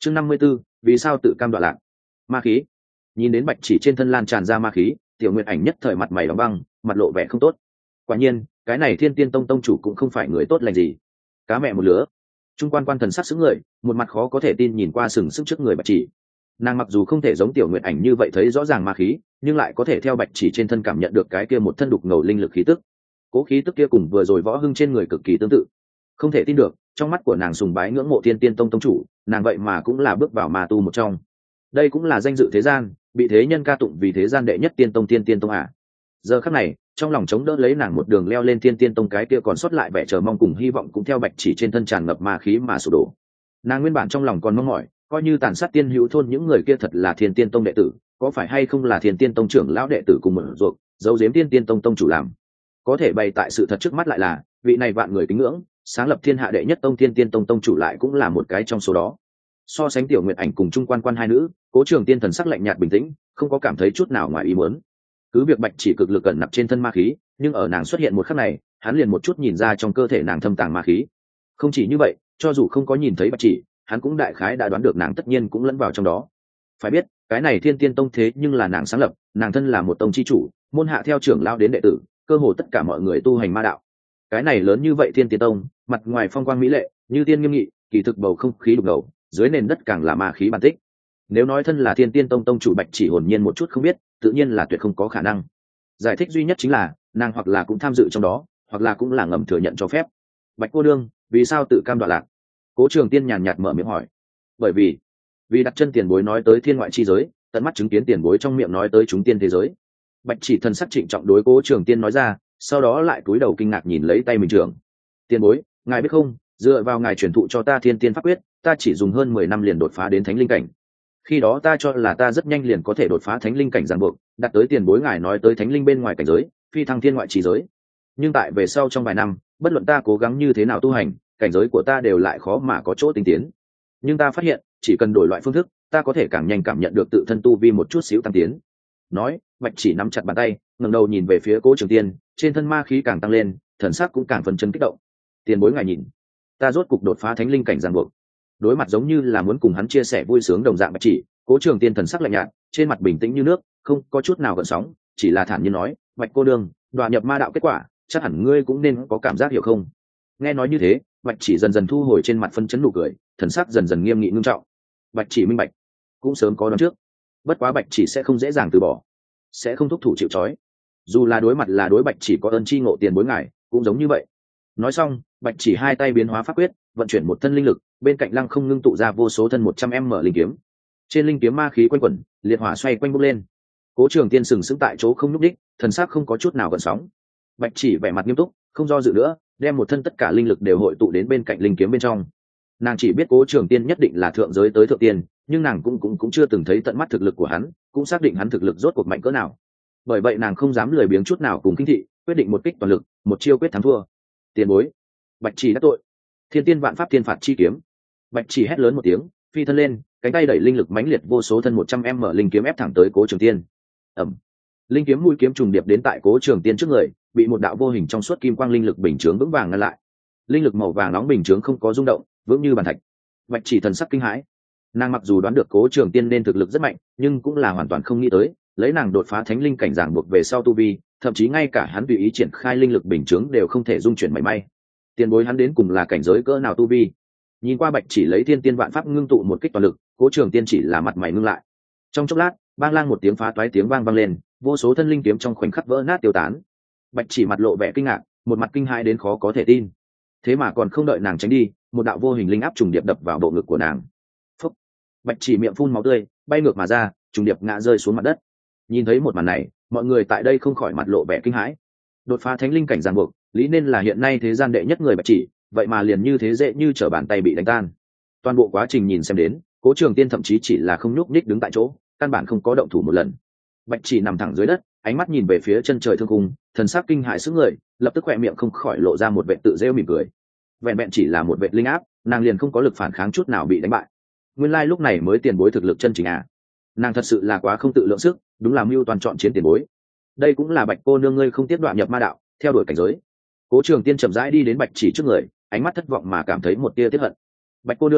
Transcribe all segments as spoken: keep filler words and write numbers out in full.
chương năm mươi b ố vì sao tự cam đoạn lạc. Ma khí. Nhìn đến bạch chỉ trên thân lan tràn ra ma khí, tiểu nguyệt ảnh nhất thời mặt mày đóng băng, mặt lộ vẻ không tốt. Quả nhiên cái này thiên tiên tông tông chủ cũng không phải người tốt lành gì. Cá mẹ một lứa. Trung quan quan thần sắc xứng người, một mặt khó có thể tin nhìn qua sừng sững trước người bạch chỉ. Nàng mặc dù không thể giống tiểu nguyệt ảnh như vậy thấy rõ ràng ma khí, nhưng lại có thể theo bạch chỉ trên thân cảm nhận được cái kia một thân đục ngầu linh lực khí tức. Cố khí tức kia cùng vừa rồi võ hưng trên người cực kỳ tương tự. Không thể tin được, trong mắt của nàng sùng bái ngưỡng mộ thiên tiên tông tông chủ, nàng vậy mà cũng là bước vào ma tu một trong. Đây cũng là danh dự thế gian, bị thế nhân ca tụng vì thế gian đệ nhất tiên tông tiên tiên tông à. Giờ khắc này, trong lòng chống đỡ lấy nàng một đường leo lên thiên tiên tông, cái kia còn sót lại vẻ chờ mong cùng hy vọng cũng theo bạch chỉ trên thân tràn ngập ma khí mà sụp đổ. Nàng nguyên bản trong lòng còn mong mỏi, coi như tàn sát tiên hữu thôn những người kia thật là thiên tiên tông đệ tử, có phải hay không là thiên tiên tông trưởng lão đệ tử cùng một ruột, giấu giếm thiên tiên tông tông chủ làm. Có thể bày tại sự thật trước mắt lại là, vị này vạn người kính ngưỡng, sáng lập thiên hạ đệ nhất tông thiên tiên tông tông chủ lại cũng là một cái trong số đó. So sánh tiểu nguyệt ảnh cùng trung quan quan hai nữ, Cố Trường Tiên thần sắc lạnh nhạt bình tĩnh, không có cảm thấy chút nào ngoài ý muốn. Cứ việc bạch chỉ cực lực cẩn nặc trên thân ma khí, nhưng ở nàng xuất hiện một khắc này, hắn liền một chút nhìn ra trong cơ thể nàng thâm tàng ma khí. Không chỉ như vậy, cho dù không có nhìn thấy bạch chỉ, hắn cũng đại khái đã đoán được nàng tất nhiên cũng lẫn vào trong đó. Phải biết, cái này thiên tiên tông thế nhưng là nàng sáng lập, nàng thân là một tông chi chủ, môn hạ theo trưởng lao đến đệ tử, cơ hồ tất cả mọi người tu hành ma đạo. Cái này lớn như vậy thiên tiên tông, mặt ngoài phong quang mỹ lệ, như tiên nghiêm nghị, kỳ thực bầu không khí đục ngầu, dưới nền đất càng là ma khí bản tích. Nếu nói thân là thiên tiên tông tông chủ bạch chỉ hồn nhiên một chút không biết, tự nhiên là tuyệt không có khả năng. Giải thích duy nhất chính là nàng hoặc là cũng tham dự trong đó, hoặc là cũng là ngầm thừa nhận cho phép. Bạch cô đương, vì sao tự cam đoạn lạc? Cố Trường Tiên nhàn nhạt mở miệng hỏi. Bởi vì vì đặt chân tiền bối nói tới thiên ngoại chi giới, tận mắt chứng kiến tiền bối trong miệng nói tới chúng tiên thế giới. Bạch chỉ thần sắc trịnh trọng đối Cố Trường Tiên nói ra, sau đó lại cúi đầu kinh ngạc nhìn lấy tay mình trưởng. Tiền bối, ngài biết không, dựa vào ngài truyền thụ cho ta thiên tiên pháp quyết, ta chỉ dùng hơn mười năm liền đột phá đến thánh linh cảnh. Khi đó ta cho là ta rất nhanh liền có thể đột phá thánh linh cảnh ràng buộc, đạt tới tiền bối ngài nói tới thánh linh bên ngoài cảnh giới, phi thăng thiên ngoại trí giới. Nhưng tại về sau trong vài năm, bất luận ta cố gắng như thế nào tu hành, cảnh giới của ta đều lại khó mà có chỗ tinh tiến. Nhưng ta phát hiện, chỉ cần đổi loại phương thức, ta có thể càng nhanh cảm nhận được tự thân tu vi một chút xíu tăng tiến. Nói, bạch chỉ nắm chặt bàn tay, ngẩng đầu nhìn về phía Cố Trường Tiên, trên thân ma khí càng tăng lên, thần sắc cũng càng phấn chấn kích động. Tiền bối ngài nhìn, ta rốt cục đột phá thánh linh cảnh ràng buộc. Đối mặt giống như là muốn cùng hắn chia sẻ vui sướng đồng dạng bạch chỉ, Cố Trường Tiên thần sắc lạnh nhạt, trên mặt bình tĩnh như nước, không có chút nào gợn sóng, chỉ là thản nhiên nói, bạch cô đương, đoạn nhập ma đạo kết quả, chắc hẳn ngươi cũng nên có cảm giác hiểu không? Nghe nói như thế, bạch chỉ dần dần thu hồi trên mặt phân chấn nụ cười, thần sắc dần dần nghiêm nghị ngưng trọng. Bạch chỉ minh bạch, cũng sớm có đoán trước, bất quá bạch chỉ sẽ không dễ dàng từ bỏ, sẽ không thúc thủ chịu trói. Dù là đối mặt là đối bạch chỉ có ơn chi ngộ tiền bối ngài, cũng giống như vậy. Nói xong, bạch chỉ hai tay biến hóa pháp quyết, vận chuyển một thân linh lực, bên cạnh lăng không ngưng tụ ra vô số thân một trăm em mở linh kiếm. Trên linh kiếm ma khí quanh quẩn, liệt hỏa xoay quanh bốc lên. Cố Trường Tiên sừng sững tại chỗ không nhúc đích, thần sắc không có chút nào gợn sóng. Bạch chỉ vẻ mặt nghiêm túc, không do dự nữa, đem một thân tất cả linh lực đều hội tụ đến bên cạnh linh kiếm bên trong. Nàng chỉ biết Cố Trường Tiên nhất định là thượng giới tới thượng tiên, nhưng nàng cũng cũng cũng chưa từng thấy tận mắt thực lực của hắn, cũng xác định hắn thực lực rốt cuộc mạnh cỡ nào. Bởi vậy nàng không dám lười biếng chút nào cùng kinh thị, quyết định một kích toàn lực, một chiêu quyết thắng thua. Tiền bối, bạch chỉ đã tội. Thiên tiên vạn pháp thiên phạt chi kiếm. Bạch chỉ hét lớn một tiếng, phi thân lên, cánh tay đẩy linh lực mãnh liệt vô số thân một trăm em mở linh kiếm ép thẳng tới Cố Trường Tiên. Ầm. Linh kiếm mũi kiếm trùng điệp đến tại Cố Trường Tiên trước người, bị một đạo vô hình trong suốt kim quang linh lực bình chướng vững vàng ngăn lại. Linh lực màu vàng nóng bình chướng không có rung động, vững như bàn thạch. Bạch chỉ thần sắc kinh hãi. Nàng mặc dù đoán được Cố Trường Tiên nên thực lực rất mạnh, nhưng cũng là hoàn toàn không nghĩ tới, lấy nàng đột phá thánh linh cảnh giảng buộc về sau tu vi, thậm chí ngay cả hắn tùy ý triển khai linh lực bình chướng đều không thể dung chuyển mảy may. Tiền bối hắn đến cùng là cảnh giới cỡ nào tu vi? Nhìn qua bạch chỉ lấy thiên tiên vạn pháp ngưng tụ một kích toàn lực, Cố Trường Tiên chỉ là mặt mày ngưng lại. Trong chốc lát, bang lang một tiếng phá toái tiếng vang vang lên, vô số thân linh kiếm trong khoảnh khắc vỡ nát tiêu tán. Bạch chỉ mặt lộ vẻ kinh ngạc, một mặt kinh hãi đến khó có thể tin. Thế mà còn không đợi nàng tránh đi, một đạo vô hình linh áp trùng điệp đập vào bộ ngực của nàng. Phúc! Bạch chỉ miệng phun máu tươi, bay ngược mà ra, trùng điệp ngã rơi xuống mặt đất. Nhìn thấy một màn này, mọi người tại đây không khỏi mặt lộ vẻ kinh hãi. Đột phá thánh linh cảnh giằng buộc, lý nên là hiện nay thế gian đệ nhất người bạch chỉ, vậy mà liền như thế dễ như trở bàn tay bị đánh tan. Toàn bộ quá trình nhìn xem đến, Cố Trường Tiên thậm chí chỉ là không nhúc nhích đứng tại chỗ, căn bản không có động thủ một lần. Bạch chỉ nằm thẳng dưới đất, ánh mắt nhìn về phía chân trời thương khung, thần sắc kinh hãi sững người, lập tức khỏe miệng không khỏi lộ ra một vẻ tự rêu mỉm cười. Vẹn vẹn chỉ là một vệ linh áp, nàng liền không có lực phản kháng chút nào bị đánh bại. Nguyên lai like lúc này mới tiền bối thực lực chân chính à? Nàng thật sự là quá không tự lượng sức, đúng là mưu toàn chọn chiến tiền bối. Đây cũng là Bạch cô nương ngươi không tiếp đoạn nhập ma đạo, theo đuổi cảnh giới. Cố Trường Tiên chậm rãi đi đến Bạch chỉ trước người, ánh mắt thất vọng mà cảm thấy một tia tiếc hận. Bạch cô nương,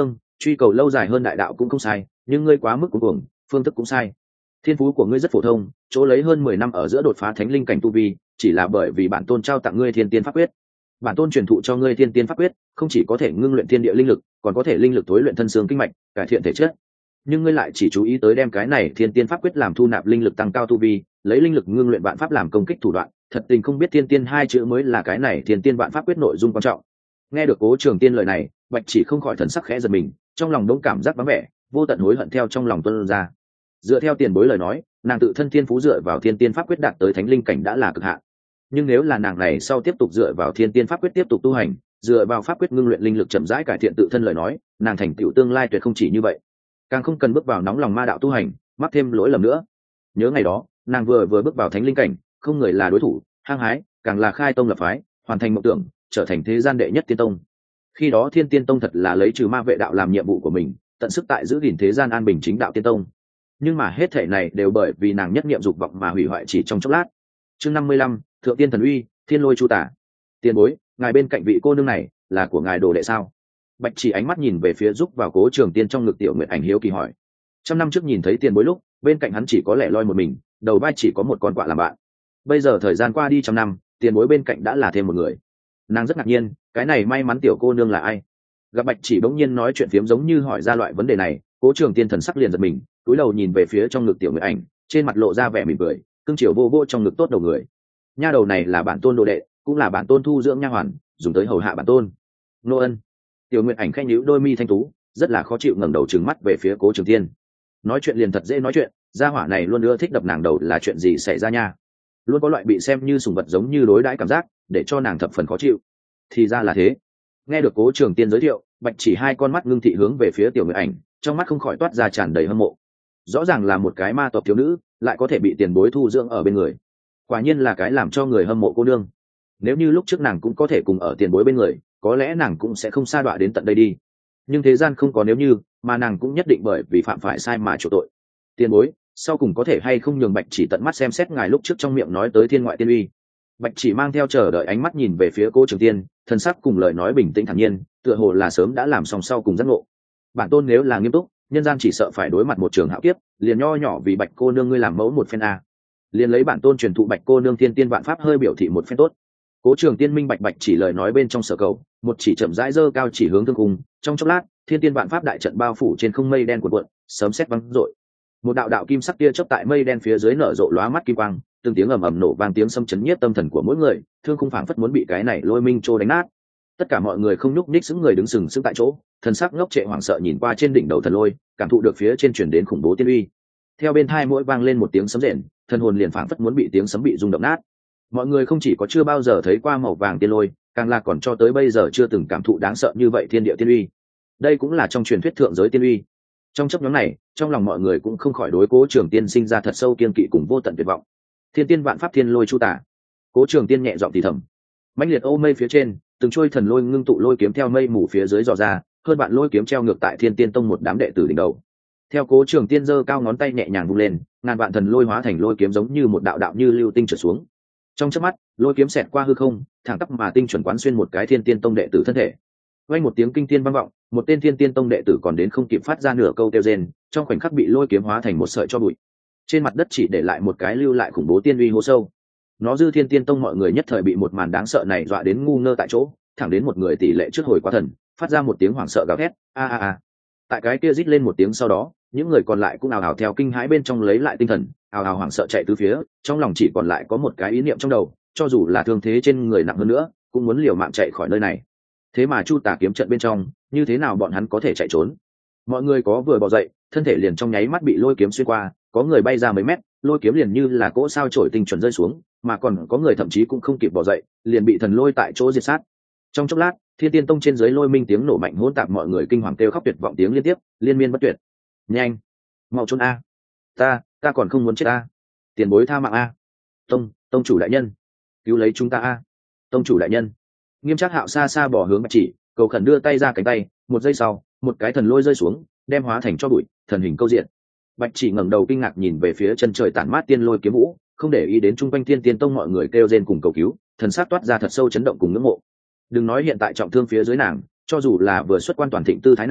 truy cầu lâu dài hơn đại đạo cũng không sai, nhưng ngươi quá mức cuối cùng, phương thức cũng sai. Thiên phú của ngươi rất phổ thông, chỗ lấy hơn mười năm ở giữa đột phá thánh linh cảnh tu vi, chỉ là bởi vì bản tôn trao tặng ngươi thiên tiên pháp quyết. Bản tôn truyền thụ cho ngươi thiên tiên pháp quyết, không chỉ có thể ngưng luyện thiên địa linh lực, còn có thể linh lực tối luyện thân xương kinh mạch, cải thiện thể chất. Nhưng ngươi lại chỉ chú ý tới đem cái này thiên tiên pháp quyết làm thu nạp linh lực tăng cao tu vi, lấy linh lực ngưng luyện vạn pháp làm công kích thủ đoạn, thật tình không biết thiên tiên hai chữ mới là cái này thiên tiên vạn pháp quyết nội dung quan trọng. Nghe được Cố Trường Tiên lời này, Bạch Chỉ không khỏi thần sắc khẽ giật mình, trong lòng đống cảm giác vắng vẻ, vô tận hối hận theo trong lòng tuôn ra. Dựa theo tiền bối lời nói, nàng tự thân thiên phú dựa vào thiên tiên pháp quyết đạt tới thánh linh cảnh đã là cực hạn. Nhưng nếu là nàng này sau tiếp tục dựa vào thiên tiên pháp quyết tiếp tục tu hành, dựa vào pháp quyết ngưng luyện linh lực chậm rãi cải thiện tự thân lời nói, nàng thành tựu tương lai tuyệt không chỉ như vậy, càng không cần bước vào nóng lòng ma đạo tu hành, mắc thêm lỗi lầm nữa. Nhớ ngày đó, nàng vừa vừa bước vào thánh linh cảnh, không người là đối thủ, hăng hái, càng là khai tông lập phái, hoàn thành mộng tưởng, trở thành thế gian đệ nhất tiên tông. Khi đó Thiên Tiên Tông thật là lấy trừ ma vệ đạo làm nhiệm vụ của mình, tận sức tại giữ gìn thế gian an bình chính đạo tiên tông. Nhưng mà hết thể này đều bởi vì nàng nhất niệm dục vọng mà hủy hoại chỉ trong chốc lát. Chương năm mươi lăm, Thượng Tiên Thần Uy, Thiên Lôi Chu Tả. Tiền bối, ngài bên cạnh vị cô nương này là của ngài đồ đệ sao? Bạch Chỉ ánh mắt nhìn về phía giúp vào Cố Trường Tiên trong ngực Tiểu Nguyệt Ảnh hiếu kỳ hỏi. Trăm năm trước nhìn thấy tiền bối lúc, bên cạnh hắn chỉ có lẻ loi một mình, đầu vai chỉ có một con quạ làm bạn. Bây giờ thời gian qua đi trăm năm, tiền bối bên cạnh đã là thêm một người. Nàng rất ngạc nhiên, cái này may mắn tiểu cô nương là ai? Gặp Bạch Chỉ bỗng nhiên nói chuyện phiếm giống như hỏi ra loại vấn đề này, Cố Trường Tiên thần sắc liền giật mình, cúi đầu nhìn về phía trong ngực Tiểu Nguyệt Ảnh, trên mặt lộ ra vẻ mỉm cười, cưng chiều vô vô trong ngực tốt đầu người. Nha đầu này là bản tôn đồ đệ, cũng là bản tôn thu dưỡng nha hoàn, dùng tới hầu hạ bản tôn. Nô ân. Tiểu Nguyệt Ảnh khẽ nhíu đôi mi thanh tú, rất là khó chịu ngẩng đầu trừng mắt về phía Cố Trường Tiên. Nói chuyện liền thật dễ nói chuyện, gia hỏa này luôn ưa thích đập nàng đầu, là chuyện gì xảy ra nha? Luôn có loại bị xem như sùng vật giống như đối đãi cảm giác, để cho nàng thập phần khó chịu. Thì ra là thế. Nghe được Cố Trường Tiên giới thiệu, Bạch Chỉ hai con mắt ngưng thị hướng về phía Tiểu Nguyệt Ảnh, trong mắt không khỏi toát ra tràn đầy hâm mộ. Rõ ràng là một cái ma tộc thiếu nữ, lại có thể bị tiền bối thu dưỡng ở bên người, quả nhiên là cái làm cho người hâm mộ cô nương. Nếu như lúc trước nàng cũng có thể cùng ở tiền bối bên người, có lẽ nàng cũng sẽ không sa đọa đến tận đây đi. Nhưng thế gian không có nếu như, mà nàng cũng nhất định bởi vì phạm phải sai mà chịu tội. Tiền bối, sau cùng có thể hay không nhường Bạch Chỉ tận mắt xem xét ngài lúc trước trong miệng nói tới thiên ngoại tiên uy? Bạch Chỉ mang theo chờ đợi ánh mắt nhìn về phía Cố Trường Tiên, thân sắc cùng lời nói bình tĩnh thản nhiên, tựa hồ là sớm đã làm xong sau cùng giác ngộ. Bản tôn nếu là nghiêm túc, nhân gian chỉ sợ phải đối mặt một trường hạo kiếp, liền nho nhỏ vì Bạch cô nương ngươi làm mẫu một phen a. Liền lấy bản tôn truyền thụ Bạch cô nương thiên tiên vạn pháp hơi biểu thị một phen tốt. Cố Trường Tiên minh bạch Bạch Chỉ lời nói bên trong sở cầu, một chỉ chậm rãi giơ cao chỉ hướng thương cung, trong chốc lát, thiên tiên vạn pháp đại trận bao phủ trên không mây đen cuộn cuộn, sấm sét vang dội. Một đạo đạo kim sắc tia chớp tại mây đen phía dưới nở rộ lóa mắt kim quang, từng tiếng ầm ầm nổ vang tiếng xâm chấn nhiếp tâm thần của mỗi người, thương khung phảng phất muốn bị cái này lôi minh trô đánh nát. Tất cả mọi người không nhúc nhích, sững người đứng sừng sững tại chỗ, thần sắc ngốc trệ hoảng sợ nhìn qua trên đỉnh đầu thần lôi, cảm thụ được phía trên truyền đến khủng bố tiên uy. Theo bên tai mỗi vang lên một tiếng sấm rền, thần hồn liền phảng phất muốn bị tiếng sấm bị rung động nát. Mọi người không chỉ có chưa bao giờ thấy qua màu vàng tiên lôi, càng là còn cho tới bây giờ chưa từng cảm thụ đáng sợ như vậy thiên địa tiên uy. Đây cũng là trong truyền thuyết thượng giới tiên uy. Trong chấp nhóm này, trong lòng mọi người cũng không khỏi đối Cố Trường Tiên sinh ra thật sâu kiên kỵ cùng vô tận tuyệt vọng. Thiên tiên vạn pháp thiên lôi chu tả. Cố Trường Tiên nhẹ giọng thì thầm. Mãnh liệt ô mây phía trên, từng trôi thần lôi ngưng tụ lôi kiếm theo mây mù phía dưới dò ra, hơn bạn lôi kiếm treo ngược tại Thiên Tiên Tông một đám đệ tử đỉnh đầu. Theo Cố Trường Tiên giơ cao ngón tay nhẹ nhàng vung lên, ngàn vạn thần lôi hóa thành lôi kiếm giống như một đạo đạo như lưu tinh trở xuống. Trong chớp mắt, lôi kiếm xẹt qua hư không, thẳng tắp mà tinh chuẩn quán xuyên một cái Thiên Tiên Tông đệ tử thân thể. Vang một tiếng kinh thiên vang vọng, một tên Thiên Tiên Tông đệ tử còn đến không kịp phát ra nửa câu kêu rên, trong khoảnh khắc bị lôi kiếm hóa thành một sợi tro bụi. Trên mặt đất chỉ để lại một cái lưu lại khủng bố tiên uy hố sâu. Nó dư Thiên Tiên Tông mọi người nhất thời bị một màn đáng sợ này dọa đến ngu ngơ tại chỗ, thẳng đến một người tỷ lệ trước hồi quá thần, phát ra một tiếng hoảng sợ gào thét, a a a. Tại cái kia rít lên một tiếng sau đó, những người còn lại cũng ào ào theo kinh hãi bên trong lấy lại tinh thần, ào ào hoảng sợ chạy tứ phía, trong lòng chỉ còn lại có một cái ý niệm trong đầu, cho dù là thương thế trên người nặng hơn nữa, cũng muốn liều mạng chạy khỏi nơi này. Thế mà Chu Tả kiếm trận bên trong, như thế nào bọn hắn có thể chạy trốn? Mọi người có vừa bò dậy, thân thể liền trong nháy mắt bị lôi kiếm xuyên qua, có người bay ra mấy mét, lôi kiếm liền như là cỗ sao chổi tinh chuẩn rơi xuống, mà còn có người thậm chí cũng không kịp bò dậy, liền bị thần lôi tại chỗ diệt sát. Trong chốc lát, Thiên Tiên Tông trên dưới lôi minh tiếng nổ mạnh hỗn tạp, mọi người kinh hoàng kêu khóc tuyệt vọng tiếng liên tiếp, liên miên bất tuyệt. Nhanh, mau trốn a! Ta, ta còn không muốn chết a! Tiền bối tha mạng a! Tông, tông chủ đại nhân, cứu lấy chúng ta a! Tông chủ đại nhân. Nghiêm Trác Hạo xa xa bỏ hướng Bạch Chỉ, cầu khẩn đưa tay ra cánh tay, một giây sau, một cái thần lôi rơi xuống, đem hóa thành cho bụi, thần hình câu diện. Bạch Chỉ ngẩng đầu kinh ngạc nhìn về phía chân trời tản mát tiên lôi kiếm vũ, không để ý đến trung quanh Thiên Tiên Tông mọi người kêu rên cùng cầu cứu, thần sắc toát ra thật sâu chấn động cùng ngưỡng mộ. Đừng nói hiện tại trọng thương phía dưới nàng, cho dù là vừa xuất quan toàn thịnh tư thái nàng,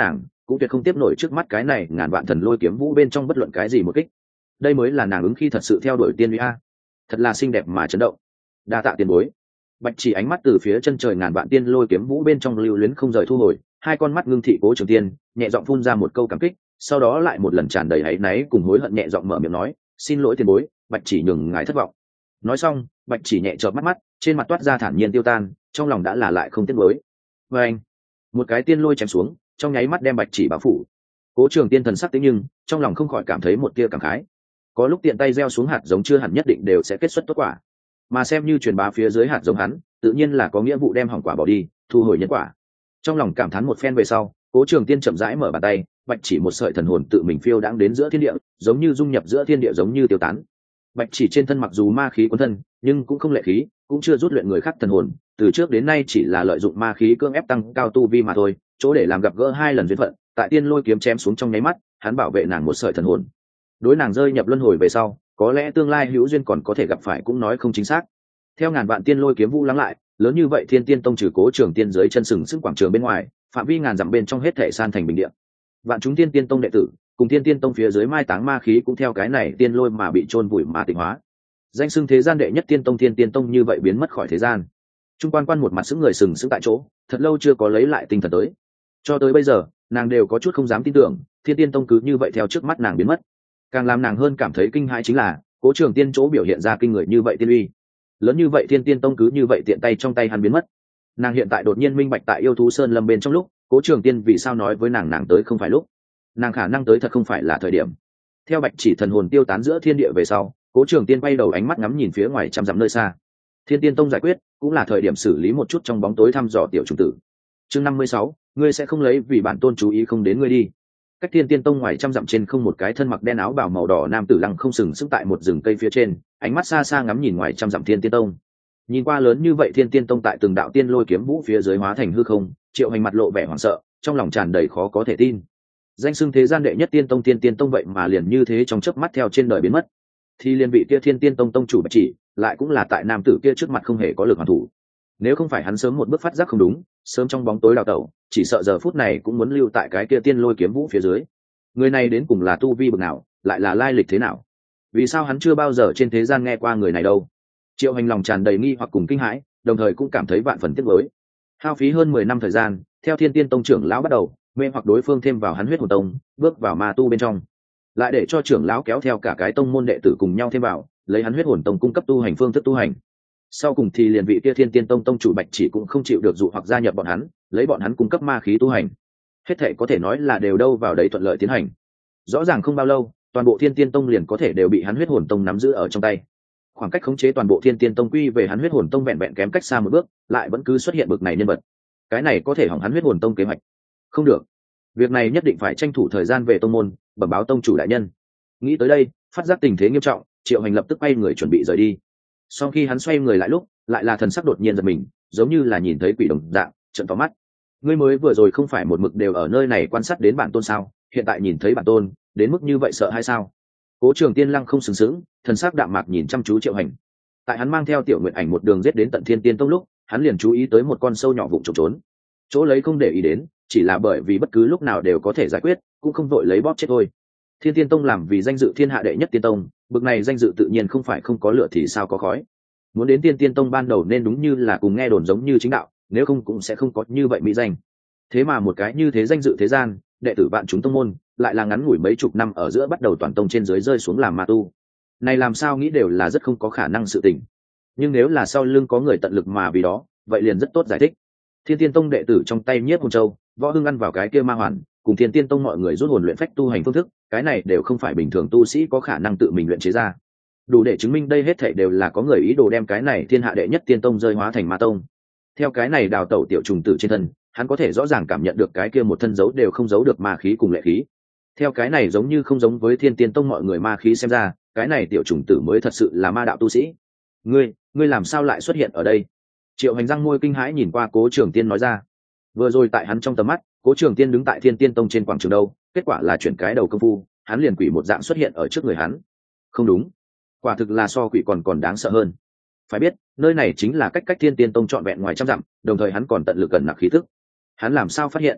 cũng tuyệt không tiếp nổi trước mắt cái này ngàn vạn thần lôi kiếm vũ bên trong bất luận cái gì một kích. Đây mới là nàng ứng khi thật sự theo đuổi tiên uy a, thật là xinh đẹp mà chấn động. Đa tạ tiền bối. Bạch Chỉ ánh mắt từ phía chân trời ngàn vạn tiên lôi kiếm vũ bên trong lưu luyến không rời thu hồi, hai con mắt ngưng thị Cố Trường Tiên, nhẹ giọng phun ra một câu cảm kích, sau đó lại một lần tràn đầy áy náy cùng hối hận nhẹ giọng mở miệng nói, xin lỗi tiền bối, Bạch Chỉ nhường ngài thất vọng. Nói xong, Bạch Chỉ nhẹ chợp mắt mắt, trên mặt toát ra thản nhiên tiêu tan, trong lòng đã là lại không tiếc nuối. Và anh, một cái tiên lôi chém xuống, trong nháy mắt đem Bạch Chỉ bao phủ. Cố Trường Tiên thần sắc tĩnh nhưng, trong lòng không khỏi cảm thấy một tia cảm khái. Có lúc tiện tay gieo xuống hạt giống chưa hẳn nhất định đều sẽ kết xuất tốt quả, mà xem như truyền bá phía dưới hạt giống hắn, tự nhiên là có nghĩa vụ đem hỏng quả bỏ đi, thu hồi nhân quả. Trong lòng cảm thán một phen về sau, Cố Trường Tiên chậm rãi mở bàn tay, Bạch Chỉ một sợi thần hồn tự mình phiêu đãng đến giữa thiên địa, giống như dung nhập giữa thiên địa giống như tiêu tán. Bạch Chỉ trên thân mặc dù ma khí cuốn thân, nhưng cũng không lệ khí, cũng chưa rút luyện người khác thần hồn, từ trước đến nay chỉ là lợi dụng ma khí cưỡng ép tăng cao tu vi mà thôi, chỗ để làm gặp gỡ hai lần duyên phận, tại tiên lôi kiếm chém xuống trong nháy mắt, hắn bảo vệ nàng một sợi thần hồn. Đối nàng rơi nhập luân hồi về sau, có lẽ tương lai hữu duyên còn có thể gặp phải cũng nói không chính xác. Theo ngàn vạn tiên lôi kiếm vũ lắng lại, lớn như vậy Thiên Tiên Tông trừ Cố Trường Tiên dưới chân sừng sững quảng trường bên ngoài, phạm vi ngàn dặm bên trong hết thể san thành bình địa. Vạn chúng Thiên Tiên Tông đệ tử, cùng Thiên Tiên Tông phía dưới mai táng ma khí cũng theo cái này tiên lôi mà bị chôn vùi mà tịnh hóa. Danh xưng thế gian đệ nhất tiên tông Thiên Tiên Tông như vậy biến mất khỏi thế gian. Trung quan quan một mặt sững người sừng sững tại chỗ, thật lâu chưa có lấy lại tinh thần tới. Cho tới bây giờ, nàng đều có chút không dám tin tưởng, Thiên Tiên Tông cứ như vậy theo trước mắt nàng biến mất. Càng làm nàng hơn cảm thấy kinh hãi chính là, Cố Trường Tiên chỗ biểu hiện ra kinh người như vậy tiên uy, lớn như vậy Thiên Tiên Tông cứ như vậy tiện tay trong tay hắn biến mất. Nàng hiện tại đột nhiên minh bạch tại yêu thú sơn lâm bên trong lúc, Cố Trường Tiên vì sao nói với nàng nàng tới không phải lúc, nàng khả năng tới thật không phải là thời điểm. Theo Bạch Chỉ thần hồn tiêu tán giữa thiên địa về sau, Cố Trường Tiên bay đầu ánh mắt ngắm nhìn phía ngoài trăm dặm nơi xa. Thiên Tiên Tông giải quyết, cũng là thời điểm xử lý một chút trong bóng tối thăm dò tiểu trùng tử. Chương năm mươi sáu, ngươi sẽ không lấy vì bản tôn chú ý không đến ngươi đi. Cách Thiên Tiên Tông ngoài trăm dặm trên không một cái thân mặc đen áo bào màu đỏ nam tử lăng không sừng sững tại một rừng cây phía trên, ánh mắt xa xa ngắm nhìn ngoài trăm dặm Thiên Tiên Tông. Nhìn qua lớn như vậy Thiên Tiên Tông tại từng đạo tiên lôi kiếm vũ phía dưới hóa thành hư không, Triệu Hành mặt lộ vẻ hoảng sợ, trong lòng tràn đầy khó có thể tin. Danh xưng thế gian đệ nhất tiên tông Thiên Tiên Tông vậy mà liền như thế trong chớp mắt theo trên đời biến mất. Thì liên vị kia Thiên Tiên Tông tông chủ Bạch Chỉ, lại cũng là tại nam tử kia trước mặt không hề có lực hoàn thủ. Nếu không phải hắn sớm một bước phát giác không đúng, sớm trong bóng tối đào tẩu, chỉ sợ giờ phút này cũng muốn lưu tại cái kia tiên lôi kiếm vũ phía dưới. Người này đến cùng là tu vi bậc nào, lại là lai lịch thế nào? Vì sao hắn chưa bao giờ trên thế gian nghe qua người này đâu? Triệu Hành lòng tràn đầy nghi hoặc cùng kinh hãi, đồng thời cũng cảm thấy vạn phần tiếc nuối. Hao phí hơn mười năm thời gian, theo Thiên Tiên Tông trưởng lão bắt đầu mê hoặc đối phương thêm vào hắn huyết hồn tông, bước vào ma tu bên trong, lại để cho trưởng lão kéo theo cả cái tông môn đệ tử cùng nhau thêm vào, lấy hắn huyết hồn tông cung cấp tu hành phương thức tu hành. Sau cùng thì liền vị kia Thiên Tiên Tông tông chủ Bạch Chỉ cũng không chịu được dụ hoặc gia nhập bọn hắn, lấy bọn hắn cung cấp ma khí tu hành. Hết thảy có thể nói là đều đâu vào đấy thuận lợi tiến hành. Rõ ràng không bao lâu, toàn bộ Thiên Tiên Tông liền có thể đều bị hắn huyết hồn tông nắm giữ ở trong tay. Khoảng cách khống chế toàn bộ Thiên Tiên Tông quy về hắn huyết hồn tông vẹn vẹn kém cách xa một bước, lại vẫn cứ xuất hiện bực này nhân vật. Cái này có thể hỏng hắn huyết hồn tông kế hoạch. Không được, việc này nhất định phải tranh thủ thời gian về tông môn, bẩm báo tông chủ đại nhân. Nghĩ tới đây, phát giác tình thế nghiêm trọng, Triệu Hành lập tức quay người chuẩn bị rời đi. Sau khi hắn xoay người lại lúc, lại là thần sắc đột nhiên giật mình, giống như là nhìn thấy quỷ đồng dạng, trợn to mắt. Ngươi mới vừa rồi không phải một mực đều ở nơi này quan sát đến bản tôn sao? Hiện tại nhìn thấy bản tôn, đến mức như vậy sợ hay sao? Cố Trường Tiên lăng không sừng sững, thần sắc đạm mạc nhìn chăm chú Triệu Hành. Tại hắn mang theo Tiểu Nguyệt Ảnh một đường giết đến tận Thiên Tiên Tông lúc, hắn liền chú ý tới một con sâu nhỏ vụng trộm trốn. Chỗ lấy không để ý đến, chỉ là bởi vì bất cứ lúc nào đều có thể giải quyết, cũng không vội lấy bóp chết thôi. Thiên Tiên Tông làm vì danh dự thiên hạ đệ nhất tiên tông, bực này danh dự tự nhiên không phải không có lửa thì sao có khói. Muốn đến Thiên Tiên Tông ban đầu nên đúng như là cùng nghe đồn giống như chính đạo, nếu không cũng sẽ không có như vậy mỹ danh. Thế mà một cái như thế danh dự thế gian, đệ tử bạn chúng tông môn, lại là ngắn ngủi mấy chục năm ở giữa bắt đầu toàn tông trên dưới rơi xuống làm ma tu. Này làm sao nghĩ đều là rất không có khả năng sự tình. Nhưng nếu là sau lưng có người tận lực mà vì đó, vậy liền rất tốt giải thích. Thiên Tiên Tông đệ tử trong tay nhiếp hồn châu, võ hưng ăn vào cái kia ma hoàn, cùng Thiên Tiên Tông mọi người rút hồn luyện phách tu hành phương thức, cái này đều không phải bình thường tu sĩ có khả năng tự mình luyện chế ra. Đủ để chứng minh đây hết thảy đều là có người ý đồ đem cái này thiên hạ đệ nhất tiên tông rơi hóa thành ma tông. Theo cái này đào tẩu tiểu trùng tử trên thân, hắn có thể rõ ràng cảm nhận được cái kia một thân giấu đều không giấu được ma khí cùng lệ khí. Theo cái này giống như không giống với Thiên Tiên Tông mọi người ma khí xem ra, cái này tiểu trùng tử mới thật sự là ma đạo tu sĩ. Ngươi, ngươi làm sao lại xuất hiện ở đây? Triệu Hành răng môi kinh hãi nhìn qua Cố Trường Tiên nói ra. Vừa rồi tại hắn trong tầm mắt, Cố Trường Tiên đứng tại Thiên Tiên Tông trên quảng trường đâu, kết quả là chuyển cái đầu công phu, hắn liền quỷ một dạng xuất hiện ở trước người hắn. Không đúng, quả thực là so quỷ còn còn đáng sợ hơn. Phải biết, nơi này chính là cách cách Thiên Tiên Tông trọn vẹn ngoài trăm dặm, đồng thời hắn còn tận lực gần nặc khí tức. Hắn làm sao phát hiện?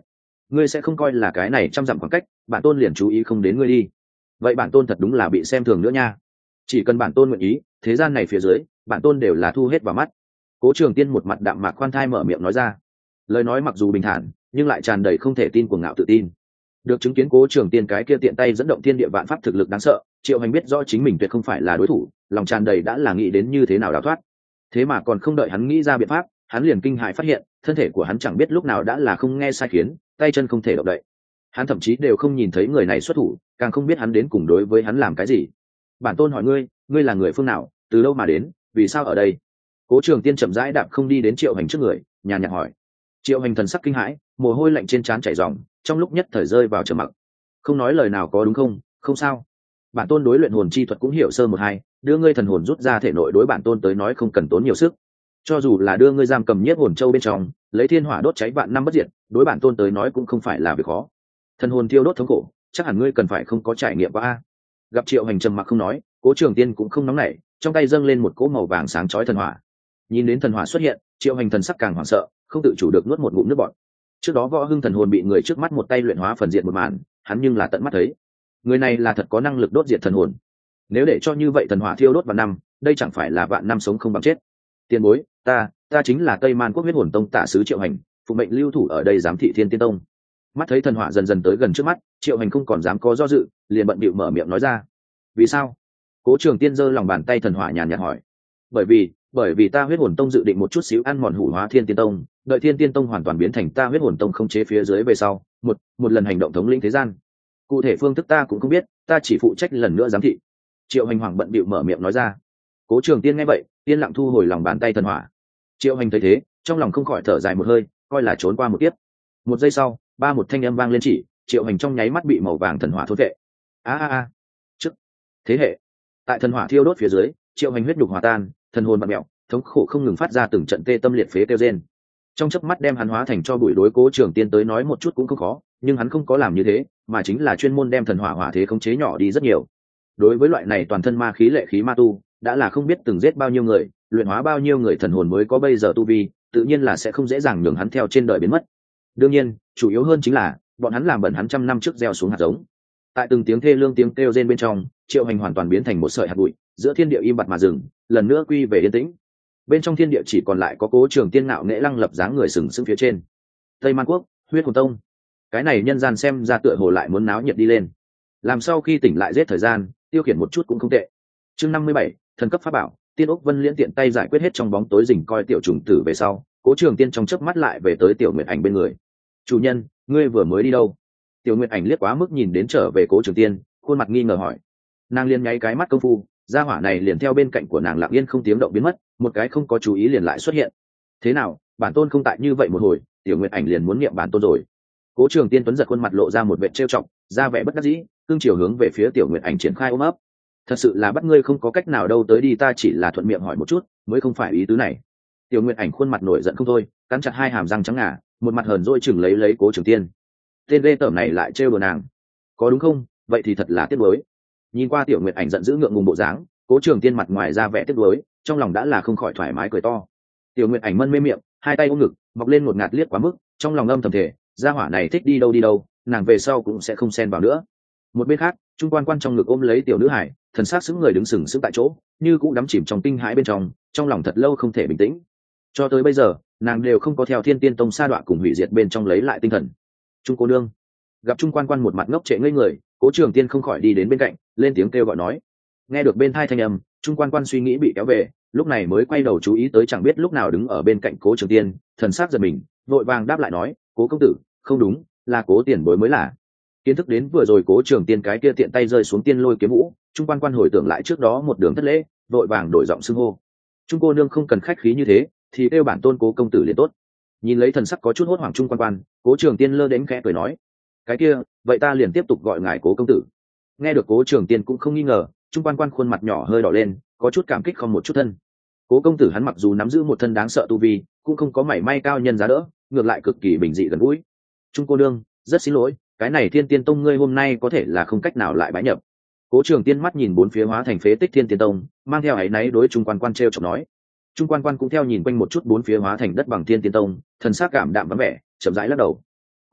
ngươi sẽ không coi là cái này trăm dặm khoảng cách bản tôn liền chú ý không đến ngươi đi. Vậy bản tôn thật đúng là bị xem thường nữa nha. Chỉ cần bản tôn nguyện ý, thế gian này phía dưới bản tôn đều là thu hết vào mắt. Cố Trường Tiên một mặt đạm mạc khoan thai mở miệng nói ra, lời nói mặc dù bình thản nhưng lại tràn đầy không thể tin cuồng ngạo tự tin. Được chứng kiến Cố Trường Tiên cái kia tiện tay dẫn động thiên địa vạn pháp thực lực đáng sợ, Triệu Hành biết rõ chính mình tuyệt không phải là đối thủ, lòng tràn đầy đã là nghĩ đến như thế nào đào thoát. Thế mà còn không đợi hắn nghĩ ra biện pháp, hắn liền kinh hãi phát hiện thân thể của hắn chẳng biết lúc nào đã là không nghe sai khiến, tay chân không thể động đậy. Hắn thậm chí đều không nhìn thấy người này xuất thủ, càng không biết hắn đến cùng đối với hắn làm cái gì. Bản tôn hỏi ngươi, ngươi là người phương nào, từ đâu mà đến, vì sao ở đây? Cố Trường Tiên chậm rãi đạp không đi đến Triệu Hành trước người, nhàn nhạt hỏi. Triệu Hành thần sắc kinh hãi, mồ hôi lạnh trên trán chảy ròng, trong lúc nhất thời rơi vào trầm mặc, không nói lời nào. Có đúng không? Không sao. Bản tôn đối luyện hồn chi thuật cũng hiểu sơ một hai, đưa ngươi thần hồn rút ra thể nội đối bản tôn tới nói không cần tốn nhiều sức. Cho dù là đưa ngươi giam cầm nhiếp hồn châu bên trong, lấy thiên hỏa đốt cháy vạn năm bất diệt, đối bản tôn tới nói cũng không phải là việc khó. Thần hồn thiêu đốt thống khổ, chắc hẳn ngươi cần phải không có trải nghiệm qua a. Gặp Triệu Hành trầm mặc không nói, Cố Trường Tiên cũng không nóng nảy, trong tay dâng lên một cỗ màu vàng sáng chói thần hỏa. Nhìn đến thần hỏa xuất hiện, Triệu Hành thần sắc càng hoảng sợ, không tự chủ được nuốt một ngụm nước bọt. Trước đó Võ Hưng thần hồn bị người trước mắt một tay luyện hóa phần diệt một màn, hắn nhưng là tận mắt thấy. Người này là thật có năng lực đốt diệt thần hồn. Nếu để cho như vậy thần hỏa thiêu đốt vạn năm, đây chẳng phải là vạn năm sống không bằng chết. Tiền bối, ta, ta chính là Tây Man Quốc Huyết Hồn Tông tả sứ Triệu Hành, phụ mệnh lưu thủ ở đây giám thị Thiên Tiên Tông. Mắt thấy thần hỏa dần dần tới gần trước mắt, Triệu Hành không còn dám có do dự, liền bận bịu mở miệng nói ra. Vì sao? Cố Trường Tiên giơ lòng bàn tay thần hỏa nhàn nhạt hỏi. Bởi vì, bởi vì ta Huyết Hồn Tông dự định một chút xíu ăn mòn hủ hóa Thiên Tiên Tông, đợi Thiên Tiên Tông hoàn toàn biến thành ta Huyết Hồn Tông không chế phía dưới về sau, một một lần hành động thống lĩnh thế gian. Cụ thể phương thức ta cũng không biết, ta chỉ phụ trách lần nữa giám thị. Triệu Hành hoàng bận bịu mở miệng nói ra. Cố Trường Tiên nghe vậy, yên lặng thu hồi lòng bàn tay thần hỏa. Triệu Hành thấy thế, trong lòng không khỏi thở dài một hơi, coi là trốn qua một kiếp. Một giây sau, ba một thanh âm vang lên chỉ, Triệu Hành trong nháy mắt bị màu vàng thần hỏa thôn vệ. A a a. Trước thế hệ, tại thần hỏa thiêu đốt phía dưới, Triệu Hành huyết nhục hòa tan, thần hồn bặm mèo, thống khổ không ngừng phát ra từng trận tê tâm liệt phế kêu rên. Trong chớp mắt đem hắn hóa thành cho bụi, đối Cố Trường Tiên tới nói một chút cũng không khó, nhưng hắn không có làm như thế, mà chính là chuyên môn đem thần hỏa hỏa thế khống chế nhỏ đi rất nhiều. Đối với loại này toàn thân ma khí lệ khí ma tu, đã là không biết từng giết bao nhiêu người, luyện hóa bao nhiêu người thần hồn mới có bây giờ tu vi, tự nhiên là sẽ không dễ dàng nhường hắn theo trên đời biến mất. Đương nhiên, chủ yếu hơn chính là bọn hắn làm bẩn hắn trăm năm trước gieo xuống hạt giống. Tại từng tiếng thê lương tiếng kêu rên bên trong, Triệu Hành hoàn toàn biến thành một sợi hạt bụi, giữa thiên địa im bặt mà dừng, lần nữa quy về yên tĩnh. Bên trong thiên địa chỉ còn lại có Cố Trường Tiên ngạo nghễ lăng lập dáng người sừng sững phía trên. Tây Man Quốc, Huyết Hồn Tông. Cái này nhân gian xem ra tựa hồ lại muốn náo nhiệt đi lên. Làm sau khi tỉnh lại giết thời gian, tiêu khiển một chút cũng không tệ. Chương năm mươi bảy, thần cấp pháp bảo, Tiên Ốc Vân Liễn tiện tay giải quyết hết trong bóng tối rình coi tiểu trùng tử về sau, Cố Trường Tiên trong chớp mắt lại về tới Tiểu Nguyệt Ảnh bên người. "Chủ nhân, ngươi vừa mới đi đâu?" Tiểu Nguyệt Ảnh liếc quá mức nhìn đến trở về Cố Trường Tiên, khuôn mặt nghi ngờ hỏi. Nàng liền nháy cái mắt công phu, gia hỏa này liền theo bên cạnh của nàng lặng yên không tiếng động biến mất, một cái không có chú ý liền lại xuất hiện. "Thế nào, bản tôn không tại như vậy một hồi, Tiểu Nguyệt Ảnh liền muốn niệm bản tôn rồi." Cố Trường Tiên tuấn giật khuôn mặt lộ ra một vẻ trêu chọc, ra vẻ bất đắc dĩ, cương chiều hướng về phía Tiểu Nguyệt Ảnh triển khai ôm ấp. "Thật sự là bắt ngươi không có cách nào đâu tới đi, ta chỉ là thuận miệng hỏi một chút, mới không phải ý tứ này." Tiểu Nguyệt Ảnh khuôn mặt nổi giận không thôi, cắn chặt hai hàm răng trắng ngà, một mặt hờn dỗi chừng lấy lấy Cố Trường Tiên. Tên ghê tởm này lại trêu đùa nàng, có đúng không? Vậy thì thật là tiếc nuối. Nhìn qua Tiểu Nguyệt Ảnh giận dữ ngượng ngùng bộ dáng, Cố Trường Tiên mặt ngoài ra vẻ tiếc nuối, trong lòng đã là không khỏi thoải mái cười to. Tiểu Nguyệt Ảnh mân mê miệng, hai tay ôm ngực, mọc lên một ngạt liếc quá mức, trong lòng âm thầm thể, gia hỏa này thích đi đâu đi đâu, nàng về sau cũng sẽ không xen vào nữa. Một bên khác, Trung Quan Quan trong ngực ôm lấy tiểu nữ hải, thần sắc sững người đứng sừng sững tại chỗ, như cũng đắm chìm trong kinh hãi bên trong, trong lòng thật lâu không thể bình tĩnh. Cho tới bây giờ, nàng đều không có theo Thiên Tiên Tông sa đọa cùng hủy diệt bên trong lấy lại tinh thần. Trung cô nương. Gặp Trung Quan Quan một mặt ngốc trệ ngây người, Cố Trường Tiên không khỏi đi đến bên cạnh, lên tiếng kêu gọi nói. Nghe được bên tai thanh âm, Trung Quan Quan suy nghĩ bị kéo về, lúc này mới quay đầu chú ý tới chẳng biết lúc nào đứng ở bên cạnh Cố Trường Tiên, thần sắc giật mình, vội vàng đáp lại nói, "Cố công tử, không đúng, là Cố tiền bối mới là." Kiến thức đến vừa rồi Cố Trường Tiên cái kia tiện tay rơi xuống tiên lôi kiếm vũ, Trung Quan Quan hồi tưởng lại trước đó một đường thất lễ, vội vàng đổi giọng xưng hô. "Trung cô nương không cần khách khí như thế, thì kêu bản tôn Cố công tử liền tốt." Nhìn lấy thần sắc có chút hốt hoảng Trung Quan Quan, Cố Trường Tiên lơ đến khẽ cười nói, "Cái kia, vậy ta liền tiếp tục gọi ngài Cố công tử." Nghe được Cố Trường Tiên cũng không nghi ngờ, Trung Quan Quan khuôn mặt nhỏ hơi đỏ lên, có chút cảm kích không một chút thân. Cố công tử hắn mặc dù nắm giữ một thân đáng sợ tu vi, cũng không có mảy may cao nhân giá đỡ, ngược lại cực kỳ bình dị gần gũi. "Trung cô nương, rất xin lỗi, cái này Thiên Tiên Tông ngươi hôm nay có thể là không cách nào lại bái nhập." Cố Trường Tiên mắt nhìn bốn phía hóa thành phế tích Thiên Tiên Tông, mang theo áy náy đối Trung Quan Quan trêu chọc nói. Trung Quan Quan cũng theo nhìn quanh một chút bốn phía hóa thành đất bằng Thiên Tiên Tông, thần sắc cảm đạm vắng vẻ, chậm rãi lắc đầu.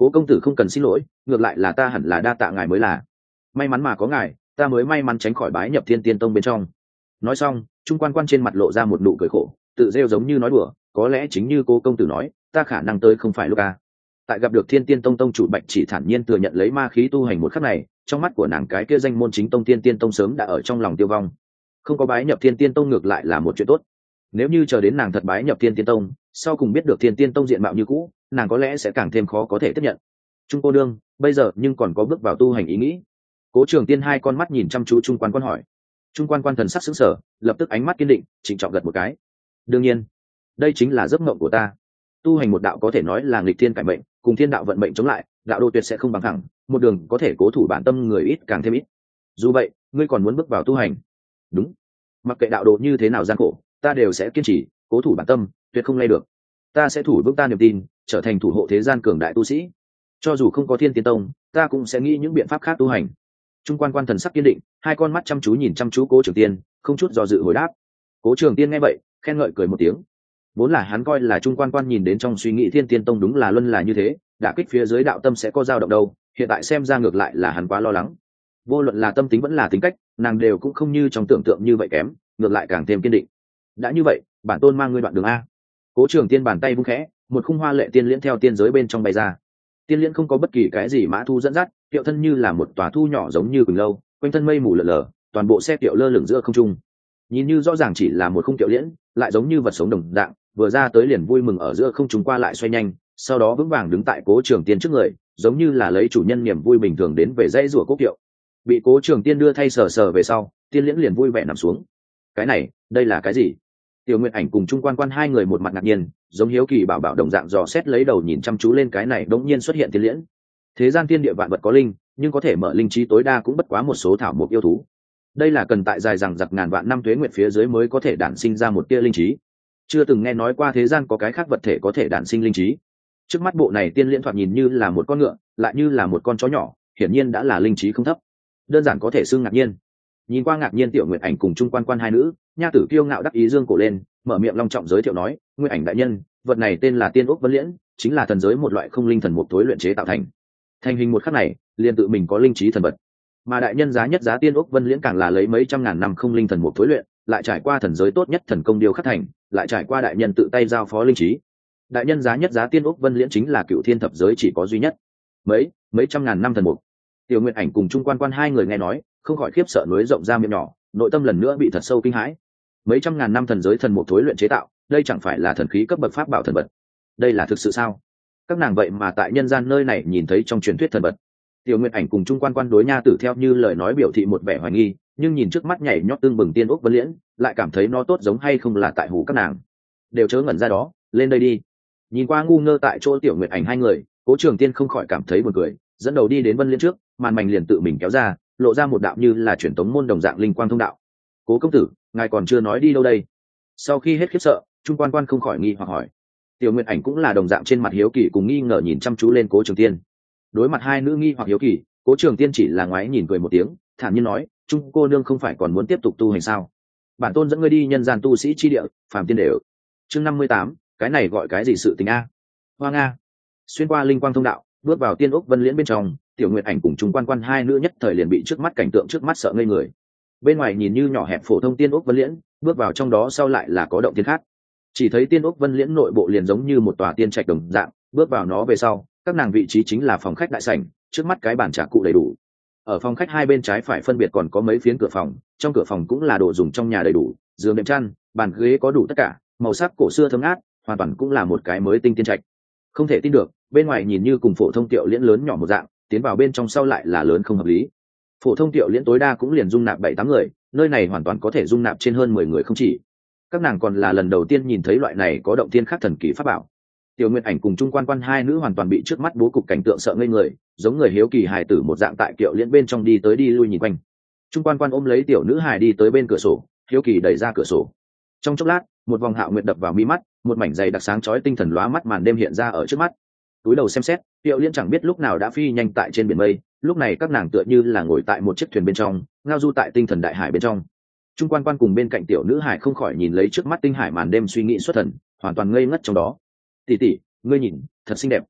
Cố công tử không cần xin lỗi, ngược lại là ta hẳn là đa tạ ngài mới là. May mắn mà có ngài, ta mới may mắn tránh khỏi bái nhập Thiên Tiên Tông bên trong. Nói xong, Trung Quan Quan trên mặt lộ ra một nụ cười khổ, tự rêu giống như nói đùa, có lẽ chính như cố công tử nói, ta khả năng tới không phải lúc a. Tại gặp được Thiên Tiên Tông tông chủ Bạch Chỉ thản nhiên thừa nhận lấy ma khí tu hành một khắc này, trong mắt của nàng cái kia danh môn chính tông Thiên Tiên Tông sớm đã ở trong lòng tiêu vong. Không có bái nhập Thiên Tiên Tông ngược lại là một chuyện tốt. Nếu như chờ đến nàng thật bái nhập Thiên Tiên Tông, sau cùng biết được Thiên Tiên Tông diện mạo như cũ, nàng có lẽ sẽ càng thêm khó có thể tiếp nhận. Trung cô đương, bây giờ nhưng còn có bước vào tu hành ý nghĩ. Cố Trường Tiên hai con mắt nhìn chăm chú Trung Quan Quan hỏi. Trung Quan Quan thần sắc sững sờ, lập tức ánh mắt kiên định, trịnh trọng gật một cái. Đương nhiên, đây chính là giấc mộng của ta. Tu hành một đạo có thể nói là nghịch thiên cải mệnh, cùng thiên đạo vận mệnh chống lại, đạo đô tuyệt sẽ không bằng thẳng, một đường có thể cố thủ bản tâm người ít càng thêm ít. Dù vậy, ngươi còn muốn bước vào tu hành? Đúng. Mặc kệ đạo đồ như thế nào gian khổ, ta đều sẽ kiên trì, cố thủ bản tâm, tuyệt không lay được. Ta sẽ thủ vững ta niềm tin, trở thành thủ hộ thế gian cường đại tu sĩ. Cho dù không có Thiên Tiên Tông, ta cũng sẽ nghĩ những biện pháp khác tu hành. Trung Quan Quan thần sắc kiên định, hai con mắt chăm chú nhìn chăm chú Cố Trường Tiên, không chút do dự hồi đáp. Cố Trường Tiên nghe vậy, khen ngợi cười một tiếng. Vốn là hắn coi là Trung Quan Quan nhìn đến trong suy nghĩ Thiên Tiên Tông đúng là luân là như thế, đả kích phía dưới đạo tâm sẽ có dao động đâu, hiện tại xem ra ngược lại là hắn quá lo lắng. Vô luận là tâm tính vẫn là tính cách, nàng đều cũng không như trong tưởng tượng như vậy kém, ngược lại càng thêm kiên định. Đã như vậy, bản tôn mang ngươi đoạn đường a. Cố Trường Tiên bàn tay vung khẽ, một khung hoa lệ tiên liễn theo tiên giới bên trong bay ra. Tiên liễn không có bất kỳ cái gì mã thu dẫn dắt, hiệu thân như là một tòa thu nhỏ giống như quỳnh lâu, quanh thân mây mù lờ lờ, toàn bộ xe kiệu lơ lửng giữa không trung. Nhìn như rõ ràng chỉ là một khung kiệu liễn, lại giống như vật sống đồng dạng, vừa ra tới liền vui mừng ở giữa không trung qua lại xoay nhanh, sau đó vững vàng đứng tại Cố Trường Tiên trước người, giống như là lấy chủ nhân niềm vui bình thường đến về dãy rủa cố kiệu. Bị Cố Trường Tiên đưa thay sờ sờ về sau, tiên liễn liền vui vẻ nằm xuống. Cái này, đây là cái gì? Tiểu Nguyệt Ảnh cùng Trung Quan Quan hai người một mặt ngạc nhiên, giống hiếu kỳ bảo bảo đồng dạng dò xét lấy đầu nhìn chăm chú lên cái này đống nhiên xuất hiện tiên liễn. Thế gian thiên địa vạn vật có linh, nhưng có thể mở linh trí tối đa cũng bất quá một số thảo mộc yêu thú. Đây là cần tại dài rằng giặc ngàn vạn năm tuế nguyệt phía dưới mới có thể đản sinh ra một tia linh trí. Chưa từng nghe nói qua thế gian có cái khác vật thể có thể đản sinh linh trí. Trước mắt bộ này tiên liễn thoạt nhìn như là một con ngựa, lại như là một con chó nhỏ, hiển nhiên đã là linh trí không thấp. Đơn giản có thể xưng ngạc nhiên. Nhìn qua ngạc nhiên Tiểu Nguyệt Ảnh cùng Trung Quan Quan hai nữ, nha tử kiêu ngạo đắc ý dương cổ lên, mở miệng long trọng giới thiệu nói, Nguyệt Ảnh đại nhân, vật này tên là Tiên Ốc Vân Liễn, chính là thần giới một loại không linh thần mục tối luyện chế tạo thành. Thành hình một khắc này, liền tự mình có linh trí thần vật. Mà đại nhân giá nhất giá Tiên Ốc Vân Liễn càng là lấy mấy trăm ngàn năm không linh thần mục tối luyện, lại trải qua thần giới tốt nhất thần công điêu khắc thành, lại trải qua đại nhân tự tay giao phó linh trí. Đại nhân giá nhất giá Tiên Ốc Vân Liễn chính là cựu thiên thập giới chỉ có duy nhất. Mấy, mấy trăm ngàn năm thần mục. Tiểu Nguyệt Ảnh cùng Trung Quan Quan hai người nghe nói, không khỏi khiếp sợ núi rộng ra miệng nhỏ, nội tâm lần nữa bị thật sâu kinh hãi. Mấy trăm ngàn năm thần giới thần mục thối luyện chế tạo, đây chẳng phải là thần khí cấp bậc pháp bảo thần vật. Đây là thực sự sao? Các nàng vậy mà tại nhân gian nơi này nhìn thấy trong truyền thuyết thần vật. Tiểu Nguyệt Ảnh cùng Trung Quan Quan đối nha tử theo như lời nói biểu thị một vẻ hoài nghi, nhưng nhìn trước mắt nhảy nhót tương bừng Tiên Ốc Vân Liễn, lại cảm thấy nó tốt giống hay không là tại hù các nàng. Đều chớ ngẩn ra đó, lên đây đi. Nhìn qua ngu ngơ tại chỗ Tiểu Nguyệt Ảnh hai người, Cố Trường Tiên không khỏi cảm thấy buồn cười, dẫn đầu đi đến Vân Liễn trước, màn mảnh liền tự mình kéo ra, lộ ra một đạo như là truyền tống môn đồng dạng linh quang thông đạo. Cố công tử, ngài còn chưa nói đi đâu đây? Sau khi hết khiếp sợ, Trung Quan Quan không khỏi nghi hoặc hỏi. Tiểu Nguyệt Ảnh cũng là đồng dạng trên mặt hiếu kỳ cùng nghi ngờ nhìn chăm chú lên Cố Trường Tiên. Đối mặt hai nữ nghi hoặc hiếu kỳ, Cố Trường Tiên chỉ là ngoái nhìn cười một tiếng, thản nhiên nói, Trung cô nương không phải còn muốn tiếp tục tu hành sao? Bản tôn dẫn ngươi đi nhân gian tu sĩ chi địa, phàm tiên đều. Chương năm mươi tám, cái này gọi cái gì sự tình a? Hoa Nga. Xuyên qua linh quang thông đạo, bước vào Tiên Ốc Vân Liễn bên trong, Tiểu Nguyệt Ảnh cùng Trung Quan Quan hai nữ nhất thời liền bị trước mắt cảnh tượng trước mắt sợ ngây người. Bên ngoài nhìn như nhỏ hẹp phổ thông Tiên Ốc Vân Liễn, bước vào trong đó sau lại là có động thiên khác. Chỉ thấy Tiên Ốc Vân Liễn nội bộ liền giống như một tòa tiên trạch đồng dạng, bước vào nó về sau, các nàng vị trí chính là phòng khách đại sảnh, trước mắt cái bàn trà cụ đầy đủ. Ở phòng khách hai bên trái phải phân biệt còn có mấy phiến cửa phòng, trong cửa phòng cũng là đồ dùng trong nhà đầy đủ, giường đệm chăn, bàn ghế có đủ tất cả, màu sắc cổ xưa thơm ngát, hoàn toàn cũng là một cái mới tinh tiên trạch. Không thể tin được, bên ngoài nhìn như cùng phổ thông tiểu liễn lớn nhỏ một dạng, tiến vào bên trong sau lại là lớn không hợp lý. Phổ thông tiểu liễn tối đa cũng liền dung nạp bảy tám người, nơi này hoàn toàn có thể dung nạp trên hơn mười người không chỉ. Các nàng còn là lần đầu tiên nhìn thấy loại này có động thiên khắc thần kỳ pháp bảo. Tiểu Nguyệt Ảnh cùng Trung Quan Quan hai nữ hoàn toàn bị trước mắt bố cục cảnh tượng sợ ngây người, giống người hiếu kỳ hài tử một dạng tại kiệu liễn bên trong đi tới đi lui nhìn quanh. Trung Quan Quan ôm lấy tiểu nữ hài đi tới bên cửa sổ, hiếu kỳ đẩy ra cửa sổ. Trong chốc lát, một vòng hạo nguyệt đập vào mi mắt, một mảnh dày đặc sáng chói tinh thần lóa mắt màn đêm hiện ra ở trước mắt. Túi đầu xem xét, kiệu liễn chẳng biết lúc nào đã phi nhanh tại trên biển mây, lúc này các nàng tựa như là ngồi tại một chiếc thuyền bên trong, ngao du tại tinh thần đại hải bên trong. Trung Quan Quan cùng bên cạnh tiểu nữ hải không khỏi nhìn lấy trước mắt tinh hải màn đêm suy nghĩ xuất thần, hoàn toàn ngây ngất trong đó. Tỷ tỷ, ngươi nhìn, thật xinh đẹp.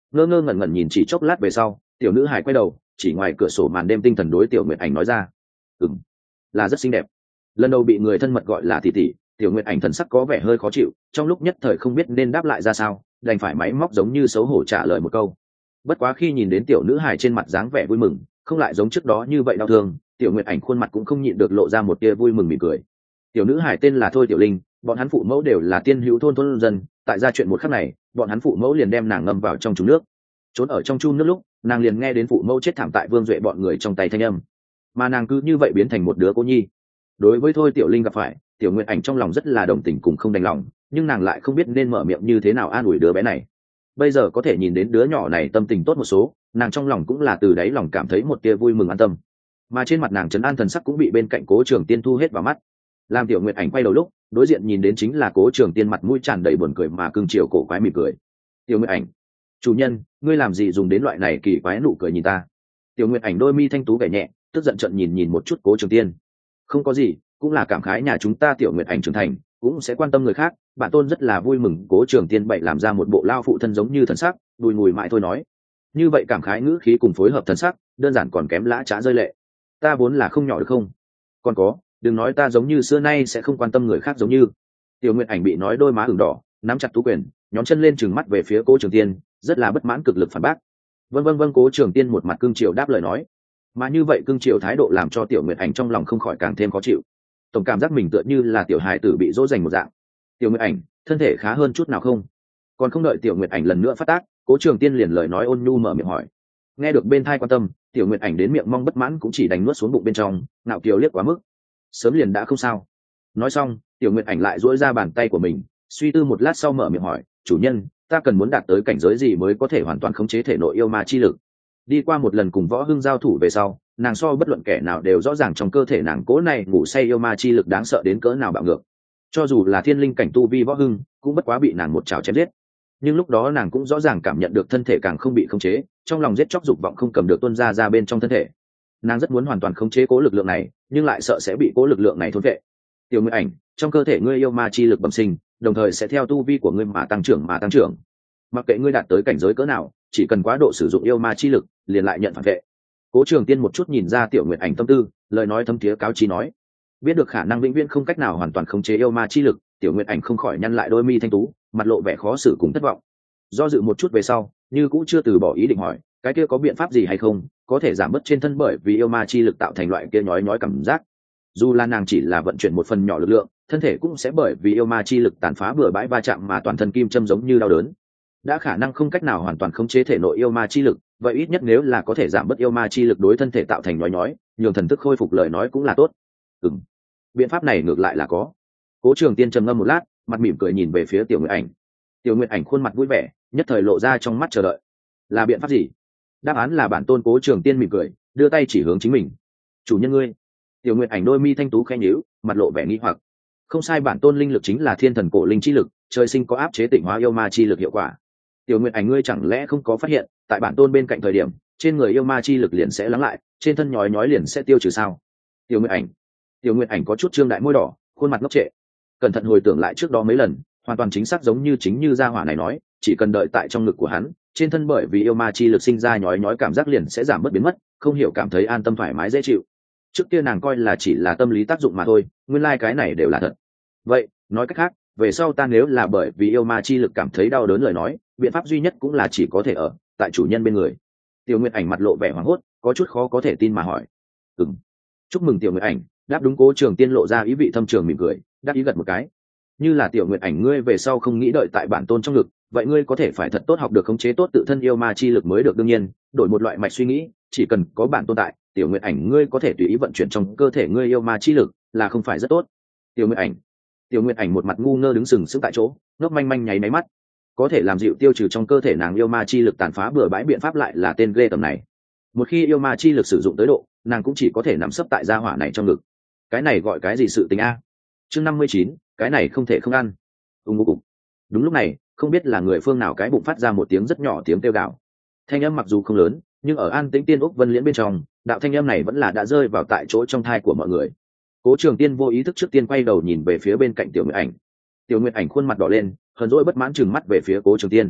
ngơ ngơ ngẩn ngẩn nhìn chỉ chốc lát về sau, tiểu nữ hải quay đầu chỉ ngoài cửa sổ màn đêm tinh thần đối tiểu nguyệt ảnh nói ra: ừng, là rất xinh đẹp. Lần đầu bị người thân mật gọi là tỷ tỷ, tiểu nguyệt ảnh thần sắc có vẻ hơi khó chịu, trong lúc nhất thời không biết nên đáp lại ra sao, đành phải máy móc giống như xấu hổ trả lời một câu. Bất quá khi nhìn đến tiểu nữ hải trên mặt dáng vẻ vui mừng, không lại giống trước đó như vậy đau thương, tiểu nguyệt ảnh khuôn mặt cũng không nhịn được lộ ra một tia vui mừng mỉm cười. Tiểu nữ hải tên là Thôi Tiểu Linh, bọn hắn phụ mẫu đều là tiên hữu thôn thôn dân, tại gia chuyện một khắc này, bọn hắn phụ mẫu liền đem nàng ngâm vào trong chum nước. Trốn ở trong chum nước lúc, nàng liền nghe đến phụ mẫu chết thảm tại Vương Duệ bọn người trong tay thanh âm, mà nàng cứ như vậy biến thành một đứa cô nhi. Đối với Thôi Tiểu Linh gặp phải, tiểu nguyệt ảnh trong lòng rất là đồng tình cùng không đành lòng, nhưng nàng lại không biết nên mở miệng như thế nào an ủi đứa bé này. Bây giờ có thể nhìn đến đứa nhỏ này tâm tình tốt một số, nàng trong lòng cũng là từ đáy lòng cảm thấy một tia vui mừng an tâm. Mà trên mặt nàng trấn an thần sắc cũng bị bên cạnh Cố Trường Tiên thu hết vào mắt. Làm tiểu nguyệt ảnh quay đầu lúc, đối diện nhìn đến chính là Cố Trường Tiên, mặt mũi tràn đầy buồn cười mà cưng chiều cổ quái mỉm cười. Tiểu nguyệt ảnh: chủ nhân, ngươi làm gì dùng đến loại này kỳ quái nụ cười nhìn ta? Tiểu nguyệt ảnh đôi mi thanh tú gảy nhẹ, tức giận trợn nhìn nhìn một chút Cố Trường Tiên. Không có gì, cũng là cảm khái nhà chúng ta tiểu nguyệt ảnh trưởng thành, cũng sẽ quan tâm người khác, bản tôn rất là vui mừng. Cố Trường Tiên bậy làm ra một bộ lao phụ thân giống như thần sắc, đùi ngùi mãi thôi nói. Như vậy cảm khái ngữ khí cùng phối hợp thần sắc, đơn giản còn kém lã trá rơi lệ. Ta vốn là không nhỏ được không? Còn có, đừng nói ta giống như xưa nay sẽ không quan tâm người khác giống như. Tiểu nguyệt ảnh bị nói đôi má ửng đỏ, nắm chặt tú quyền, nhón chân lên trừng mắt về phía Cố Trường Tiên, rất là bất mãn cực lực phản bác. Vâng vâng vâng, Cố Trường Tiên một mặt cương triều đáp lời nói. Mà như vậy cương triều thái độ làm cho tiểu nguyệt ảnh trong lòng không khỏi càng thêm khó chịu, tổng cảm giác mình tựa như là tiểu hài tử bị dỗ dành một dạng. Tiểu nguyệt ảnh, thân thể khá hơn chút nào không? Còn không đợi tiểu nguyệt ảnh lần nữa phát tác, Cố Trường Tiên liền lời nói ôn nhu mở miệng hỏi. Nghe được bên thai quan tâm, tiểu nguyệt ảnh đến miệng mong bất mãn cũng chỉ đành nuốt xuống bụng bên trong, ngạo kiều liếc quá mức. Sớm liền đã không sao. Nói xong, tiểu nguyệt ảnh lại duỗi ra bàn tay của mình, suy tư một lát sau mở miệng hỏi: chủ nhân, ta cần muốn đạt tới cảnh giới gì mới có thể hoàn toàn khống chế thể nội yêu ma chi lực? Đi qua một lần cùng Võ Hưng giao thủ về sau, nàng so bất luận kẻ nào đều rõ ràng trong cơ thể nàng cố này ngủ say yêu ma chi lực đáng sợ đến cỡ nào bạo ngược. Cho dù là thiên linh cảnh tu vi Võ Hưng cũng bất quá bị nàng một chảo chém giết. Nhưng lúc đó nàng cũng rõ ràng cảm nhận được thân thể càng không bị khống chế, trong lòng giết chóc dục vọng không cầm được tuôn ra ra bên trong thân thể. Nàng rất muốn hoàn toàn khống chế cố lực lượng này, nhưng lại sợ sẽ bị cố lực lượng này thôn vệ. Tiểu nguyệt ảnh, trong cơ thể ngươi yêu ma chi lực bẩm sinh, đồng thời sẽ theo tu vi của ngươi mà tăng trưởng mà tăng trưởng. Mặc kệ ngươi đạt tới cảnh giới cỡ nào, chỉ cần quá độ sử dụng yêu ma chi lực, liền lại nhận phản vệ. Cố Trường Tiên một chút nhìn ra tiểu nguyệt ảnh tâm tư, lời nói thâm thiế cáo chí nói. Biết được khả năng vĩnh viễn không cách nào hoàn toàn khống chế yêu ma chi lực, tiểu nguyệt ảnh không khỏi nhăn lại đôi mi thanh tú, mặt lộ vẻ khó xử cùng thất vọng. Do dự một chút về sau, như cũng chưa từ bỏ ý định hỏi, cái kia có biện pháp gì hay không, có thể giảm bớt trên thân bởi vì yêu ma chi lực tạo thành loại kia nhói nhói cảm giác. Dù là nàng chỉ là vận chuyển một phần nhỏ lực lượng, thân thể cũng sẽ bởi vì yêu ma chi lực tàn phá bừa bãi va chạm mà toàn thân kim châm giống như đau đớn. Đã khả năng không cách nào hoàn toàn khống chế thể nội yêu ma chi lực, vậy ít nhất nếu là có thể giảm bớt yêu ma chi lực đối thân thể tạo thành nhói nhói, nhường thần thức khôi phục lời nói cũng là tốt. Ừm, biện pháp này ngược lại là có. Cố Trường Tiên trầm ngâm một lát, mặt mỉm cười nhìn về phía tiểu nguyệt ảnh. Tiểu nguyệt ảnh khuôn mặt vui vẻ, nhất thời lộ ra trong mắt chờ đợi. Là biện pháp gì? Đáp án là bản tôn. Cố Trường Tiên mỉm cười, đưa tay chỉ hướng chính mình. Chủ nhân ngươi. Tiểu nguyệt ảnh đôi mi thanh tú khẽ nhíu, mặt lộ vẻ nghi hoặc. Không sai, bản tôn linh lực chính là thiên thần cổ linh chi lực, trời sinh có áp chế tịnh hóa yêu ma chi lực hiệu quả. Tiểu nguyệt ảnh, ngươi chẳng lẽ không có phát hiện, tại bản tôn bên cạnh thời điểm, trên người yêu ma chi lực liền sẽ lắng lại, trên thân nhói nhói liền sẽ tiêu trừ sao? Tiểu nguyệt ảnh. Tiểu nguyệt ảnh có chút trương đại môi đỏ, khuôn mặt ngốc trệ. Cẩn thận hồi tưởng lại trước đó mấy lần, hoàn toàn chính xác giống như chính như gia hỏa này nói, chỉ cần đợi tại trong ngực của hắn, trên thân bởi vì yêu ma chi lực sinh ra nhói nhói cảm giác liền sẽ giảm bớt biến mất, không hiểu cảm thấy an tâm thoải mái dễ chịu. Trước kia nàng coi là chỉ là tâm lý tác dụng mà thôi, nguyên lai like cái này đều là thật. Vậy nói cách khác, về sau ta nếu là bởi vì yêu ma chi lực cảm thấy đau đớn lời nói, biện pháp duy nhất cũng là chỉ có thể ở tại chủ nhân bên người. Tiểu nguyệt ảnh mặt lộ vẻ hoảng hốt, có chút khó có thể tin mà hỏi. Ừm, chúc mừng tiểu nguyệt ảnh. Đáp đúng. Cố Trường Tiên lộ ra ý vị thâm trường mỉm cười, đáp ý gật một cái. Như là tiểu nguyệt ảnh ngươi về sau không nghĩ đợi tại bản tôn trong ngực, vậy ngươi có thể phải thật tốt học được khống chế tốt tự thân yêu ma chi lực mới được. Đương nhiên, đổi một loại mạch suy nghĩ, chỉ cần có bản tôn tại, tiểu nguyệt ảnh ngươi có thể tùy ý vận chuyển trong cơ thể ngươi yêu ma chi lực, là không phải rất tốt? Tiểu nguyệt ảnh. Tiểu nguyệt ảnh một mặt ngu ngơ đứng sừng sững tại chỗ, ngốc manh manh nháy máy mắt. Có thể làm dịu tiêu trừ trong cơ thể nàng yêu ma chi lực tàn phá bừa bãi biện pháp lại là tên ghê tầm này. Một khi yêu ma chi lực sử dụng tới độ, nàng cũng chỉ có thể nằm sấp tại gia hỏa này trong ngực. Cái này gọi cái gì sự tình a? Chương năm mươi chín, cái này không thể không ăn. Ung ngô cục. Đúng lúc này, không biết là người phương nào cái bụng phát ra một tiếng rất nhỏ tiếng kêu gào. Thanh âm mặc dù không lớn, nhưng ở an tĩnh tiên ốc vân liễn bên trong, đạo thanh âm này vẫn là đã rơi vào tại chỗ trong thai của mọi người. Cố Trường Tiên vô ý thức trước tiên quay đầu nhìn về phía bên cạnh tiểu nguyệt ảnh. Tiểu nguyệt ảnh khuôn mặt đỏ lên, hờn dỗi bất mãn trừng mắt về phía Cố Trường Tiên.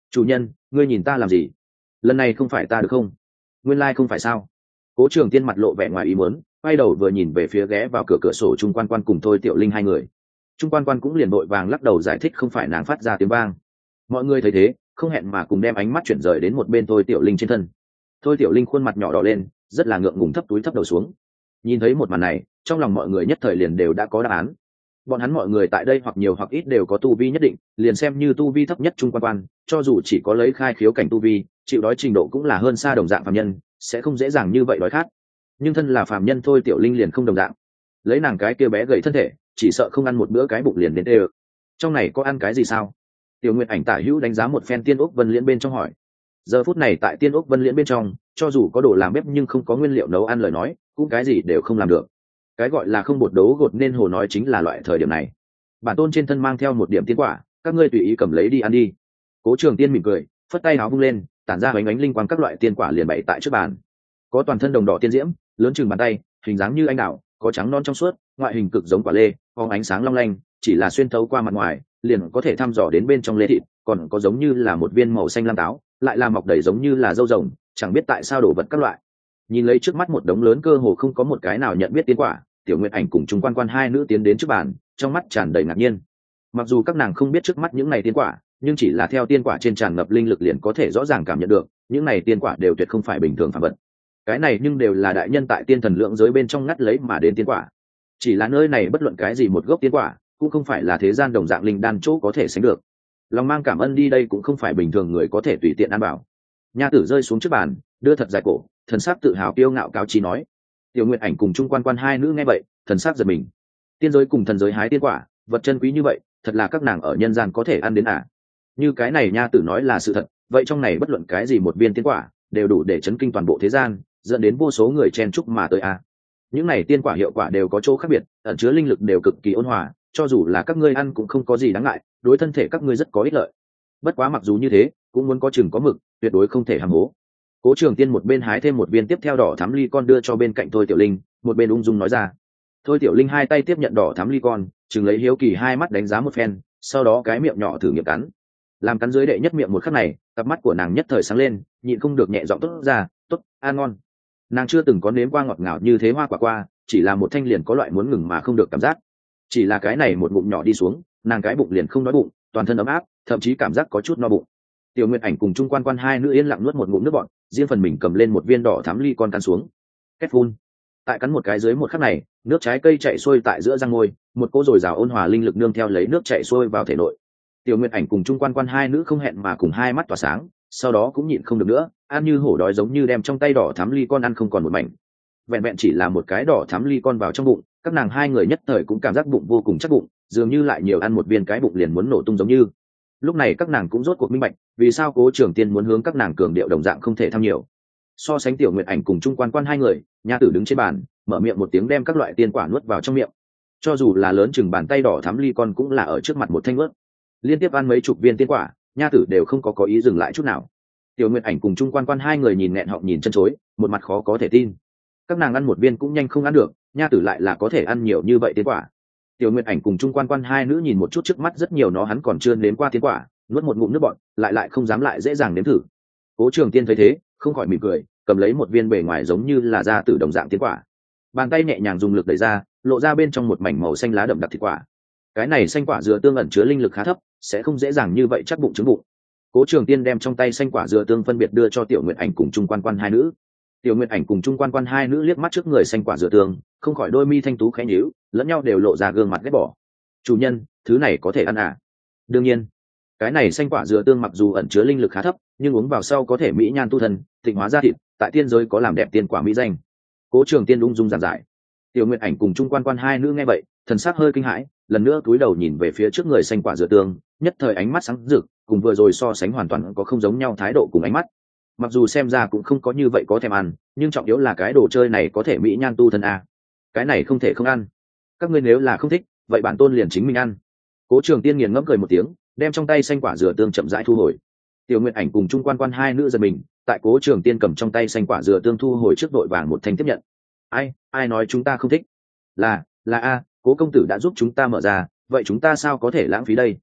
chủ nhân, ngươi nhìn ta làm gì? Lần này không phải ta được không? Nguyên lai không phải sao? Cố Trường Tiên mặt lộ vẻ ngoài ý muốn, quay đầu vừa nhìn về phía ghé vào cửa cửa sổ Trung Quan Quan cùng Thôi Tiểu Linh hai người. Trung Quan Quan cũng liền vội vàng lắc đầu giải thích không phải nàng phát ra tiếng vang. Mọi người thấy thế, không hẹn mà cùng đem ánh mắt chuyển rời đến một bên Thôi Tiểu Linh trên thân. Thôi Tiểu Linh khuôn mặt nhỏ đỏ lên, rất là ngượng ngùng thấp túi thấp đầu xuống. Nhìn thấy một màn này, trong lòng mọi người nhất thời liền đều đã có đáp án. Bọn hắn mọi người tại đây hoặc nhiều hoặc ít đều có tu vi nhất định, liền xem như tu vi thấp nhất Trung Quan Quan, cho dù chỉ có lấy khai khiếu cảnh tu vi, chịu đói trình độ cũng là hơn xa đồng dạng phàm nhân, sẽ không dễ dàng như vậy đói khát. Nhưng thân là phàm nhân Thôi Tiểu Linh liền không đồng dạng. Lấy nàng cái kia bé gầy thân thể, chỉ sợ không ăn một bữa cái bụng liền đến đê. Trong này có ăn cái gì sao? Tiểu Nguyệt Ảnh Tả Hữu đánh giá một phen Tiên Ốc Vân Liễn bên trong hỏi. Giờ phút này tại Tiên Ốc Vân Liễn bên trong, cho dù có đồ làm bếp nhưng không có nguyên liệu nấu ăn lời nói, cũng cái gì đều không làm được. Cái gọi là không bột đấu gột nên hồ nói chính là loại thời điểm này. Bản tôn trên thân mang theo một điểm tiên quả, các ngươi tùy ý cầm lấy đi ăn đi. Cố Trường Tiên mỉm cười, phất tay áo vung lên, tản ra ánh ánh linh quang các loại tiên quả liền bày tại trước bàn. Có toàn thân đồng đỏ tiên diễm, lớn chừng bàn tay, hình dáng như anh đào, có trắng non trong suốt, ngoại hình cực giống quả lê, phóng ánh sáng long lanh, chỉ là xuyên thấu qua mặt ngoài, liền có thể thăm dò đến bên trong lê thịt, còn có giống như là một viên màu xanh lam táo, lại là mọc đầy giống như là dâu rồng, chẳng biết tại sao đổ vật các loại. Nhìn lấy trước mắt một đống lớn cơ hồ không có một cái nào nhận biết tiên quả, Tiểu Nguyệt Ảnh cùng Trung Quan Quan hai nữ tiến đến trước bàn, trong mắt tràn đầy ngạc nhiên. Mặc dù các nàng không biết trước mắt những này tiên quả, nhưng chỉ là theo tiên quả trên tràn ngập linh lực liền có thể rõ ràng cảm nhận được, những này tiên quả đều tuyệt không phải bình thường phàm vật. Cái này nhưng đều là đại nhân tại tiên thần lượng giới bên trong ngắt lấy mà đến tiên quả. Chỉ là nơi này bất luận cái gì một gốc tiên quả, cũng không phải là thế gian đồng dạng linh đan chỗ có thể sánh được. Lòng mang cảm ơn đi đây cũng không phải bình thường người có thể tùy tiện ăn bảo. Nha tử rơi xuống trước bàn, đưa thật dài cổ, thần sắc tự hào kiêu ngạo cáo chí nói. Tiểu Nguyệt Ảnh cùng Trung Quan Quan hai nữ nghe vậy, thần sắc giật mình. Tiên giới cùng thần giới hái tiên quả, vật chân quý như vậy, thật là các nàng ở nhân gian có thể ăn đến à? Như cái này nha tử nói là sự thật, vậy trong này bất luận cái gì một viên tiên quả, đều đủ để chấn kinh toàn bộ thế gian, dẫn đến vô số người chen chúc mà tới à? Những này tiên quả hiệu quả đều có chỗ khác biệt, ẩn chứa linh lực đều cực kỳ ôn hòa, cho dù là các ngươi ăn cũng không có gì đáng ngại, đối thân thể các ngươi rất có ích lợi. Bất quá mặc dù như thế, cũng muốn có chừng có mực, tuyệt đối không thể hàm hố. Cố Trường Tiên một bên hái thêm một viên tiếp theo đỏ thắm ly con đưa cho bên cạnh Thôi Tiểu Linh, một bên ung dung nói ra. Thôi Tiểu Linh hai tay tiếp nhận đỏ thắm ly con, chừng lấy hiếu kỳ hai mắt đánh giá một phen, sau đó cái miệng nhỏ thử nghiệm cắn. Làm cắn dưới đệ nhất miệng một khắc này, cặp mắt của nàng nhất thời sáng lên, nhịn không được nhẹ giọng tốt ra, tốt, ăn ngon. Nàng chưa từng có nếm qua ngọt ngào như thế hoa quả qua, chỉ là một thanh liền có loại muốn ngừng mà không được cảm giác. Chỉ là cái này một bụng nhỏ đi xuống, nàng cái bụng liền không nói bụng, toàn thân ấm áp, thậm chí cảm giác có chút no bụng. Tiểu Nguyệt Ảnh cùng Trung Quan Quan hai nữ yên lặng nuốt một ngụm nước bọt, riêng phần mình cầm lên một viên đỏ thắm ly con cắn xuống. Kết phun. Tại cắn một cái dưới một khắc này, nước trái cây chảy xuôi tại giữa răng môi, một cỗ dồi dào ôn hòa linh lực nương theo lấy nước chảy xuôi vào thể nội. Tiểu Nguyệt Ảnh cùng Trung Quan Quan hai nữ không hẹn mà cùng hai mắt tỏa sáng, sau đó cũng nhịn không được nữa, ăn như hổ đói giống như đem trong tay đỏ thắm ly con ăn không còn một mảnh. Vẹn vẹn chỉ là một cái đỏ thắm ly con vào trong bụng, các nàng hai người nhất thời cũng cảm giác bụng vô cùng chắc bụng, dường như lại nhiều ăn một viên cái bụng liền muốn nổ tung giống như. Lúc này các nàng cũng rốt cuộc minh bạch, vì sao Cố Trường Tiên muốn hướng các nàng cường điệu đồng dạng không thể tham nhiều. So sánh Tiểu Nguyệt Ảnh cùng Trung Quan Quan hai người, nha tử đứng trên bàn, mở miệng một tiếng đem các loại tiên quả nuốt vào trong miệng. Cho dù là lớn chừng bàn tay đỏ thắm ly con cũng là ở trước mặt một thanh nuốt. Liên tiếp ăn mấy chục viên tiên quả, nha tử đều không có có ý dừng lại chút nào. Tiểu Nguyệt Ảnh cùng Trung Quan Quan hai người nhìn nghẹn họng nhìn chân chối, một mặt khó có thể tin. Các nàng ăn một viên cũng nhanh không ăn được, nha tử lại là có thể ăn nhiều như vậy tiên quả. Tiểu Nguyệt Ảnh cùng Trung Quan Quan hai nữ nhìn một chút trước mắt rất nhiều nó hắn còn chưa nếm qua tiên quả, nuốt một ngụm nước bọt, lại lại không dám lại dễ dàng nếm thử. Cố Trường Tiên thấy thế, không khỏi mỉm cười, cầm lấy một viên bề ngoài giống như là da tử đồng dạng tiên quả, bàn tay nhẹ nhàng dùng lực đẩy ra, lộ ra bên trong một mảnh màu xanh lá đậm đặc thịt quả. Cái này xanh quả dừa tương ẩn chứa linh lực khá thấp, sẽ không dễ dàng như vậy chắc bụng trứng bụng. Cố Trường Tiên đem trong tay xanh quả dừa tương phân biệt đưa cho Tiểu Nguyệt Ảnh cùng Trung Quan Quan hai nữ. Tiểu Nguyệt Ảnh cùng Trung Quan Quan hai nữ liếc mắt trước người xanh quả dừa tương, không khỏi đôi mi thanh tú khẽ nhíu, lẫn nhau đều lộ ra gương mặt ghét bỏ. Chủ nhân, thứ này có thể ăn à? Đương nhiên. Cái này xanh quả dừa tương mặc dù ẩn chứa linh lực khá thấp, nhưng uống vào sau có thể mỹ nhan tu thân, tịnh hóa da thịt, tại tiên giới có làm đẹp tiên quả mỹ danh. Cố Trường Tiên ung dung giảng giải. Tiểu Nguyệt Ảnh cùng Trung Quan Quan hai nữ nghe vậy, thần sắc hơi kinh hãi, lần nữa cúi đầu nhìn về phía trước người xanh quả dừa tương, nhất thời ánh mắt sáng rực, cùng vừa rồi so sánh hoàn toàn có không giống nhau thái độ cùng ánh mắt. Mặc dù xem ra cũng không có như vậy có thèm ăn, nhưng trọng yếu là cái đồ chơi này có thể mỹ nhan tu thân à. Cái này không thể không ăn. Các ngươi nếu là không thích, vậy bản tôn liền chính mình ăn. Cố Trường Tiên nghiền ngẫm cười một tiếng, đem trong tay xanh quả dừa tương chậm rãi thu hồi. Tiểu Nguyệt Ảnh cùng Trung Quan Quan hai nữ giật mình, tại Cố Trường Tiên cầm trong tay xanh quả dừa tương thu hồi trước đội vàng một thanh tiếp nhận. Ai, ai nói chúng ta không thích? Là, là a, Cố công tử đã giúp chúng ta mở ra, vậy chúng ta sao có thể lãng phí đây?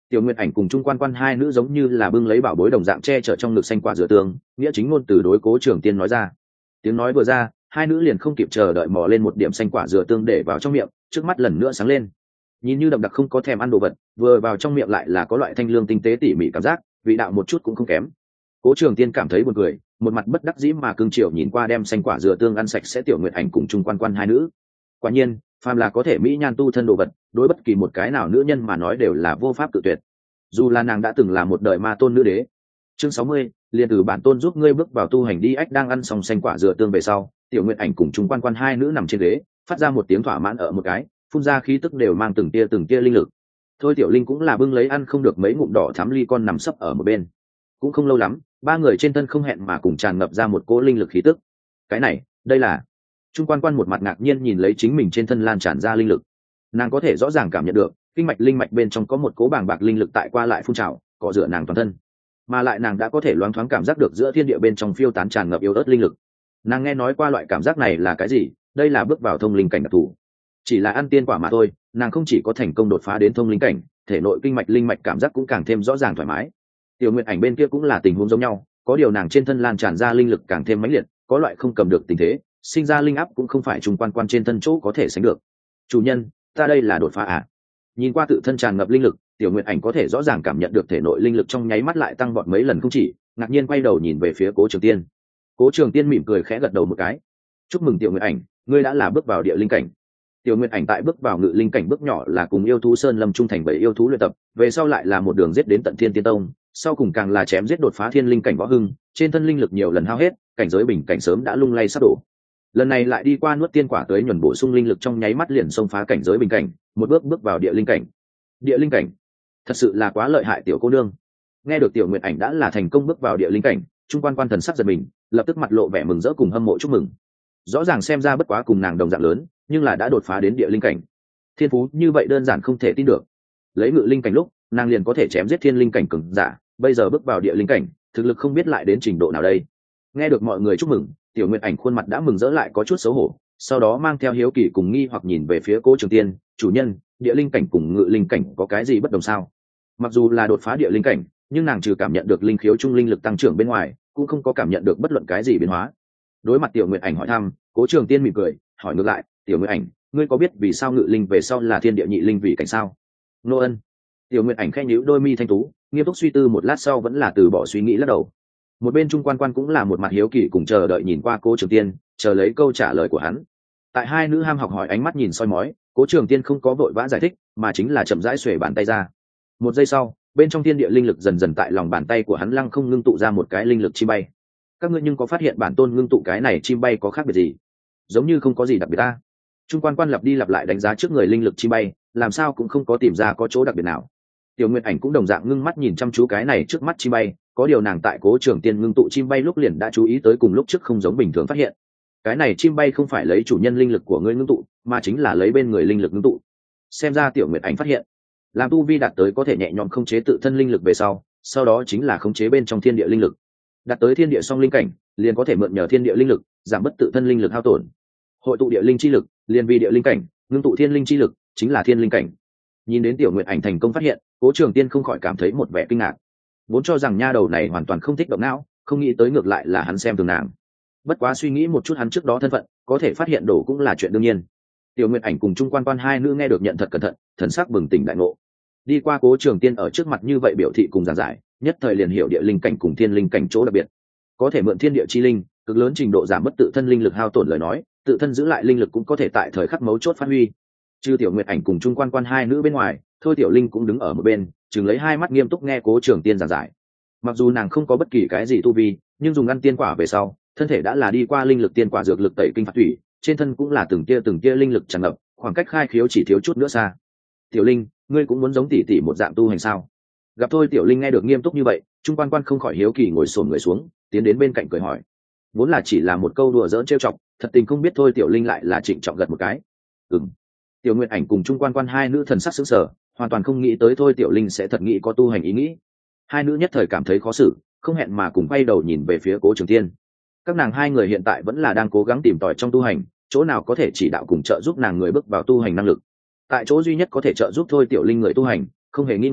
Tiểu Nguyệt Ảnh cùng Trung Quan Quan hai nữ giống như là bưng lấy bảo bối đồng dạng che chở trong ngực xanh quả dừa tương, nghĩa chính ngôn từ đối Cố Trường Tiên nói ra. Tiếng nói vừa ra, hai nữ liền không kịp chờ đợi mò lên một điểm xanh quả dừa tương để vào trong miệng, trước mắt lần nữa sáng lên. Nhìn như đậm đặc không có thèm ăn đồ vật, vừa vào trong miệng lại là có loại thanh lương tinh tế tỉ mỉ cảm giác, vị đạo một chút cũng không kém. Cố Trường Tiên cảm thấy buồn cười, một mặt bất đắc dĩ mà cương triều nhìn qua đem xanh quả dừa tương ăn sạch sẽ Tiểu Nguyệt Ảnh cùng Trung Quan Quan hai nữ. Quả nhiên, phàm là có thể mỹ nhan tu thân đồ vật, đối bất kỳ một cái nào nữ nhân mà nói đều là vô pháp tự tuyệt. Dù là nàng đã từng là một đời ma tôn nữ đế. Chương sáu mươi, liền từ bản tôn giúp ngươi bước vào tu hành đi. Ách đang ăn xong xanh quả dừa tương về sau, Tiểu Nguyệt Ảnh cùng Trung Quan Quan hai nữ nằm trên ghế, phát ra một tiếng thỏa mãn ở một cái, phun ra khí tức đều mang từng tia từng tia linh lực. Thôi Tiểu Linh cũng là bưng lấy ăn không được mấy ngụm đỏ thắm ly con nằm sấp ở một bên. Cũng không lâu lắm, ba người trên thân không hẹn mà cùng tràn ngập ra một cỗ linh lực khí tức. Cái này, đây là... Trung Quan Quan một mặt ngạc nhiên nhìn lấy chính mình trên thân lan tràn ra linh lực. Nàng có thể rõ ràng cảm nhận được, kinh mạch linh mạch bên trong có một cỗ bàng bạc linh lực tại qua lại phun trào, cọ rửa nàng toàn thân. Mà lại nàng đã có thể loáng thoáng cảm giác được giữa thiên địa bên trong phiêu tán tràn ngập yếu ớt linh lực. Nàng nghe nói qua loại cảm giác này là cái gì, đây là bước vào thông linh cảnh đặc thù. Chỉ là ăn tiên quả mà thôi, nàng không chỉ có thành công đột phá đến thông linh cảnh, thể nội kinh mạch linh mạch cảm giác cũng càng thêm rõ ràng thoải mái. Tiểu Nguyệt Ảnh bên kia cũng là tình huống giống nhau, có điều nàng trên thân lan tràn ra linh lực càng thêm mãnh liệt, có loại không cầm được tình thế, sinh ra linh áp cũng không phải Trung Quan Quan trên thân chỗ có thể sánh được. Chủ nhân, ta đây là đột phá à? Nhìn qua tự thân tràn ngập linh lực, Tiểu Nguyệt Ảnh có thể rõ ràng cảm nhận được thể nội linh lực trong nháy mắt lại tăng vọt mấy lần không chỉ, ngạc nhiên quay đầu nhìn về phía Cố Trường Tiên. Cố Trường Tiên mỉm cười khẽ gật đầu một cái. Chúc mừng Tiểu Nguyệt Ảnh, ngươi đã là bước vào địa linh cảnh. Tiểu Nguyệt Ảnh tại bước vào ngự linh cảnh bước nhỏ là cùng yêu thú sơn lâm trung thành bảy yêu thú luyện tập, về sau lại là một đường giết đến tận Thiên Tiên Tông, sau cùng càng là chém giết đột phá thiên linh cảnh võ hưng, trên thân linh lực nhiều lần hao hết, cảnh giới bình cảnh sớm đã lung lay sắp đổ. Lần này lại đi qua nuốt tiên quả tới nhuần bổ sung linh lực trong nháy mắt liền xông phá cảnh giới bình cảnh, một bước bước vào địa linh cảnh. Địa linh cảnh, thật sự là quá lợi hại tiểu cô nương. Nghe được Tiểu Nguyệt Ảnh đã là thành công bước vào địa linh cảnh, Trung Quan Quan thần sắc giật mình, lập tức mặt lộ vẻ mừng rỡ cùng hâm mộ chúc mừng. Rõ ràng xem ra bất quá cùng nàng đồng dạng lớn, nhưng là đã đột phá đến địa linh cảnh. Thiên phú như vậy đơn giản không thể tin được. Lấy ngự linh cảnh lúc, nàng liền có thể chém giết thiên linh cảnh cường giả, bây giờ bước vào địa linh cảnh, thực lực không biết lại đến trình độ nào đây. Nghe được mọi người chúc mừng, Tiểu Nguyệt Ảnh khuôn mặt đã mừng rỡ lại có chút xấu hổ, sau đó mang theo hiếu kỳ cùng nghi hoặc nhìn về phía Cố Trường Tiên, chủ nhân, địa linh cảnh cùng ngự linh cảnh có cái gì bất đồng sao? Mặc dù là đột phá địa linh cảnh, nhưng nàng trừ cảm nhận được linh khiếu trung linh lực tăng trưởng bên ngoài, cũng không có cảm nhận được bất luận cái gì biến hóa. Đối mặt Tiểu Nguyệt Ảnh hỏi thăm, Cố Trường Tiên mỉm cười, hỏi ngược lại, Tiểu Nguyệt Ảnh, ngươi có biết vì sao ngự linh về sau là thiên địa nhị linh vì cảnh sao? Nô ân. Tiểu Nguyệt Ảnh khẽ nhíu đôi mi thanh tú, nghiêm túc suy tư một lát sau vẫn là từ bỏ suy nghĩ lắc đầu. Một bên Trung Quan Quan cũng là một mặt hiếu kỳ cùng chờ đợi nhìn qua Cố Trường Tiên, chờ lấy câu trả lời của hắn. Tại hai nữ ham học hỏi ánh mắt nhìn soi mói, Cố Trường Tiên không có vội vã giải thích, mà chính là chậm rãi xuề bàn tay ra. Một giây sau, bên trong thiên địa linh lực dần dần tại lòng bàn tay của hắn lăng không ngưng tụ ra một cái linh lực chim bay. Các ngươi nhưng có phát hiện bản tôn ngưng tụ cái này chim bay có khác biệt gì? Giống như không có gì đặc biệt ta. Trung Quan Quan lặp đi lặp lại đánh giá trước người linh lực chim bay, làm sao cũng không có tìm ra có chỗ đặc biệt nào. Tiểu Nguyệt Ảnh cũng đồng dạng ngưng mắt nhìn chăm chú cái này trước mắt chim bay, có điều nàng tại Cố Trường Tiên ngưng tụ chim bay lúc liền đã chú ý tới cùng lúc trước không giống bình thường phát hiện. Cái này chim bay không phải lấy chủ nhân linh lực của ngươi ngưng tụ, mà chính là lấy bên người linh lực ngưng tụ. Xem ra Tiểu Nguyệt Ảnh phát hiện, làm tu vi đạt tới có thể nhẹ nhõm khống chế tự thân linh lực về sau, sau đó chính là khống chế bên trong thiên địa linh lực. Đạt tới thiên địa song linh cảnh, liền có thể mượn nhờ thiên địa linh lực, giảm bớt tự thân linh lực hao tổn. Hội tụ địa linh chi lực, liền vì địa linh cảnh, ngưng tụ thiên linh chi lực, chính là thiên linh cảnh. Nhìn đến Tiểu Nguyệt Ảnh thành công phát hiện, Cố Trường Tiên không khỏi cảm thấy một vẻ kinh ngạc. Vốn cho rằng nha đầu này hoàn toàn không thích động não, không nghĩ tới ngược lại là hắn xem thường nàng. Bất quá suy nghĩ một chút hắn trước đó thân phận, có thể phát hiện đồ cũng là chuyện đương nhiên. Tiểu Nguyệt Ảnh cùng Trung Quan Quan hai nữ nghe được nhận thật cẩn thận, thần sắc bừng tỉnh đại ngộ. Đi qua Cố Trường Tiên ở trước mặt như vậy biểu thị cùng giảng giải, nhất thời liền hiểu địa linh cảnh cùng thiên linh cảnh chỗ đặc biệt. Có thể mượn thiên địa chi linh, cực lớn trình độ giảm bất tự thân linh lực hao tổn lời nói, tự thân giữ lại linh lực cũng có thể tại thời khắc mấu chốt phát huy. Trừ Tiểu Nguyệt Ảnh cùng Trung Quan Quan hai nữ bên ngoài, Thôi Tiểu Linh cũng đứng ở một bên, chừng lấy hai mắt nghiêm túc nghe Cố Trường Tiên giảng giải. Mặc dù nàng không có bất kỳ cái gì tu vi, nhưng dùng ăn tiên quả về sau, thân thể đã là đi qua linh lực tiên quả dược lực tẩy kinh phạt thủy, trên thân cũng là từng tia từng tia linh lực tràn ngập, khoảng cách khai khiếu chỉ thiếu chút nữa xa. Tiểu Linh, ngươi cũng muốn giống tỷ tỷ một dạng tu hành sao? Gặp Thôi Tiểu Linh nghe được nghiêm túc như vậy, Trung Quan Quan không khỏi hiếu kỳ ngồi xổm người xuống, tiến đến bên cạnh cười hỏi. Vốn là chỉ là một câu đùa giỡn trêu chọc, thật tình không biết Thôi Tiểu Linh lại là trịnh trọng gật một cái. Ừm. Tiểu Nguyệt Ảnh cùng Trung Quan Quan hai nữ thần sắc sững sờ, hoàn toàn không nghĩ tới Thôi Tiểu Linh sẽ thật nghĩ có tu hành ý nghĩ. Hai nữ nhất thời cảm thấy khó xử, không hẹn mà cùng quay đầu nhìn về phía Cố Trường Tiên. Các nàng hai người hiện tại vẫn là đang cố gắng tìm tòi trong tu hành, chỗ nào có thể chỉ đạo cùng trợ giúp nàng người bước vào tu hành năng lực. Tại chỗ duy nhất có thể trợ giúp Thôi Tiểu Linh người tu hành, không hề nghi ngờ,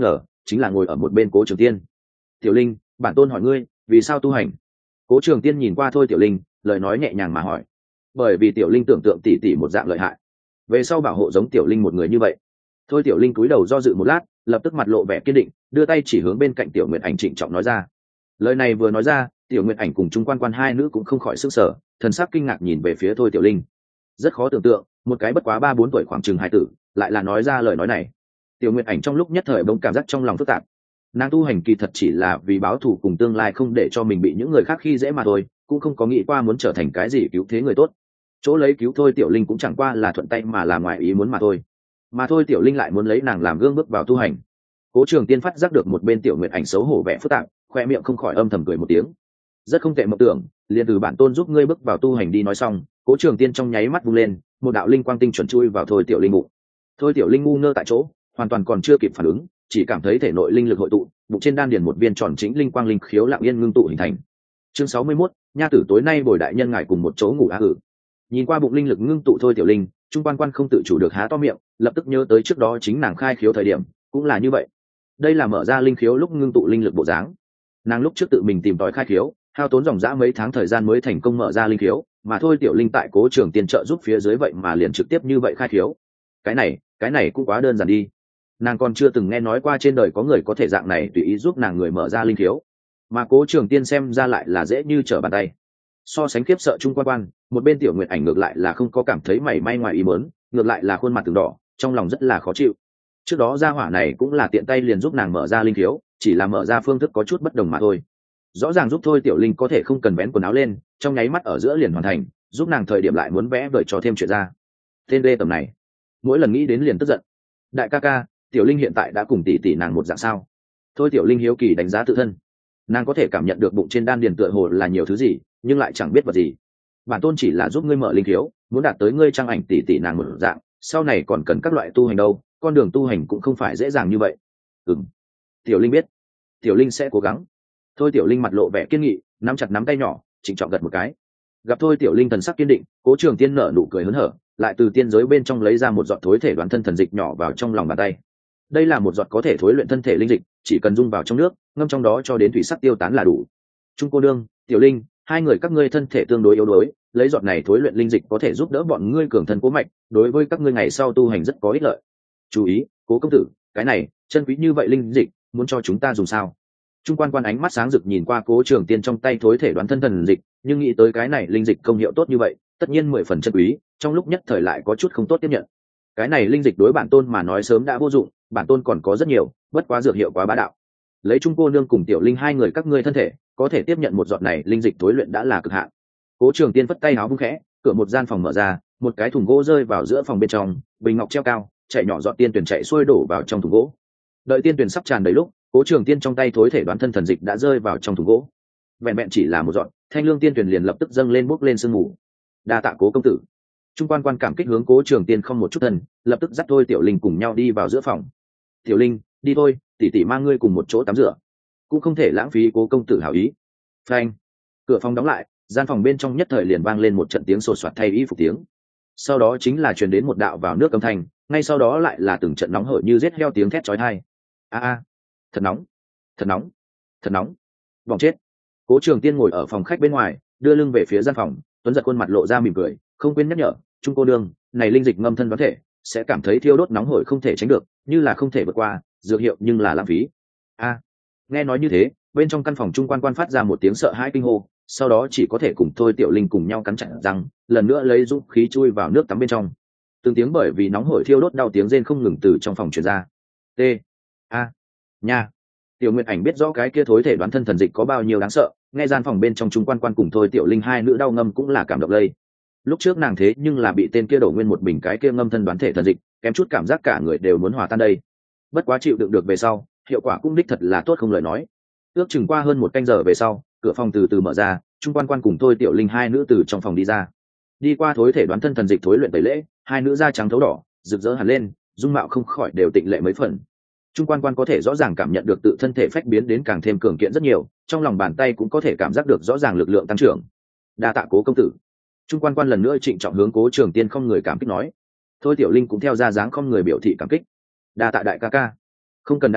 chính là ngồi ở một bên cố trường tiên. Tiểu linh, bản tôn hỏi ngươi vì sao tu hành? Cố trường tiên nhìn qua thôi tiểu linh, lời nói nhẹ nhàng mà hỏi. Bởi vì tiểu linh tưởng tượng tỉ tỉ một dạng lợi hại, về sau bảo hộ giống tiểu linh một người như vậy. Thôi tiểu linh cúi đầu do dự một lát, lập tức mặt lộ vẻ kiên định, đưa tay chỉ hướng bên cạnh tiểu nguyệt ảnh trịnh trọng nói ra. Lời này vừa nói ra, tiểu nguyệt ảnh cùng Trung Quan Quan hai nữ cũng không khỏi sức sở, thần sắc kinh ngạc nhìn về phía thôi tiểu linh. Rất khó tưởng tượng, một cái bất quá ba bốn tuổi khoảng chừng hai tử lại là nói ra lời nói này. Tiểu nguyệt ảnh trong lúc nhất thời bỗng cảm giác trong lòng phức tạp. Nàng tu hành kỳ thật chỉ là vì báo thù cùng tương lai không để cho mình bị những người khác khi dễ mà thôi, cũng không có nghĩ qua muốn trở thành cái gì cứu thế người tốt. Chỗ lấy cứu thôi tiểu linh cũng chẳng qua là thuận tay mà làm ngoài ý muốn mà thôi. Mà thôi tiểu linh lại muốn lấy nàng làm gương bước vào tu hành. Cố Trường Tiên phát giác được một bên tiểu nguyệt ảnh xấu hổ vẻ phức tạp, khoe miệng không khỏi âm thầm cười một tiếng. Rất không tệ mộng tưởng, liền từ bản tôn giúp ngươi bước vào tu hành đi. Nói xong, Cố Trường Tiên trong nháy mắt vung lên, một đạo linh quang tinh chuẩn chui vào thôi tiểu linh bụng. Thôi tiểu linh ngu ngơ tại chỗ, hoàn toàn còn chưa kịp phản ứng, chỉ cảm thấy thể nội linh lực hội tụ, bụng trên đan điền một viên tròn chính linh quang linh khiếu lặng yên ngưng tụ hình thành. Chương sáu mươi mốt, nha tử tối nay bồi đại nhân ngài cùng một chỗ ngủ á hử. Nhìn qua bụng linh lực ngưng tụ thôi tiểu linh, Trung Quan Quan không tự chủ được há to miệng, lập tức nhớ tới trước đó chính nàng khai khiếu thời điểm cũng là như vậy. Đây là mở ra linh khiếu lúc ngưng tụ linh lực bộ dáng. Nàng lúc trước tự mình tìm tòi khai khiếu, hao tốn dòng dã mấy tháng thời gian mới thành công mở ra linh khiếu, mà thôi tiểu linh tại Cố Trường Tiên trợ giúp phía dưới vậy mà liền trực tiếp như vậy khai khiếu. Cái này, cái này cũng quá đơn giản đi. Nàng còn chưa từng nghe nói qua trên đời có người có thể dạng này tùy ý giúp nàng người mở ra linh khiếu, mà Cố Trường Tiên xem ra lại là dễ như trở bàn tay. So sánh khiếp sợ Trung Quan Quan, một bên tiểu nguyệt ảnh ngược lại là không có cảm thấy mảy may ngoài ý muốn, ngược lại là khuôn mặt từng đỏ, trong lòng rất là khó chịu. Trước đó gia hỏa này cũng là tiện tay liền giúp nàng mở ra linh khiếu, chỉ là mở ra phương thức có chút bất đồng mà thôi. Rõ ràng giúp thôi tiểu linh có thể không cần vén quần áo lên, trong nháy mắt ở giữa liền hoàn thành, giúp nàng thời điểm lại muốn vẽ vời cho thêm chuyện ra. Tên đê tầm này, mỗi lần nghĩ đến liền tức giận. Đại ca ca, tiểu linh hiện tại đã cùng tỷ tỷ nàng một dạng sao? Thôi tiểu linh hiếu kỳ đánh giá tự thân. Nàng có thể cảm nhận được bụng trên đan điền tựa hồ là nhiều thứ gì, nhưng lại chẳng biết vật gì. Bản tôn chỉ là giúp ngươi mở linh khiếu, muốn đạt tới ngươi trang ảnh tỷ tỷ nàng một dạng, sau này còn cần các loại tu hành đâu, con đường tu hành cũng không phải dễ dàng như vậy. Ừm, tiểu linh biết, tiểu linh sẽ cố gắng. Thôi tiểu linh mặt lộ vẻ kiên nghị, nắm chặt nắm tay nhỏ, trịnh trọng gật một cái. Gặp thôi tiểu linh thần sắc kiên định, Cố Trường Tiên nở nụ cười hớn hở, lại từ tiên giới bên trong lấy ra một giọt thối thể đoán thân thần dịch nhỏ vào trong lòng bàn tay. Đây là một giọt có thể thối luyện thân thể linh dịch, chỉ cần dung vào trong nước, ngâm trong đó cho đến thủy sắc tiêu tán là đủ. Trung cô nương, tiểu linh, hai người các ngươi thân thể tương đối yếu đuối, lấy giọt này thối luyện linh dịch có thể giúp đỡ bọn ngươi cường thân cố mạnh, đối với các ngươi ngày sau tu hành rất có ích lợi. Chú ý, Cố công tử, cái này chân quý như vậy linh dịch, muốn cho chúng ta dùng sao? Trung Quan Quan ánh mắt sáng rực nhìn qua Cố Trường Tiên trong tay thối thể đoán thân thần dịch, nhưng nghĩ tới cái này linh dịch công hiệu tốt như vậy, tất nhiên mười phần chân quý, trong lúc nhất thời lại có chút không tốt tiếp nhận. Cái này linh dịch đối bản tôn mà nói sớm đã vô dụng, bản tôn còn có rất nhiều, bất quá dược hiệu quá bá đạo. Lấy Trung cô nương cùng tiểu linh hai người các ngươi thân thể, có thể tiếp nhận một giọt này linh dịch thối luyện đã là cực hạn. Cố Trường Tiên phất tay áo vung khẽ, cửa một gian phòng mở ra, một cái thùng gỗ rơi vào giữa phòng bên trong, bình ngọc treo cao, chạy nhỏ giọt tiên tuyển chạy xuôi đổ vào trong thùng gỗ. Đợi tiên tuyển sắp tràn đầy lúc, Cố Trường Tiên trong tay thối thể đoán thân thần dịch đã rơi vào trong thùng gỗ. Vẹn vẹn chỉ là một giọt, thanh lương tiên tuyển liền lập tức dâng lên bốc lên sương mù. Đa tạ Cố công tử. Trung Quan Quan cảm kích hướng Cố Trường Tiên không một chút thân, lập tức dắt thôi tiểu linh cùng nhau đi vào giữa phòng. Tiểu linh, đi thôi, tỷ tỷ mang ngươi cùng một chỗ tắm rửa, cũng không thể lãng phí Cố công tử hảo ý. Phanh, cửa phòng đóng lại, gian phòng bên trong nhất thời liền vang lên một trận tiếng sột soạt thay y phục tiếng. Sau đó chính là truyền đến một đạo vào nước âm thanh, ngay sau đó lại là từng trận nóng hổi như rết heo tiếng thét chói tai. A a, thật nóng, thật nóng, thật nóng. Vòng chết. Cố Trường Tiên ngồi ở phòng khách bên ngoài, đưa lưng về phía gian phòng, tuấn giật khuôn mặt lộ ra mỉm cười, không quên nhắc nhở, Trung cô đương, này linh dịch ngâm thân đoán thể, sẽ cảm thấy thiêu đốt nóng hổi không thể tránh được, như là không thể vượt qua, dược hiệu nhưng là lãng phí. A. Nghe nói như thế, bên trong căn phòng Trung Quan Quan phát ra một tiếng sợ hãi kinh hô, sau đó chỉ có thể cùng thôi tiểu linh cùng nhau cắn chặt răng, lần nữa lấy dũng khí chui vào nước tắm bên trong. Từng tiếng bởi vì nóng hổi thiêu đốt đau tiếng rên không ngừng từ trong phòng truyền ra. T. A. Nha. Tiểu Nguyệt Ảnh biết rõ cái kia thối thể đoán thân thần dịch có bao nhiêu đáng sợ, nghe gian phòng bên trong Trung Quan Quan cùng thôi tiểu linh hai nữ đau ngâm cũng là cảm động lây. Lúc trước nàng thế nhưng là bị tên kia đổ nguyên một bình cái kia ngâm thân đoán thể thần dịch, kém chút cảm giác cả người đều muốn hòa tan đây. Bất quá chịu đựng được về sau, hiệu quả cũng đích thật là tốt không lời nói. Ước chừng qua hơn một canh giờ về sau, cửa phòng từ từ mở ra, Trung Quan Quan cùng thôi tiểu linh hai nữ từ trong phòng đi ra. Đi qua thối thể đoán thân thần dịch thối luyện tẩy lễ, hai nữ da trắng thấu đỏ, rực rỡ hẳn lên, dung mạo không khỏi đều tịnh lệ mấy phần. Trung Quan Quan có thể rõ ràng cảm nhận được tự thân thể phách biến đến càng thêm cường kiện rất nhiều, trong lòng bàn tay cũng có thể cảm giác được rõ ràng lực lượng tăng trưởng. Đa tạ Cố công tử. Trung Quan Quan lần nữa trịnh trọng hướng Cố Trường Tiên không người cảm kích nói. Thôi tiểu linh cũng theo ra dáng không người biểu thị cảm kích. Đa tạ đại ca ca. Không cần đa tạ,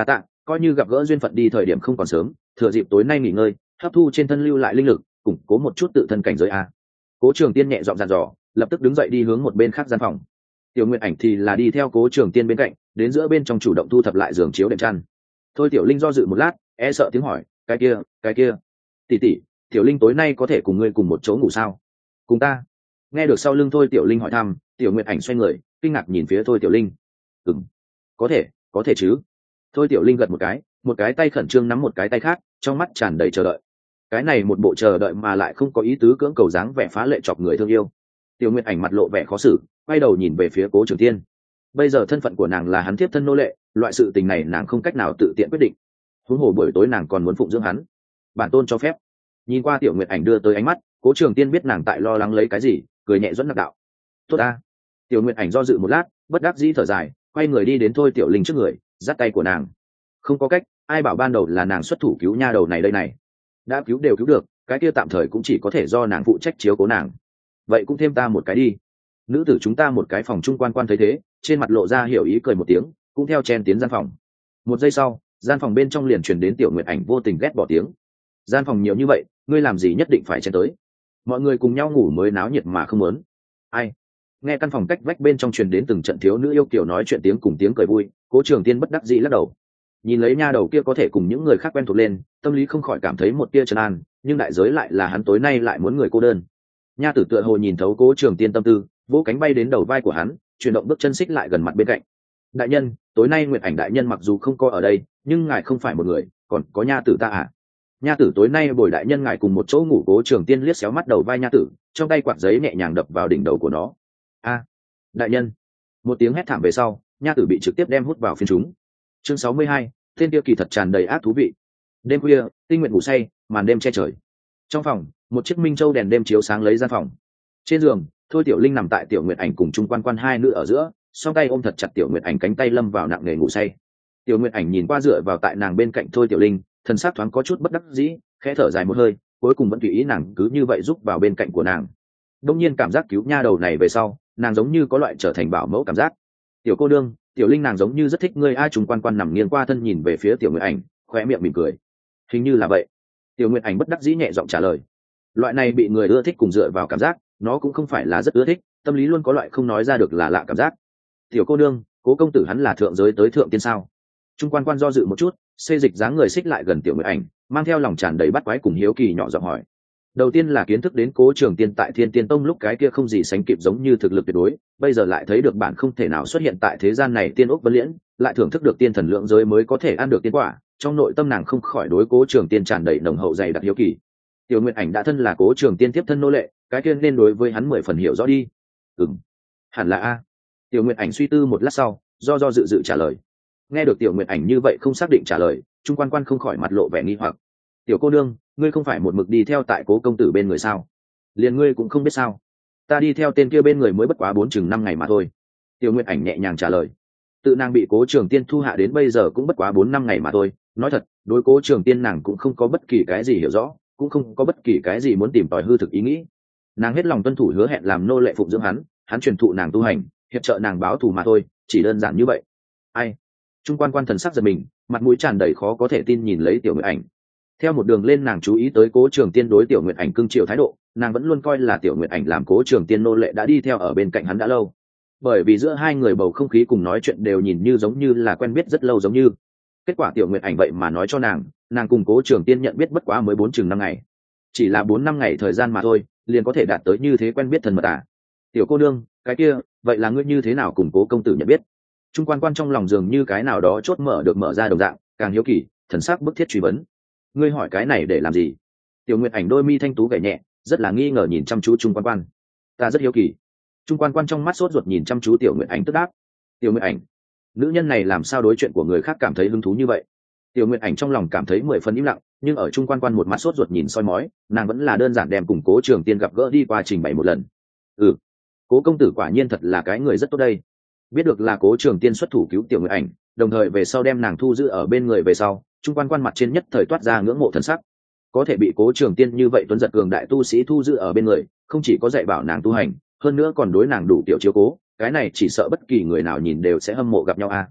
coi như gặp gỡ duyên phận đi thời điểm không còn sớm, thừa dịp tối nay nghỉ ngơi, hấp thu trên thân lưu lại linh lực, củng cố một chút tự thân cảnh giới a. Cố Trường Tiên nhẹ giọng dặn dò, lập tức đứng dậy đi hướng một bên khác gian phòng. Tiểu Nguyệt Ảnh thì là đi theo Cố Trường Tiên bên cạnh, đến giữa bên trong chủ động thu thập lại giường chiếu đệm chăn. Thôi Tiểu Linh do dự một lát, e sợ tiếng hỏi, cái kia cái kia tỷ tỷ, Tiểu Linh tối nay có thể cùng ngươi cùng một chỗ ngủ sao? Cùng ta? Nghe được sau lưng Thôi Tiểu Linh hỏi thăm, Tiểu Nguyệt Ảnh xoay người, kinh ngạc nhìn phía Thôi Tiểu Linh. Ừm, có thể, có thể chứ. Thôi Tiểu Linh gật một cái, một cái tay khẩn trương nắm một cái tay khác, trong mắt tràn đầy chờ đợi. Cái này một bộ chờ đợi mà lại không có ý tứ cưỡng cầu dáng vẻ phá lệ chọc người thương yêu. Tiểu Nguyệt Ảnh mặt lộ vẻ khó xử, quay đầu nhìn về phía Cố Trường Tiên. Bây giờ thân phận của nàng là hắn tiếp thân nô lệ, loại sự tình này nàng không cách nào tự tiện quyết định. Huống hồ buổi tối nàng còn muốn phụng dưỡng hắn, bản tôn cho phép. Nhìn qua Tiểu Nguyệt Ảnh đưa tới ánh mắt, Cố Trường Tiên biết nàng tại lo lắng lấy cái gì, cười nhẹ dẫn nặc đạo: tốt a. Tiểu Nguyệt Ảnh do dự một lát, bất đắc dĩ thở dài, quay người đi đến Thôi Tiểu Linh trước người, dắt tay của nàng. Không có cách, ai bảo ban đầu là nàng xuất thủ cứu nha đầu này đây này. Đã cứu đều cứu được, cái kia tạm thời cũng chỉ có thể do nàng phụ trách chiếu cố nàng. Vậy cũng thêm ta một cái đi. Nữ tử chúng ta một cái phòng trung quan quan thấy thế, trên mặt lộ ra hiểu ý cười một tiếng, cũng theo chen tiến gian phòng. Một giây sau, gian phòng bên trong liền truyền đến Tiểu Nguyệt Ảnh vô tình ghét bỏ tiếng: gian phòng nhiều như vậy, ngươi làm gì nhất định phải chen tới? Mọi người cùng nhau ngủ mới náo nhiệt mà không muốn. Ai? Nghe căn phòng cách vách bên trong truyền đến từng trận thiếu nữ yêu kiều nói chuyện tiếng cùng tiếng cười vui, Cố Trường Tiên bất đắc dĩ lắc đầu. Nhìn lấy nha đầu kia có thể cùng những người khác quen thuộc lên, tâm lý không khỏi cảm thấy một tia trấn an, nhưng đại giới lại là hắn tối nay lại muốn người cô đơn. Nha tử tựa hồ nhìn thấu Cố Trường Tiên tâm tư, vỗ cánh bay đến đầu vai của hắn, chuyển động bước chân xích lại gần mặt bên cạnh. Đại nhân, tối nay Nguyệt Ảnh đại nhân mặc dù không có ở đây, nhưng ngài không phải một người, còn có nha tử ta à? Nha tử tối nay bồi đại nhân ngài cùng một chỗ ngủ. Cố Trường Tiên liếc xéo mắt đầu vai nha tử, trong tay quạt giấy nhẹ nhàng đập vào đỉnh đầu của nó. A, đại nhân! Một tiếng hét thảm về sau, nha tử bị trực tiếp đem hút vào phiên chúng. Chương sáu mươi hai, tên kia kỳ thật tràn đầy ác thú vị. Đêm khuya, tinh nguyện ngủ say, màn đêm che trời. Trong phòng, một chiếc minh châu đèn đêm chiếu sáng lấy gian phòng. Trên giường, Thôi Tiểu Linh nằm tại Tiểu Nguyệt Ảnh cùng Trung Quan Quan hai nữ ở giữa, song tay ôm thật chặt Tiểu Nguyệt Ảnh, cánh tay lâm vào nặng nề ngủ say. Tiểu Nguyệt Ảnh nhìn qua dựa vào tại nàng bên cạnh Thôi Tiểu Linh, thần sắc thoáng có chút bất đắc dĩ, khẽ thở dài một hơi, cuối cùng vẫn tùy ý nàng cứ như vậy giúp vào bên cạnh của nàng. Đông nhiên cảm giác cứu nha đầu này về sau, nàng giống như có loại trở thành bảo mẫu cảm giác. Tiểu cô đương, Tiểu Linh nàng giống như rất thích ngươi a. Trung Quan Quan nằm nghiêng qua thân nhìn về phía Tiểu Nguyệt Ảnh, khóe miệng mỉm cười. Hình như là vậy. Tiểu Nguyệt Ảnh bất đắc dĩ nhẹ giọng trả lời. Loại này bị người ưa thích cùng dựa vào cảm giác, nó cũng không phải là rất ưa thích, tâm lý luôn có loại không nói ra được là lạ cảm giác. Tiểu cô đương, Cố công tử hắn là thượng giới tới thượng tiên sao? Trung Quan Quan do dự một chút, xê dịch dáng người xích lại gần Tiểu Nguyệt Ảnh, mang theo lòng tràn đầy bắt quái cùng hiếu kỳ nhỏ giọng hỏi. Đầu tiên là kiến thức đến Cố Trường Tiên tại Thiên Tiên Tông lúc cái kia không gì sánh kịp giống như thực lực tuyệt đối, bây giờ lại thấy được bản không thể nào xuất hiện tại thế gian này tiên ốc vân liễn, lại thưởng thức được tiên thần lượng giới mới có thể ăn được tiên quả, trong nội tâm nàng không khỏi đối Cố Trường Tiên tràn đầy nồng hậu dày đặc hiếu kỳ. Tiểu Nguyệt Ảnh đã thân là Cố Trường Tiên tiếp thân nô lệ, cái kia nên đối với hắn mười phần hiểu rõ đi. Ừm, hẳn là a. Tiểu Nguyệt Ảnh suy tư một lát sau, do do dự dự trả lời. Nghe được Tiểu Nguyệt Ảnh như vậy không xác định trả lời, Trung Quan Quan không khỏi mặt lộ vẻ nghi hoặc. Tiểu cô nương, ngươi không phải một mực đi theo tại Cố công tử bên người sao? Liền ngươi cũng không biết sao? Ta đi theo tên kia bên người mới bất quá bốn chừng năm ngày mà thôi. Tiểu Nguyệt Ảnh nhẹ nhàng trả lời. Tự nàng bị Cố Trường Tiên thu hạ đến bây giờ cũng bất quá bốn năm ngày mà thôi. Nói thật, đối Cố Trường Tiên nàng cũng không có bất kỳ cái gì hiểu rõ, cũng không có bất kỳ cái gì muốn tìm tòi hư thực ý nghĩ. Nàng hết lòng tuân thủ hứa hẹn làm nô lệ phụng dưỡng hắn, hắn truyền thụ nàng tu hành, hiệp trợ nàng báo thù mà thôi, chỉ đơn giản như vậy. Ai? Trung Quan Quan thần sắc giật mình, mặt mũi tràn đầy khó có thể tin nhìn lấy Tiểu Nguyệt Ảnh. Theo một đường lên nàng chú ý tới Cố Trường Tiên đối Tiểu Nguyệt Ảnh cưng chiều thái độ, nàng vẫn luôn coi là Tiểu Nguyệt Ảnh làm Cố Trường Tiên nô lệ đã đi theo ở bên cạnh hắn đã lâu. Bởi vì giữa hai người bầu không khí cùng nói chuyện đều nhìn như giống như là quen biết rất lâu giống như. Kết quả Tiểu Nguyệt Ảnh vậy mà nói cho nàng, nàng cùng Cố Trường Tiên nhận biết bất quá mới bốn chừng năm ngày. Chỉ là bốn năm ngày thời gian mà thôi, liền có thể đạt tới như thế quen biết thân mật à? Tiểu cô nương, cái kia, vậy là ngươi như thế nào cùng Cố công tử nhận biết? Trung Quan Quan trong lòng dường như cái nào đó chốt mở được mở ra đồng dạng, càng hiếu kỳ, thần sắc bức thiết truy vấn. Ngươi hỏi cái này để làm gì? Tiểu Nguyệt Ảnh đôi mi thanh tú gảy nhẹ, rất là nghi ngờ nhìn chăm chú Trung Quan Quan. Ta rất hiếu kỳ. Trung Quan Quan trong mắt sốt ruột nhìn chăm chú Tiểu Nguyệt Ảnh tức đáp. Tiểu Nguyệt Ảnh, nữ nhân này làm sao đối chuyện của người khác cảm thấy hứng thú như vậy? Tiểu Nguyệt Ảnh trong lòng cảm thấy mười phần im lặng, nhưng ở Trung Quan Quan một mắt sốt ruột nhìn soi mói, nàng vẫn là đơn giản đem cùng Cố Trường Tiên gặp gỡ đi qua trình bày một lần. Ừ, Cố công tử quả nhiên thật là cái người rất tốt đây. Biết được là Cố Trường Tiên xuất thủ cứu Tiểu Nguyệt Ảnh, đồng thời về sau đem nàng thu giữ ở bên người về sau, Trung Quan Quan mặt trên nhất thời toát ra ngưỡng mộ thần sắc. Có thể bị Cố Trường Tiên như vậy tuấn giật cường đại tu sĩ thu giữ ở bên người, không chỉ có dạy bảo nàng tu hành, hơn nữa còn đối nàng đủ tiểu chiếu cố, cái này chỉ sợ bất kỳ người nào nhìn đều sẽ hâm mộ gặp nhau a.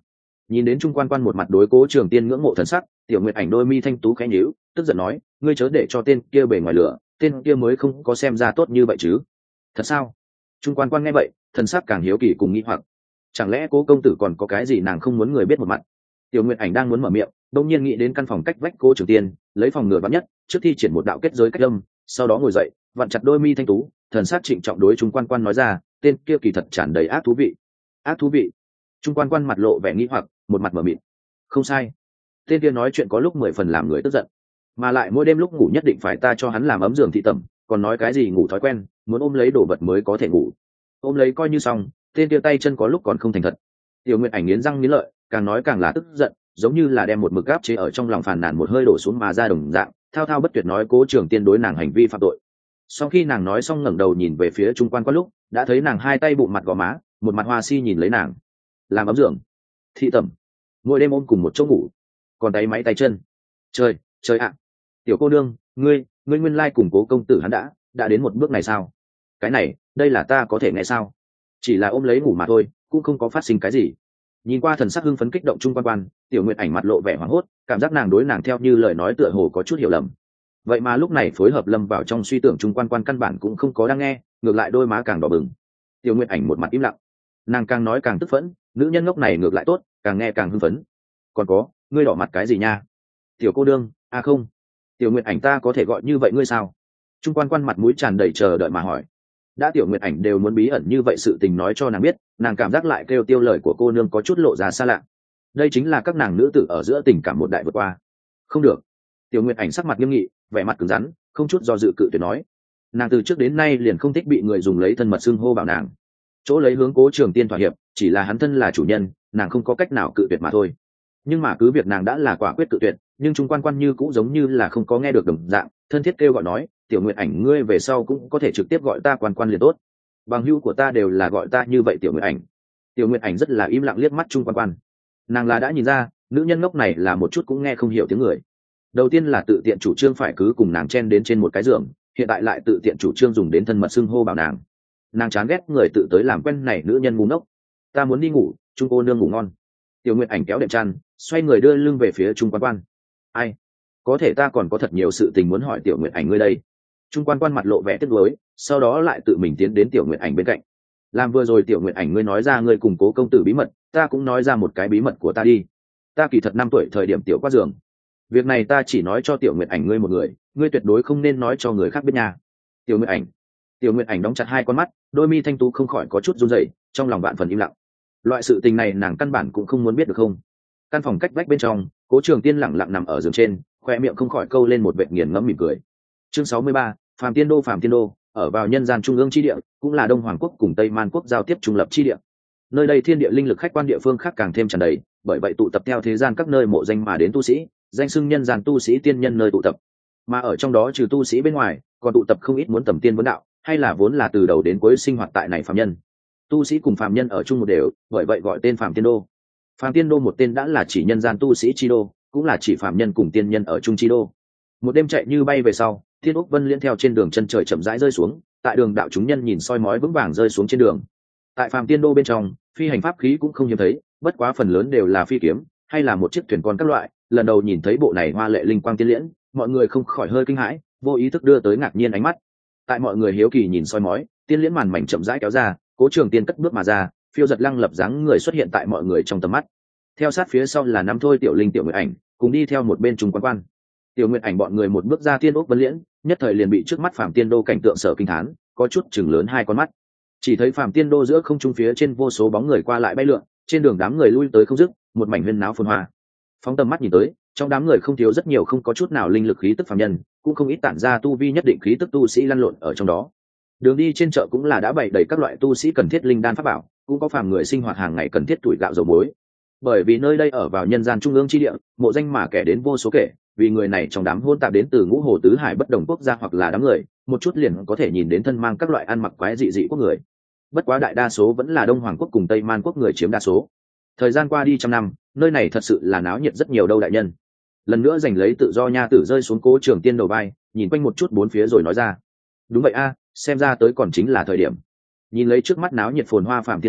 Nhìn đến Trung Quan Quan một mặt đối Cố Trường Tiên ngưỡng mộ thần sắc, Tiểu Nguyệt Ảnh đôi mi thanh tú khẽ nhíu, tức giận nói, ngươi chớ để cho tên kia bề ngoài lửa, tên kia mới không có xem ra tốt như vậy chứ. Thật sao? Trung Quan Quan nghe vậy, thần sắc càng hiếu kỳ cùng nghi hoặc. Chẳng lẽ Cố công tử còn có cái gì nàng không muốn người biết một mặt? Tiểu Nguyệt Ảnh đang muốn mở miệng, đột nhiên nghĩ đến căn phòng cách vách Cố Trường Tiên, lấy phòng ngừa vắn nhất, trước thi triển một đạo kết giới cách âm, sau đó ngồi dậy, vặn chặt đôi mi thanh tú, thần sắc trịnh trọng đối Trung Quan Quan nói ra, tên kia kỳ thật tràn đầy ác thú vị. Ác thú vị? Trung Quan Quan mặt lộ vẻ nghi hoặc, một mặt mở mịt. Không sai, tên kia nói chuyện có lúc mười phần làm người tức giận, mà lại mỗi đêm lúc ngủ nhất định phải ta cho hắn làm ấm giường thị tẩm, còn nói cái gì ngủ thói quen, muốn ôm lấy đồ vật mới có thể ngủ. Ôm lấy coi như xong, tên kia tay chân có lúc còn không thành thật. Tiểu Nguyệt Ảnh nghiến răng nghiến lợi, càng nói càng là tức giận, giống như là đem một mực áp chế ở trong lòng phàn nàn một hơi đổ xuống mà ra đồng dạng, thao thao bất tuyệt nói Cố Trường Tiên đối nàng hành vi phạm tội. Sau khi nàng nói xong ngẩng đầu nhìn về phía Trung Quan Quan lúc, đã thấy nàng hai tay bụng mặt gò má, một mặt hoa si nhìn lấy nàng. Làm ấm giường, thị tẩm, mỗi đêm ôm cùng một chỗ ngủ, còn tay máy tay chân. Trời, trời ạ. Tiểu cô nương, ngươi, ngươi nguyên lai cùng Cố công tử hắn đã, đã đến một bước này sao? Cái này, đây là ta có thể nghe sao? Chỉ là ôm lấy ngủ mà thôi, cũng không có phát sinh cái gì. Nhìn qua thần sắc hưng phấn kích động Trung Quan Quan, Tiểu Nguyệt Ảnh mặt lộ vẻ hoảng hốt, cảm giác nàng đối nàng theo như lời nói tựa hồ có chút hiểu lầm. Vậy mà lúc này phối hợp lâm vào trong suy tưởng Trung Quan Quan căn bản cũng không có đang nghe, ngược lại đôi má càng đỏ bừng. Tiểu Nguyệt Ảnh một mặt im lặng, nàng càng nói càng tức phẫn, nữ nhân ngốc này ngược lại tốt, càng nghe càng hưng phấn. Còn có, ngươi đỏ mặt cái gì nha? Tiểu cô đương, à không, Tiểu Nguyệt Ảnh ta có thể gọi như vậy ngươi sao? Trung Quan Quan mặt mũi tràn đầy chờ đợi mà hỏi. Đã Tiểu Nguyệt Ảnh đều muốn bí ẩn như vậy sự tình nói cho nàng biết, nàng cảm giác lại kêu tiêu lời của cô nương có chút lộ ra xa lạ. Đây chính là các nàng nữ tử ở giữa tình cảm một đại vượt qua. Không được. Tiểu Nguyệt Ảnh sắc mặt nghiêm nghị, vẻ mặt cứng rắn, không chút do dự cự tuyệt nói. Nàng từ trước đến nay liền không thích bị người dùng lấy thân mật xưng hô bảo nàng. Chỗ lấy hướng Cố Trường Tiên thỏa hiệp, chỉ là hắn thân là chủ nhân, nàng không có cách nào cự tuyệt mà thôi. Nhưng mà cứ việc nàng đã là quả quyết cự tuyệt, nhưng Trung Quan Quan như cũng giống như là không có nghe được đồng dạng, thân thiết kêu gọi nói, Tiểu Nguyệt Ảnh ngươi về sau cũng có thể trực tiếp gọi ta Quan Quan liền tốt. Bằng hữu của ta đều là gọi ta như vậy Tiểu Nguyệt Ảnh. Tiểu Nguyệt Ảnh rất là im lặng liếc mắt Trung Quan Quan. Nàng là đã nhìn ra, nữ nhân ngốc này là một chút cũng nghe không hiểu tiếng người. Đầu tiên là tự tiện chủ trương phải cứ cùng nàng chen đến trên một cái giường, hiện tại lại tự tiện chủ trương dùng đến thân mật xưng hô bảo nàng. Nàng chán ghét người tự tới làm quen này nữ nhân ngu ngốc. Ta muốn đi ngủ, Trung cô nương ngủ ngon. Tiểu Nguyệt Ảnh kéo đệm chăn, xoay người đưa lưng về phía Trung Quan Quan. Ai? Có thể ta còn có thật nhiều sự tình muốn hỏi Tiểu Nguyệt Ảnh ngươi đây. Trung Quan Quan mặt lộ vẻ tiếc nuối, sau đó lại tự mình tiến đến Tiểu Nguyệt Ảnh bên cạnh. Làm vừa rồi Tiểu Nguyệt Ảnh ngươi nói ra ngươi cùng Cố công tử bí mật, ta cũng nói ra một cái bí mật của ta đi. Ta kỳ thật năm tuổi thời điểm tiểu qua giường. Việc này ta chỉ nói cho Tiểu Nguyệt Ảnh ngươi một người, ngươi tuyệt đối không nên nói cho người khác biết nha. Tiểu Nguyệt Ảnh. Tiểu Nguyệt Ảnh đóng chặt hai con mắt, đôi mi thanh tú không khỏi có chút run rẩy, trong lòng vạn phần im lặng. Loại sự tình này nàng căn bản cũng không muốn biết được không. Căn phòng cách vách bên trong, Cố Trường Tiên lẳng lặng nằm ở giường trên, khoe miệng không khỏi câu lên một vệt nghiền ngẫm mỉm cười. Chương sáu mươi ba, Phàm Tiên Đô Phàm Tiên Đô, ở vào nhân gian trung ương chi địa, cũng là Đông Hoàng quốc cùng Tây Man quốc giao tiếp trung lập chi địa. Nơi đây thiên địa linh lực khách quan địa phương khác càng thêm tràn đầy, bởi vậy tụ tập theo thế gian các nơi mộ danh mà đến tu sĩ, danh xưng nhân gian tu sĩ tiên nhân nơi tụ tập. Mà ở trong đó trừ tu sĩ bên ngoài, còn tụ tập không ít muốn tầm tiên vấn đạo, hay là vốn là từ đầu đến cuối sinh hoạt tại này phàm nhân. Tu sĩ cùng phàm nhân ở chung một đều, bởi vậy gọi tên Phàm Tiên Đô. Phàm Tiên Đô một tên đã là chỉ nhân gian tu sĩ chi đô, cũng là chỉ phàm nhân cùng tiên nhân ở chung chi đô. Một đêm chạy như bay về sau, Thiên Úc Vân Liên theo trên đường chân trời chậm rãi rơi xuống, tại đường đạo chúng nhân nhìn soi mói vững vàng rơi xuống trên đường. Tại Phàm Tiên Đô bên trong, phi hành pháp khí cũng không hiếm thấy, bất quá phần lớn đều là phi kiếm, hay là một chiếc thuyền con các loại. Lần đầu nhìn thấy bộ này hoa lệ linh quang tiên liễn, mọi người không khỏi hơi kinh hãi, vô ý thức đưa tới ngạc nhiên ánh mắt. Tại mọi người hiếu kỳ nhìn soi mói, tiên liễn màn mảnh chậm rãi kéo ra, Cố Trường Tiên cất bước mà ra, phiêu giật lăng lập dáng người xuất hiện tại mọi người trong tầm mắt. Theo sát phía sau là năm thôi Tiểu Linh Tiểu Nguyệt Ảnh, cùng đi theo một bên Trung Quan Quan. Tiểu Nguyệt Ảnh bọn người một bước ra Thiên Úc Vân Liễn, nhất thời liền bị trước mắt Phàm Tiên Đô cảnh tượng sở kinh thán, có chút chừng lớn hai con mắt. Chỉ thấy Phàm Tiên Đô giữa không trung phía trên vô số bóng người qua lại bay lượn, trên đường đám người lui tới không dứt, một mảnh huyên náo phồn hoa. Phóng tầm mắt nhìn tới, trong đám người không thiếu rất nhiều không có chút nào linh lực khí tức phàm nhân, cũng không ít tản ra tu vi nhất định khí tức tu sĩ lăn lộn ở trong đó. Đường đi trên chợ cũng là đã bày đầy các loại tu sĩ cần thiết linh đan pháp bảo, cũng có phàm người sinh hoạt hàng ngày cần thiết tuổi gạo dầu muối. Bởi vì nơi đây ở vào nhân gian trung ương chi địa, mộ danh mà kẻ đến vô số kể, vì người này trong đám hôn tạp đến từ ngũ hồ tứ hải bất đồng quốc gia hoặc là đám người, một chút liền có thể nhìn đến thân mang các loại ăn mặc quái dị dị quốc người. Bất quá đại đa số vẫn là Đông Hoàng quốc cùng Tây Man quốc người chiếm đa số. Thời gian qua đi trăm năm, nơi này thật sự là náo nhiệt rất nhiều đâu đại nhân. Lần nữa giành lấy tự do nha tử rơi xuống Cố Trường Tiên đầu vai, nhìn quanh một chút bốn phía rồi nói ra. Đúng vậy a, xem ra tới còn chính là thời điểm. Nhìn lấy trước mắt náo nhiệt phồn hoa Phàm Tiên Đô,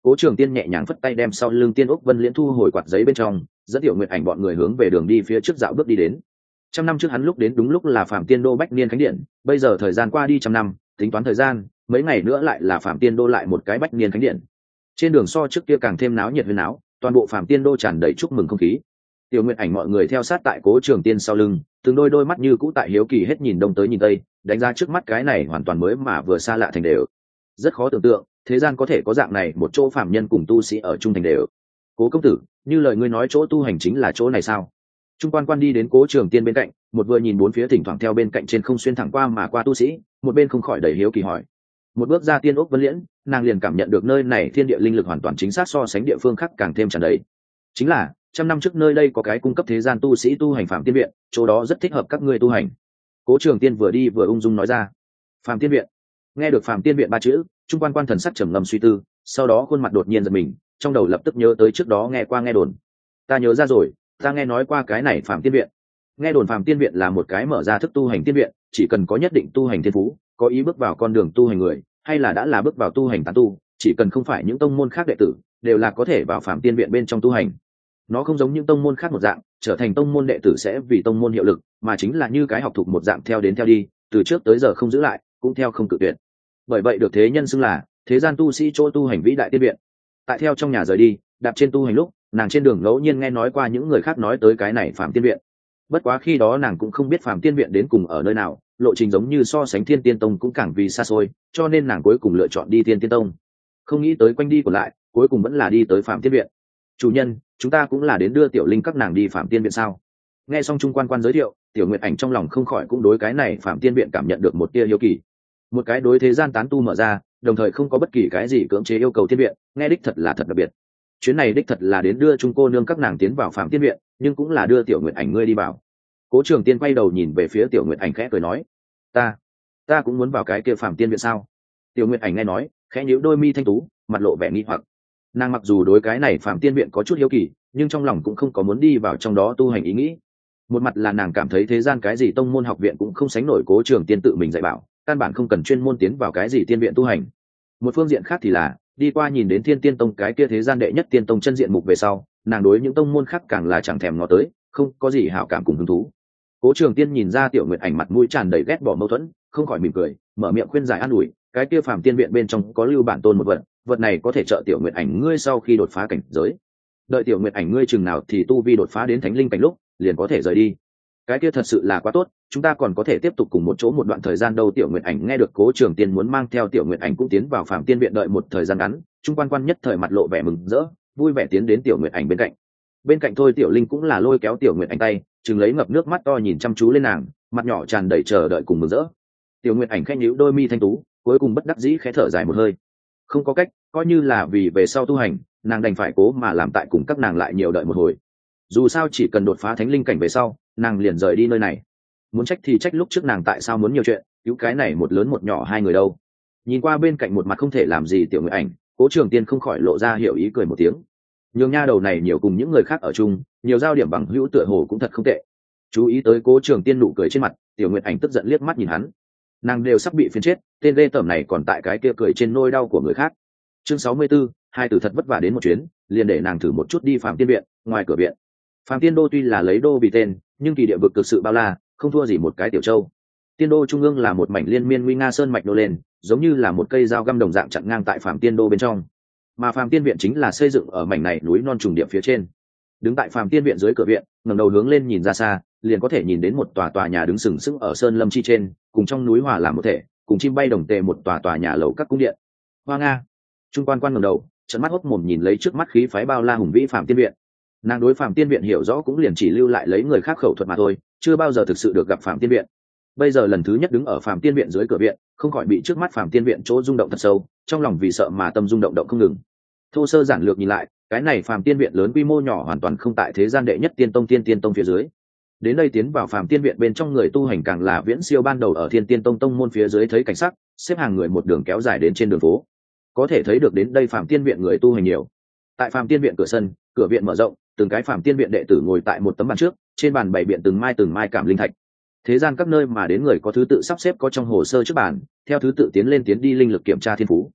Cố Trường Tiên nhẹ nhàng phất tay đem sau lưng Tiên Úc Vân Liễn thu hồi quạt giấy bên trong, dẫn Tiểu Nguyệt Ảnh bọn người hướng về đường đi phía trước dạo bước đi đến. Trăm năm trước hắn lúc đến đúng lúc là Phạm Tiên Đô Bách Niên Khánh Điện, bây giờ thời gian qua đi trăm năm, tính toán thời gian, mấy ngày nữa lại là Phạm Tiên Đô lại một cái Bách Niên Khánh Điện. Trên đường so trước kia càng thêm náo nhiệt huyên náo, toàn bộ Phạm Tiên Đô tràn đầy chúc mừng không khí. Tiểu Nguyệt Ảnh mọi người theo sát tại Cố Trường Tiên sau lưng, từng đôi đôi mắt như cũ tại hiếu kỳ hết nhìn đông tới nhìn tây, đánh ra trước mắt cái này hoàn toàn mới mà vừa xa lạ thành đều. Rất khó tưởng tượng, thế gian có thể có dạng này một chỗ phàm nhân cùng tu sĩ ở chung thành đều. Cố công tử, như lời ngươi nói chỗ tu hành chính là chỗ này sao? Trung quan quan đi đến Cố Trường Tiên bên cạnh, một vừa nhìn bốn phía thỉnh thoảng theo bên cạnh trên không xuyên thẳng qua mà qua tu sĩ, một bên không khỏi đầy hiếu kỳ hỏi. Một bước ra Tiên Ốc Vân Liễn, nàng liền cảm nhận được nơi này thiên địa linh lực hoàn toàn chính xác so sánh địa phương khác càng thêm tràn đầy. Chính là, trăm năm trước nơi đây có cái cung cấp thế gian tu sĩ tu hành Phạm Tiên viện, chỗ đó rất thích hợp các ngươi tu hành. Cố Trường Tiên vừa đi vừa ung dung nói ra. Phạm Tiên viện. Nghe được Phạm Tiên viện ba chữ, Trung quan quan thần sắc trầm ngâm suy tư, sau đó khuôn mặt đột nhiên giật mình, trong đầu lập tức nhớ tới trước đó nghe qua nghe đồn. Ta nhớ ra rồi, ta nghe nói qua cái này Phạm Tiên viện. Nghe đồn Phạm Tiên viện là một cái mở ra thức tu hành tiên viện, chỉ cần có nhất định tu hành thiên phú, có ý bước vào con đường tu hành người, hay là đã là bước vào tu hành tán tu, chỉ cần không phải những tông môn khác đệ tử, đều là có thể vào Phạm Tiên viện bên trong tu hành. Nó không giống những tông môn khác một dạng, trở thành tông môn đệ tử sẽ vì tông môn hiệu lực, mà chính là như cái học thục một dạng theo đến theo đi, từ trước tới giờ không giữ lại, cũng theo không cự tuyệt. Bởi vậy được thế nhân xưng là thế gian tu sĩ chỗ tu hành vĩ đại tiên viện. Tại theo trong nhà rời đi, đạp trên tu hành lúc, nàng trên đường ngẫu nhiên nghe nói qua những người khác nói tới cái này Phạm Tiên viện. Bất quá khi đó nàng cũng không biết Phạm Tiên viện đến cùng ở nơi nào, lộ trình giống như so sánh Thiên Tiên Tông cũng càng vì xa xôi, cho nên nàng cuối cùng lựa chọn đi Thiên Tiên Tông. Không nghĩ tới quanh đi của lại, cuối cùng vẫn là đi tới Phạm Tiên viện. Chủ nhân, chúng ta cũng là đến đưa Tiểu Linh các nàng đi Phạm Tiên viện sao? Nghe xong Trung quan quan giới thiệu, Tiểu Nguyệt Ảnh trong lòng không khỏi cũng đối cái này Phạm Tiên viện cảm nhận được một tia hiếu kỳ. Một cái đối thế gian tán tu mở ra, đồng thời không có bất kỳ cái gì cưỡng chế yêu cầu tiên viện, nghe đích thật là thật đặc biệt. Chuyến này đích thật là đến đưa Trung cô nương các nàng tiến vào Phạm Tiên viện, nhưng cũng là đưa Tiểu Nguyệt Ảnh ngươi đi vào. Cố Trường Tiên quay đầu nhìn về phía Tiểu Nguyệt Ảnh khẽ cười nói, ta, ta cũng muốn vào cái kia Phạm Tiên viện sao? Tiểu Nguyệt Ảnh nghe nói, khẽ nhíu đôi mi thanh tú, mặt lộ vẻ nghi hoặc. Nàng mặc dù đối cái này Phạm Tiên viện có chút hiếu kỳ, nhưng trong lòng cũng không có muốn đi vào trong đó tu hành ý nghĩ. Một mặt là nàng cảm thấy thế gian cái gì tông môn học viện cũng không sánh nổi Cố Trường Tiên tự mình dạy bảo, căn bản không cần chuyên môn tiến vào cái gì tiên viện tu hành. Một phương diện khác thì là đi qua nhìn đến Thiên Tiên Tông cái kia thế gian đệ nhất tiên tông chân diện mục về sau, nàng đối những tông môn khác càng là chẳng thèm ngó tới, không có gì hảo cảm cùng hứng thú. Cố Trường Tiên nhìn ra Tiểu Nguyệt Ảnh mặt mũi tràn đầy ghét bỏ mâu thuẫn, không khỏi mỉm cười, mở miệng khuyên giải an ủi, cái kia Phạm Tiên viện bên trong có lưu bản tôn một vật, vật này có thể trợ Tiểu Nguyệt Ảnh ngươi sau khi đột phá cảnh giới. Đợi Tiểu Nguyệt Ảnh ngươi chừng nào thì tu vi đột phá đến thánh linh cảnh lúc, liền có thể rời đi. Cái kia thật sự là quá tốt, chúng ta còn có thể tiếp tục cùng một chỗ một đoạn thời gian đâu. Tiểu Nguyệt Ảnh nghe được Cố Trường Tiên muốn mang theo Tiểu Nguyệt Ảnh cũng tiến vào Phạm Tiên viện đợi một thời gian ngắn, Trung quan quan nhất thời mặt lộ vẻ mừng rỡ, vui vẻ tiến đến Tiểu Nguyệt Ảnh bên cạnh. Bên cạnh thôi Tiểu Linh cũng là lôi kéo Tiểu Nguyệt Ảnh tay, chừng lấy ngập nước mắt to nhìn chăm chú lên nàng, mặt nhỏ tràn đầy chờ đợi cùng mừng rỡ. Tiểu Nguyệt Ảnh khẽ nhíu đôi mi thanh tú, cuối cùng bất đắc dĩ khẽ thở dài một hơi. Không có cách, coi như là vì về sau tu hành, nàng đành phải cố mà làm tại cùng các nàng lại nhiều đợi một hồi. Dù sao chỉ cần đột phá thánh linh cảnh về sau, nàng liền rời đi nơi này. Muốn trách thì trách lúc trước nàng tại sao muốn nhiều chuyện, cứu cái này một lớn một nhỏ hai người đâu. Nhìn qua bên cạnh một mặt không thể làm gì Tiểu Nguyệt Ảnh, Cố Trường Tiên không khỏi lộ ra hiểu ý cười một tiếng. Nhường nha đầu này nhiều cùng những người khác ở chung, nhiều giao điểm bằng hữu tựa hồ cũng thật không tệ. Chú ý tới Cố Trường Tiên nụ cười trên mặt, Tiểu Nguyệt Ảnh tức giận liếc mắt nhìn hắn. Nàng đều sắp bị phiến chết, tên lê tởm này còn tại cái kia cười trên nôi đau của người khác. Chương sáu mươi 64, hai tử thật vất vả đến một chuyến, liền để nàng thử một chút đi Phạm Tiên viện. Ngoài cửa viện, Phạm Tiên đô tuy là lấy đô vì tên, nhưng kỳ địa vực cực sự bao la, không thua gì một cái tiểu châu. Tiên đô trung ương là một mảnh liên miên nguy nga sơn mạch nô lên, giống như là một cây dao găm đồng dạng chặn ngang tại Phạm Tiên đô bên trong. Mà Phạm Tiên viện chính là xây dựng ở mảnh này núi non trùng điệp phía trên. Đứng tại Phạm Tiên viện dưới cửa viện, ngẩng đầu hướng lên nhìn ra xa, liền có thể nhìn đến một tòa tòa nhà đứng sừng sững ở sơn lâm chi trên, cùng trong núi hòa làm một thể, cùng chim bay đồng tề một tòa tòa nhà lầu các cung điện. Hoa nga. Trung quan quan ngẩng đầu, trợn mắt hốc mồm nhìn lấy trước mắt khí phái bao la hùng vĩ Phạm Tiên viện. Nàng đối Phạm Tiên viện hiểu rõ cũng liền chỉ lưu lại lấy người khác khẩu thuật mà thôi, chưa bao giờ thực sự được gặp Phạm Tiên viện. Bây giờ lần thứ nhất đứng ở Phạm Tiên viện dưới cửa viện, không khỏi bị trước mắt Phạm Tiên viện chỗ rung động thật sâu, trong lòng vì sợ mà tâm rung động động không ngừng. Thô sơ giản lược nhìn lại, cái này Phạm Tiên viện lớn quy mô nhỏ hoàn toàn không tại thế gian đệ nhất tiên tông Thiên Tiên Tông phía dưới. Đến đây tiến vào Phạm Tiên viện bên trong người tu hành càng là viễn siêu ban đầu ở Thiên Tiên Tông tông môn phía dưới thấy cảnh sắc, xếp hàng người một đường kéo dài đến trên đường phố. Có thể thấy được đến đây Phạm Tiên viện người tu hành nhiều. Tại Phạm Tiên viện cửa sân, cửa viện mở rộng, từng cái Phạm Tiên viện đệ tử ngồi tại một tấm bàn trước, trên bàn bày biện từng mai từng mai cảm linh thạch. Thế gian các nơi mà đến người có thứ tự sắp xếp có trong hồ sơ trước bàn, theo thứ tự tiến lên tiến đi linh lực kiểm tra thiên phú.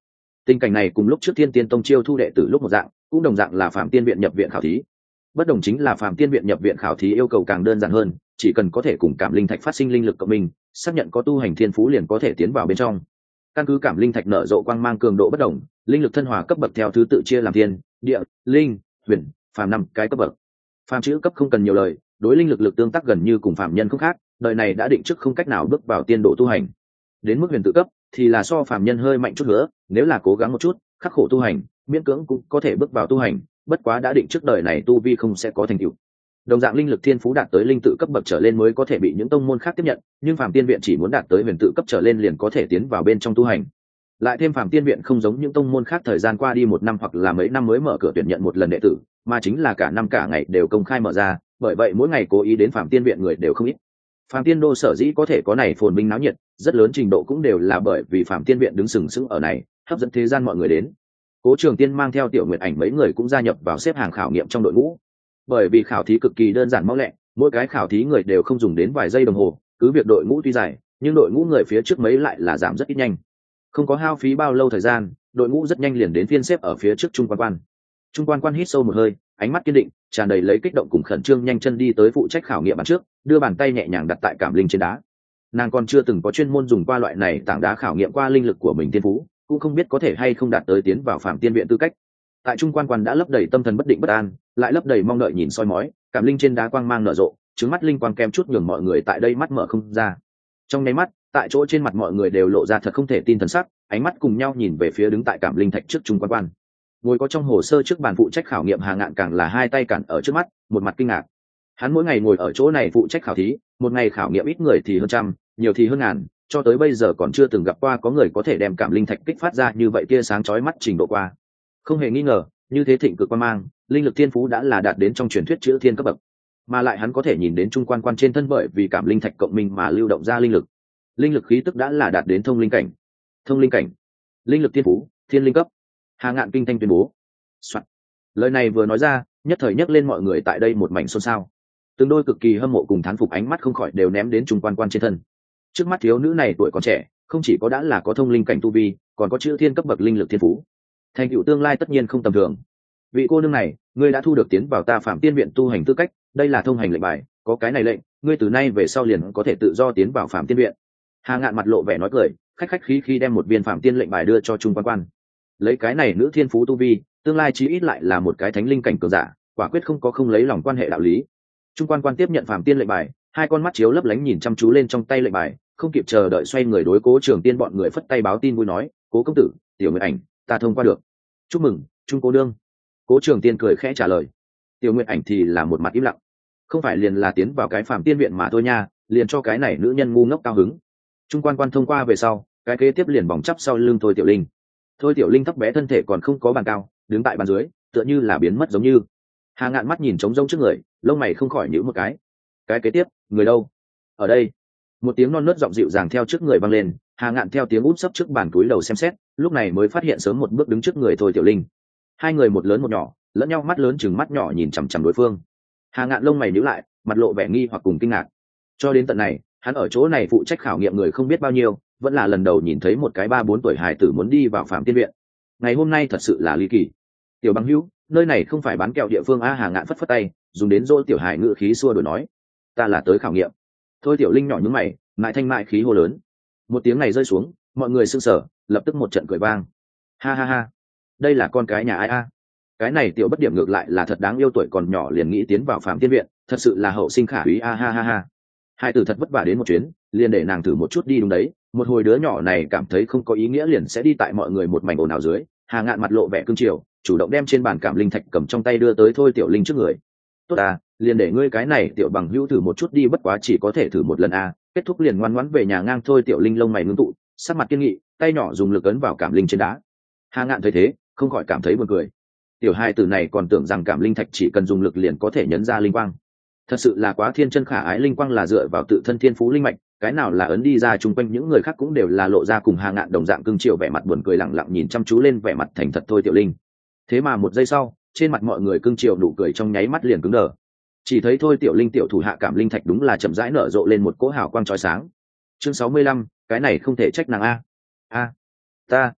Tình cảnh này cùng lúc trước Thiên Tiên Tông chiêu thu đệ tử lúc một dạng, cũng đồng dạng là Phạm Tiên viện nhập viện khảo thí. Bất đồng chính là Phạm Tiên viện nhập viện khảo thí yêu cầu càng đơn giản hơn, chỉ cần có thể cùng cảm linh thạch phát sinh linh lực cộng minh, xác nhận có tu hành thiên phú liền có thể tiến vào bên trong. Căn cứ cảm linh thạch nở rộ quang mang cường độ bất đồng, linh lực thân hòa cấp bậc theo thứ tự chia làm thiên, địa, linh, huyền, phàm năm cái cấp bậc. Phàm chữ cấp không cần nhiều lời, đối linh lực lực tương tác gần như cùng phàm nhân không khác, đời này đã định trước không cách nào bước vào tiên độ tu hành. Đến mức huyền tự cấp thì là so phàm nhân hơi mạnh chút nữa, nếu là cố gắng một chút, khắc khổ tu hành, miễn cưỡng cũng có thể bước vào tu hành, bất quá đã định trước đời này tu vi không sẽ có thành tựu. Đồng dạng linh lực thiên phú đạt tới linh tự cấp bậc trở lên mới có thể bị những tông môn khác tiếp nhận, nhưng Phàm Tiên viện chỉ muốn đạt tới huyền tự cấp trở lên liền có thể tiến vào bên trong tu hành. Lại thêm Phàm Tiên viện không giống những tông môn khác thời gian qua đi một năm hoặc là mấy năm mới mở cửa tuyển nhận một lần đệ tử, mà chính là cả năm cả ngày đều công khai mở ra, bởi vậy mỗi ngày cố ý đến Phàm Tiên viện người đều không ít. Phàm Tiên đô sở dĩ có thể có này phồn vinh náo nhiệt, rất lớn trình độ cũng đều là bởi vì Phàm Tiên viện đứng sừng sững ở này, hấp dẫn thế gian mọi người đến. Cố Trường Tiên mang theo Tiểu Nguyệt Ảnh mấy người cũng gia nhập vào xếp hàng khảo nghiệm trong đội ngũ. Bởi vì khảo thí cực kỳ đơn giản mau lẹ, mỗi cái khảo thí người đều không dùng đến vài giây đồng hồ, cứ việc đội ngũ tuy dài, nhưng đội ngũ người phía trước mấy lại là giảm rất ít nhanh. Không có hao phí bao lâu thời gian, đội ngũ rất nhanh liền đến phiên xếp ở phía trước Trung Quan Quan. Trung Quan Quan hít sâu một hơi, ánh mắt kiên định, tràn đầy lấy kích động cùng khẩn trương, nhanh chân đi tới phụ trách khảo nghiệm bàn trước, đưa bàn tay nhẹ nhàng đặt tại cảm linh trên đá. Nàng còn chưa từng có chuyên môn dùng qua loại này tảng đá khảo nghiệm qua linh lực của mình tiên phú, cũng không biết có thể hay không đạt tới tiến vào Phạm Tiên viện tư cách. Tại Trung Quan Quan đã lấp đầy tâm thần bất định bất an, lại lấp đầy mong đợi nhìn soi mói, cảm linh trên đá quang mang nở rộ, trứng mắt linh quang kem chút nhường mọi người tại đây mắt mở không ra. Trong nháy mắt, tại chỗ trên mặt mọi người đều lộ ra thật không thể tin thần sắc, ánh mắt cùng nhau nhìn về phía đứng tại cảm linh thạch trước Trung Quan Quan. Ngồi có trong hồ sơ trước bàn phụ trách khảo nghiệm Hà Ngạn càng là hai tay cản ở trước mắt, một mặt kinh ngạc. Hắn mỗi ngày ngồi ở chỗ này phụ trách khảo thí, một ngày khảo nghiệm ít người thì hơn trăm, nhiều thì hơn ngàn, cho tới bây giờ còn chưa từng gặp qua có người có thể đem cảm linh thạch kích phát ra như vậy tia sáng chói mắt trình độ qua. Không hề nghi ngờ, như thế thịnh cực quan mang, linh lực thiên phú đã là đạt đến trong truyền thuyết chữ thiên cấp bậc, mà lại hắn có thể nhìn đến Trung Quan Quan trên thân bởi vì cảm linh thạch cộng minh mà lưu động ra linh lực, linh lực khí tức đã là đạt đến thông linh cảnh. Thông linh cảnh, linh lực thiên phú, thiên linh cấp. Hà Ngạn kinh thanh tuyên bố. Soạn. Lời này vừa nói ra, nhất thời nhấc lên mọi người tại đây một mảnh xôn xao. Từng đôi cực kỳ hâm mộ cùng thán phục ánh mắt không khỏi đều ném đến Trung Quan Quan trên thân. Trước mắt thiếu nữ này tuổi còn trẻ, không chỉ có đã là có thông linh cảnh tu vi, còn có chữ thiên cấp bậc linh lực thiên phú. Thành tựu tương lai tất nhiên không tầm thường. Vị cô nương này, ngươi đã thu được tiến vào ta Phạm Tiên viện tu hành tư cách, đây là thông hành lệnh bài, có cái này lệnh, ngươi từ nay về sau liền có thể tự do tiến vào Phạm Tiên viện. Hà Ngạn mặt lộ vẻ nói cười, khách khách khí khí đem một viên Phạm Tiên lệnh bài đưa cho Trung Quan Quan. Lấy cái này nữ thiên phú tu vi, tương lai chí ít lại là một cái thánh linh cảnh cường giả, quả quyết không có không lấy lòng quan hệ đạo lý. Trung Quan Quan tiếp nhận Phạm Tiên lệnh bài, hai con mắt chiếu lấp lánh nhìn chăm chú lên trong tay lệnh bài, không kịp chờ đợi xoay người đối Cố Trường Tiên bọn người phất tay báo tin vui nói, Cố công tử, Tiểu Nguyệt Ảnh, ta thông qua được. Chúc mừng, Trung cô đương. Cố Trường Tiên cười khẽ trả lời. Tiểu Nguyệt Ảnh thì là một mặt im lặng, không phải liền là tiến vào cái Phạm Tiên viện mà thôi nha, liền cho cái này nữ nhân ngu ngốc cao hứng. Trung Quan Quan thông qua về sau, cái kế tiếp liền vòng chắp sau lưng Thôi Tiểu Linh. Thôi Tiểu Linh thấp bé thân thể còn không có bàn cao, đứng tại bàn dưới, tựa như là biến mất giống như. Hà Ngạn mắt nhìn trống rỗng trước người, lông mày không khỏi nhíu một cái. Cái kế tiếp, người đâu? Ở đây. Một tiếng non nớt giọng dịu dàng theo trước người vang lên, Hà Ngạn theo tiếng út sấp trước bàn túi đầu xem xét, lúc này mới phát hiện sớm một bước đứng trước người Thôi Tiểu Linh. Hai người một lớn một nhỏ, lẫn nhau mắt lớn chừng mắt nhỏ nhìn chằm chằm đối phương. Hà Ngạn lông mày nhíu lại, mặt lộ vẻ nghi hoặc cùng kinh ngạc. Cho đến tận này, hắn ở chỗ này phụ trách khảo nghiệm người không biết bao nhiêu, vẫn là lần đầu nhìn thấy một cái ba bốn tuổi hài tử muốn đi vào Phạm Tiên viện. Ngày hôm nay thật sự là ly kỳ. Tiểu Bằng Hữu, nơi này không phải bán kẹo địa phương a. Hà Ngạn phất phất tay, dùng đến dỗ tiểu hài ngự khí xua đuổi nói, ta là tới khảo nghiệm. Thôi Tiểu Linh nhỏ nhướng mày, mại thanh mại khí hô lớn. Một tiếng này rơi xuống, mọi người sững sờ, lập tức một trận cười vang. Ha ha ha, đây là con cái nhà ai a? Cái này tiểu bất điểm ngược lại là thật đáng yêu, tuổi còn nhỏ liền nghĩ tiến vào Phạm Tiên viện, thật sự là hậu sinh khả úy a. Ha ha ha. Hai tử thật vất vả đến một chuyến, liền để nàng thử một chút đi đúng đấy. Một hồi đứa nhỏ này cảm thấy không có ý nghĩa liền sẽ đi tại mọi người một mảnh ồn ào dưới. Hà Ngạn mặt lộ vẻ cương triều, chủ động đem trên bàn cảm linh thạch cầm trong tay đưa tới Thôi Tiểu Linh trước người. Tốt à, liền để ngươi cái này Tiểu Bằng Hữu thử một chút đi, bất quá chỉ có thể thử một lần a. Kết thúc liền ngoan ngoãn về nhà ngang. Thôi Tiểu Linh lông mày ngưng tụ, sắc mặt kiên nghị, tay nhỏ dùng lực ấn vào cảm linh trên đá. Hà Ngạn thấy thế, không khỏi cảm thấy buồn cười. Tiểu hai tử này còn tưởng rằng cảm linh thạch chỉ cần dùng lực liền có thể nhấn ra linh quang. Thật sự là quá thiên chân khả ái, linh quang là dựa vào tự thân thiên phú linh mạch, cái nào là ấn đi ra chung quanh những người khác cũng đều là lộ ra cùng Hà Ngạn đồng dạng cưng chiều vẻ mặt buồn cười, lặng lặng nhìn chăm chú lên vẻ mặt thành thật Thôi Tiểu Linh. Thế mà một giây sau, trên mặt mọi người cưng chiều nụ cười trong nháy mắt liền cứng đờ. Chỉ thấy Thôi Tiểu Linh tiểu thủ hạ cảm linh thạch đúng là chậm rãi nở rộ lên một cỗ hào quang chói sáng. Chương sáu mươi lăm, cái này không thể trách nàng a. A, ta,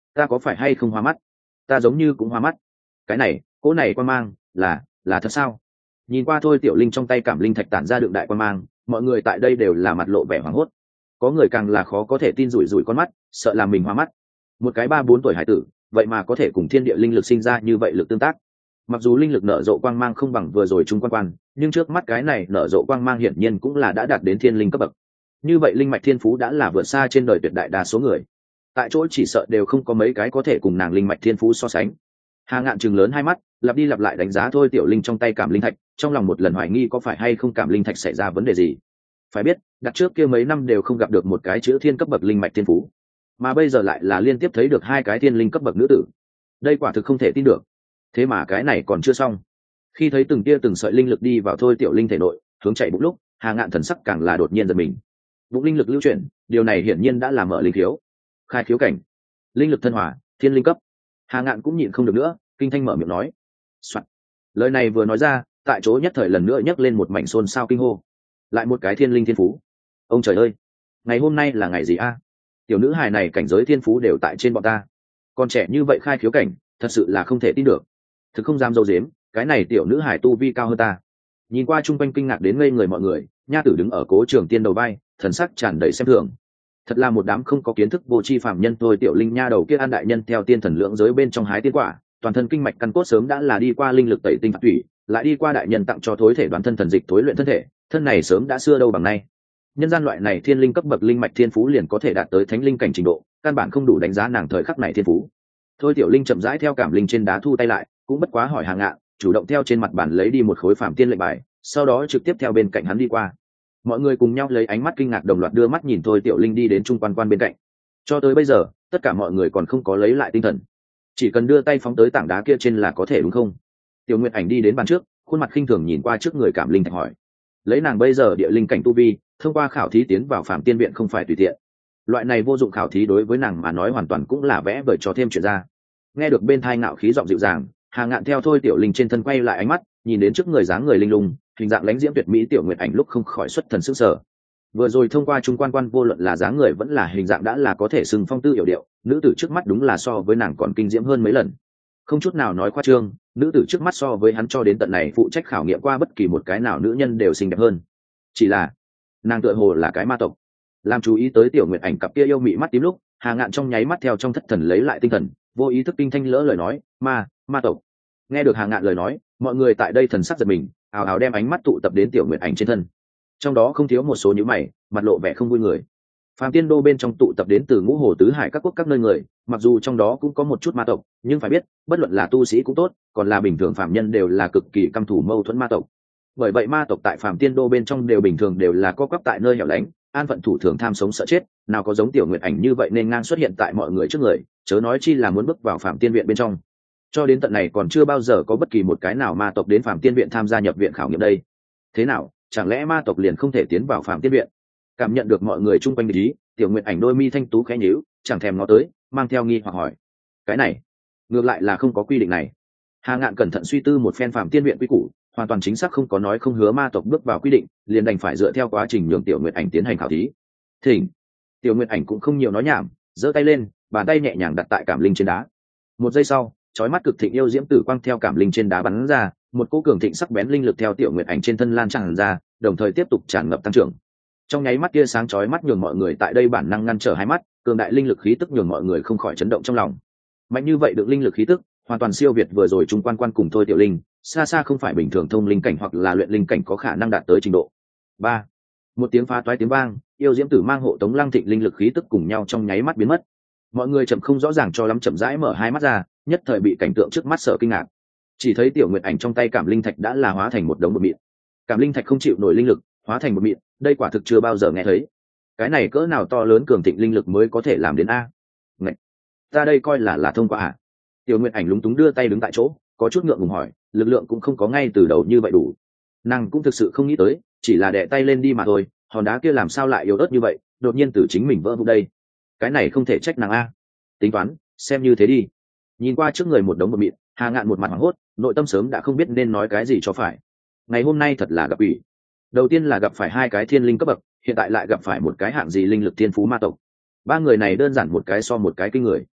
ta có phải hay không hoa mắt? Ta giống như cũng hoa mắt. Cái này, cỗ này quan mang, là là thật sao? Nhìn qua thôi tiểu linh trong tay cảm linh thạch tản ra đựng đại quan mang, mọi người tại đây đều là mặt lộ vẻ hoảng hốt. Có người càng là khó có thể tin, rủi rủi con mắt, sợ làm mình hoa mắt. Một cái ba bốn tuổi hải tử, vậy mà có thể cùng thiên địa linh lực sinh ra như vậy lực tương tác. Mặc dù linh lực nở rộ quang mang không bằng vừa rồi trung quan quan, nhưng trước mắt cái này nở rộ quang mang hiển nhiên cũng là đã đạt đến thiên linh cấp bậc. Như vậy linh mạch thiên phú đã là vượt xa trên đời tuyệt đại đa số người. Tại chỗ chỉ sợ đều không có mấy cái có thể cùng nàng linh mạch thiên phú so sánh. Hà Ngạn trừng lớn hai mắt, lặp đi lặp lại đánh giá thôi tiểu linh trong tay cảm linh thạch, trong lòng một lần hoài nghi có phải hay không cảm linh thạch xảy ra vấn đề gì. Phải biết, đặt trước kia mấy năm đều không gặp được một cái chữ thiên cấp bậc linh mạch thiên phú, mà bây giờ lại là liên tiếp thấy được hai cái thiên linh cấp bậc nữ tử. Đây quả thực không thể tin được. Thế mà cái này còn chưa xong. Khi thấy từng tia từng sợi linh lực đi vào thôi tiểu linh thể nội, hướng chạy bụng lúc, Hà Ngạn thần sắc càng là đột nhiên giật mình. Bụng linh lực lưu chuyển, điều này hiển nhiên đã làm mở linh khiếu. Khai khiếu cảnh, linh lực thân hỏa, thiên linh cấp. Hà Ngạn cũng nhịn không được nữa, kinh thanh mở miệng nói. Soạn. Lời này vừa nói ra, tại chỗ nhất thời lần nữa nhấc lên một mảnh xôn xao kinh hô. Lại một cái thiên linh thiên phú. Ông trời ơi, ngày hôm nay là ngày gì a? Tiểu nữ hài này cảnh giới thiên phú đều tại trên bọn ta. Còn trẻ như vậy khai khiếu cảnh, thật sự là không thể tin được. Thực không dám dâu dếm, cái này tiểu nữ hài tu vi cao hơn ta. Nhìn qua chung quanh kinh ngạc đến ngây người mọi người, Nha Tử đứng ở Cố Trường Tiên đầu vai, thần sắc tràn đầy xem thường. Thật là một đám không có kiến thức vô tri phạm nhân thôi. Tiểu linh nha đầu kia an đại nhân theo tiên thần lượng giới bên trong hái tiên quả, toàn thân kinh mạch căn cốt sớm đã là đi qua linh lực tẩy tinh phạt thủy, lại đi qua đại nhân tặng cho thối thể đoán thân thần dịch thối luyện thân thể, thân này sớm đã xưa đâu bằng nay. Nhân gian loại này thiên linh cấp bậc linh mạch thiên phú liền có thể đạt tới thánh linh cảnh trình độ, căn bản không đủ đánh giá nàng thời khắc này thiên phú. Thôi tiểu linh chậm rãi theo cảm linh trên đá thu tay lại, cũng bất quá hỏi Hà Ngạn, chủ động theo trên mặt bàn lấy đi một khối phạm tiên lệnh bài, sau đó trực tiếp theo bên cạnh hắn đi qua. Mọi người cùng nhau lấy ánh mắt kinh ngạc đồng loạt đưa mắt nhìn thôi tiểu linh đi đến trung quan quan bên cạnh. Cho tới bây giờ, tất cả mọi người còn không có lấy lại tinh thần, chỉ cần đưa tay phóng tới tảng đá kia trên là có thể đúng không? Tiểu Nguyệt Ảnh đi đến bàn trước, khuôn mặt khinh thường nhìn qua trước người cảm linh thạch hỏi. Lấy nàng bây giờ địa linh cảnh tu vi, thông qua khảo thí tiến vào phạm tiên viện không phải tùy tiện. Loại này vô dụng khảo thí đối với nàng mà nói hoàn toàn cũng là vẽ vời cho thêm chuyện ra. Nghe được bên thai ngạo khí giọng dịu dàng, Hà Ngạn theo thôi tiểu linh trên thân quay lại ánh mắt, nhìn đến trước người dáng người linh lung, hình dạng lãnh diễm tuyệt mỹ Tiểu Nguyệt Ảnh lúc không khỏi xuất thần sức sở. Vừa rồi thông qua trung quan quan vô luận là dáng người vẫn là hình dạng đã là có thể xưng phong tư hiểu điệu, nữ tử trước mắt đúng là so với nàng còn kinh diễm hơn mấy lần. Không chút nào nói khoa trương, nữ tử trước mắt so với hắn cho đến tận này phụ trách khảo nghiệm qua bất kỳ một cái nào nữ nhân đều xinh đẹp hơn. Chỉ là nàng tựa hồ là cái ma tộc. Làm chú ý tới Tiểu Nguyệt Ảnh cặp kia yêu mị mắt tím lúc, Hà Ngạn trong nháy mắt theo trong thất thần lấy lại tinh thần, vô ý thức kinh thanh lỡ lời nói, ma ma tộc. Nghe được Hà Ngạn lời nói, mọi người tại đây thần sắc giật mình, ào ào đem ánh mắt tụ tập đến Tiểu Nguyệt Ảnh trên thân. Trong đó không thiếu một số nhíu mày, mặt lộ vẻ không vui người. Phạm Tiên Đô bên trong tụ tập đến từ ngũ hồ tứ hải các quốc các nơi người, mặc dù trong đó cũng có một chút ma tộc, nhưng phải biết, bất luận là tu sĩ cũng tốt, còn là bình thường phạm nhân đều là cực kỳ căm thù mâu thuẫn ma tộc. Bởi vậy ma tộc tại Phạm Tiên Đô bên trong đều bình thường đều là co quắp tại nơi hẻo lánh, an phận thủ thường tham sống sợ chết, nào có giống Tiểu Nguyệt Ảnh như vậy nên ngang xuất hiện tại mọi người trước người, chớ nói chi là muốn bước vào Phạm Tiên viện bên trong. Cho đến tận này còn chưa bao giờ có bất kỳ một cái nào ma tộc đến Phạm Tiên viện tham gia nhập viện khảo nghiệm đây. Thế nào, chẳng lẽ ma tộc liền không thể tiến vào Phạm Tiên viện? Cảm nhận được mọi người chung quanh ý, Tiểu Nguyệt Ảnh đôi mi thanh tú khẽ nhíu, chẳng thèm ngó tới, mang theo nghi hoặc hỏi. Cái này, ngược lại là không có quy định này. Hà Ngạn cẩn thận suy tư một phen Phạm Tiên viện quy củ, hoàn toàn chính xác không có nói không hứa ma tộc bước vào quy định, liền đành phải dựa theo quá trình nhường Tiểu Nguyệt Ảnh tiến hành khảo thí. Thỉnh. Tiểu Nguyệt Ảnh cũng không nhiều nói nhảm, giơ tay lên, bàn tay nhẹ nhàng đặt tại cảm linh trên đá. Một giây sau, chói mắt cực thịnh yêu diễm tử quang theo cảm linh trên đá bắn ra, một cỗ cường thịnh sắc bén linh lực theo Tiểu Nguyệt Ảnh trên thân lan tràn ra, đồng thời tiếp tục tràn ngập tăng trưởng. Trong nháy mắt tia sáng chói mắt nhường mọi người tại đây bản năng ngăn trở hai mắt, cường đại linh lực khí tức nhường mọi người không khỏi chấn động trong lòng. Mạnh như vậy được linh lực khí tức, hoàn toàn siêu việt vừa rồi trung quan quan cùng thôi tiểu linh, xa xa không phải bình thường thông linh cảnh hoặc là luyện linh cảnh có khả năng đạt tới trình độ. Ba, một tiếng phá toái tiếng vang, yêu diễm tử mang hộ tống lăng thịnh linh lực khí tức cùng nhau trong nháy mắt biến mất. Mọi người chậm không rõ ràng cho lắm chậm rãi mở hai mắt ra, nhất thời bị cảnh tượng trước mắt sợ kinh ngạc. Chỉ thấy Tiểu Nguyệt Ảnh trong tay cảm linh thạch đã là hóa thành một đống bột mịn. Cảm linh thạch không chịu nổi linh lực, hóa thành bột mịn, đây quả thực chưa bao giờ nghe thấy. Cái này cỡ nào to lớn cường thịnh linh lực mới có thể làm đến a? Ngạch, ta đây coi là là thông qua à? Tiểu Nguyệt Ảnh lúng túng đưa tay đứng tại chỗ, có chút ngượng ngùng hỏi, lực lượng cũng không có ngay từ đầu như vậy đủ. Nàng cũng thực sự không nghĩ tới, chỉ là đè tay lên đi mà thôi, hòn đá kia làm sao lại yếu ớt như vậy, đột nhiên từ chính mình vỡ vụn đây. Cái này không thể trách nàng a. Tính toán, xem như thế đi. Nhìn qua trước người một đống bột mịn, Hà Ngạn một mặt hoảng hốt, nội tâm sớm đã không biết nên nói cái gì cho phải. Ngày hôm nay thật là gặp ủy. Đầu tiên là gặp phải hai cái thiên linh cấp bậc, hiện tại lại gặp phải một cái hạng gì linh lực thiên phú ma tộc. Ba người này đơn giản một cái so một cái kinh người.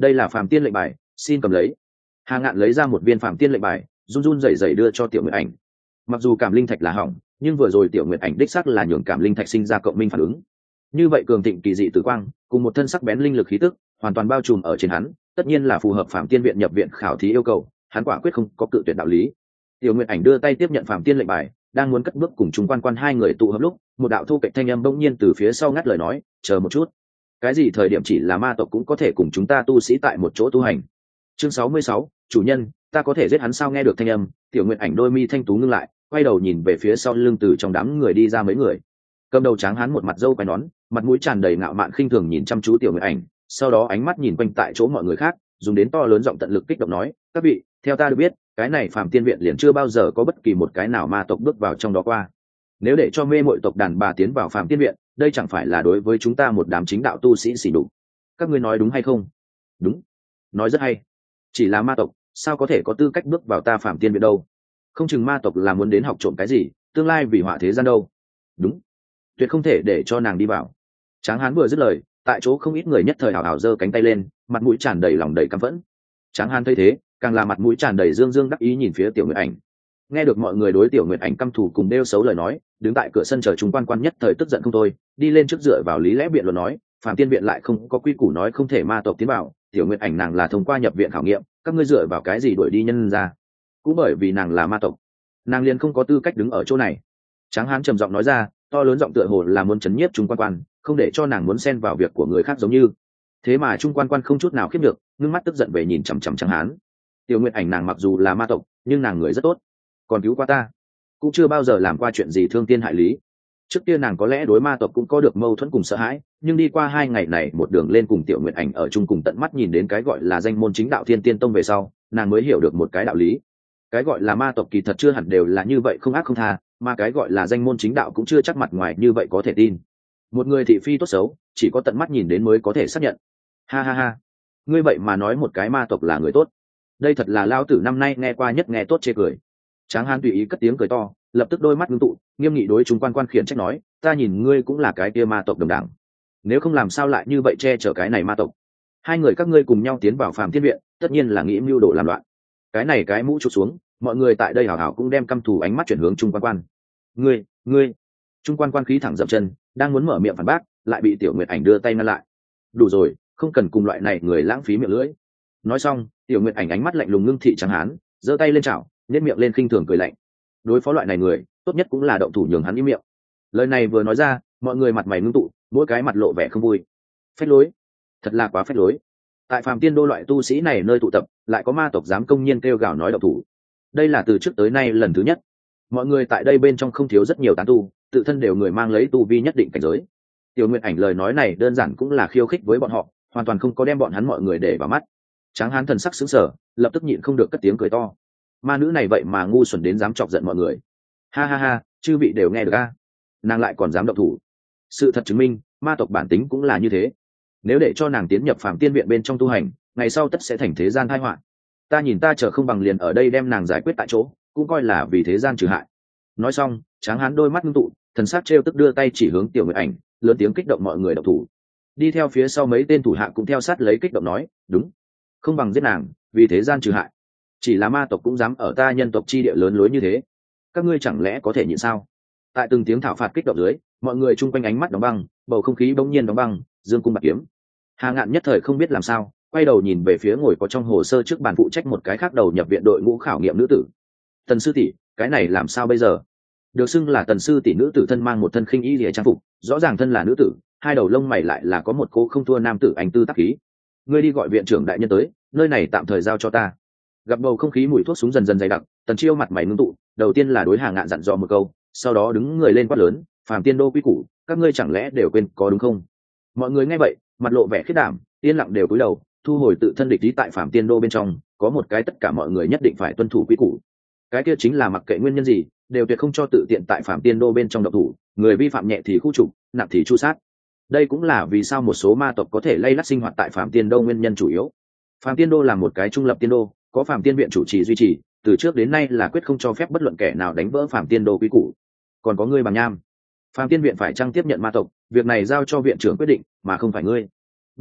đây là Phạm Tiên lệnh bài, xin cầm lấy. Hà Ngạn lấy ra một viên Phạm Tiên lệnh bài, run run rẩy rẩy đưa cho Tiểu Nguyệt Ảnh. Mặc dù cảm linh thạch là hỏng, nhưng vừa rồi Tiểu Nguyệt Ảnh đích xác là nhường cảm linh thạch sinh ra cộng minh phản ứng. Như vậy cường thịnh kỳ dị tử quang, cùng một thân sắc bén linh lực khí tức, hoàn toàn bao trùm ở trên hắn, tất nhiên là phù hợp Phạm Tiên viện nhập viện khảo thí yêu cầu, hắn quả quyết không có cự tuyệt đạo lý. Tiểu Nguyệt Ảnh đưa tay tiếp nhận Phạm Tiên lệnh bài, đang muốn cất bước cùng chúng quan quan hai người tụ hợp lúc, một đạo thu kệch thanh âm bỗng nhiên từ phía sau ngắt lời nói, chờ một chút, cái gì thời điểm chỉ là ma tộc cũng có thể cùng chúng ta tu sĩ tại một chỗ tu hành. Chương sáu mươi sáu, chủ nhân, ta có thể giết hắn sao? Nghe được thanh âm, Tiểu Nguyệt Ảnh đôi mi thanh tú ngưng lại, quay đầu nhìn về phía sau lưng, từ trong đám người đi ra mấy người. Cầm đầu tráng hán một mặt râu quai nón, mặt mũi tràn đầy ngạo mạn khinh thường nhìn chăm chú Tiểu Nguyệt Ảnh, sau đó ánh mắt nhìn quanh tại chỗ mọi người khác, dùng đến to lớn giọng tận lực kích động nói, các vị, theo ta được biết, cái này Phạm Tiên viện liền chưa bao giờ có bất kỳ một cái nào ma tộc bước vào trong đó qua. Nếu để cho mê muội tộc đàn bà tiến vào Phạm Tiên viện, đây chẳng phải là đối với chúng ta một đám chính đạo tu sĩ xỉ nhục. Các ngươi nói đúng hay không? Đúng, nói rất hay. Chỉ là ma tộc, sao có thể có tư cách bước vào ta Phạm Tiên viện đâu? Không chừng ma tộc là muốn đến học trộm cái gì, tương lai vì họa thế gian đâu. Đúng, tuyệt không thể để cho nàng đi vào. Tráng hán vừa dứt lời, tại chỗ không ít người nhất thời hào hào giơ cánh tay lên, mặt mũi tràn đầy lòng đầy căm phẫn. Tráng hán thấy thế, càng là mặt mũi tràn đầy dương dương đắc ý nhìn phía Tiểu Nguyệt Ảnh. Nghe được mọi người đối Tiểu Nguyệt Ảnh căm thù cùng đeo xấu lời nói, đứng tại cửa sân chờ chúng quan quan nhất thời tức giận không thôi, đi lên trước dựa vào lý lẽ biện luận nói, Phạm Tiên viện lại không có quy củ nói không thể ma tộc tiến vào, Tiểu Nguyệt Ảnh nàng là thông qua nhập viện khảo nghiệm, các ngươi dựa vào cái gì đuổi đi nhân ra? Cũng bởi vì nàng là ma tộc, nàng liền không có tư cách đứng ở chỗ này. Tráng hán trầm giọng nói ra, to lớn giọng tựa hồ là muốn chấn nhiếp chúng quan quan, không để cho nàng muốn xen vào việc của người khác giống như. Thế mà trung quan quan không chút nào khiếp được, ngưng mắt tức giận về nhìn chằm chằm Tráng hán. Tiểu Nguyệt Ảnh nàng mặc dù là ma tộc, nhưng nàng người rất tốt, còn cứu qua ta, cũng chưa bao giờ làm qua chuyện gì thương tiên hại lý. Trước kia nàng có lẽ đối ma tộc cũng có được mâu thuẫn cùng sợ hãi, nhưng đi qua hai ngày này một đường lên cùng Tiểu Nguyệt Ảnh ở chung cùng tận mắt nhìn đến cái gọi là danh môn chính đạo Thiên Tiên Tông về sau, nàng mới hiểu được một cái đạo lý. Cái gọi là ma tộc kỳ thật chưa hẳn đều là như vậy không ác không tha, mà cái gọi là danh môn chính đạo cũng chưa chắc mặt ngoài như vậy có thể tin. Một người thị phi tốt xấu, chỉ có tận mắt nhìn đến mới có thể xác nhận. Ha ha ha, ngươi vậy mà nói một cái ma tộc là người tốt, đây thật là lao tử năm nay nghe qua nhất nghe tốt chê cười. Tráng hán tùy ý cất tiếng cười to, lập tức đôi mắt ngưng tụ, nghiêm nghị đối chúng quan quan khiển trách nói, ta nhìn ngươi cũng là cái kia ma tộc đồng đảng, nếu không làm sao lại như vậy che chở cái này ma tộc. Hai người các ngươi cùng nhau tiến vào Phạm Tiên viện, tất nhiên là nghĩ mưu đồ làm loạn. Cái này cái mũ chụp xuống, mọi người tại đây hào hào cũng đem căm thù ánh mắt chuyển hướng Trung quan quan. Ngươi, ngươi! Trung quan quan khí thẳng dậm chân, đang muốn mở miệng phản bác, lại bị Tiểu Nguyệt Ảnh đưa tay ngăn lại. Đủ rồi, không cần cùng loại này người lãng phí miệng lưỡi. Nói xong, Tiểu Nguyệt Ảnh ánh mắt lạnh lùng ngưng thị Tráng hán, giơ tay lên chảo, nhếch miệng lên khinh thường cười lạnh. Đối phó loại này người, tốt nhất cũng là động thủ nhường hắn im miệng. Lời này vừa nói ra, mọi người mặt mày ngưng tụ, mỗi cái mặt lộ vẻ không vui. Phách lối, thật là quá phách lối. Tại Phạm Tiên đô loại tu sĩ này nơi tụ tập, lại có ma tộc dám công nhiên kêu gào nói động thủ. Đây là từ trước tới nay lần thứ nhất. Mọi người tại đây bên trong không thiếu rất nhiều tán tu, tự thân đều người mang lấy tu vi nhất định cảnh giới. Tiểu Nguyệt Ảnh lời nói này đơn giản cũng là khiêu khích với bọn họ, hoàn toàn không có đem bọn hắn mọi người để vào mắt. Tráng hán thần sắc sững sờ, lập tức nhịn không được cất tiếng cười to. Ma nữ này vậy mà ngu xuẩn đến dám chọc giận mọi người. Ha ha ha, chư vị đều nghe được a, nàng lại còn dám động thủ. Sự thật chứng minh, ma tộc bản tính cũng là như thế. Nếu để cho nàng tiến nhập Phạm Tiên viện bên trong tu hành, ngày sau tất sẽ thành thế gian tai họa. Ta nhìn ta chờ không bằng liền ở đây đem nàng giải quyết tại chỗ, cũng coi là vì thế gian trừ hại. Nói xong, Tráng hán đôi mắt ngưng tụ, thần sắc trêu tức đưa tay chỉ hướng Tiểu Nguyệt Ảnh, lớn tiếng kích động mọi người động thủ. Đi theo phía sau mấy tên thủ hạ cũng theo sát lấy kích động nói, đúng, không bằng giết nàng, vì thế gian trừ hại. Chỉ là ma tộc cũng dám ở ta nhân tộc chi địa lớn lối như thế, các ngươi chẳng lẽ có thể nhịn sao? Tại từng tiếng thảo phạt kích động dưới, mọi người chung quanh ánh mắt đóng băng, bầu không khí bỗng nhiên đóng băng, dương cung bạc kiếm. Hà Ngạn nhất thời không biết làm sao, quay đầu nhìn về phía ngồi có trong hồ sơ trước bàn phụ trách một cái khác đầu nhập viện đội ngũ khảo nghiệm nữ tử. Tần sư tỷ, cái này làm sao bây giờ? Được xưng là Tần sư tỷ nữ tử thân mang một thân khinh y lìa trang phục, rõ ràng thân là nữ tử, hai đầu lông mày lại là có một cô không thua nam tử anh tư tác khí. Ngươi đi gọi viện trưởng đại nhân tới, nơi này tạm thời giao cho ta. Gặp bầu không khí mùi thuốc súng dần dần dày đặc, Tần Chiêu mặt mày ngưng tụ, đầu tiên là đối Hà Ngạn dặn dò một câu, sau đó đứng người lên quát lớn, Phạm Tiên đô quý củ, các ngươi chẳng lẽ đều quên có đúng không? Mọi người nghe vậy, mặt lộ vẻ khiếp đảm, yên lặng đều cúi đầu, thu hồi tự thân địch ý. Tại Phạm Tiên đô bên trong, có một cái tất cả mọi người nhất định phải tuân thủ quý củ. Cái kia chính là mặc kệ nguyên nhân gì, đều tuyệt không cho tự tiện tại Phạm Tiên đô bên trong động thủ, người vi phạm nhẹ thì khu trục, nặng thì tru sát. Đây cũng là vì sao một số ma tộc có thể lay lắt sinh hoạt tại Phạm Tiên đô nguyên nhân chủ yếu. Phạm Tiên đô là một cái trung lập tiên đô, có Phạm Tiên viện chủ trì duy trì, từ trước đến nay là quyết không cho phép bất luận kẻ nào đánh vỡ Phạm Tiên đô quý củ. Còn có ngươi Bằng Nham, Phạm Tiên viện phải chăng tiếp nhận ma tộc, việc này giao cho viện trưởng quyết định, mà không phải ngươi.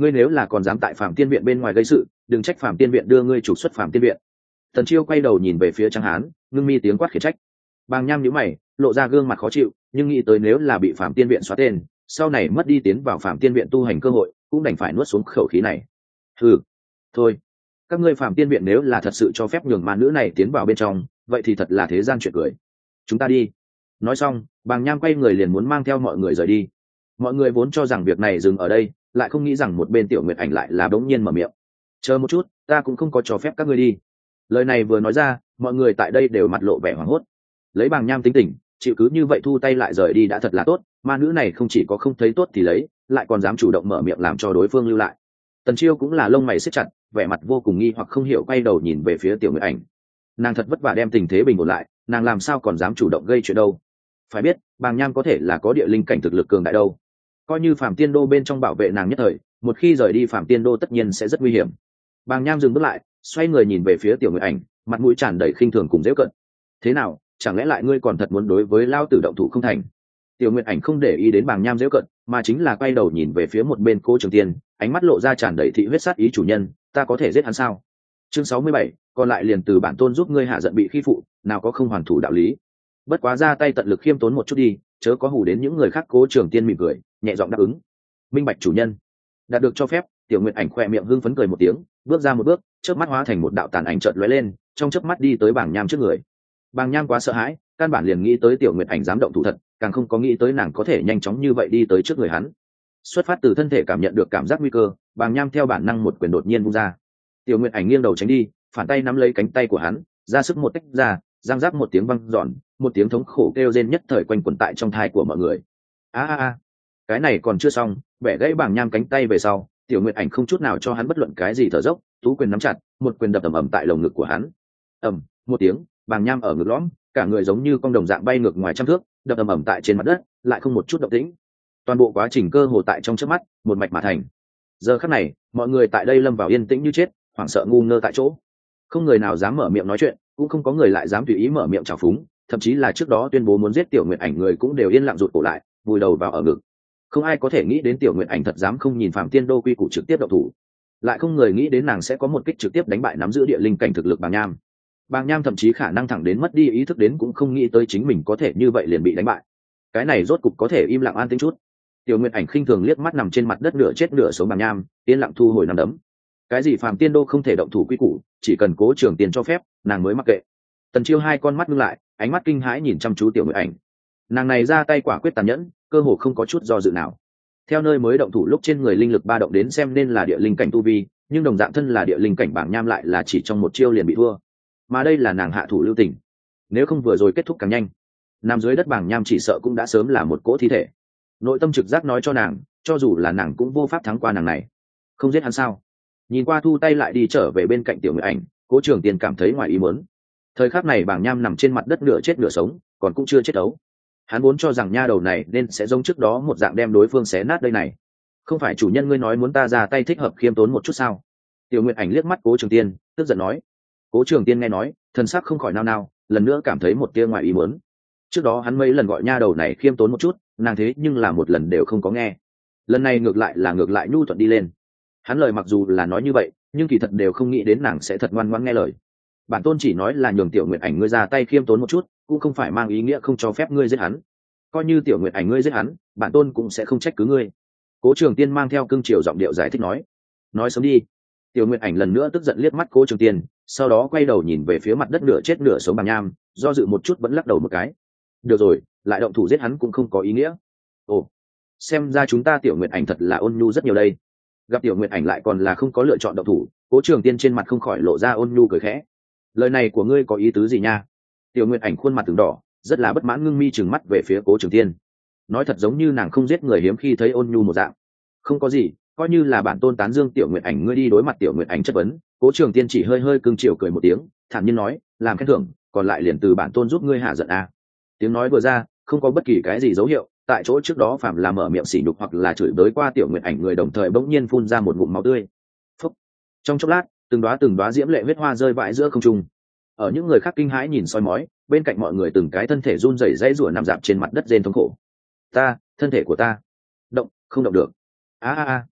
ngươi nếu là còn dám tại phạm tiên viện bên ngoài gây sự, đừng trách phạm tiên viện đưa ngươi trục xuất phạm tiên viện. Tần Chiêu quay đầu nhìn về phía Trang Hán, ngưng mi tiếng quát khiển trách. Bàng Nham nhíu mày, lộ ra gương mặt khó chịu, nhưng nghĩ tới nếu là bị phạm tiên viện xóa tên, sau này mất đi tiến vào phạm tiên viện tu hành cơ hội, cũng đành phải nuốt xuống khẩu khí này. Ừ, thôi, các ngươi phạm tiên viện nếu là thật sự cho phép nhường ma nữ này tiến vào bên trong, vậy thì thật là thế gian chuyện cười. Chúng ta đi. Nói xong, Bàng Nham quay người liền muốn mang theo mọi người rời đi. Mọi người vốn cho rằng việc này dừng ở đây, lại không nghĩ rằng một bên Tiểu Nguyệt Ảnh lại là đống nhiên mở miệng. Chờ một chút, ta cũng không có cho phép các ngươi đi. Lời này vừa nói ra, mọi người tại đây đều mặt lộ vẻ hoảng hốt. Lấy Bàng Nham tính tình, chịu cứ như vậy thu tay lại rời đi đã thật là tốt, ma nữ này không chỉ có không thấy tốt thì lấy, lại còn dám chủ động mở miệng làm cho đối phương lưu lại. Tần Chiêu cũng là lông mày siết chặt, vẻ mặt vô cùng nghi hoặc không hiểu, quay đầu nhìn về phía Tiểu Nguyệt Ảnh. Nàng thật vất vả đem tình thế bình ổn lại, nàng làm sao còn dám chủ động gây chuyện đâu? Phải biết, Bàng Nham có thể là có địa linh cảnh thực lực cường đại đâu. Coi như Phạm Tiên Đô bên trong bảo vệ nàng nhất thời, một khi rời đi Phạm Tiên Đô tất nhiên sẽ rất nguy hiểm. Bàng Nham dừng bước lại, xoay người nhìn về phía Tiểu Nguyệt Ảnh, mặt mũi tràn đầy khinh thường cùng giễu cận. Thế nào, chẳng lẽ lại ngươi còn thật muốn đối với lao tử động thủ không thành? Tiểu Nguyệt Ảnh không để ý đến Bàng Nham giễu cận, mà chính là quay đầu nhìn về phía một bên Cố Trường Tiên, ánh mắt lộ ra tràn đầy thị huyết sát ý. Chủ nhân, ta có thể giết hắn sao? Chương sáu mươi bảy, còn lại liền từ bản tôn giúp ngươi hạ giận bị khi phụ, nào có không hoàn thủ đạo lý. Bất quá ra tay tận lực khiêm tốn một chút đi, chớ có hù đến những người khác. Cố Trường Tiên mỉm cười, nhẹ giọng đáp ứng. Minh bạch chủ nhân. Đạt được cho phép, Tiểu Nguyệt Ảnh khoe miệng hưng phấn cười một tiếng, bước ra một bước, chớp mắt hóa thành một đạo tàn ảnh chợt lóe lên, trong chớp mắt đi tới Bàng Nham trước người. Bàng Nham quá sợ hãi, căn bản liền nghĩ tới Tiểu Nguyệt Ảnh dám động thủ thật, càng không có nghĩ tới nàng có thể nhanh chóng như vậy đi tới trước người hắn. Xuất phát từ thân thể cảm nhận được cảm giác nguy cơ, Bàng Nham theo bản năng một quyền đột nhiên vung ra. Tiểu Nguyệt Ảnh nghiêng đầu tránh đi, phản tay nắm lấy cánh tay của hắn, ra sức một tách ra, răng rác một tiếng vang giòn, một tiếng thống khổ kêu rên nhất thời quanh quẩn tại trong thai của mọi người. A a a, cái này còn chưa xong, bẻ gãy Bàng Nham cánh tay về sau, Tiểu Nguyệt Ảnh không chút nào cho hắn bất luận cái gì thở dốc, tú quyền nắm chặt, một quyền đập ầm ầm tại lồng ngực của hắn. Ầm, một tiếng, Bàng Nham ở ngực lõm, cả người giống như con đồng dạng bay ngược ngoài trăm thước, đập ầm ầm tại trên mặt đất, lại không một chút động tĩnh. Toàn bộ quá trình cơ hồ tại trong chớp mắt, một mạch mà thành. Giờ khắc này, mọi người tại đây lâm vào yên tĩnh như chết, hoảng sợ ngu ngơ tại chỗ. Không người nào dám mở miệng nói chuyện, cũng không có người lại dám tùy ý mở miệng chào phúng, thậm chí là trước đó tuyên bố muốn giết Tiểu Nguyệt Ảnh người cũng đều yên lặng rụt cổ lại, vùi đầu vào ở ngực. Không ai có thể nghĩ đến Tiểu Nguyệt Ảnh thật dám không nhìn Phạm Tiên Đô quy củ trực tiếp động thủ, lại không người nghĩ đến nàng sẽ có một kích trực tiếp đánh bại nắm giữ địa linh cảnh thực lực Bàng Nham. Bàng Nham thậm chí khả năng thẳng đến mất đi ý thức đến cũng không nghĩ tới chính mình có thể như vậy liền bị đánh bại. Cái này rốt cục có thể im lặng an tĩnh chút. Tiểu Nguyệt Ảnh khinh thường liếc mắt nằm trên mặt đất nửa chết nửa sống Bàng Nham, yên lặng thu hồi nắm đấm. Cái gì Phạm Tiên Đô không thể động thủ quy củ, chỉ cần Cố Trường Tiên cho phép, nàng mới mặc kệ. Tần Chiêu hai con mắt ngưng lại, ánh mắt kinh hãi nhìn chăm chú Tiểu Nguyệt Ảnh. Nàng này ra tay quả quyết tàn nhẫn, cơ hồ không có chút do dự nào. Theo nơi mới động thủ lúc trên người linh lực ba động đến xem nên là địa linh cảnh tu vi, nhưng đồng dạng thân là địa linh cảnh Bàng Nham lại là chỉ trong một chiêu liền bị thua. Mà đây là nàng hạ thủ lưu tình, nếu không vừa rồi kết thúc càng nhanh. Nằm dưới đất Bàng Nham chỉ sợ cũng đã sớm là một cỗ thi thể. Nội tâm trực giác nói cho nàng, cho dù là nàng cũng vô pháp thắng qua nàng này. Không giết hắn sao? Nhìn qua thu tay lại đi trở về bên cạnh Tiểu Nguyệt Ảnh, Cố Trường Tiên cảm thấy ngoài ý muốn. Thời khắc này Bàng Nham nằm trên mặt đất nửa chết nửa sống, còn cũng chưa chết đấu. Hắn vốn cho rằng nha đầu này nên sẽ giống trước đó một dạng đem đối phương xé nát đây này. Không phải chủ nhân ngươi nói muốn ta ra tay thích hợp khiêm tốn một chút sao? Tiểu Nguyệt Ảnh liếc mắt Cố Trường Tiên, tức giận nói. Cố Trường Tiên nghe nói, thần sắc không khỏi nao nao, lần nữa cảm thấy một tia ngoài ý muốn. Trước đó hắn mấy lần gọi nha đầu này khiêm tốn một chút, nàng thế nhưng là một lần đều không có nghe. Lần này ngược lại là ngược lại nhu thuận đi lên. Hắn lời mặc dù là nói như vậy, nhưng kỳ thật đều không nghĩ đến nàng sẽ thật ngoan ngoãn nghe lời. Bản tôn chỉ nói là nhường Tiểu Nguyệt Ảnh ngươi ra tay khiêm tốn một chút, cũng không phải mang ý nghĩa không cho phép ngươi giết hắn. Coi như Tiểu Nguyệt Ảnh ngươi giết hắn, bản tôn cũng sẽ không trách cứ ngươi. Cố Trường Tiên mang theo cương triều giọng điệu giải thích nói. Nói sớm đi. Tiểu Nguyệt Ảnh lần nữa tức giận liếc mắt Cố Trường Tiên, sau đó quay đầu nhìn về phía mặt đất nửa chết nửa sống Bàng Nham, do dự một chút vẫn lắc đầu một cái. Được rồi, lại động thủ giết hắn cũng không có ý nghĩa. Ồ, xem ra chúng ta Tiểu Nguyệt Ảnh thật là ôn nhu rất nhiều đây. Gặp Tiểu Nguyệt Ảnh lại còn là không có lựa chọn động thủ, Cố Trường Tiên trên mặt không khỏi lộ ra ôn nhu cười khẽ. Lời này của ngươi có ý tứ gì nha? Tiểu Nguyệt Ảnh khuôn mặt từng đỏ, rất là bất mãn ngưng mi trừng mắt về phía Cố Trường Tiên. Nói thật giống như nàng không giết người hiếm khi thấy ôn nhu một dạng. Không có gì, coi như là bản tôn tán dương Tiểu Nguyệt Ảnh ngươi đi đối mặt Tiểu Nguyệt Ảnh chất vấn. Cố Trường Tiên chỉ hơi hơi cưng chiều cười một tiếng, thản nhiên nói, làm khen thưởng, còn lại liền từ bản tôn giúp ngươi hạ giận a. Tiếng nói vừa ra, không có bất kỳ cái gì dấu hiệu, tại chỗ trước đó phạm là mở miệng sỉ nhục hoặc là chửi bới qua Tiểu Nguyệt Ảnh người đồng thời bỗng nhiên phun ra một ngụm máu tươi. Phúc. Trong chốc lát, từng đóa từng đóa diễm lệ huyết hoa rơi vãi giữa không trung. Ở những người khác kinh hãi nhìn soi mói, bên cạnh mọi người từng cái thân thể run rẩy dãy rủa nằm dạp trên mặt đất rên thống khổ. Ta, thân thể của ta, động, không động được. A a a.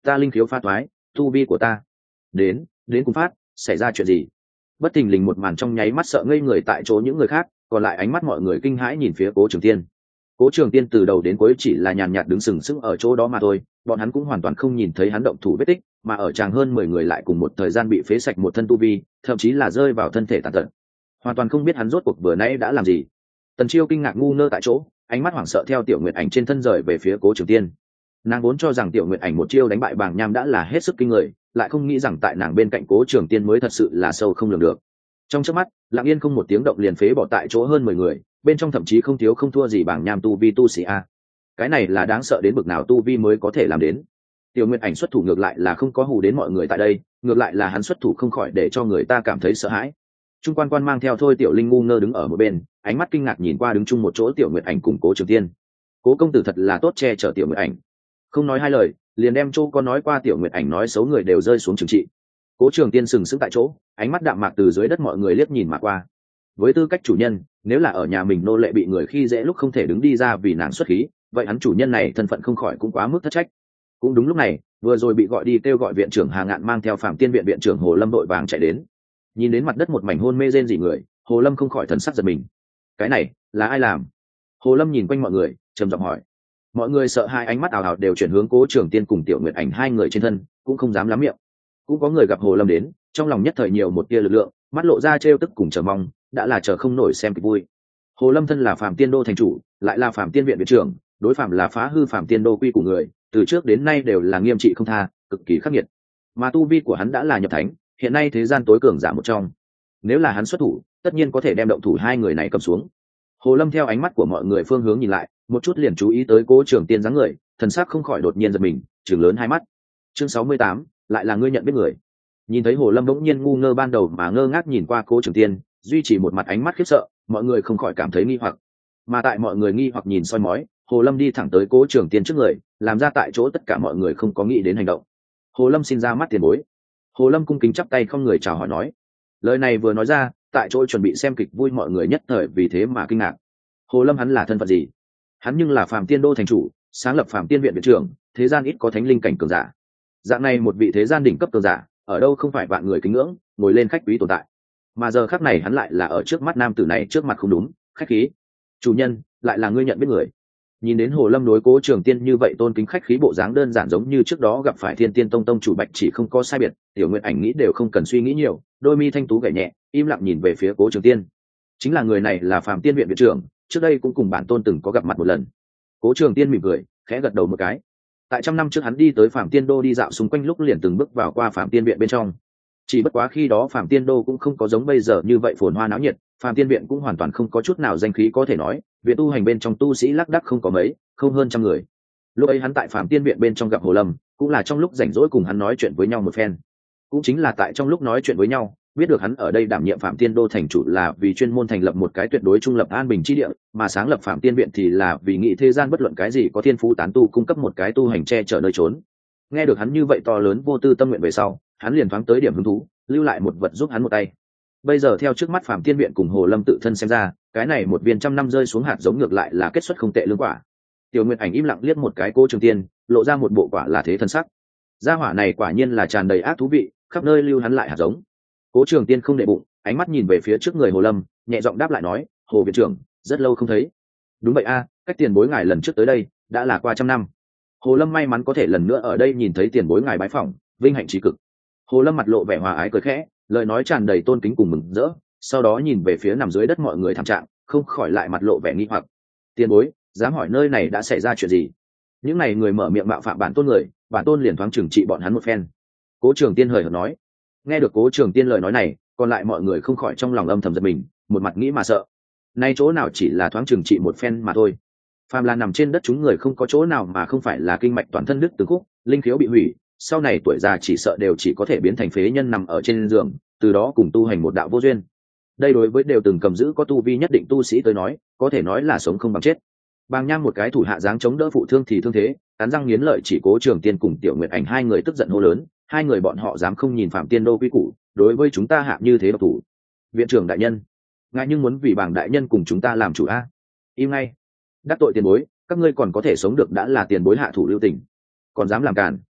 ta linh khiếu pha thoái, tu vi của ta đến đến cùng phát xảy ra chuyện gì? Bất thình lình một màn trong nháy mắt sợ ngây người tại chỗ những người khác, còn lại ánh mắt mọi người kinh hãi nhìn phía Cố Trường Tiên. Cố Trường Tiên từ đầu đến cuối chỉ là nhàn nhạt đứng sừng sững ở chỗ đó mà thôi, bọn hắn cũng hoàn toàn không nhìn thấy hắn động thủ vết tích, mà ở tràng hơn mười người lại cùng một thời gian bị phế sạch một thân tu vi, thậm chí là rơi vào thân thể tàn tật, hoàn toàn không biết hắn rốt cuộc vừa nãy đã làm gì. Tần Chiêu kinh ngạc ngu ngơ tại chỗ, ánh mắt hoảng sợ theo Tiểu Nguyệt Ảnh trên thân rời về phía Cố Trường Tiên. Nàng vốn cho rằng Tiểu Nguyệt Ảnh một chiêu đánh bại Bàng Nham đã là hết sức kinh người, lại không nghĩ rằng tại nàng bên cạnh Cố Trường Tiên mới thật sự là sâu không lường được. Trong chớp mắt, lặng yên không một tiếng động liền phế bỏ tại chỗ hơn mười người, bên trong thậm chí không thiếu không thua gì Bàng Nham tu vi tu sĩ a. Cái này là đáng sợ đến bực nào tu vi mới có thể làm đến. Tiểu Nguyệt Ảnh xuất thủ ngược lại là không có hù đến mọi người tại đây, ngược lại là hắn xuất thủ không khỏi để cho người ta cảm thấy sợ hãi. Trung quan quan mang theo Thôi Tiểu Linh ngu ngơ đứng ở một bên, ánh mắt kinh ngạc nhìn qua đứng chung một chỗ Tiểu Nguyệt Ảnh cùng Cố Trường Tiên. Cố công tử thật là tốt che chở Tiểu Nguyệt Ảnh, không nói hai lời liền đem chỗ có nói qua Tiểu Nguyệt Ảnh nói xấu người đều rơi xuống trừng trị. Cố Trường Tiên sừng sững tại chỗ, ánh mắt đạm mạc từ dưới đất mọi người liếc nhìn mà qua. Với tư cách chủ nhân, nếu là ở nhà mình nô lệ bị người khi dễ lúc không thể đứng đi ra vì nàng xuất khí, vậy hắn chủ nhân này thân phận không khỏi cũng quá mức thất trách. Cũng đúng lúc này, vừa rồi bị gọi đi kêu gọi viện trưởng Hà Ngạn mang theo Phạm Tiên viện viện trưởng Hồ Lâm đội vàng chạy đến. Nhìn đến mặt đất một mảnh hôn mê rên rỉ người, Hồ Lâm không khỏi thần sắc giật mình. Cái này là ai làm? Hồ Lâm nhìn quanh mọi người, trầm giọng hỏi. Mọi người sợ hai ánh mắt ảo ảo đều chuyển hướng Cố Trường Tiên cùng Tiểu Nguyệt Ảnh hai người trên thân, cũng không dám lắm miệng. Cũng có người gặp Hồ Lâm đến, trong lòng nhất thời nhiều một tia lực lượng, mắt lộ ra trêu tức cùng chờ mong, đã là chờ không nổi xem kịch vui. Hồ Lâm thân là Phạm Tiên đô thành chủ, lại là Phạm Tiên viện viện trưởng, đối phạm là phá hư Phạm Tiên đô quy của người, từ trước đến nay đều là nghiêm trị không tha, cực kỳ khắc nghiệt. Mà tu vi của hắn đã là nhập thánh, hiện nay thế gian tối cường giả một trong. Nếu là hắn xuất thủ, tất nhiên có thể đem động thủ hai người này cầm xuống. Hồ Lâm theo ánh mắt của mọi người phương hướng nhìn lại, một chút liền chú ý tới Cố Trường Tiên dáng người, thần sắc không khỏi đột nhiên giật mình, trừng lớn hai mắt. Chương sáu mươi tám, lại là ngươi nhận biết người. Nhìn thấy Hồ Lâm bỗng nhiên ngu ngơ ban đầu mà ngơ ngác nhìn qua Cố Trường Tiên, duy trì một mặt ánh mắt khiếp sợ, mọi người không khỏi cảm thấy nghi hoặc. Mà tại mọi người nghi hoặc nhìn soi mói, Hồ Lâm đi thẳng tới Cố Trường Tiên trước người, làm ra tại chỗ tất cả mọi người không có nghĩ đến hành động. Hồ Lâm xin ra mắt tiền bối. Hồ Lâm cung kính chắp tay không người chào hỏi nói. Lời này vừa nói ra, tại chỗ chuẩn bị xem kịch vui mọi người nhất thời vì thế mà kinh ngạc. Hồ Lâm hắn là thân phận gì? Hắn nhưng là Phạm Tiên đô thành chủ, sáng lập Phạm Tiên viện viện trưởng, thế gian ít có thánh linh cảnh cường giả. Dạng này một vị thế gian đỉnh cấp cường giả, ở đâu không phải vạn người kính ngưỡng, ngồi lên khách quý tồn tại. Mà giờ khắc này hắn lại là ở trước mắt nam tử này trước mặt không đúng, khách khí. Chủ nhân, lại là ngươi nhận biết người. Nhìn đến Hồ Lâm đối Cố Trường Tiên như vậy tôn kính khách khí bộ dáng đơn giản giống như trước đó gặp phải Thiên Tiên Tông tông chủ Bạch Chỉ không có sai biệt, Tiểu Nguyệt Ảnh nghĩ đều không cần suy nghĩ nhiều, đôi mi thanh tú gảy nhẹ, im lặng nhìn về phía Cố Trường Tiên. Chính là người này là Phạm Tiên viện viện trưởng, trước đây cũng cùng bản tôn từng có gặp mặt một lần. Cố Trường Tiên mỉm cười, khẽ gật đầu một cái. Tại trăm năm trước hắn đi tới Phạm Tiên đô đi dạo xung quanh lúc liền từng bước vào qua Phạm Tiên viện bên trong. Chỉ bất quá khi đó Phạm Tiên đô cũng không có giống bây giờ như vậy phồn hoa náo nhiệt, Phạm Tiên viện cũng hoàn toàn không có chút nào danh khí có thể nói, viện tu hành bên trong tu sĩ lác đác không có mấy, không hơn trăm người. Lúc ấy hắn tại Phạm Tiên viện bên trong gặp Hồ Lâm, cũng là trong lúc rảnh rỗi cùng hắn nói chuyện với nhau một phen. Cũng chính là tại trong lúc nói chuyện với nhau, biết được hắn ở đây đảm nhiệm Phạm Tiên đô thành chủ là vì chuyên môn thành lập một cái tuyệt đối trung lập an bình chi địa, mà sáng lập Phạm Tiên viện thì là vì nghĩ thế gian bất luận cái gì có thiên phú tán tu cung cấp một cái tu hành che chở nơi trốn. Nghe được hắn như vậy to lớn vô tư tâm nguyện về sau, hắn liền thoáng tới điểm hứng thú, lưu lại một vật giúp hắn một tay. Bây giờ theo trước mắt Phạm Tiên viện cùng Hồ Lâm tự thân xem ra, cái này một viên trăm năm rơi xuống hạt giống ngược lại là kết xuất không tệ lương quả. Tiểu Nguyệt Ảnh im lặng liếc một cái Cố Trường Tiên, lộ ra một bộ quả là thế thân sắc. Gia hỏa này quả nhiên là tràn đầy ác thú vị, khắp nơi lưu hắn lại hạt giống. Cố Trường Tiên không để bụng, ánh mắt nhìn về phía trước người Hồ Lâm, nhẹ giọng đáp lại nói, Hồ viện trưởng, rất lâu không thấy. Đúng vậy a, cách tiền bối ngài lần trước tới đây đã là qua trăm năm. Hồ Lâm may mắn có thể lần nữa ở đây nhìn thấy tiền bối ngài bái phỏng, vinh hạnh trí cực. Hồ Lâm mặt lộ vẻ hòa ái cười khẽ, lời nói tràn đầy tôn kính cùng mừng rỡ, sau đó nhìn về phía nằm dưới đất mọi người thảm trạng, không khỏi lại mặt lộ vẻ nghi hoặc. Tiền bối, dám hỏi nơi này đã xảy ra chuyện gì? Những này người mở miệng mạo phạm bản tôn người, bản tôn liền thoáng trừng trị bọn hắn một phen. Cố Trường Tiên hời hợt nói. Nghe được Cố Trường Tiên lời nói này, còn lại mọi người không khỏi trong lòng âm thầm giật mình, một mặt nghĩ mà sợ. Nay chỗ nào chỉ là thoáng trừng trị một phen mà thôi. Phàm là nằm trên đất chúng người không có chỗ nào mà không phải là kinh mạch toàn thân đứt từng khúc, linh khiếu bị hủy, sau này tuổi già chỉ sợ đều chỉ có thể biến thành phế nhân nằm ở trên giường, từ đó cùng tu hành một đạo vô duyên. Đây đối với đều từng cầm giữ có tu vi nhất định tu sĩ tới nói, có thể nói là sống không bằng chết. Bàng Nham một cái thủ hạ dáng chống đỡ phụ thương thì thương thế, cắn răng nghiến lợi chỉ Cố Trường Tiên cùng Tiểu Nguyệt Ảnh hai người tức giận hô lớn, hai người bọn họ dám không nhìn Phạm Tiên đô quy củ, đối với chúng ta hạ như thế độc thủ. Viện trưởng đại nhân, ngài nhưng muốn vì Bàng đại nhân cùng chúng ta làm chủ a? Im ngay, đắc tội tiền bối, các ngươi còn có thể sống được đã là tiền bối hạ thủ lưu tình, còn dám làm cản.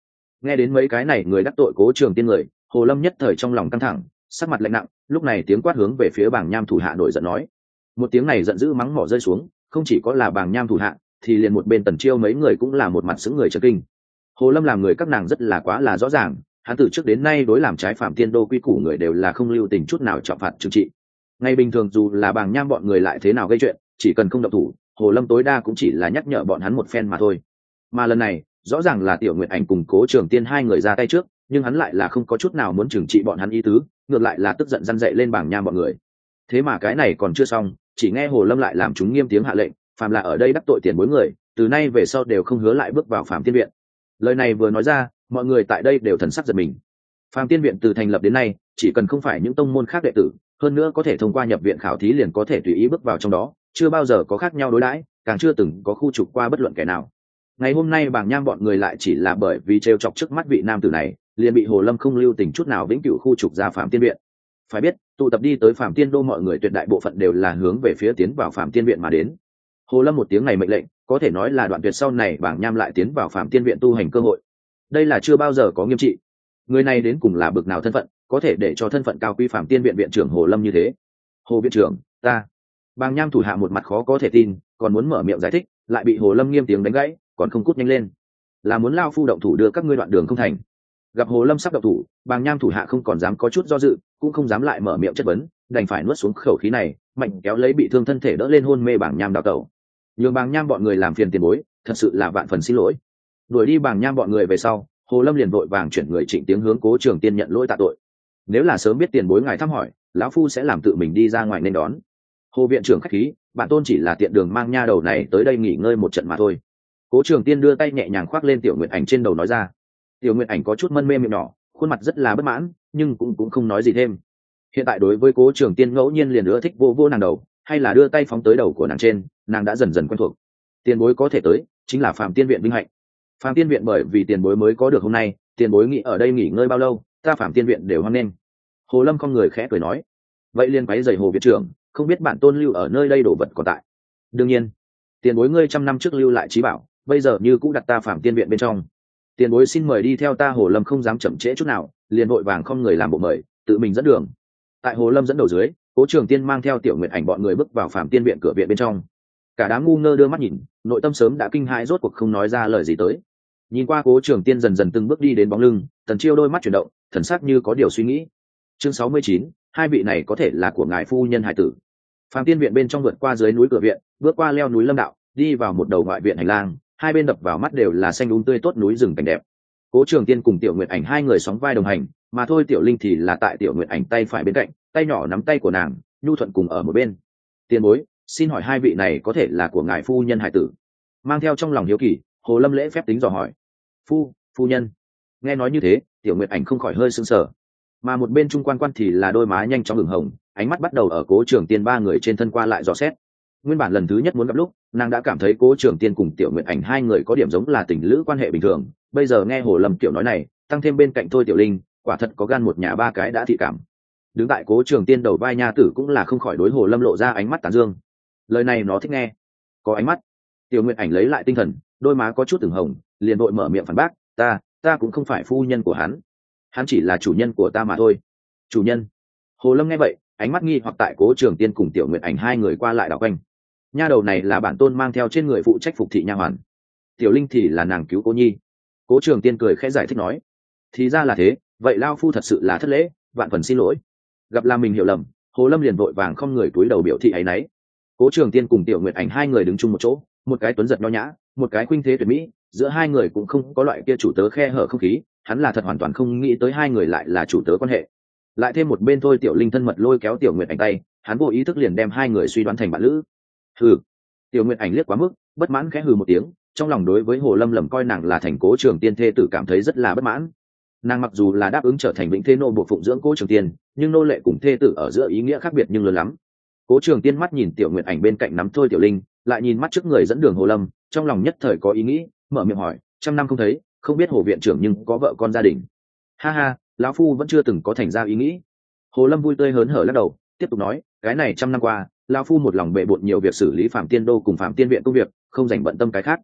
Nghe đến mấy cái này người đắc tội Cố Trường Tiên người, Hồ Lâm nhất thời trong lòng căng thẳng, sắc mặt lạnh nặng, lúc này tiếng quát hướng về phía Bàng Nham thủ hạ nổi giận nói. Một tiếng này giận dữ mắng mỏ rơi xuống, không chỉ có là Bàng Nham thủ hạ, thì liền một bên Tần Chiêu mấy người cũng là một mặt sững người chấn kinh. Hồ Lâm làm người các nàng rất là quá là rõ ràng, hắn từ trước đến nay đối làm trái phạm tiên đô quy củ người đều là không lưu tình chút nào trọng phạt trừng trị. Ngay bình thường dù là Bàng Nham bọn người lại thế nào gây chuyện, chỉ cần không động thủ, Hồ Lâm tối đa cũng chỉ là nhắc nhở bọn hắn một phen mà thôi. Mà lần này, rõ ràng là Tiểu Nguyệt Ảnh cùng Cố Trường Tiên hai người ra tay trước, nhưng hắn lại là không có chút nào muốn trừng trị bọn hắn ý tứ, ngược lại là tức giận răn dậy lên Bàng Nham bọn người. Thế mà cái này còn chưa xong, chỉ nghe Hồ Lâm lại làm chúng nghiêm tiếng hạ lệnh, phàm là ở đây đắc tội tiền bối người, từ nay về sau đều không hứa lại bước vào Phạm Tiên viện. Lời này vừa nói ra, mọi người tại đây đều thần sắc giật mình. Phạm Tiên viện từ thành lập đến nay, chỉ cần không phải những tông môn khác đệ tử, hơn nữa có thể thông qua nhập viện khảo thí liền có thể tùy ý bước vào trong đó, chưa bao giờ có khác nhau đối đãi, càng chưa từng có khu trục qua bất luận kẻ nào. Ngày hôm nay Bàng Nham bọn người lại chỉ là bởi vì trêu chọc trước mắt vị nam tử này, liền bị Hồ Lâm không lưu tình chút nào vĩnh cửu khu trục ra Phạm Tiên viện. Phải biết, tụ tập đi tới Phạm Tiên đô mọi người tuyệt đại bộ phận đều là hướng về phía tiến vào Phạm Tiên viện mà đến. Hồ Lâm một tiếng này mệnh lệnh, có thể nói là đoạn tuyệt sau này Bàng Nham lại tiến vào Phạm Tiên viện tu hành cơ hội. Đây là chưa bao giờ có nghiêm trị. Người này đến cùng là bực nào thân phận, có thể để cho thân phận cao quý Phạm Tiên viện viện trưởng Hồ Lâm như thế? Hồ viện trưởng, ta. Bàng Nham thủ hạ một mặt khó có thể tin, còn muốn mở miệng giải thích, lại bị Hồ Lâm nghiêm tiếng đánh gãy, còn không cút nhanh lên. Là muốn lao phu động thủ đưa các ngươi đoạn đường không thành. Gặp Hồ Lâm sắp động thủ, Bàng Nham thủ hạ không còn dám có chút do dự, cũng không dám lại mở miệng chất vấn, đành phải nuốt xuống khẩu khí này, mạnh kéo lấy bị thương thân thể đỡ lên hôn mê Bàng Nham đào tẩu. Nhường Bàng Nham bọn người làm phiền tiền bối, thật sự là vạn phần xin lỗi. Đuổi đi Bàng Nham bọn người về sau, Hồ Lâm liền vội vàng chuyển người trịnh tiếng hướng Cố Trường Tiên nhận lỗi tạ tội. Nếu là sớm biết tiền bối ngài thăm hỏi, lão phu sẽ làm tự mình đi ra ngoài nên đón. Hồ viện trưởng khách khí, bản tôn chỉ là tiện đường mang nha đầu này tới đây nghỉ ngơi một trận mà thôi. Cố Trường Tiên đưa tay nhẹ nhàng khoác lên Tiểu Nguyệt Ảnh trên đầu nói ra. Tiểu Nguyệt Ảnh có chút mân mê miệng nhỏ, khuôn mặt rất là bất mãn, nhưng cũng cũng không nói gì thêm. Hiện tại đối với Cố Trường Tiên ngẫu nhiên liền ưa thích vô vô nàng đầu, hay là đưa tay phóng tới đầu của nàng trên, nàng đã dần dần quen thuộc. Tiền bối có thể tới, chính là Phạm Tiên viện vinh hạnh. Phạm Tiên viện bởi vì tiền bối mới có được hôm nay, tiền bối nghĩ ở đây nghỉ ngơi bao lâu, ta Phạm Tiên viện đều hoan nghênh. Hồ Lâm con người khẽ cười nói. Vậy liền quấy rầy Hồ viện trưởng, không biết bản tôn lưu ở nơi đây đồ vật còn tại. Đương nhiên, tiền bối ngươi trăm năm trước lưu lại trí bảo, bây giờ như cũng đặt ta Phạm Tiên viện bên trong. Tiền bối xin mời đi theo ta. Hồ Lâm không dám chậm trễ chút nào, liền vội vàng không người làm bộ mời, tự mình dẫn đường. Tại Hồ Lâm dẫn đầu dưới, Cố Trường Tiên mang theo Tiểu Nguyệt Ảnh bọn người bước vào Phạm Tiên viện cửa viện bên trong. Cả đám ngu ngơ đưa mắt nhìn, nội tâm sớm đã kinh hãi rốt cuộc không nói ra lời gì tới. Nhìn qua Cố Trường Tiên dần dần từng bước đi đến bóng lưng, Tần Chiêu đôi mắt chuyển động, thần sắc như có điều suy nghĩ. Chương sáu mươi chín, hai vị này có thể là của ngài phu nhân hải tử. Phạm Tiên viện bên trong vượt qua dưới núi cửa viện, bước qua leo núi lâm đạo, đi vào một đầu ngoại viện hành lang, hai bên đập vào mắt đều là xanh um tươi tốt núi rừng cảnh đẹp. Cố Trường Tiên cùng Tiểu Nguyệt Ảnh hai người sóng vai đồng hành, mà thôi Tiểu Linh thì là tại Tiểu Nguyệt Ảnh tay phải bên cạnh, tay nhỏ nắm tay của nàng, nhu thuận cùng ở một bên. Tiền bối, xin hỏi hai vị này có thể là của ngài phu nhân hải tử? Mang theo trong lòng hiếu kỳ, Hồ Lâm lễ phép tính dò hỏi. Phu, phu nhân. Nghe nói như thế, Tiểu Nguyệt Ảnh không khỏi hơi sững sờ. Mà một bên trung quan quan thì là đôi má nhanh chóng ửng hồng, ánh mắt bắt đầu ở Cố Trường Tiên ba người trên thân qua lại dò xét. Nguyên bản lần thứ nhất muốn gặp lúc, nàng đã cảm thấy Cố Trường Tiên cùng Tiểu Nguyệt Ảnh hai người có điểm giống là tình lữ quan hệ bình thường, bây giờ nghe Hồ Lâm Tiểu nói này, tăng thêm bên cạnh thôi Tiểu Linh, quả thật có gan một nhà ba cái đã thị cảm. Đứng tại Cố Trường Tiên đầu vai nha tử cũng là không khỏi đối Hồ Lâm lộ ra ánh mắt tán dương. Lời này nó thích nghe. Có ánh mắt. Tiểu Nguyệt Ảnh lấy lại tinh thần, đôi má có chút ửng hồng, liền vội mở miệng phản bác, ta, ta cũng không phải phu nhân của hắn. Hắn chỉ là chủ nhân của ta mà thôi. Chủ nhân? Hồ Lâm nghe vậy, ánh mắt nghi hoặc tại Cố Trường Tiên cùng Tiểu Nguyệt Ảnh hai người qua lại đảo quanh. Nha đầu này là bản tôn mang theo trên người phụ trách phục thị nha hoàn. Tiểu Linh thì là nàng cứu cô nhi. Cố Trường Tiên cười khẽ giải thích nói. Thì ra là thế, vậy lao phu thật sự là thất lễ, vạn phần xin lỗi. Gặp là mình hiểu lầm, Hồ Lâm liền vội vàng không người cúi đầu biểu thị áy náy. Cố Trường Tiên cùng Tiểu Nguyệt Ảnh hai người đứng chung một chỗ, một cái tuấn giật nho nhã, một cái khuynh thế tuyệt mỹ, giữa hai người cũng không có loại kia chủ tớ khe hở không khí, hắn là thật hoàn toàn không nghĩ tới hai người lại là chủ tớ quan hệ. Lại thêm một bên thôi Tiểu Linh thân mật lôi kéo Tiểu Nguyệt Ảnh tay, hắn vô ý thức liền đem hai người suy đoán thành bạn lữ. Hừ. Tiểu Nguyệt Ảnh liếc quá mức, bất mãn khẽ hừ một tiếng, trong lòng đối với Hồ Lâm lầm coi nàng là thành Cố Trường Tiên thê tử cảm thấy rất là bất mãn. Nàng mặc dù là đáp ứng trở thành vĩnh thế nô buộc phụng dưỡng Cố Trường Tiên, nhưng nô lệ cùng thê tử ở giữa ý nghĩa khác biệt nhưng lớn lắm. Cố Trường Tiên mắt nhìn Tiểu Nguyệt Ảnh bên cạnh nắm thôi Tiểu Linh, lại nhìn mắt trước người dẫn đường Hồ Lâm, trong lòng nhất thời có ý nghĩ, mở miệng hỏi, trăm năm không thấy, không biết Hồ viện trưởng nhưng có vợ con gia đình? Ha ha, lão phu vẫn chưa từng có thành ra ý nghĩ. Hồ Lâm vui tươi hớn hở lắc đầu, tiếp tục nói, cái này trăm năm qua, lão phu một lòng bệ bội nhiều việc xử lý Phạm Tiên đô cùng Phạm Tiên viện công việc, không dành bận tâm cái khác.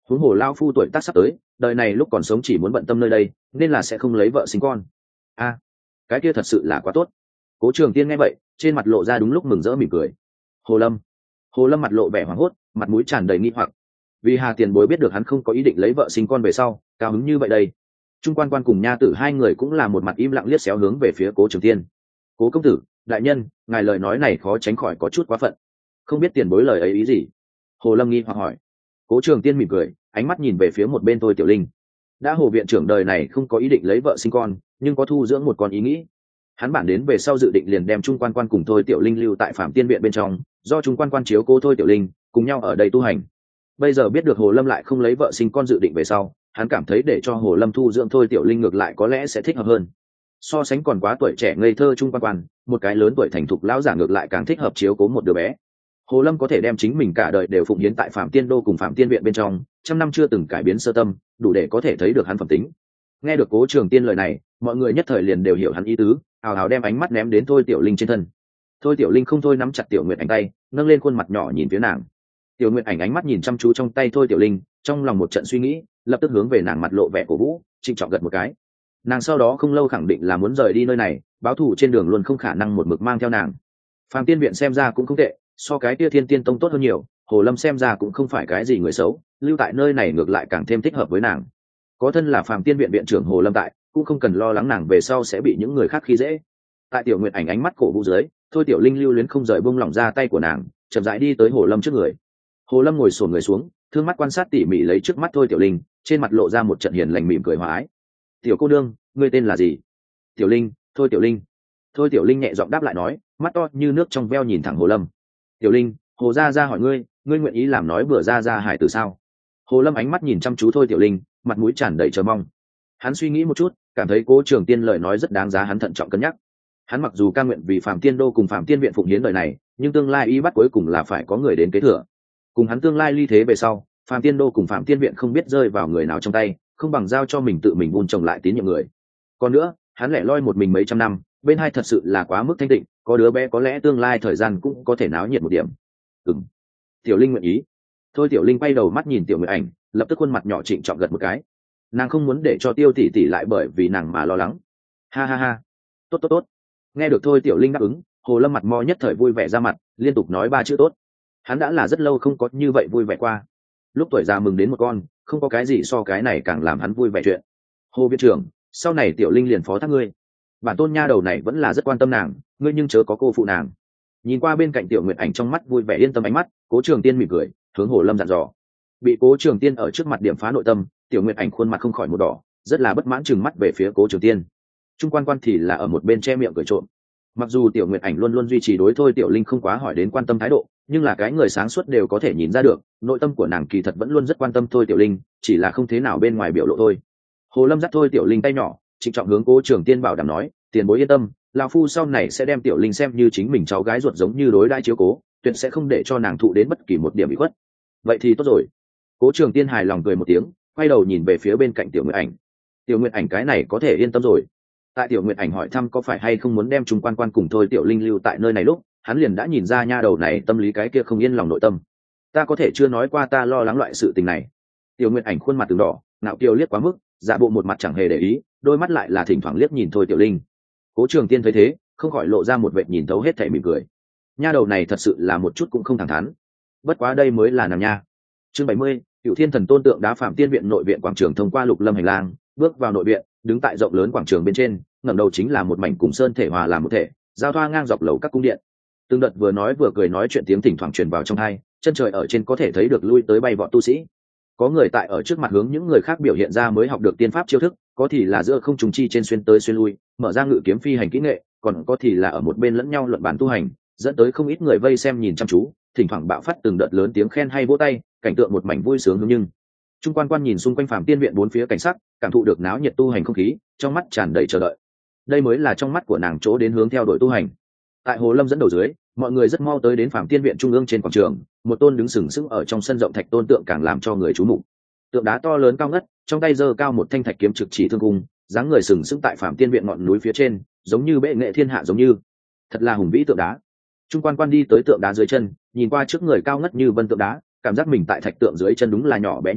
huống hồ lao phu tuổi tác sắp tới, đời này lúc còn sống chỉ muốn bận tâm nơi đây, nên là sẽ không lấy vợ sinh con. A, cái kia thật sự là quá tốt. Cố Trường Tiên nghe vậy, trên mặt lộ ra đúng lúc mừng rỡ mỉm cười. Hồ Lâm, Hồ Lâm mặt lộ vẻ hoảng hốt, mặt mũi tràn đầy nghi hoặc. Vì Hà Tiền Bối biết được hắn không có ý định lấy vợ sinh con về sau, cao hứng như vậy đây. Trung Quan Quan cùng Nha Tử hai người cũng là một mặt im lặng liếc xéo hướng về phía Cố Trường Tiên. Cố công tử, đại nhân, ngài lời nói này khó tránh khỏi có chút quá phận, không biết tiền bối lời ấy ý gì? Hồ Lâm nghi hoặc hỏi. Cố Trường Tiên mỉm cười, ánh mắt nhìn về phía một bên Thôi Tiểu Linh. Đã Hồ viện trưởng đời này không có ý định lấy vợ sinh con, nhưng có thu dưỡng một con ý nghĩ. Hắn bản đến về sau dự định liền đem Trung Quan Quan cùng Thôi Tiểu Linh lưu tại Phạm Tiên viện bên trong, do Trung Quan Quan chiếu cố Thôi Tiểu Linh, cùng nhau ở đây tu hành. Bây giờ biết được Hồ Lâm lại không lấy vợ sinh con dự định về sau, hắn cảm thấy để cho Hồ Lâm thu dưỡng Thôi Tiểu Linh ngược lại có lẽ sẽ thích hợp hơn. So sánh còn quá tuổi trẻ ngây thơ Trung Quan Quan, một cái lớn tuổi thành thục lão giả ngược lại càng thích hợp chiếu cố một đứa bé. Hồ Lâm có thể đem chính mình cả đời đều phụng hiến tại Phạm Tiên đô cùng Phạm Tiên viện bên trong, trăm năm chưa từng cải biến sơ tâm, đủ để có thể thấy được hắn phẩm tính. Nghe được Cố Trường Tiên lời này, mọi người nhất thời liền đều hiểu hắn ý tứ, hào hào đem ánh mắt ném đến Thôi Tiểu Linh trên thân. Thôi Tiểu Linh không thôi nắm chặt Tiểu Nguyệt Ảnh tay, nâng lên khuôn mặt nhỏ nhìn phía nàng. Tiểu Nguyệt Ảnh ánh mắt nhìn chăm chú trong tay Thôi Tiểu Linh, trong lòng một trận suy nghĩ, lập tức hướng về nàng mặt lộ vẻ cổ vũ, trịnh trọng gật một cái. Nàng sau đó không lâu khẳng định là muốn rời đi nơi này, báo thù trên đường luôn không khả năng một mực mang theo nàng. Phạm Tiên viện xem ra cũng không tệ, so cái tia Thiên Tiên tông tốt hơn nhiều. Hồ Lâm xem ra cũng không phải cái gì người xấu, lưu tại nơi này ngược lại càng thêm thích hợp với nàng. Có thân là Phạm Tiên viện viện trưởng Hồ Lâm tại, cũng không cần lo lắng nàng về sau sẽ bị những người khác khi dễ. Tại Tiểu Nguyệt Ảnh ánh mắt cổ vũ dưới, Thôi Tiểu Linh lưu luyến không rời buông lỏng ra tay của nàng, chậm rãi đi tới Hồ Lâm trước người. Hồ Lâm ngồi xổm người xuống, thương mắt quan sát tỉ mỉ lấy trước mắt Thôi Tiểu Linh, trên mặt lộ ra một trận hiền lành mỉm cười hòa ái. "Tiểu cô nương, ngươi tên là gì?" "Tiểu Linh, Thôi Tiểu Linh." Thôi Tiểu Linh nhẹ giọng đáp lại nói, mắt to như nước trong veo nhìn thẳng Hồ Lâm. "Tiểu Linh, Hồ gia gia hỏi ngươi, ngươi nguyện ý làm nói bữa gia gia hải tử sao?" Hồ Lâm ánh mắt nhìn chăm chú Thôi Tiểu Linh, mặt mũi tràn đầy chờ mong. Hắn suy nghĩ một chút, cảm thấy Cố Trường Tiên lời nói rất đáng giá hắn thận trọng cân nhắc. Hắn mặc dù ca nguyện vì Phạm Tiên đô cùng Phạm Tiên viện phụng hiến đời này, nhưng tương lai y bắt cuối cùng là phải có người đến kế thừa. Cùng hắn tương lai ly thế về sau, Phạm Tiên đô cùng Phạm Tiên viện không biết rơi vào người nào trong tay, không bằng giao cho mình tự mình vun trồng lại tín nhiệm người. Còn nữa, hắn lẻ loi một mình mấy trăm năm, bên hai thật sự là quá mức thanh tịnh, có đứa bé có lẽ tương lai thời gian cũng có thể náo nhiệt một điểm. Ừm. Tiểu Linh nguyện ý. Thôi Tiểu Linh quay đầu mắt nhìn Tiểu Nguyệt Ảnh, lập tức khuôn mặt nhỏ trịnh trọng gật một cái. Nàng không muốn để cho Tiêu tỷ tỷ lại bởi vì nàng mà lo lắng. Ha ha ha. Tốt tốt tốt. Nghe được Thôi Tiểu Linh đáp ứng, Hồ Lâm mặt mo nhất thời vui vẻ ra mặt, liên tục nói ba chữ tốt. Hắn đã là rất lâu không có như vậy vui vẻ qua. Lúc tuổi già mừng đến một con, không có cái gì so cái này càng làm hắn vui vẻ chuyện. Hồ viện trưởng, sau này Tiểu Linh liền phó thác ngươi. Bản tôn nha đầu này vẫn là rất quan tâm nàng, ngươi nhưng chớ có cô phụ nàng. Nhìn qua bên cạnh Tiểu Nguyệt Ảnh trong mắt vui vẻ yên tâm ánh mắt, Cố Trường Tiên mỉm cười, hướng Hồ Lâm dặn dò. Bị Cố Trường Tiên ở trước mặt điểm phá nội tâm, Tiểu Nguyệt Ảnh khuôn mặt không khỏi một đỏ, rất là bất mãn chừng mắt về phía Cố Trường Tiên. Trung Quan Quan thì là ở một bên che miệng cười trộm. Mặc dù Tiểu Nguyệt Ảnh luôn luôn duy trì đối Thôi Tiểu Linh không quá hỏi đến quan tâm thái độ, nhưng là cái người sáng suốt đều có thể nhìn ra được, nội tâm của nàng kỳ thật vẫn luôn rất quan tâm Thôi Tiểu Linh, chỉ là không thế nào bên ngoài biểu lộ thôi. Hồ Lâm dắt Thôi Tiểu Linh tay nhỏ, trịnh trọng hướng Cố Trường Tiên bảo đảm nói, tiền bối yên tâm, lão phu sau này sẽ đem Tiểu Linh xem như chính mình cháu gái ruột giống như đối đãi chiếu cố, tuyệt sẽ không để cho nàng thụ đến bất kỳ một điểm bị khuất. Vậy thì tốt rồi. Cố Trường Tiên hài lòng cười một tiếng, quay đầu nhìn về phía bên cạnh Tiểu Nguyệt Ảnh. Tiểu Nguyệt Ảnh cái này có thể yên tâm rồi. Tại Tiểu Nguyệt Ảnh hỏi thăm có phải hay không muốn đem Trung Quan Quan cùng Thôi Tiểu Linh lưu tại nơi này lúc, hắn liền đã nhìn ra nha đầu này tâm lý cái kia không yên lòng nội tâm. Ta có thể chưa nói qua ta lo lắng loại sự tình này. Tiểu Nguyệt Ảnh khuôn mặt từng đỏ, ngạo kiều liếc quá mức, giả bộ một mặt chẳng hề để ý, đôi mắt lại là thỉnh thoảng liếc nhìn Thôi Tiểu Linh. Cố Trường Tiên thấy thế, không khỏi lộ ra một vệt nhìn thấu hết thảy mỉm cười. Nha đầu này thật sự là một chút cũng không thẳng thắn. Bất quá đây mới là nàng nha. Chương bảy mươi, Cựu Thiên Thần Tôn tượng đá Phạm Tiên viện nội viện quảng trường thông qua Lục Lâm hành lang, bước vào nội viện, đứng tại rộng lớn quảng trường bên trên, ngẩng đầu chính là một mảnh cùng sơn thể hòa làm một thể, giao thoa ngang dọc lầu các cung điện. Từng đợt vừa nói vừa cười nói chuyện tiếng thỉnh thoảng truyền vào trong tai, chân trời ở trên có thể thấy được lui tới bay vọt tu sĩ. Có người tại ở trước mặt hướng những người khác biểu hiện ra mới học được tiên pháp chiêu thức, có thì là giữa không trùng chi trên xuyên tới xuyên lui, mở ra ngự kiếm phi hành kỹ nghệ, còn có thì là ở một bên lẫn nhau luận bàn tu hành, dẫn tới không ít người vây xem nhìn chăm chú, thỉnh thoảng bạo phát từng đợt lớn tiếng khen hay vỗ tay, cảnh tượng một mảnh vui sướng hướng nhưng. Trung Quan Quan nhìn xung quanh Phạm Tiên viện bốn phía cảnh sắc, cảm thụ được náo nhiệt tu hành không khí, trong mắt tràn đầy chờ đợi. Đây mới là trong mắt của nàng chỗ đến hướng theo đuổi tu hành. Tại Hồ Lâm dẫn đầu dưới, mọi người rất mau tới đến Phạm Tiên viện trung ương trên quảng trường, một tôn đứng sừng sững ở trong sân rộng thạch tôn tượng càng làm cho người chú mục. Tượng đá to lớn cao ngất, trong tay giơ cao một thanh thạch kiếm trực chỉ thương cung, dáng người sừng sững tại Phạm Tiên viện ngọn núi phía trên, giống như bệ nghệ thiên hạ giống như. Thật là hùng vĩ tượng đá. Trung Quan Quan đi tới tượng đá dưới chân, nhìn qua trước người cao ngất như vân tượng đá, cảm giác mình tại thạch tượng dưới chân đúng là nhỏ bé như vậy,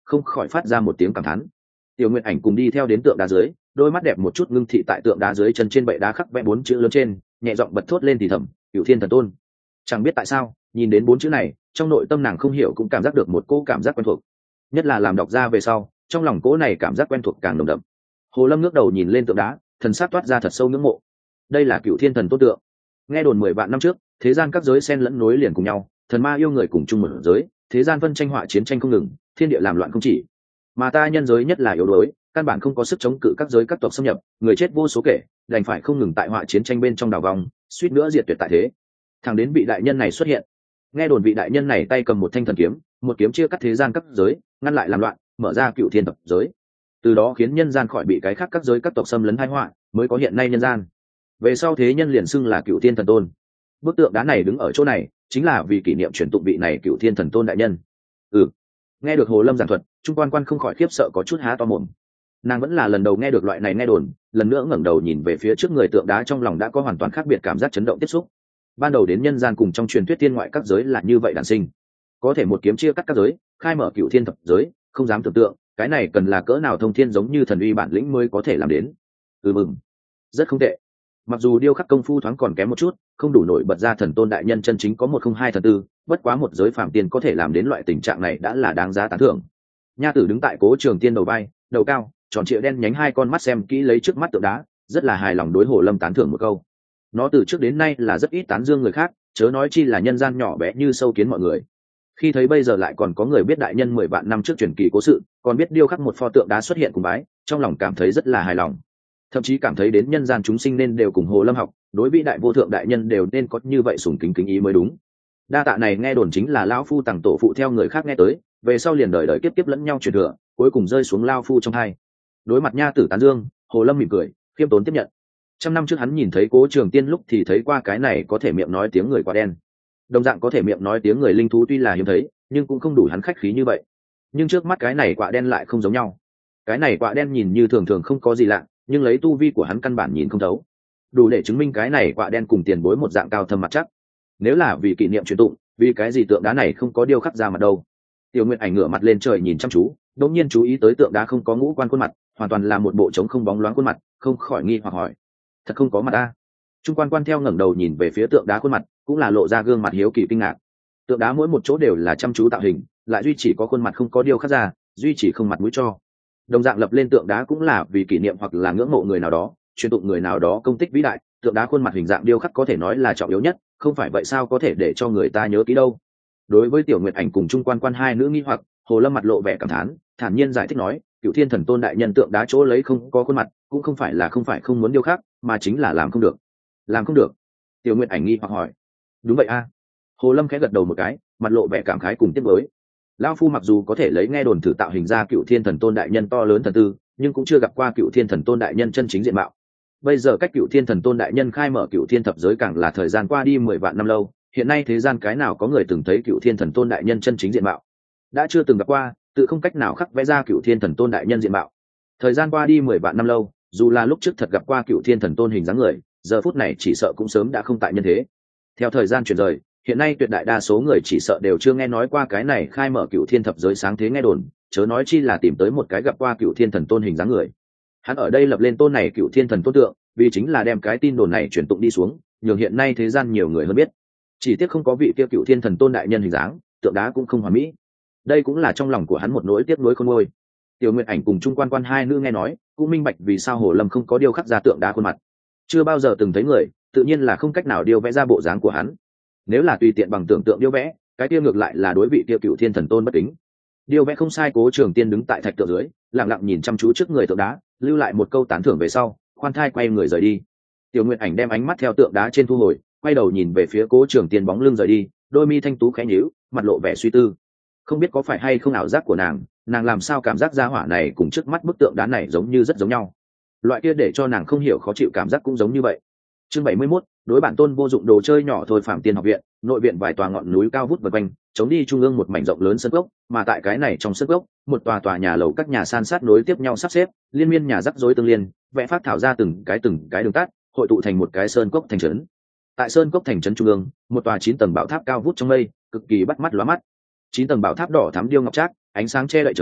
không khỏi phát ra một tiếng cảm thán. Tiểu Nguyệt Ảnh cùng đi theo đến tượng đá dưới, đôi mắt đẹp một chút ngưng thị tại tượng đá dưới chân trên bệ đá khắc vẽ bốn chữ lớn trên, nhẹ giọng bật thốt lên thì thầm, Cửu Thiên Thần Tôn. Chẳng biết tại sao, nhìn đến bốn chữ này, trong nội tâm nàng không hiểu cũng cảm giác được một cô cảm giác quen thuộc. Nhất là làm đọc ra về sau, trong lòng cô này cảm giác quen thuộc càng nồng đậm. Hồ Lâm ngước đầu nhìn lên tượng đá, thần sắc toát ra thật sâu ngưỡng mộ. Đây là Cửu Thiên Thần Tôn tượng. Nghe đồn mười vạn năm trước, thế gian các giới xen lẫn nối liền cùng nhau, thần ma yêu người cùng chung một giới, thế gian phân tranh họa chiến tranh không ngừng, thiên địa làm loạn không chỉ. Mà ta nhân giới nhất là yếu đuối, căn bản không có sức chống cự các giới các tộc xâm nhập, người chết vô số kể, đành phải không ngừng tại họa chiến tranh bên trong đảo vòng, suýt nữa diệt tuyệt tại thế. Thẳng đến vị đại nhân này xuất hiện. Nghe đồn vị đại nhân này tay cầm một thanh thần kiếm, một kiếm chia cắt thế gian các giới, ngăn lại làm loạn, mở ra Cửu Thiên Thập giới. Từ đó khiến nhân gian khỏi bị cái khác các giới các tộc xâm lấn tai họa, mới có hiện nay nhân gian. Về sau thế nhân liền xưng là Cửu Thiên Thần Tôn. Bức tượng đá này đứng ở chỗ này, chính là vì kỷ niệm truyền tụng vị này Cửu Thiên Thần Tôn đại nhân. Ừ. Nghe được Hồ Lâm giảng thuật, Trung Quan Quan không khỏi khiếp sợ có chút há to mồm. Nàng vẫn là lần đầu nghe được loại này nghe đồn, lần nữa ngẩng đầu nhìn về phía trước người tượng đá, trong lòng đã có hoàn toàn khác biệt cảm giác chấn động tiếp xúc. Ban đầu đến nhân gian cùng trong truyền thuyết thiên ngoại các giới là như vậy đản sinh, có thể một kiếm chia cắt các giới, khai mở Cửu Thiên Thập giới, không dám tưởng tượng, cái này cần là cỡ nào thông thiên giống như thần uy bản lĩnh mới có thể làm đến. Ừ mừng, rất không tệ. Mặc dù điêu khắc công phu thoáng còn kém một chút, không đủ nổi bật ra thần tôn đại nhân chân chính có một không hai thần tư, bất quá một giới phàm tiên có thể làm đến loại tình trạng này đã là đáng giá tán thưởng. Nha Tử đứng tại Cố Trường Tiên đầu vai, đầu cao, tròn trịa đen nhánh hai con mắt xem kỹ lấy trước mắt tượng đá, rất là hài lòng đối Hồ Lâm tán thưởng một câu. Nó từ trước đến nay là rất ít tán dương người khác, chớ nói chi là nhân gian nhỏ bé như sâu kiến mọi người. Khi thấy bây giờ lại còn có người biết đại nhân mười vạn năm trước truyền kỳ cố sự, còn biết điêu khắc một pho tượng đá xuất hiện cùng bái, trong lòng cảm thấy rất là hài lòng. Thậm chí cảm thấy đến nhân gian chúng sinh nên đều cùng Hồ Lâm học, đối vĩ đại vô thượng đại nhân đều nên có như vậy sùng kính kính ý mới đúng. Đa tạ này nghe đồn chính là lão phu tàng tổ phụ theo người khác nghe tới, về sau liền đời đời kiếp kiếp lẫn nhau truyền thừa, cuối cùng rơi xuống lao phu trong hai. Đối mặt Nha Tử tán dương, Hồ Lâm mỉm cười, khiêm tốn tiếp nhận. Trăm năm trước hắn nhìn thấy Cố Trường Tiên lúc thì thấy qua cái này có thể miệng nói tiếng người quả đen. Đồng dạng có thể miệng nói tiếng người linh thú tuy là hiếm thấy, nhưng cũng không đủ hắn khách khí như vậy. Nhưng trước mắt cái này quả đen lại không giống nhau. Cái này quả đen nhìn như thường thường không có gì lạ, nhưng lấy tu vi của hắn căn bản nhìn không thấu, đủ để chứng minh cái này quả đen cùng tiền bối một dạng cao thâm mặt chắc. Nếu là vì kỷ niệm truyền tụng, vì cái gì tượng đá này không có điêu khắc ra mặt đâu? Tiểu Nguyệt Ảnh ngửa mặt lên trời nhìn chăm chú, đột nhiên chú ý tới tượng đá không có ngũ quan khuôn mặt, hoàn toàn là một bộ trống không bóng loáng khuôn mặt, không khỏi nghi hoặc hỏi: thật không có mặt a? Trung Quan Quan theo ngẩng đầu nhìn về phía tượng đá khuôn mặt, cũng là lộ ra gương mặt hiếu kỳ kinh ngạc. Tượng đá mỗi một chỗ đều là chăm chú tạo hình, lại duy chỉ có khuôn mặt không có điêu khắc ra, duy chỉ không mặt mũi cho. Đồng dạng lập lên tượng đá cũng là vì kỷ niệm hoặc là ngưỡng mộ người nào đó, truyền tụng người nào đó công tích vĩ đại, tượng đá khuôn mặt hình dạng điêu khắc có thể nói là trọng yếu nhất, không phải vậy sao có thể để cho người ta nhớ kỹ đâu. Đối với Tiểu Nguyệt Ảnh cùng Trung Quan Quan hai nữ nghi hoặc, Hồ Lâm mặt lộ vẻ cảm thán, thản nhiên giải thích nói: Cửu Thiên Thần Tôn đại nhân tượng đá chỗ lấy không có khuôn mặt, cũng không phải là không phải không muốn điêu khắc, mà chính là làm không được. Làm không được? Tiểu Nguyệt Ảnh nghi hoặc hỏi. Đúng vậy a. Hồ Lâm khẽ gật đầu một cái, mặt lộ vẻ cảm khái cùng tiếc nuối. Lão phu mặc dù có thể lấy nghe đồn thử tạo hình ra Cửu Thiên Thần Tôn đại nhân to lớn thần tư, nhưng cũng chưa gặp qua Cửu Thiên Thần Tôn đại nhân chân chính diện mạo. Bây giờ cách Cửu Thiên Thần Tôn đại nhân khai mở Cửu Thiên Thập giới càng là thời gian qua đi mười vạn năm lâu, hiện nay thế gian cái nào có người từng thấy Cửu Thiên Thần Tôn đại nhân chân chính diện mạo? Đã chưa từng gặp qua, tự không cách nào khắc vẽ ra Cửu Thiên Thần Tôn đại nhân diện mạo. Thời gian qua đi mười vạn năm lâu, dù là lúc trước thật gặp qua Cửu Thiên Thần Tôn hình dáng người, giờ phút này chỉ sợ cũng sớm đã không tại nhân thế. Theo thời gian chuyển rời, hiện nay tuyệt đại đa số người chỉ sợ đều chưa nghe nói qua cái này khai mở Cửu Thiên Thập giới sáng thế nghe đồn, chớ nói chi là tìm tới một cái gặp qua Cửu Thiên Thần Tôn hình dáng người. Hắn ở đây lập lên tôn này Cửu Thiên Thần Tôn tượng, vì chính là đem cái tin đồn này truyền tụng đi xuống, nhường hiện nay thế gian nhiều người hơn biết. Chỉ tiếc không có vị kia Cửu Thiên Thần Tôn đại nhân hình dáng, tượng đá cũng không hoàn mỹ. Đây cũng là trong lòng của hắn một nỗi tiếc nuối khôn nguôi. Tiểu Nguyệt Ảnh cùng Trung Quan Quan hai nữ nghe nói, cũng minh bạch vì sao Hồ Lâm không có điêu khắc ra tượng đá khuôn mặt. Chưa bao giờ từng thấy người, tự nhiên là không cách nào điêu vẽ ra bộ dáng của hắn. Nếu là tùy tiện bằng tưởng tượng điêu vẽ, cái kia ngược lại là đối vị kia Cửu Thiên Thần Tôn bất kính. Điêu vẽ không sai. Cố Trường Tiên đứng tại thạch tượng dưới, lặng lặng nhìn chăm chú trước người tượng đá, lưu lại một câu tán thưởng về sau, khoan thai quay người rời đi. Tiểu Nguyệt Ảnh đem ánh mắt theo tượng đá trên thu hồi, quay đầu nhìn về phía Cố Trường Tiên bóng lưng rời đi, đôi mi thanh tú khẽ nhíu, mặt lộ vẻ suy tư. Không biết có phải hay không ảo giác của nàng, nàng làm sao cảm giác gia hỏa này cùng trước mắt bức tượng đá này giống như rất giống nhau. Loại kia để cho nàng không hiểu khó chịu cảm giác cũng giống như vậy. Chương bảy mươi mốt, đối bản tôn vô dụng đồ chơi nhỏ thôi. Phạm Tiên học viện, nội viện vài tòa ngọn núi cao vút vần quanh, chống đi trung ương một mảnh rộng lớn sân gốc, mà tại cái này trong sân gốc, một tòa tòa nhà lầu các nhà san sát nối tiếp nhau sắp xếp, liên miên nhà rắc rối tương liên, vẽ phát thảo ra từng cái từng cái đường tắt, hội tụ thành một cái sơn cốc thành trấn. Tại sơn cốc thành trấn trung ương, một tòa chín tầng bảo tháp cao vút trong mây, cực kỳ bắt mắt lóa mắt. Chín tầng bảo tháp đỏ thắm điêu ngọc trác, ánh sáng che đậy trời,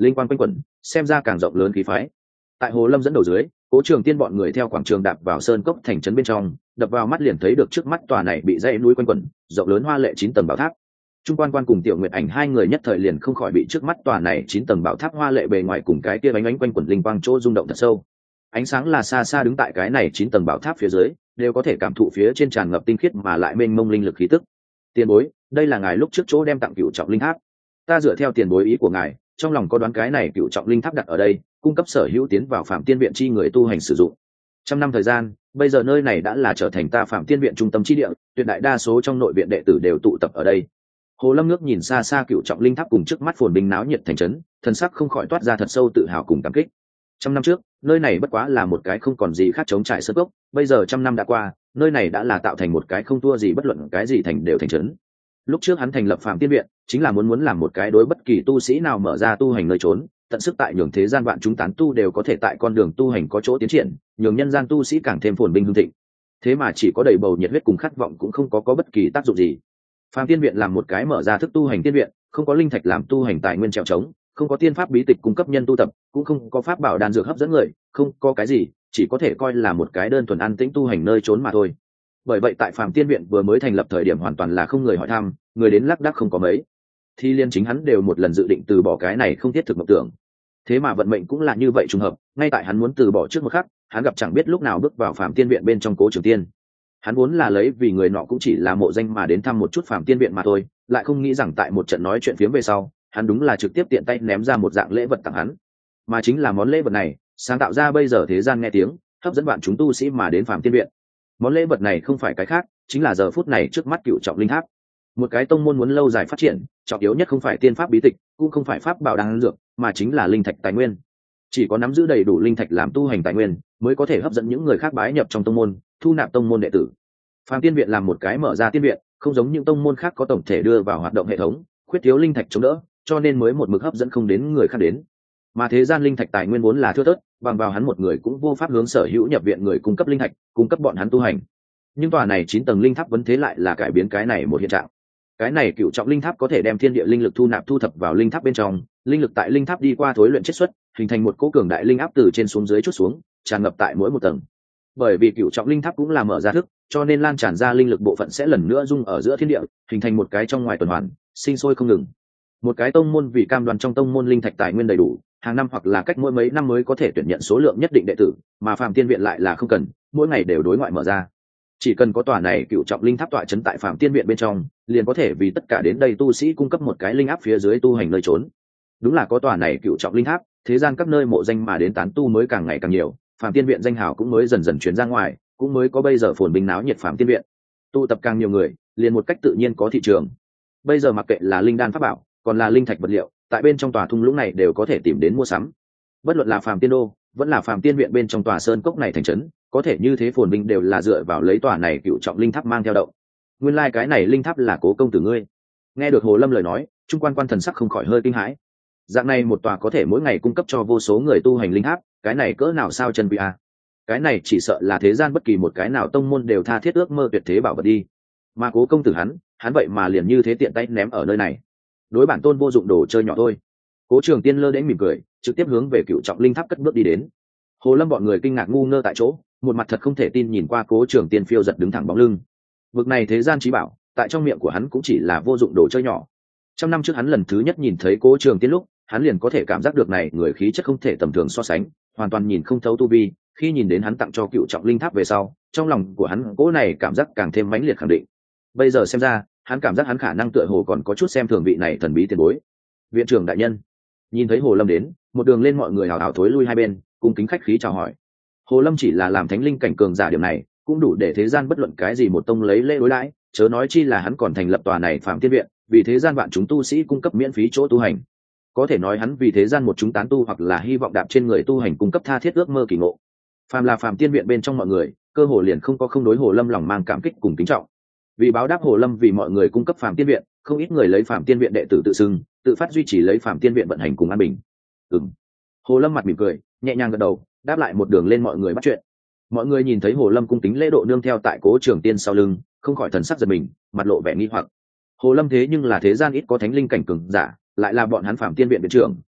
linh quang quanh quẩn, xem ra càng rộng lớn khí phái. Tại Hồ Lâm dẫn đầu dưới, Cố Trường Tiên bọn người theo quảng trường đạp vào sơn cốc thành trấn bên trong, đập vào mắt liền thấy được trước mắt tòa này bị dãy núi quanh quẩn, rộng lớn hoa lệ chín tầng bảo tháp. Trung Quan Quan cùng Tiểu Nguyệt Ảnh hai người nhất thời liền không khỏi bị trước mắt tòa này chín tầng bảo tháp hoa lệ bề ngoài cùng cái kia bánh ánh quanh quẩn linh quang chỗ rung động thật sâu. Ánh sáng là xa xa đứng tại cái này chín tầng bảo tháp phía dưới, đều có thể cảm thụ phía trên tràn ngập tinh khiết mà lại mênh mông linh lực khí tức. Tiền bối, đây là ngài lúc trước chỗ đem tặng Cửu Trọng Linh Tháp. Ta dựa theo tiền bối ý của ngài, trong lòng có đoán cái này Cửu Trọng Linh Tháp đặt ở đây, cung cấp sở hữu tiến vào Phạm Tiên Viện chi người tu hành sử dụng. Trăm năm thời gian, bây giờ nơi này đã là trở thành ta Phạm Tiên Viện trung tâm chi địa, tuyệt đại đa số trong nội viện đệ tử đều tụ tập ở đây. Hồ Lâm ngước nhìn xa xa Cửu Trọng Linh Tháp cùng trước mắt phồn binh náo nhiệt thành trấn, thần sắc không khỏi toát ra thật sâu tự hào cùng cảm kích. Trăm năm trước, nơi này bất quá là một cái không còn gì khác chống trải sơn cốc, bây giờ trăm năm đã qua, nơi này đã là tạo thành một cái không thua gì bất luận cái gì thành đều thành trấn. Lúc trước hắn thành lập Phạm Tiên Viện, chính là muốn muốn làm một cái đối bất kỳ tu sĩ nào mở ra tu hành nơi trốn, tận sức tại nhường thế gian vạn chúng tán tu đều có thể tại con đường tu hành có chỗ tiến triển, nhường nhân gian tu sĩ càng thêm phồn binh hưng thịnh. Thế mà chỉ có đầy bầu nhiệt huyết cùng khát vọng cũng không có có bất kỳ tác dụng gì. Phạm Tiên Viện làm một cái mở ra thức tu hành tiên viện, không có linh thạch làm tu hành tài nguyên trèo trống, không có tiên pháp bí tịch cung cấp nhân tu tập, cũng không có pháp bảo đan dược hấp dẫn người, không có cái gì, chỉ có thể coi là một cái đơn thuần an tĩnh tu hành nơi trốn mà thôi. Bởi vậy tại Phạm Tiên Viện vừa mới thành lập thời điểm hoàn toàn là không người hỏi thăm, người đến lác đác không có mấy. Thì liên chính hắn đều một lần dự định từ bỏ cái này không thiết thực mộng tưởng. Thế mà vận mệnh cũng là như vậy trùng hợp, ngay tại hắn muốn từ bỏ trước một khắc, hắn gặp chẳng biết lúc nào bước vào Phạm Tiên Viện bên trong Cố Trường Tiên. Hắn vốn là lấy vì người nọ cũng chỉ là mộ danh mà đến thăm một chút Phạm Tiên Viện mà thôi, lại không nghĩ rằng tại một trận nói chuyện phiếm về sau, hắn đúng là trực tiếp tiện tay ném ra một dạng lễ vật tặng hắn. Mà chính là món lễ vật này, sáng tạo ra bây giờ thế gian nghe tiếng, hấp dẫn bạn chúng tu sĩ mà đến Phạm Tiên Viện. Món lễ vật này không phải cái khác, chính là giờ phút này trước mắt Cửu Trọng Linh Tháp. Một cái tông môn muốn lâu dài phát triển, trọng yếu nhất không phải tiên pháp bí tịch, cũng không phải pháp bảo đan dược, mà chính là linh thạch tài nguyên. Chỉ có nắm giữ đầy đủ linh thạch làm tu hành tài nguyên, mới có thể hấp dẫn những người khác bái nhập trong tông môn, thu nạp tông môn đệ tử. Phạm Tiên Viện làm một cái mở ra tiên viện, không giống những tông môn khác có tổng thể đưa vào hoạt động hệ thống, khuyết thiếu linh thạch chống đỡ, cho nên mới một mực hấp dẫn không đến người khác đến. Mà thế gian linh thạch tài nguyên vốn là thưa thớt, bằng vào hắn một người cũng vô pháp hướng sở hữu nhập viện người cung cấp linh thạch, cung cấp bọn hắn tu hành. Nhưng tòa này chín tầng linh tháp vấn thế lại là cải biến cái này một hiện trạng. Cái này Cửu Trọng Linh Tháp có thể đem thiên địa linh lực thu nạp thu thập vào linh tháp bên trong, linh lực tại linh tháp đi qua thối luyện chiết xuất, hình thành một cỗ cường đại linh áp từ trên xuống dưới chút xuống, tràn ngập tại mỗi một tầng. Bởi vì Cửu Trọng Linh Tháp cũng là mở ra thức, cho nên lan tràn ra linh lực bộ phận sẽ lần nữa dung ở giữa thiên địa, hình thành một cái trong ngoài tuần hoàn, sinh sôi không ngừng. Một cái tông môn vì cam đoan trong tông môn linh thạch tài nguyên đầy đủ, hàng năm hoặc là cách mỗi mấy năm mới có thể tuyển nhận số lượng nhất định đệ tử, mà Phạm Tiên Viện lại là không cần, mỗi ngày đều đối ngoại mở ra. Chỉ cần có tòa này Cửu Trọng Linh Tháp tọa trấn tại Phạm Tiên Viện bên trong, liền có thể vì tất cả đến đây tu sĩ cung cấp một cái linh áp phía dưới tu hành nơi trốn. Đúng là có tòa này Cửu Trọng Linh Tháp, thế gian các nơi mộ danh mà đến tán tu mới càng ngày càng nhiều, Phạm Tiên Viện danh hào cũng mới dần dần truyền ra ngoài, cũng mới có bây giờ phồn binh náo nhiệt Phạm Tiên Viện. Tụ tập càng nhiều người, liền một cách tự nhiên có thị trường. Bây giờ mặc kệ là linh đan pháp bảo, còn là linh thạch vật liệu, tại bên trong tòa thung lũng này đều có thể tìm đến mua sắm. Bất luận là Phạm Tiên Đô, vẫn là Phạm Tiên Viện bên trong tòa sơn cốc này thành trấn, có thể như thế phồn binh đều là dựa vào lấy tòa này Cửu Trọng Linh Tháp mang theo động. Nguyên lai like cái này linh tháp là Cố công tử ngươi. Nghe được Hồ Lâm lời nói, Trung Quan Quan thần sắc không khỏi hơi kinh hãi. Dạng này một tòa có thể mỗi ngày cung cấp cho vô số người tu hành linh tháp, cái này cỡ nào sao chân quý a. Cái này chỉ sợ là thế gian bất kỳ một cái nào tông môn đều tha thiết ước mơ tuyệt thế bảo vật đi. Mà Cố công tử hắn, hắn vậy mà liền như thế tiện tay ném ở nơi này. Đối bản tôn vô dụng đồ chơi nhỏ thôi. Cố Trường Tiên lơ đễnh mỉm cười, trực tiếp hướng về Cửu Trọng Linh Tháp cất bước đi đến. Hồ Lâm bọn người kinh ngạc ngu ngơ tại chỗ, một mặt thật không thể tin nhìn qua Cố Trường Tiên phiêu giật đứng thẳng bóng lưng. Vực này thế gian trí bảo, tại trong miệng của hắn cũng chỉ là vô dụng đồ chơi nhỏ. Trăm năm trước hắn lần thứ nhất nhìn thấy Cố Trường Tiên lúc, hắn liền có thể cảm giác được này người khí chất không thể tầm thường so sánh, hoàn toàn nhìn không thấu tu vi. Khi nhìn đến hắn tặng cho Cửu Trọng Linh Tháp về sau, trong lòng của hắn cố này cảm giác càng thêm mãnh liệt khẳng định. Bây giờ xem ra, hắn cảm giác hắn khả năng tựa hồ còn có chút xem thường vị này thần bí tiền bối. Viện trưởng đại nhân, nhìn thấy Hồ Lâm đến, một đường lên mọi người hào hào thối lui hai bên, cung kính khách khí chào hỏi. Hồ Lâm chỉ là làm thánh linh cảnh cường giả điểm này, cũng đủ để thế gian bất luận cái gì một tông lấy lễ đối đãi, chớ nói chi là hắn còn thành lập tòa này Phạm Tiên Viện, vì thế gian vạn chúng tu sĩ cung cấp miễn phí chỗ tu hành. Có thể nói hắn vì thế gian một chúng tán tu hoặc là hy vọng đạp trên người tu hành cung cấp tha thiết ước mơ kỳ ngộ. Phàm là Phạm Tiên Viện bên trong mọi người, cơ hồ liền không có không đối Hồ Lâm lòng mang cảm kích cùng kính trọng. Vì báo đáp Hồ Lâm vì mọi người cung cấp Phạm Tiên Viện, không ít người lấy Phạm Tiên Viện đệ tử tự xưng, tự phát duy trì lấy Phạm Tiên Viện vận hành cùng an bình. Ừm. Hồ Lâm mặt mỉm cười, nhẹ nhàng gật đầu, đáp lại một đường lên mọi người bắt chuyện. Mọi người nhìn thấy Hồ Lâm cung kính lễ độ nương theo tại Cố Trường Tiên sau lưng, không khỏi thần sắc giật mình, mặt lộ vẻ nghi hoặc. Hồ Lâm thế nhưng là thế gian ít có thánh linh cảnh cường giả, lại là bọn hắn Phạm Tiên Viện viện trưởng,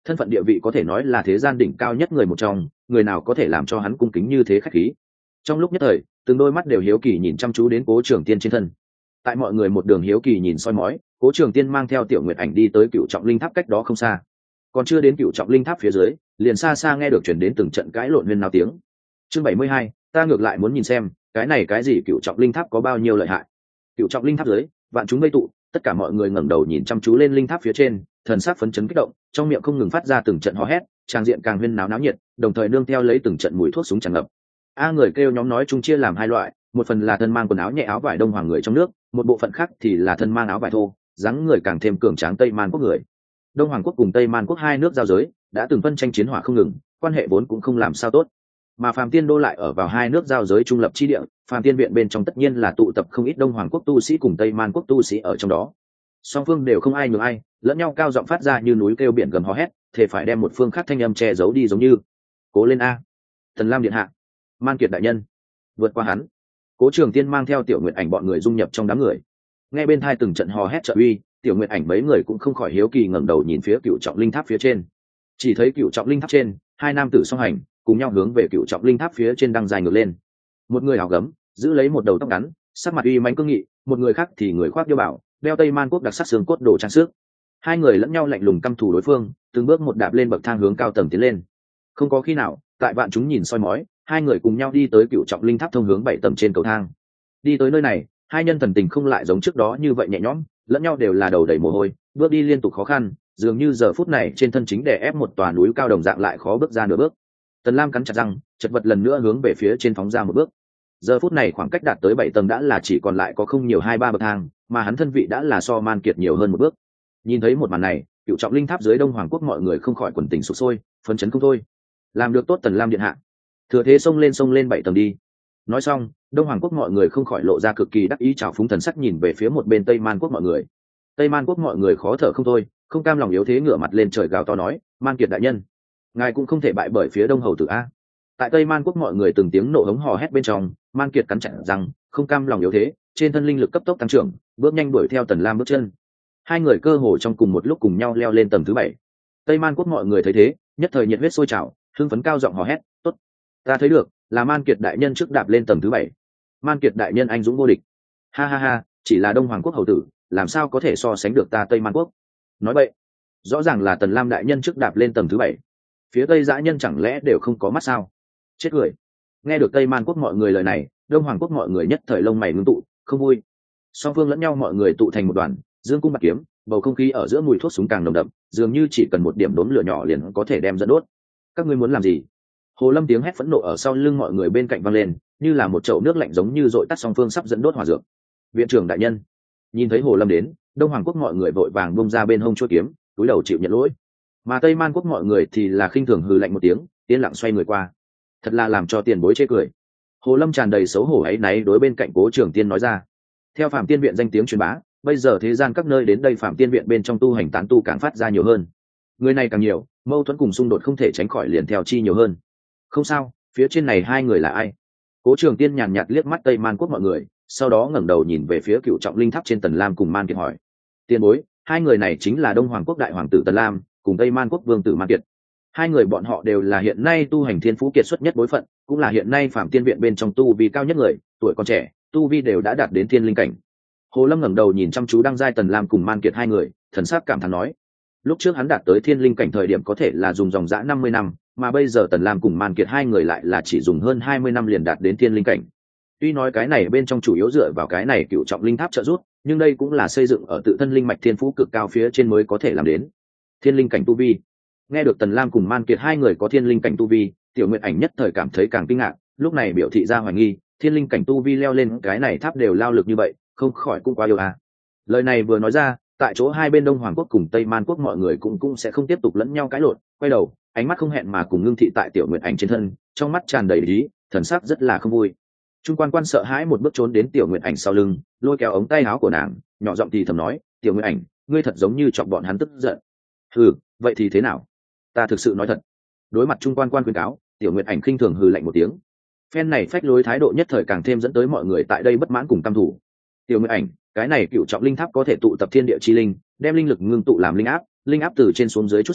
thân phận địa vị có thể nói là thế gian đỉnh cao nhất người một trong, người nào có thể làm cho hắn cung kính như thế khách khí. Trong lúc nhất thời, từng đôi mắt đều hiếu kỳ nhìn chăm chú đến Cố Trường Tiên trên thân. Tại mọi người một đường hiếu kỳ nhìn soi mói, Cố Trường Tiên mang theo Tiểu Nguyệt Ảnh đi tới Cựu Trọng Linh Tháp cách đó không xa. Còn chưa đến Cựu Trọng Linh Tháp phía dưới, liền xa xa nghe được truyền đến từng trận cãi lộn huyên náo tiếng. Chương bảy mươi hai, ta ngược lại muốn nhìn xem, cái này cái gì Cựu Trọng Linh Tháp có bao nhiêu lợi hại. Cựu Trọng Linh Tháp dưới, vạn chúng vây tụ, tất cả mọi người ngẩng đầu nhìn chăm chú lên linh tháp phía trên, thần sắc phấn chấn kích động, trong miệng không ngừng phát ra từng trận hò hét, trang diện càng huyên náo náo nhiệt, đồng thời nương theo lấy từng trận mùi thuốc súng tràn ngập. A người kêu nhóm nói chung chia làm hai loại, một phần là thân mang quần áo nhẹ áo vải đông hoàng người trong nước, một bộ phận khác thì là thân mang áo vải thô, dáng người càng thêm cường tráng Tây Man quốc người. Đông Hoàng quốc cùng Tây Man quốc hai nước giao giới, đã từng phân tranh chiến hỏa không ngừng, quan hệ vốn cũng không làm sao tốt. Mà Phàm Tiên đô lại ở vào hai nước giao giới trung lập chi địa, Phàm Tiên viện bên trong tất nhiên là tụ tập không ít Đông Hoàng quốc tu sĩ cùng Tây Man quốc tu sĩ ở trong đó. Song phương đều không ai nhường ai, lẫn nhau cao giọng phát ra như núi kêu biển gầm hò hét, thể phải đem một phương khác thanh âm che giấu đi giống như. Cố lên a, Thần Lam điện hạ, Man Kiệt đại nhân. Vượt qua hắn. Cố Trường Tiên mang theo Tiểu Nguyệt Ảnh bọn người dung nhập trong đám người. Nghe bên tai từng trận hò hét trợ uy, Tiểu Nguyệt Ảnh mấy người cũng không khỏi hiếu kỳ ngẩng đầu nhìn phía Cựu Trọng Linh Tháp phía trên. Chỉ thấy Cựu Trọng Linh Tháp trên, hai nam tử song hành, cùng nhau hướng về Cựu Trọng Linh Tháp phía trên đang dài ngược lên. Một người áo gấm, giữ lấy một đầu tóc ngắn, sắc mặt uy mãnh cương nghị, một người khác thì người khoác điêu bảo, đeo Tây Man quốc đặc sắc xương cốt đồ trang sức. Hai người lẫn nhau lạnh lùng căm thù đối phương, từng bước một đạp lên bậc thang hướng cao tầng tiến lên. Không có khi nào, tại vạn chúng nhìn soi mói, hai người cùng nhau đi tới Cựu Trọng Linh Tháp thông hướng bảy tầng trên cầu thang. Đi tới nơi này, hai nhân thần tình không lại giống trước đó như vậy nhẹ nhõm, lẫn nhau đều là đầu đầy mồ hôi, bước đi liên tục khó khăn, dường như giờ phút này trên thân chính đè ép một tòa núi cao đồng dạng lại khó bước ra nửa bước. Tần Lam cắn chặt răng, chật vật lần nữa hướng về phía trên phóng ra một bước. Giờ phút này khoảng cách đạt tới bảy tầng đã là chỉ còn lại có không nhiều hai ba bậc thang, mà hắn thân vị đã là so Man Kiệt nhiều hơn một bước. Nhìn thấy một màn này, Cựu Trọng Linh Tháp dưới Đông Hoàng quốc mọi người không khỏi quần tình sục sôi, phấn chấn không thôi. Làm được tốt Tần Lam điện hạ. Thừa thế xông lên xông lên bảy tầng đi. Nói xong, Đông Hoàng quốc mọi người không khỏi lộ ra cực kỳ đắc ý trào phúng thần sắc nhìn về phía một bên Tây Man quốc mọi người. Tây Man quốc mọi người khó thở không thôi, không cam lòng yếu thế ngửa mặt lên trời gào to nói, Man Kiệt đại nhân, ngài cũng không thể bại bởi phía Đông hầu tử a. Tại Tây Man quốc mọi người từng tiếng nộ hống hò hét bên trong, Man Kiệt cắn chặt răng, không cam lòng yếu thế, trên thân linh lực cấp tốc tăng trưởng, bước nhanh đuổi theo Tần Lam bước chân. Hai người cơ hồ trong cùng một lúc cùng nhau leo lên tầng thứ bảy. Tây Man quốc mọi người thấy thế, nhất thời nhiệt huyết sôi trào, hưng phấn cao giọng hò hét, tốt, ta thấy được, là Man Kiệt đại nhân trước đạp lên tầng thứ bảy. Man Kiệt đại nhân anh dũng vô địch. Ha ha ha, chỉ là Đông Hoàng quốc hầu tử, làm sao có thể so sánh được ta Tây Man quốc. Nói vậy, rõ ràng là Tần Lam đại nhân trước đạp lên tầng thứ bảy. Phía Tây dã nhân chẳng lẽ đều không có mắt sao? Chết cười. Nghe được Tây Man quốc mọi người lời này, Đông Hoàng quốc mọi người nhất thời lông mày ngưng tụ, không vui. Song phương lẫn nhau mọi người tụ thành một đoàn, dương cung bạc kiếm, bầu không khí ở giữa mùi thuốc súng càng nồng đậm, dường như chỉ cần một điểm đốm lửa nhỏ liền có thể đem dẫn đốt. Các ngươi muốn làm gì? Hồ Lâm tiếng hét phẫn nộ ở sau lưng mọi người bên cạnh vang lên, như là một chậu nước lạnh giống như dội tắt song phương sắp dẫn đốt hỏa dược. Viện trưởng đại nhân. Nhìn thấy Hồ Lâm đến, Đông Hoàng quốc mọi người vội vàng bung ra bên hông chuôi kiếm, túi đầu chịu nhận lỗi. Mà Tây Man quốc mọi người thì là khinh thường hừ lạnh một tiếng, yên lặng xoay người qua. Thật là làm cho tiền bối chê cười. Hồ Lâm tràn đầy xấu hổ ấy náy đối bên cạnh Cố Trường Tiên nói ra. Theo Phạm Tiên viện danh tiếng truyền bá, bây giờ thế gian các nơi đến đây Phạm Tiên viện bên trong tu hành tán tu càng phát ra nhiều hơn. Người này càng nhiều, mâu thuẫn cùng xung đột không thể tránh khỏi liền theo chi nhiều hơn. Không sao, phía trên này hai người là ai? Cố Trường Tiên nhàn nhạt liếc mắt Tây Man quốc mọi người, sau đó ngẩng đầu nhìn về phía Cựu Trọng Linh Tháp trên Tần Lam cùng Man Kiệt hỏi. Tiền bối, hai người này chính là Đông Hoàng quốc đại hoàng tử Tần Lam cùng Tây Man quốc vương tử Man Kiệt. Hai người bọn họ đều là hiện nay tu hành thiên phú kiệt xuất nhất bối phận, cũng là hiện nay Phạm Tiên viện bên trong tu vi cao nhất người, tuổi còn trẻ, tu vi đều đã đạt đến thiên linh cảnh. Hồ Lâm ngẩng đầu nhìn chăm chú đang giai Tần Lam cùng Man Kiệt hai người, thần sắc cảm thán nói: lúc trước hắn đạt tới thiên linh cảnh thời điểm có thể là dùng dòng dã năm mươi năm, mà bây giờ Tần Lam cùng Man Kiệt hai người lại là chỉ dùng hơn hai mươi năm liền đạt đến thiên linh cảnh. Tuy nói cái này bên trong chủ yếu dựa vào cái này Cựu Trọng Linh Tháp trợ giúp, nhưng đây cũng là xây dựng ở tự thân linh mạch thiên phú cực cao phía trên mới có thể làm đến thiên linh cảnh tu vi. Nghe được Tần Lam cùng Man Kiệt hai người có thiên linh cảnh tu vi, Tiểu Nguyệt Ảnh nhất thời cảm thấy càng kinh ngạc, lúc này biểu thị ra hoài nghi, thiên linh cảnh tu vi leo lên cái này tháp đều lao lực như vậy, không khỏi cũng quá yêu à. Lời này vừa nói ra, tại chỗ hai bên Đông Hoàng quốc cùng Tây Man quốc mọi người cũng cũng sẽ không tiếp tục lẫn nhau cãi lộn, quay đầu, ánh mắt không hẹn mà cùng ngưng thị tại Tiểu Nguyệt Ảnh trên thân, trong mắt tràn đầy ý, thần sắc rất là không vui. Trung quan quan sợ hãi một bước trốn đến Tiểu Nguyệt Ảnh sau lưng, lôi kéo ống tay áo của nàng, nhỏ giọng thì thầm nói, Tiểu Nguyệt Ảnh, ngươi thật giống như chọc bọn hắn tức giận. Hừ, vậy thì thế nào? Ta thực sự nói thật. Đối mặt Trung quan quan khuyên cáo, Tiểu Nguyệt Ảnh khinh thường hừ lạnh một tiếng. Phen này phách lối thái độ nhất thời càng thêm dẫn tới mọi người tại đây bất mãn cùng căm thủ. Tiểu Nguyệt Ảnh, cái này Cựu Trọng Linh Tháp có thể tụ tập thiên địa chi linh, đem linh lực ngưng tụ làm linh áp, linh áp từ trên xuống dưới chút xuống,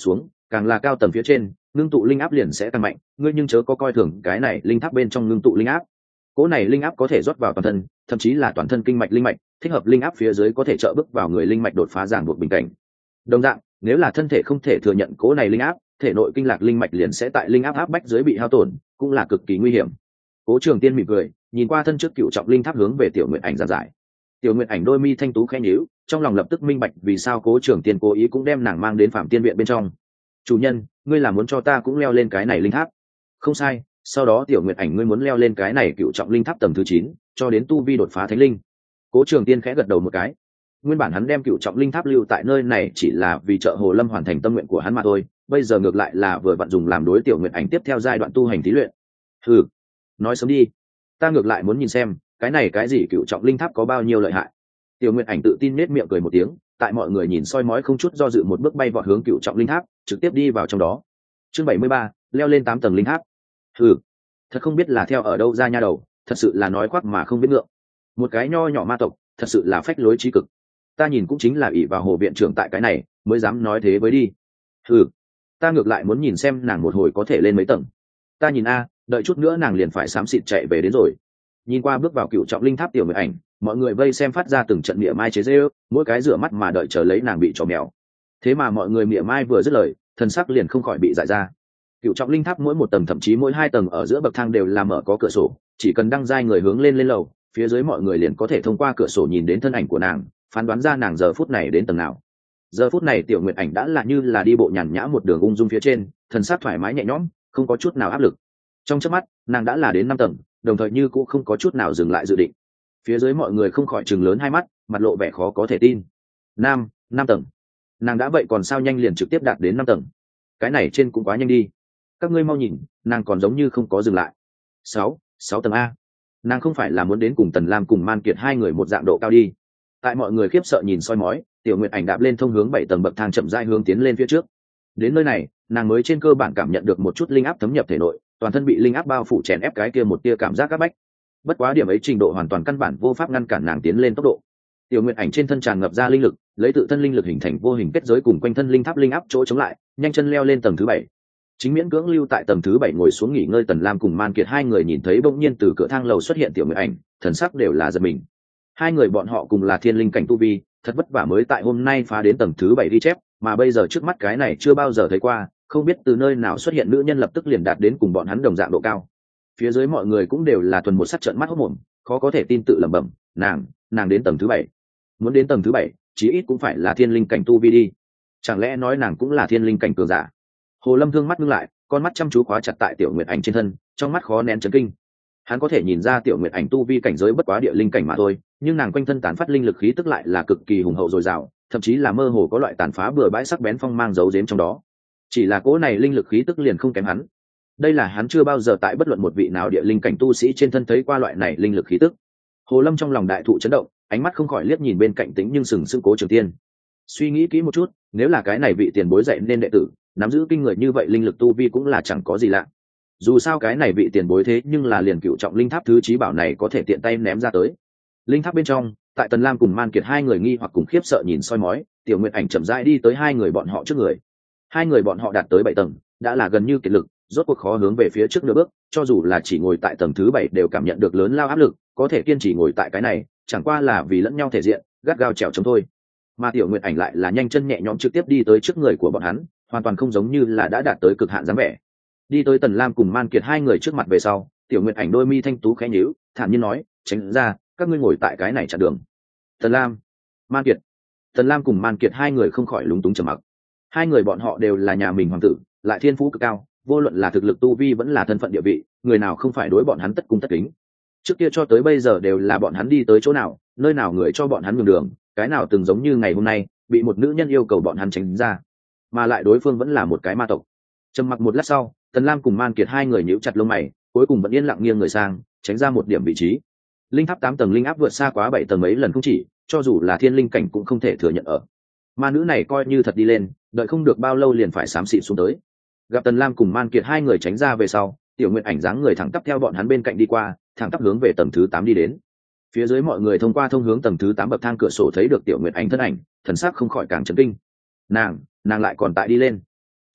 càng là cao tầng phía trên ngưng tụ linh áp liền sẽ tăng mạnh, ngươi nhưng chớ có coi thường cái này linh tháp bên trong ngưng tụ linh áp. Cỗ này linh áp có thể rót vào toàn thân, thậm chí là toàn thân kinh mạch linh mạch, thích hợp linh áp phía dưới có thể trợ bước vào người linh mạch đột phá giảng buộc bình cảnh. Đồng dạng, nếu là thân thể không thể thừa nhận cỗ này linh áp, thể nội kinh lạc linh mạch liền sẽ tại linh áp áp bách dưới bị hao tổn, cũng là cực kỳ nguy hiểm. Cố Trường Tiên mỉm cười, nhìn qua thân trước cựu trọng linh tháp hướng về Tiểu Nguyệt Ảnh giảng giải. Tiểu Nguyệt Ảnh đôi mi thanh tú khẽ nhíu, trong lòng lập tức minh bạch vì sao Cố Trường Tiên cố ý cũng đem nàng mang đến Phạm Tiên viện bên trong. Chủ nhân, ngươi là muốn cho ta cũng leo lên cái này linh tháp? Không sai, sau đó Tiểu Nguyệt Ảnh ngươi muốn leo lên cái này cựu trọng linh tháp tầng thứ chín, cho đến tu vi đột phá thánh linh. Cố Trường Tiên khẽ gật đầu một cái. Nguyên bản hắn đem cựu trọng linh tháp lưu tại nơi này chỉ là vì trợ Hồ Lâm hoàn thành tâm nguyện của hắn mà thôi, bây giờ ngược lại là vừa vặn dùng làm đối Tiểu Nguyệt Ảnh tiếp theo giai đoạn tu hành thí luyện. Ừ, nói sớm đi, ta ngược lại muốn nhìn xem cái này cái gì cựu trọng linh tháp có bao nhiêu lợi hại. Tiểu Nguyệt Ảnh tự tin nết miệng cười một tiếng, tại mọi người nhìn soi mói không chút do dự một bước bay vọt hướng cựu trọng linh tháp, trực tiếp đi vào trong đó. Chương bảy mươi ba, leo lên tám tầng linh tháp. Ừ, thật không biết là theo ở đâu ra nha đầu, thật sự là nói khoác mà không biết ngượng. Một cái nho nhỏ ma tộc, thật sự là phách lối trí cực. Ta nhìn cũng chính là ỷ vào Hồ viện trưởng tại cái này mới dám nói thế với đi. Ừ, ta ngược lại muốn nhìn xem nàng một hồi có thể lên mấy tầng. Ta nhìn a, đợi chút nữa nàng liền phải xám xịt chạy về đến rồi. Nhìn qua bước vào cựu trọng linh tháp Tiểu Nguyệt Ảnh, mọi người vây xem phát ra từng trận mỉa mai chế giễu, mỗi cái rửa mắt mà đợi chờ lấy nàng bị trò mèo. Thế mà mọi người mỉa mai vừa dứt lời, thần sắc liền không khỏi bị dại ra. Cựu trọng linh tháp mỗi một tầng thậm chí mỗi hai tầng ở giữa bậc thang đều là mở có cửa sổ, chỉ cần đăng giai người hướng lên lên lầu, phía dưới mọi người liền có thể thông qua cửa sổ nhìn đến thân ảnh của nàng, phán đoán ra nàng giờ phút này đến tầng nào. Giờ phút này Tiểu Nguyệt Ảnh đã là như là đi bộ nhàn nhã một đường ung dung phía trên, thần sắc thoải mái nhẹ nhõm, không có chút nào áp lực. Trong chớp mắt, nàng đã là đến năm tầng, đồng thời như cũng không có chút nào dừng lại dự định. Phía dưới mọi người không khỏi trừng lớn hai mắt, mặt lộ vẻ khó có thể tin. Nam, năm tầng. Nàng đã vậy còn sao nhanh liền trực tiếp đạt đến năm tầng. Cái này trên cũng quá nhanh đi. Các ngươi mau nhìn, nàng còn giống như không có dừng lại. Sáu, sáu tầng a. Nàng không phải là muốn đến cùng Tần Lam cùng Man Kiệt hai người một dạng độ cao đi. Tại mọi người khiếp sợ nhìn soi mói, Tiểu Nguyệt Ảnh đạp lên thông hướng bảy tầng bậc thang chậm rãi hướng tiến lên phía trước. Đến nơi này, nàng mới trên cơ bản cảm nhận được một chút linh áp thấm nhập thể nội, toàn thân bị linh áp bao phủ chèn ép cái kia một tia cảm giác áp bách. Bất quá điểm ấy trình độ hoàn toàn căn bản vô pháp ngăn cản nàng tiến lên tốc độ. Tiểu Nguyệt Ảnh trên thân tràn ngập ra linh lực, lấy tự thân linh lực hình thành vô hình kết giới cùng quanh thân linh tháp linh áp chỗ chống lại, nhanh chân leo lên tầng thứ bảy. Chính miễn cưỡng lưu tại tầng thứ bảy ngồi xuống nghỉ ngơi Tần Lam cùng Man Kiệt hai người nhìn thấy bỗng nhiên từ cửa thang lầu xuất hiện Tiểu Nguyệt Ảnh, thần sắc đều là giật mình. Hai người bọn họ cùng là thiên linh cảnh tu vi, thật vất vả mới tại hôm nay phá đến tầng thứ bảy ghi chép, mà bây giờ trước mắt cái này chưa bao giờ thấy qua, không biết từ nơi nào xuất hiện nữ nhân lập tức liền đạt đến cùng bọn hắn đồng dạng độ cao. Phía dưới mọi người cũng đều là thuần một sắc trợn mắt hốt mồm, khó có thể tin tự lẩm bẩm, nàng, nàng đến tầng thứ bảy. Muốn đến tầng thứ bảy, chí ít cũng phải là thiên linh cảnh tu vi đi. Chẳng lẽ nói nàng cũng là thiên linh cảnh cường giả? Hồ Lâm thương mắt ngưng lại, con mắt chăm chú khóa chặt tại Tiểu Nguyệt Ảnh trên thân, trong mắt khó nén chấn kinh. Hắn có thể nhìn ra Tiểu Nguyệt Ảnh tu vi cảnh giới bất quá địa linh cảnh mà thôi, nhưng nàng quanh thân tán phát linh lực khí tức lại là cực kỳ hùng hậu dồi dào, thậm chí là mơ hồ có loại tàn phá bừa bãi sắc bén phong mang giấu giếm trong đó. Chỉ là cỗ này linh lực khí tức liền không kém hắn. Đây là hắn chưa bao giờ tại bất luận một vị nào địa linh cảnh tu sĩ trên thân thấy qua loại này linh lực khí tức. Hồ Lâm trong lòng đại thụ chấn động, ánh mắt không khỏi liếc nhìn bên cạnh Tĩnh nhưng sừng sững Cố Trường Tiên. Suy nghĩ kỹ một chút, nếu là cái này vị tiền bối dạy nên đệ tử, nắm giữ kinh người như vậy linh lực tu vi cũng là chẳng có gì lạ. Dù sao cái này vị tiền bối thế nhưng là liền cựu trọng linh tháp thứ chí bảo này có thể tiện tay ném ra tới. Linh tháp bên trong, tại Tần Lam cùng Man Kiệt hai người nghi hoặc cùng khiếp sợ nhìn soi mói, Tiểu Nguyệt Ảnh chậm rãi đi tới hai người bọn họ trước người. Hai người bọn họ đạt tới bảy tầng, đã là gần như kiệt lực, rốt cuộc khó hướng về phía trước nửa bước, cho dù là chỉ ngồi tại tầng thứ bảy đều cảm nhận được lớn lao áp lực, có thể kiên trì ngồi tại cái này, chẳng qua là vì lẫn nhau thể diện, gắt gao trèo chống thôi. Mà Tiểu Nguyệt Ảnh lại là nhanh chân nhẹ nhõm trực tiếp đi tới trước người của bọn hắn, hoàn toàn không giống như là đã đạt tới cực hạn dáng vẻ. Đi tới Tần Lam cùng Man Kiệt hai người trước mặt về sau, Tiểu Nguyệt Ảnh đôi mi thanh tú khẽ nhíu, thản nhiên nói, tránh ra, các ngươi ngồi tại cái này chặn đường. Tần Lam, Man Kiệt. Tần Lam cùng Man Kiệt hai người không khỏi lúng túng trầm mặc. Hai người bọn họ đều là nhà mình hoàng tử, lại thiên phú cực cao, vô luận là thực lực tu vi vẫn là thân phận địa vị, người nào không phải đối bọn hắn tất cung tất kính. Trước kia cho tới bây giờ đều là bọn hắn đi tới chỗ nào, nơi nào người cho bọn hắn nhường đường, cái nào từng giống như ngày hôm nay, bị một nữ nhân yêu cầu bọn hắn tránh ra, mà lại đối phương vẫn là một cái ma tộc. Trầm mặc một lát sau, Tần Lam cùng Man Kiệt hai người nhíu chặt lông mày, cuối cùng vẫn yên lặng nghiêng người sang, tránh ra một điểm vị trí. Linh tháp tám tầng linh áp vượt xa quá bảy tầng mấy lần không chỉ, cho dù là thiên linh cảnh cũng không thể thừa nhận ở. Ma nữ này coi như thật đi lên, đợi không được bao lâu liền phải xám xịt xuống tới. Gặp Tần Lam cùng Man Kiệt hai người tránh ra về sau, Tiểu Nguyệt Ảnh dáng người thẳng tắp theo bọn hắn bên cạnh đi qua, thẳng tắp hướng về tầng thứ tám đi đến. Phía dưới mọi người thông qua thông hướng tầng thứ tám bậc thang cửa sổ thấy được Tiểu Nguyệt Ảnh thân ảnh, thần sắc không khỏi càng chấn kinh. Nàng, nàng lại còn tại đi lên.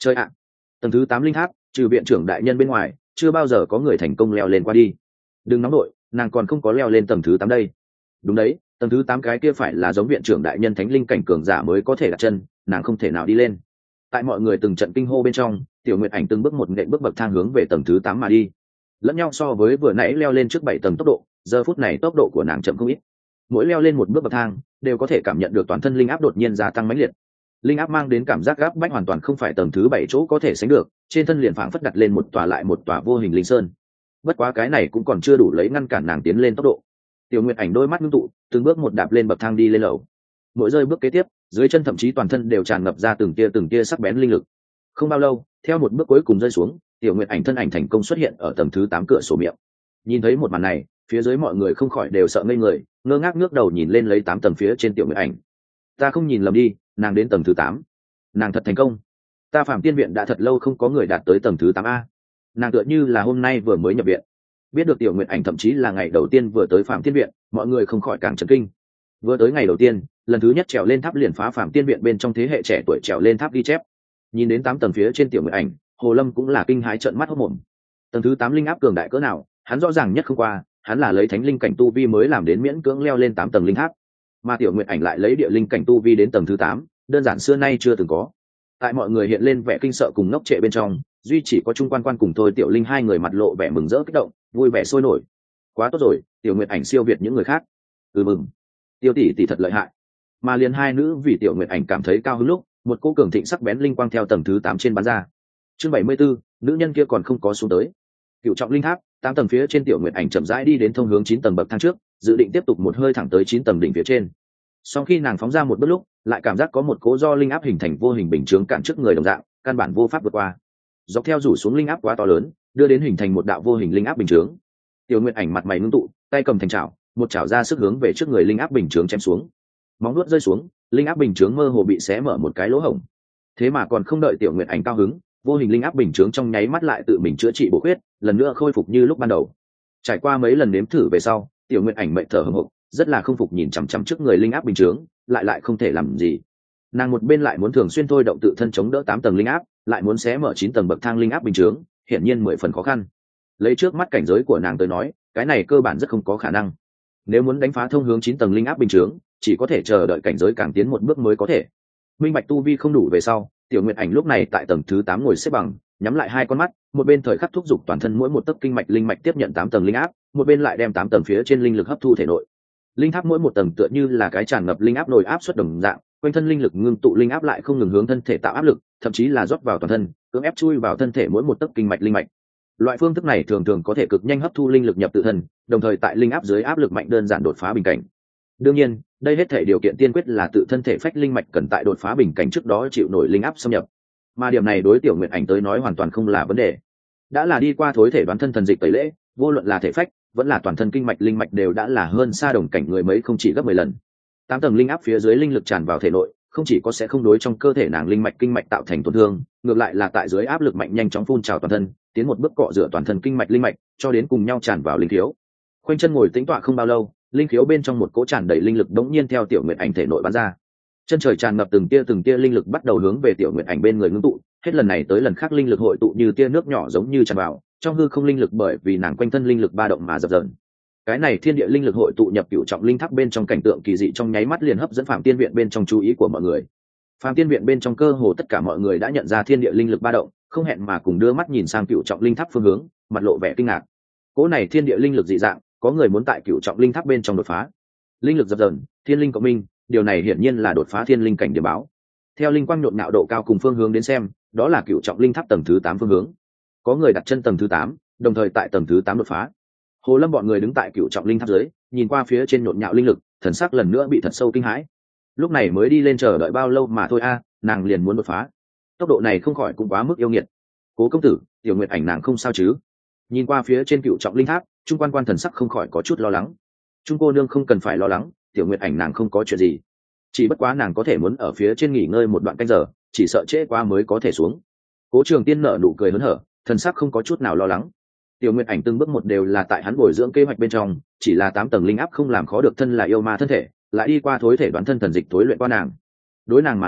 Chơi ạ, tầng thứ tám linh tháp trừ viện trưởng đại nhân bên ngoài chưa bao giờ có người thành công leo lên qua đi. Đừng nóng đội, nàng còn không có leo lên tầng thứ tám đây. Đúng đấy, tầng thứ tám cái kia phải là giống viện trưởng đại nhân thánh linh cảnh cường giả mới có thể đặt chân, nàng không thể nào đi lên. Tại mọi người từng trận kinh hô bên trong, Tiểu Nguyệt Ảnh từng bước một nện bước bậc thang hướng về tầng thứ tám mà đi. Lẫn nhau so với vừa nãy leo lên trước bảy tầng tốc độ, giờ phút này tốc độ của nàng chậm không ít. Mỗi leo lên một bước bậc thang, đều có thể cảm nhận được toàn thân linh áp đột nhiên gia tăng mãnh liệt. Linh áp mang đến cảm giác gáp bách hoàn toàn không phải tầng thứ bảy chỗ có thể sánh được, trên thân liền phảng phất đặt lên một tòa lại một tòa vô hình linh sơn. Bất quá cái này cũng còn chưa đủ lấy ngăn cản nàng tiến lên tốc độ. Tiểu Nguyệt Ảnh đôi mắt ngưng tụ, từng bước một đạp lên bậc thang đi lên lầu. Mỗi rơi bước kế tiếp, dưới chân thậm chí toàn thân đều tràn ngập ra từng tia từng tia sắc bén linh lực. Không bao lâu, theo một bước cuối cùng rơi xuống, Tiểu Nguyệt Ảnh thân ảnh thành công xuất hiện ở tầng thứ tám cửa sổ miệng. Nhìn thấy một màn này, phía dưới mọi người không khỏi đều sợ ngây người, ngơ ngác ngước đầu nhìn lên lấy tám tầng phía trên Tiểu Nguyệt Ảnh. Ta không nhìn lầm đi, nàng đến tầng thứ tám. Nàng thật thành công. Ta Phạm Tiên viện đã thật lâu không có người đạt tới tầng thứ tám a. Nàng tựa như là hôm nay vừa mới nhập viện. Biết được Tiểu Nguyệt Ảnh thậm chí là ngày đầu tiên vừa tới Phạm Tiên viện, mọi người không khỏi càng chấn kinh. Vừa tới ngày đầu tiên, lần thứ nhất trèo lên tháp liền phá Phạm Tiên viện bên trong thế hệ trẻ tuổi trèo lên tháp ghi chép. Nhìn đến tám tầng phía trên Tiểu Nguyệt Ảnh, Hồ Lâm cũng là kinh hãi trợn mắt hốt mồm. Tầng thứ tám linh áp cường đại cỡ nào, hắn rõ ràng nhất không qua, hắn là lấy thánh linh cảnh tu vi mới làm đến miễn cưỡng leo lên tám tầng linh tháp, mà Tiểu Nguyệt Ảnh lại lấy địa linh cảnh tu vi đến tầng thứ tám, đơn giản xưa nay chưa từng có. Tại mọi người hiện lên vẻ kinh sợ cùng ngốc trệ bên trong, duy chỉ có Trung Quan Quan cùng Thôi Tiểu Linh hai người mặt lộ vẻ mừng rỡ kích động, vui vẻ sôi nổi. Quá tốt rồi, Tiểu Nguyệt Ảnh siêu việt những người khác. Ừ mừng, Tiêu tỷ tỷ thật lợi hại. Mà liền hai nữ vì Tiểu Nguyệt Ảnh cảm thấy cao hứng lúc, một cô cường thịnh sắc bén linh quang theo tầng thứ tám trên bắn ra. Chương bảy mươi 74, nữ nhân kia còn không có xuống tới. Cựu trọng linh tháp, tám tầng phía trên Tiểu Nguyệt Ảnh chậm rãi đi đến thông hướng chín tầng bậc thang trước, dự định tiếp tục một hơi thẳng tới chín tầng đỉnh phía trên. Sau khi nàng phóng ra một bước lúc, lại cảm giác có một cố do linh áp hình thành vô hình bình chướng cản trước người đồng dạng, căn bản vô pháp vượt qua. Dọc theo rủ xuống linh áp quá to lớn, đưa đến hình thành một đạo vô hình linh áp bình chướng. Tiểu Nguyệt Ảnh mặt mày ngưng tụ, tay cầm thành chảo, một chảo ra sức hướng về trước người linh áp bình chướng chém xuống. Móng nuốt rơi xuống, linh áp bình chướng mơ hồ bị xé mở một cái lỗ hổng. Thế mà còn không đợi Tiểu Nguyệt Ảnh cao hứng, vô hình linh áp bình chướng trong nháy mắt lại tự mình chữa trị bổ khuyết, lần nữa khôi phục như lúc ban đầu. Trải qua mấy lần nếm thử về sau, Tiểu Nguyệt Ảnh mệt thở hổn hộc, rất là không phục nhìn chằm chằm trước người linh áp bình chướng, lại lại không thể làm gì. Nàng một bên lại muốn thường xuyên thôi động tự thân chống đỡ tám tầng linh áp, lại muốn xé mở chín tầng bậc thang linh áp bình chướng, hiển nhiên mười phần khó khăn. Lấy trước mắt cảnh giới của nàng tới nói, cái này cơ bản rất không có khả năng. Nếu muốn đánh phá thông hướng chín tầng linh áp bình chướng, chỉ có thể chờ đợi cảnh giới càng tiến một bước mới có thể. Minh bạch tu vi không đủ về sau, Tiểu Nguyệt Ảnh lúc này tại tầng thứ tám ngồi xếp bằng, nhắm lại hai con mắt, một bên thời khắc thúc giục toàn thân mỗi một tấc kinh mạch linh mạch tiếp nhận tám tầng linh áp, một bên lại đem tám tầng phía trên linh lực hấp thu thể nội. Linh tháp mỗi một tầng tựa như là cái tràn ngập linh áp nồi áp suất đồng dạng, quanh thân linh lực ngưng tụ linh áp lại không ngừng hướng thân thể tạo áp lực, thậm chí là rót vào toàn thân, cưỡng ép chui vào thân thể mỗi một tấc kinh mạch linh mạch. Loại phương thức này thường thường có thể cực nhanh hấp thu linh lực nhập tự thân, đồng thời tại linh áp dưới áp lực mạnh đơn giản đột phá bình cảnh. Đương nhiên, đây hết thể điều kiện tiên quyết là tự thân thể phách linh mạch cần tại đột phá bình cảnh trước đó chịu nổi linh áp xâm nhập. Mà điểm này đối Tiểu Nguyệt Ảnh tới nói hoàn toàn không là vấn đề. Đã là đi qua thối thể đoán thân thần dịch tẩy lễ, vô luận là thể phách, vẫn là toàn thân kinh mạch linh mạch đều đã là hơn xa đồng cảnh người mấy không chỉ gấp mười lần. Tám tầng linh áp phía dưới linh lực tràn vào thể nội, không chỉ có sẽ không đối trong cơ thể nàng linh mạch kinh mạch tạo thành tổn thương, ngược lại là tại dưới áp lực mạnh nhanh chóng phun trào toàn thân, tiến một bước cọ rửa toàn thân kinh mạch linh mạch, cho đến cùng nhau tràn vào linh khiếu. Khoanh chân ngồi tĩnh tọa không bao lâu, linh khiếu bên trong một cỗ tràn đầy linh lực đống nhiên theo Tiểu Nguyệt Ảnh thể nội bắn ra. Chân trời tràn ngập từng tia từng tia linh lực bắt đầu hướng về Tiểu Nguyệt Ảnh bên người ngưng tụ, hết lần này tới lần khác linh lực hội tụ như tia nước nhỏ giống như tràn vào, trong hư không linh lực bởi vì nàng quanh thân linh lực ba động mà dập dờn. Cái này thiên địa linh lực hội tụ nhập cửu trọng linh tháp bên trong cảnh tượng kỳ dị trong nháy mắt liền hấp dẫn Phạm Tiên viện bên trong chú ý của mọi người. Phạm Tiên viện bên trong cơ hồ tất cả mọi người đã nhận ra thiên địa linh lực ba động, không hẹn mà cùng đưa mắt nhìn sang cửu trọng linh tháp phương hướng, mặt lộ vẻ kinh ngạc. Cỗ này thiên địa linh lực dị dạng, có người muốn tại cửu trọng linh tháp bên trong đột phá. Linh lực dập dờn, thiên linh cộng minh, điều này hiển nhiên là đột phá thiên linh cảnh điểm báo. Theo linh quang nhộn nhạo độ cao cùng phương hướng đến xem, đó là cửu trọng linh tháp tầng thứ tám phương hướng. Có người đặt chân tầng thứ tám, đồng thời tại tầng thứ tám đột phá. Hồ Lâm bọn người đứng tại cửu trọng linh tháp dưới, nhìn qua phía trên nhộn nhạo linh lực, thần sắc lần nữa bị thật sâu kinh hãi. Lúc này mới đi lên chờ đợi bao lâu mà thôi a, nàng liền muốn đột phá. Tốc độ này không khỏi cũng quá mức yêu nghiệt. Cố công tử, Tiểu Nguyệt Ảnh nàng không sao chứ? Nhìn qua phía trên cửu trọng linh tháp, Trung Quan Quan thần sắc không khỏi có chút lo lắng. Trung cô nương không cần phải lo lắng, Tiểu Nguyệt Ảnh nàng không có chuyện gì. Chỉ bất quá nàng có thể muốn ở phía trên nghỉ ngơi một đoạn canh giờ, chỉ sợ trễ quá mới có thể xuống. Cố Trường Tiên nở nụ cười hớn hở, thần sắc không có chút nào lo lắng. Tiểu Nguyệt Ảnh từng bước một đều là tại hắn bồi dưỡng kế hoạch bên trong, chỉ là tám tầng linh áp không làm khó được thân là yêu ma thân thể, lại đi qua thối thể đoán thân thần dịch tối luyện qua nàng. Đối nàng mà nói,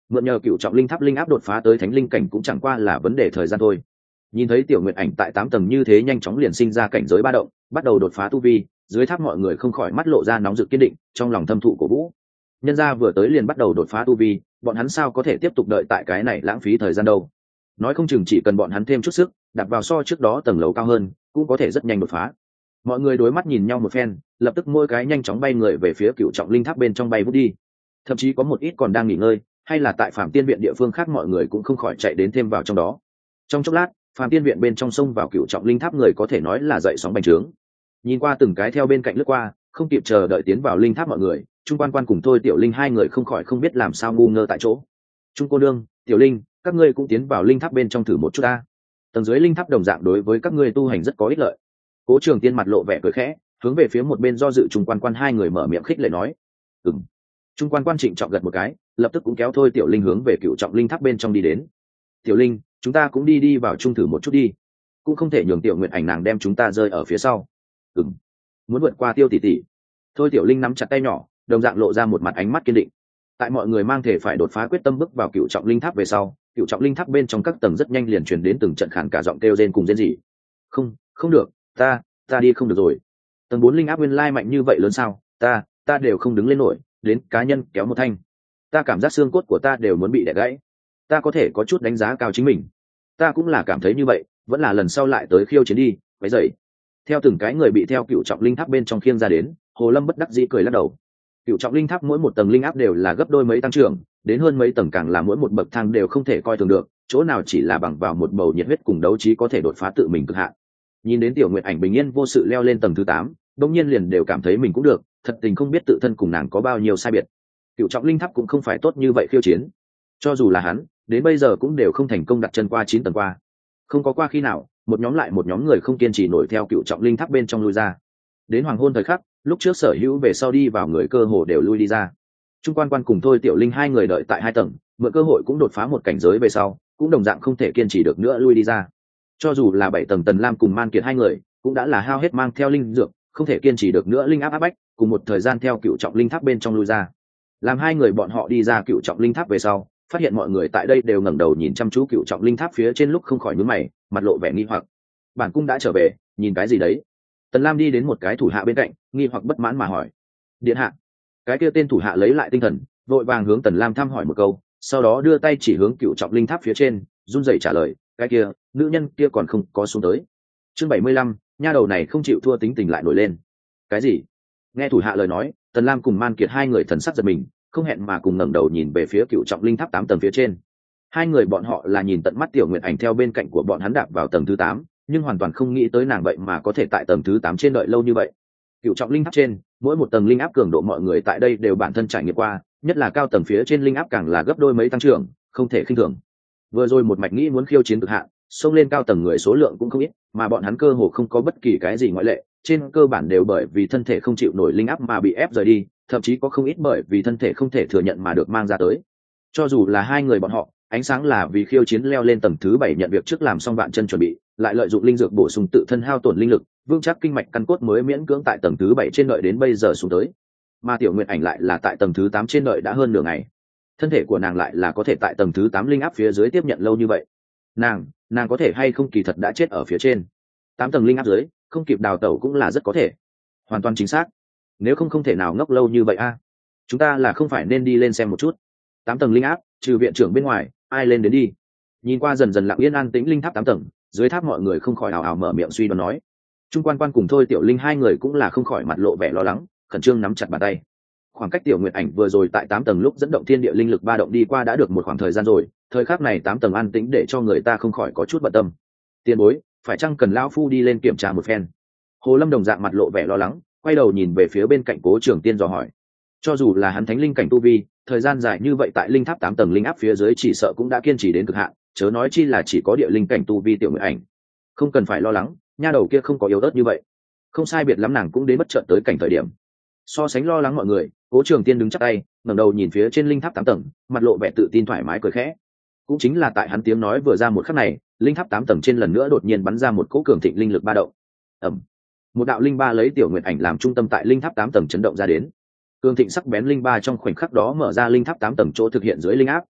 mượn nhờ cựu trọng linh tháp linh áp đột phá tới thánh linh cảnh cũng chẳng qua là vấn đề thời gian thôi. Nhìn thấy tiểu nguyệt ảnh tại tám tầng như thế nhanh chóng liền sinh ra cảnh giới ba động, bắt đầu đột phá tu vi, dưới tháp mọi người không khỏi mắt lộ ra nóng rực kiên định, trong lòng thâm thụ cổ vũ. Nhân gia vừa tới liền bắt đầu đột phá tu vi, bọn hắn sao có thể tiếp tục đợi tại cái này lãng phí thời gian đâu. Nói không chừng chỉ cần bọn hắn thêm chút sức, đặt vào so trước đó tầng lầu cao hơn, cũng có thể rất nhanh đột phá. Mọi người đối mắt nhìn nhau một phen, lập tức mỗi cái nhanh chóng bay người về phía cựu trọng linh tháp bên trong bay vút đi. Thậm chí có một ít còn đang nghỉ ngơi, hay là tại Phạm Tiên viện địa phương khác, mọi người cũng không khỏi chạy đến thêm vào trong đó. Trong chốc lát, Phạm Tiên viện bên trong sông vào cựu trọng linh tháp người có thể nói là dậy sóng bành trướng. Nhìn qua từng cái theo bên cạnh lướt qua, không kịp chờ đợi tiến vào linh tháp mọi người, Trung Quan Quan cùng Thôi Tiểu Linh hai người không khỏi không biết làm sao ngu ngơ tại chỗ. Trung cô nương, Tiểu Linh, các ngươi cũng tiến vào linh tháp bên trong thử một chút ta. Tầng dưới linh tháp đồng dạng đối với các ngươi tu hành rất có ích lợi. Cố Trường Tiên mặt lộ vẻ cười khẽ, hướng về phía một bên do dự Trung Quan Quan hai người mở miệng khích lệ nói. Ừm. Trung Quan Quan trịnh trọng gật một cái, lập tức cũng kéo Thôi Tiểu Linh hướng về cựu trọng linh tháp bên trong đi đến. Tiểu Linh, chúng ta cũng đi đi vào chung thử một chút đi, cũng không thể nhường Tiểu Nguyệt Ảnh nàng đem chúng ta rơi ở phía sau. Ừm. Muốn vượt qua Tiêu tỷ tỷ. Thôi Tiểu Linh nắm chặt tay nhỏ, đồng dạng lộ ra một mặt ánh mắt kiên định. Tại mọi người mang thể phải đột phá quyết tâm bước vào cựu trọng linh tháp về sau, cựu trọng linh tháp bên trong các tầng rất nhanh liền truyền đến từng trận khản cả giọng kêu rên cùng rên rỉ. Không, không được, ta, ta đi không được rồi. Tầng bốn linh áp nguyên lai mạnh như vậy lớn sao? Ta, ta đều không đứng lên nổi, đến cá nhân kéo một thanh. Ta cảm giác xương cốt của ta đều muốn bị đè gãy. Ta có thể có chút đánh giá cao chính mình. Ta cũng là cảm thấy như vậy, vẫn là lần sau lại tới khiêu chiến đi, váy dậy. Theo từng cái người bị theo cựu trọng linh tháp bên trong khiêng ra đến, Hồ Lâm bất đắc dĩ cười lắc đầu. Cựu trọng linh tháp mỗi một tầng linh áp đều là gấp đôi mấy tăng trưởng, đến hơn mấy tầng càng là mỗi một bậc thang đều không thể coi thường được, chỗ nào chỉ là bằng vào một bầu nhiệt huyết cùng đấu trí có thể đột phá tự mình cực hạn. Nhìn đến Tiểu Nguyệt Ảnh bình yên vô sự leo lên tầng thứ tám, đột nhiên liền đều cảm thấy mình cũng được, thật tình không biết tự thân cùng nàng có bao nhiêu sai biệt. Cựu trọng linh tháp cũng không phải tốt như vậy khiêu chiến, cho dù là hắn, đến bây giờ cũng đều không thành công đặt chân qua chín tầng qua. Không có qua khi nào, một nhóm lại một nhóm người không kiên trì nổi theo cựu trọng linh tháp bên trong lui ra. Đến hoàng hôn thời khắc, lúc trước sở hữu về sau đi vào người cơ hồ đều lui đi ra. Trung Quan Quan cùng Thôi Tiểu Linh hai người đợi tại hai tầng, mượn cơ hội cũng đột phá một cảnh giới về sau, cũng đồng dạng không thể kiên trì được nữa lui đi ra. Cho dù là bảy tầng Tần Lam cùng Man Kiệt hai người, cũng đã là hao hết mang theo linh dược, không thể kiên trì được nữa linh áp áp bách, cùng một thời gian theo cựu trọng linh tháp bên trong lui ra. Làm hai người bọn họ đi ra cựu trọng linh tháp về sau, phát hiện mọi người tại đây đều ngẩng đầu nhìn chăm chú cựu trọng linh tháp phía trên lúc không khỏi nhướng mày, mặt lộ vẻ nghi hoặc. Bản cung đã trở về, nhìn cái gì đấy? Tần Lam đi đến một cái thủ hạ bên cạnh, nghi hoặc bất mãn mà hỏi. Điện hạ. Cái kia tên thủ hạ lấy lại tinh thần, vội vàng hướng Tần Lam thăm hỏi một câu, sau đó đưa tay chỉ hướng cựu trọng linh tháp phía trên, run rẩy trả lời, cái kia, nữ nhân kia còn không có xuống tới. Chương bảy mươi lăm, nha đầu này không chịu thua tính tình lại nổi lên. Cái gì? Nghe thủ hạ lời nói, Tần Lam cùng Man Kiệt hai người thần sắc giật mình, không hẹn mà cùng ngẩng đầu nhìn về phía cựu trọng linh tháp tám tầng phía trên. Hai người bọn họ là nhìn tận mắt Tiểu Nguyệt Ảnh theo bên cạnh của bọn hắn đạp vào tầng thứ tám, nhưng hoàn toàn không nghĩ tới nàng vậy mà có thể tại tầng thứ tám trên đợi lâu như vậy. Cựu trọng linh tháp trên, mỗi một tầng linh áp cường độ mọi người tại đây đều bản thân trải nghiệm qua, nhất là cao tầng phía trên linh áp càng là gấp đôi mấy tăng trưởng, không thể khinh thường. Vừa rồi một mạch nghĩ muốn khiêu chiến cực hạn, xông lên cao tầng người số lượng cũng không ít, mà bọn hắn cơ hồ không có bất kỳ cái gì ngoại lệ, trên cơ bản đều bởi vì thân thể không chịu nổi linh áp mà bị ép rời đi, thậm chí có không ít bởi vì thân thể không thể thừa nhận mà được mang ra tới. Cho dù là hai người bọn họ, Ánh Sáng là vì khiêu chiến leo lên tầng thứ bảy nhận việc trước làm xong vạn chân chuẩn bị, lại lợi dụng linh dược bổ sung tự thân hao tổn linh lực, vững chắc kinh mạch căn cốt mới miễn cưỡng tại tầng thứ bảy trên đợi đến bây giờ xuống tới. Mà Tiểu Nguyệt Ảnh lại là tại tầng thứ tám trên đợi đã hơn nửa ngày. Thân thể của nàng lại là có thể tại tầng thứ tám linh áp phía dưới tiếp nhận lâu như vậy. Nàng, nàng có thể hay không kỳ thật đã chết ở phía trên. Tám tầng linh áp dưới, không kịp đào tẩu cũng là rất có thể. Hoàn toàn chính xác. Nếu không không thể nào ngốc lâu như vậy a. Chúng ta là không phải nên đi lên xem một chút. Tám tầng linh áp, trừ viện trưởng bên ngoài, ai lên đến đi. Nhìn qua dần dần lặng yên an tĩnh linh tháp tám tầng, dưới tháp mọi người không khỏi ảo ảo mở miệng suy đoán nói. Trung Quan Quan cùng Thôi Tiểu Linh hai người cũng là không khỏi mặt lộ vẻ lo lắng, khẩn trương nắm chặt bàn tay. Khoảng cách Tiểu Nguyệt Ảnh vừa rồi tại tám tầng lúc dẫn động thiên địa linh lực ba động đi qua đã được một khoảng thời gian rồi, thời khắc này tám tầng an tĩnh để cho người ta không khỏi có chút bận tâm. Tiền bối, phải chăng cần lão phu đi lên kiểm tra một phen? Hồ Lâm đồng dạng mặt lộ vẻ lo lắng, quay đầu nhìn về phía bên cạnh Cố Trường Tiên dò hỏi. Cho dù là hắn thánh linh cảnh tu vi, thời gian dài như vậy tại linh tháp tám tầng linh áp phía dưới chỉ sợ cũng đã kiên trì đến cực hạn, chớ nói chi là chỉ có địa linh cảnh tu vi Tiểu Nguyệt Ảnh. Không cần phải lo lắng, nha đầu kia không có yếu ớt như vậy. Không sai biệt lắm nàng cũng đến bất chợt tới cảnh thời điểm. So sánh lo lắng mọi người, Cố Trường Tiên đứng chắp tay, ngẩng đầu nhìn phía trên linh tháp tám tầng, mặt lộ vẻ tự tin thoải mái cười khẽ. Cũng chính là tại hắn tiếng nói vừa ra một khắc này, linh tháp tám tầng trên lần nữa đột nhiên bắn ra một cỗ cường thịnh linh lực ba động. Ầm. Một đạo linh ba lấy Tiểu Nguyệt Ảnh làm trung tâm tại linh tháp tám tầng chấn động ra đến. Cường thịnh sắc bén linh ba trong khoảnh khắc đó mở ra linh tháp tám tầng chỗ thực hiện dưới linh áp.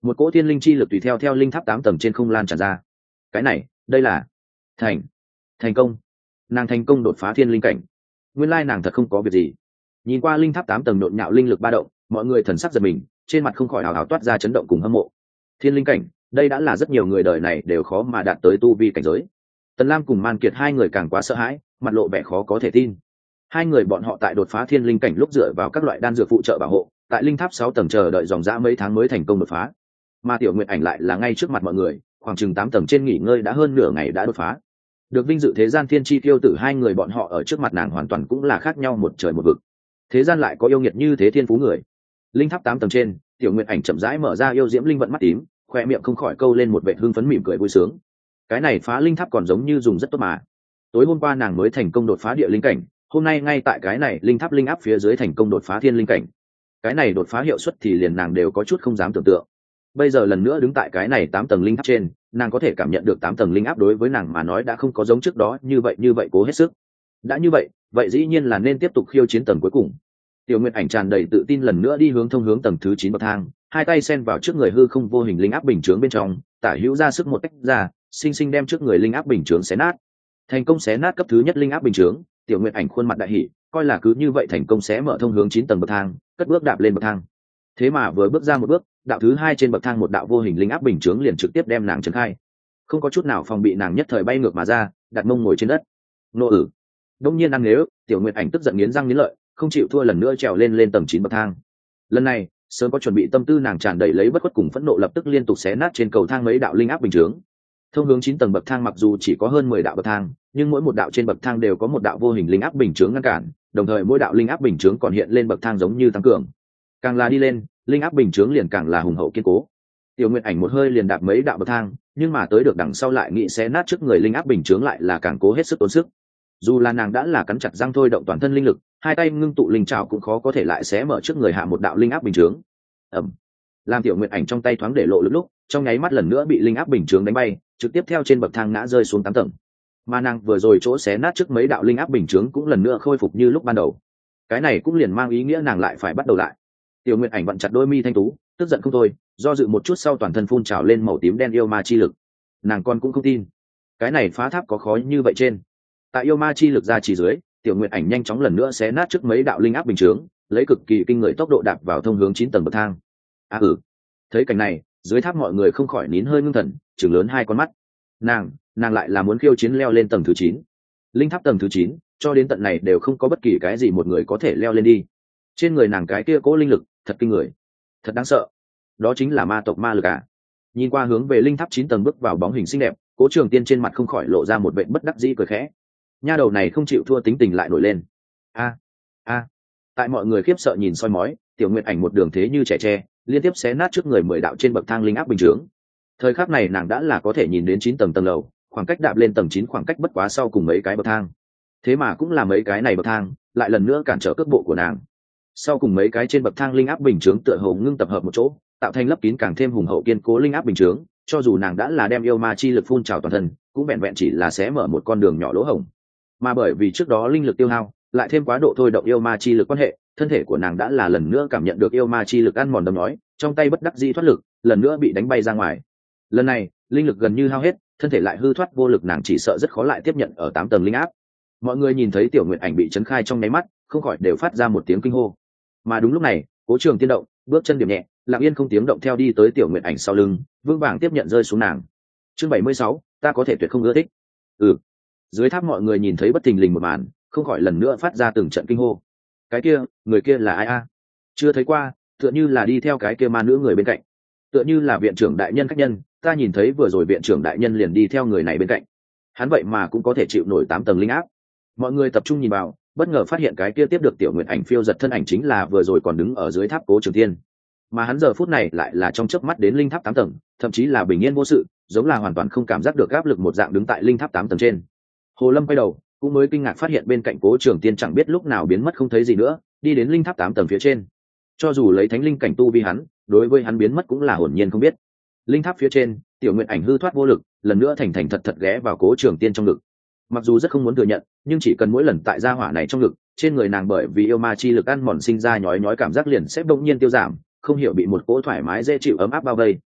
một cỗ thiên linh chi lực tùy theo theo linh tháp tám tầng trên không lan tràn ra. Cái này đây là thành thành công. Nàng thành công đột phá thiên linh cảnh. Nguyên lai nàng thật không có việc gì. Nhìn qua linh tháp tám tầng nhộn nhạo linh lực ba động, mọi người thần sắc giật mình, trên mặt không khỏi hào hào toát ra chấn động cùng hâm mộ. Thiên linh cảnh, đây đã là rất nhiều người đời này đều khó mà đạt tới tu vi cảnh giới. Tần Lam cùng Man Kiệt hai người càng quá sợ hãi, mặt lộ vẻ khó có thể tin. Hai người bọn họ tại đột phá thiên linh cảnh lúc dựa vào các loại đan dược phụ trợ bảo hộ, tại linh tháp sáu tầng chờ đợi dòng dã mấy tháng mới thành công đột phá. Mà Tiểu Nguyệt Ảnh lại là ngay trước mặt mọi người, khoảng chừng tám tầng trên nghỉ ngơi đã hơn nửa ngày đã đột phá. Được vinh dự thế gian thiên chi tiêu tử hai người bọn họ ở trước mặt nàng hoàn toàn cũng là khác nhau một trời một vực. Thế gian lại có yêu nghiệt như thế thiên phú người. Linh tháp tám tầng trên, Tiểu Nguyệt Ảnh chậm rãi mở ra yêu diễm linh vận mắt tím, khoe miệng không khỏi câu lên một vệt hưng phấn mỉm cười vui sướng. Cái này phá linh tháp còn giống như dùng rất tốt mà. Tối hôm qua nàng mới thành công đột phá địa linh cảnh, hôm nay ngay tại cái này linh tháp linh áp phía dưới thành công đột phá thiên linh cảnh. Cái này đột phá hiệu suất thì liền nàng đều có chút không dám tưởng tượng. Bây giờ lần nữa đứng tại cái này tám tầng linh tháp trên, nàng có thể cảm nhận được tám tầng linh áp đối với nàng mà nói đã không có giống trước đó như vậy như vậy cố hết sức. Đã như vậy, vậy dĩ nhiên là nên tiếp tục khiêu chiến tầng cuối cùng. Tiểu Nguyệt Ảnh tràn đầy tự tin lần nữa đi hướng thông hướng tầng thứ chín bậc thang, hai tay xen vào trước người hư không vô hình linh áp bình chướng bên trong, tả hữu ra sức một cách ra, sinh sinh đem trước người linh áp bình chướng xé nát. Thành công xé nát cấp thứ nhất linh áp bình chướng, Tiểu Nguyệt Ảnh khuôn mặt đại hỉ, coi là cứ như vậy thành công xé mở thông hướng chín tầng bậc thang, cất bước đạp lên bậc thang. Thế mà vừa bước ra một bước, đạo thứ hai trên bậc thang một đạo vô hình linh áp bình chướng liền trực tiếp đem nàng trấn khai, không có chút nào phòng bị, nàng nhất thời bay ngược mà ra, đặt mông ngồi trên đất. Nô ử. Đông nhiên ăn nếu, Tiểu Nguyệt Ảnh tức giận nghiến răng nghiến lợi, không chịu thua lần nữa trèo lên lên tầng chín bậc thang. Lần này, sớm có chuẩn bị tâm tư nàng tràn đầy lấy bất khuất cùng phẫn nộ lập tức liên tục xé nát trên cầu thang mấy đạo linh áp bình chướng. Thông hướng chín tầng bậc thang mặc dù chỉ có hơn mười đạo bậc thang, nhưng mỗi một đạo trên bậc thang đều có một đạo vô hình linh áp bình chướng ngăn cản, đồng thời mỗi đạo linh áp bình chướng còn hiện lên bậc thang giống như tăng cường. Càng là đi lên, linh áp bình chướng liền càng là hùng hậu kiên cố. Tiểu Nguyệt Ảnh một hơi liền đạp mấy đạo bậc thang, nhưng mà tới được đằng sau lại nghĩ xé nát trước người linh áp bình chướng lại là càng cố hết sức tốn sức. Dù là nàng đã là cắn chặt răng thôi động toàn thân linh lực, hai tay ngưng tụ linh trảo cũng khó có thể lại xé mở trước người hạ một đạo linh áp bình chướng. Ầm. Làm Tiểu Nguyệt Ảnh trong tay thoáng để lộ lực lúc, trong nháy mắt lần nữa bị linh áp bình chướng đánh bay, trực tiếp theo trên bậc thang ngã rơi xuống tám tầng. Mà nàng vừa rồi chỗ xé nát trước mấy đạo linh áp bình chướng cũng lần nữa khôi phục như lúc ban đầu. Cái này cũng liền mang ý nghĩa nàng lại phải bắt đầu lại. Tiểu Nguyệt Ảnh vặn chặt đôi mi thanh tú, tức giận không thôi, do dự một chút sau toàn thân phun trào lên màu tím đen yêu ma chi lực. Nàng con cũng không tin, cái này phá tháp có khó như vậy trên. Tại yêu ma chi lực ra chỉ dưới, Tiểu Nguyệt Ảnh nhanh chóng lần nữa xé nát trước mấy đạo linh áp bình chướng, lấy cực kỳ kinh người tốc độ đạp vào thông hướng chín tầng bậc thang. À ừ. Thấy cảnh này, dưới tháp mọi người không khỏi nín hơi ngưng thần, trừng lớn hai con mắt. Nàng, nàng lại là muốn khiêu chiến leo lên tầng thứ chín. Linh tháp tầng thứ chín, cho đến tận này đều không có bất kỳ cái gì một người có thể leo lên đi. Trên người nàng cái kia cố linh lực, thật kinh người, thật đáng sợ. Đó chính là ma tộc ma lực à? Nhìn qua hướng về linh tháp chín tầng bước vào bóng hình xinh đẹp, Cố Trường Tiên trên mặt không khỏi lộ ra một vẻ bất đắc dĩ cười khẽ. Nha đầu này không chịu thua tính tình lại nổi lên. A a. Tại mọi người khiếp sợ nhìn soi mói, Tiểu Nguyệt Ảnh một đường thế như trẻ tre, liên tiếp xé nát trước người mười đạo trên bậc thang linh áp bình chướng. Thời khắc này nàng đã là có thể nhìn đến chín tầng tầng lầu, khoảng cách đạp lên tầng chín khoảng cách bất quá sau cùng mấy cái bậc thang. Thế mà cũng là mấy cái này bậc thang, lại lần nữa cản trở cước bộ của nàng. Sau cùng mấy cái trên bậc thang linh áp bình chướng tựa hồ ngưng tập hợp một chỗ, tạo thành lấp kín càng thêm hùng hậu kiên cố linh áp bình chướng, cho dù nàng đã là đem yêu ma chi lực phun trào toàn thân, cũng vẹn vẹn chỉ là xé mở một con đường nhỏ lỗ hổng. Mà bởi vì trước đó linh lực tiêu hao, lại thêm quá độ thôi động yêu ma chi lực quan hệ, thân thể của nàng đã là lần nữa cảm nhận được yêu ma chi lực ăn mòn đâm nói, trong tay bất đắc dĩ thoát lực, lần nữa bị đánh bay ra ngoài. Lần này, linh lực gần như hao hết, thân thể lại hư thoát vô lực, nàng chỉ sợ rất khó lại tiếp nhận ở tám tầng linh áp. Mọi người nhìn thấy Tiểu Nguyệt Ảnh bị chấn khai trong nháy mắt, không khỏi đều phát ra một tiếng kinh hô. Mà đúng lúc này, Cố Trường Tiên động, bước chân điểm nhẹ, lặng yên không tiếng động theo đi tới Tiểu Nguyệt Ảnh sau lưng, vững vàng tiếp nhận rơi xuống nàng. Chương bảy mươi sáu, ta có thể tuyệt không ưa thích. Ừ. Dưới tháp mọi người nhìn thấy bất thình lình một màn, không khỏi lần nữa phát ra từng trận kinh hô. Cái kia, người kia là ai a? Chưa thấy qua, tựa như là đi theo cái kia ma nữ người bên cạnh. Tựa như là viện trưởng đại nhân khách nhân, ta nhìn thấy vừa rồi viện trưởng đại nhân liền đi theo người này bên cạnh. Hắn vậy mà cũng có thể chịu nổi tám tầng linh áp. Mọi người tập trung nhìn vào, bất ngờ phát hiện cái kia tiếp được Tiểu Nguyệt Ảnh phiêu giật thân ảnh chính là vừa rồi còn đứng ở dưới tháp Cố Trường Tiên. Mà hắn giờ phút này lại là trong chớp mắt đến linh tháp tám tầng, thậm chí là bình yên vô sự, giống là hoàn toàn không cảm giác được áp lực một dạng đứng tại linh tháp tám tầng trên. Hồ Lâm quay đầu, cũng mới kinh ngạc phát hiện bên cạnh Cố Trường Tiên chẳng biết lúc nào biến mất không thấy gì nữa, đi đến linh tháp tám tầng phía trên. Cho dù lấy thánh linh cảnh tu vi hắn, đối với hắn biến mất cũng là hồn nhiên không biết. Linh tháp phía trên, Tiểu Nguyệt Ảnh hư thoát vô lực, lần nữa thành thành thật thật ghé vào Cố Trường Tiên trong ngực. Mặc dù rất không muốn thừa nhận, nhưng chỉ cần mỗi lần tại gia hỏa này trong ngực, trên người nàng bởi vì yêu ma chi lực ăn mòn sinh ra nhói nhói cảm giác liền sẽ bỗng nhiên tiêu giảm, không hiểu bị một cỗ thoải mái dễ chịu ấm áp bao vây.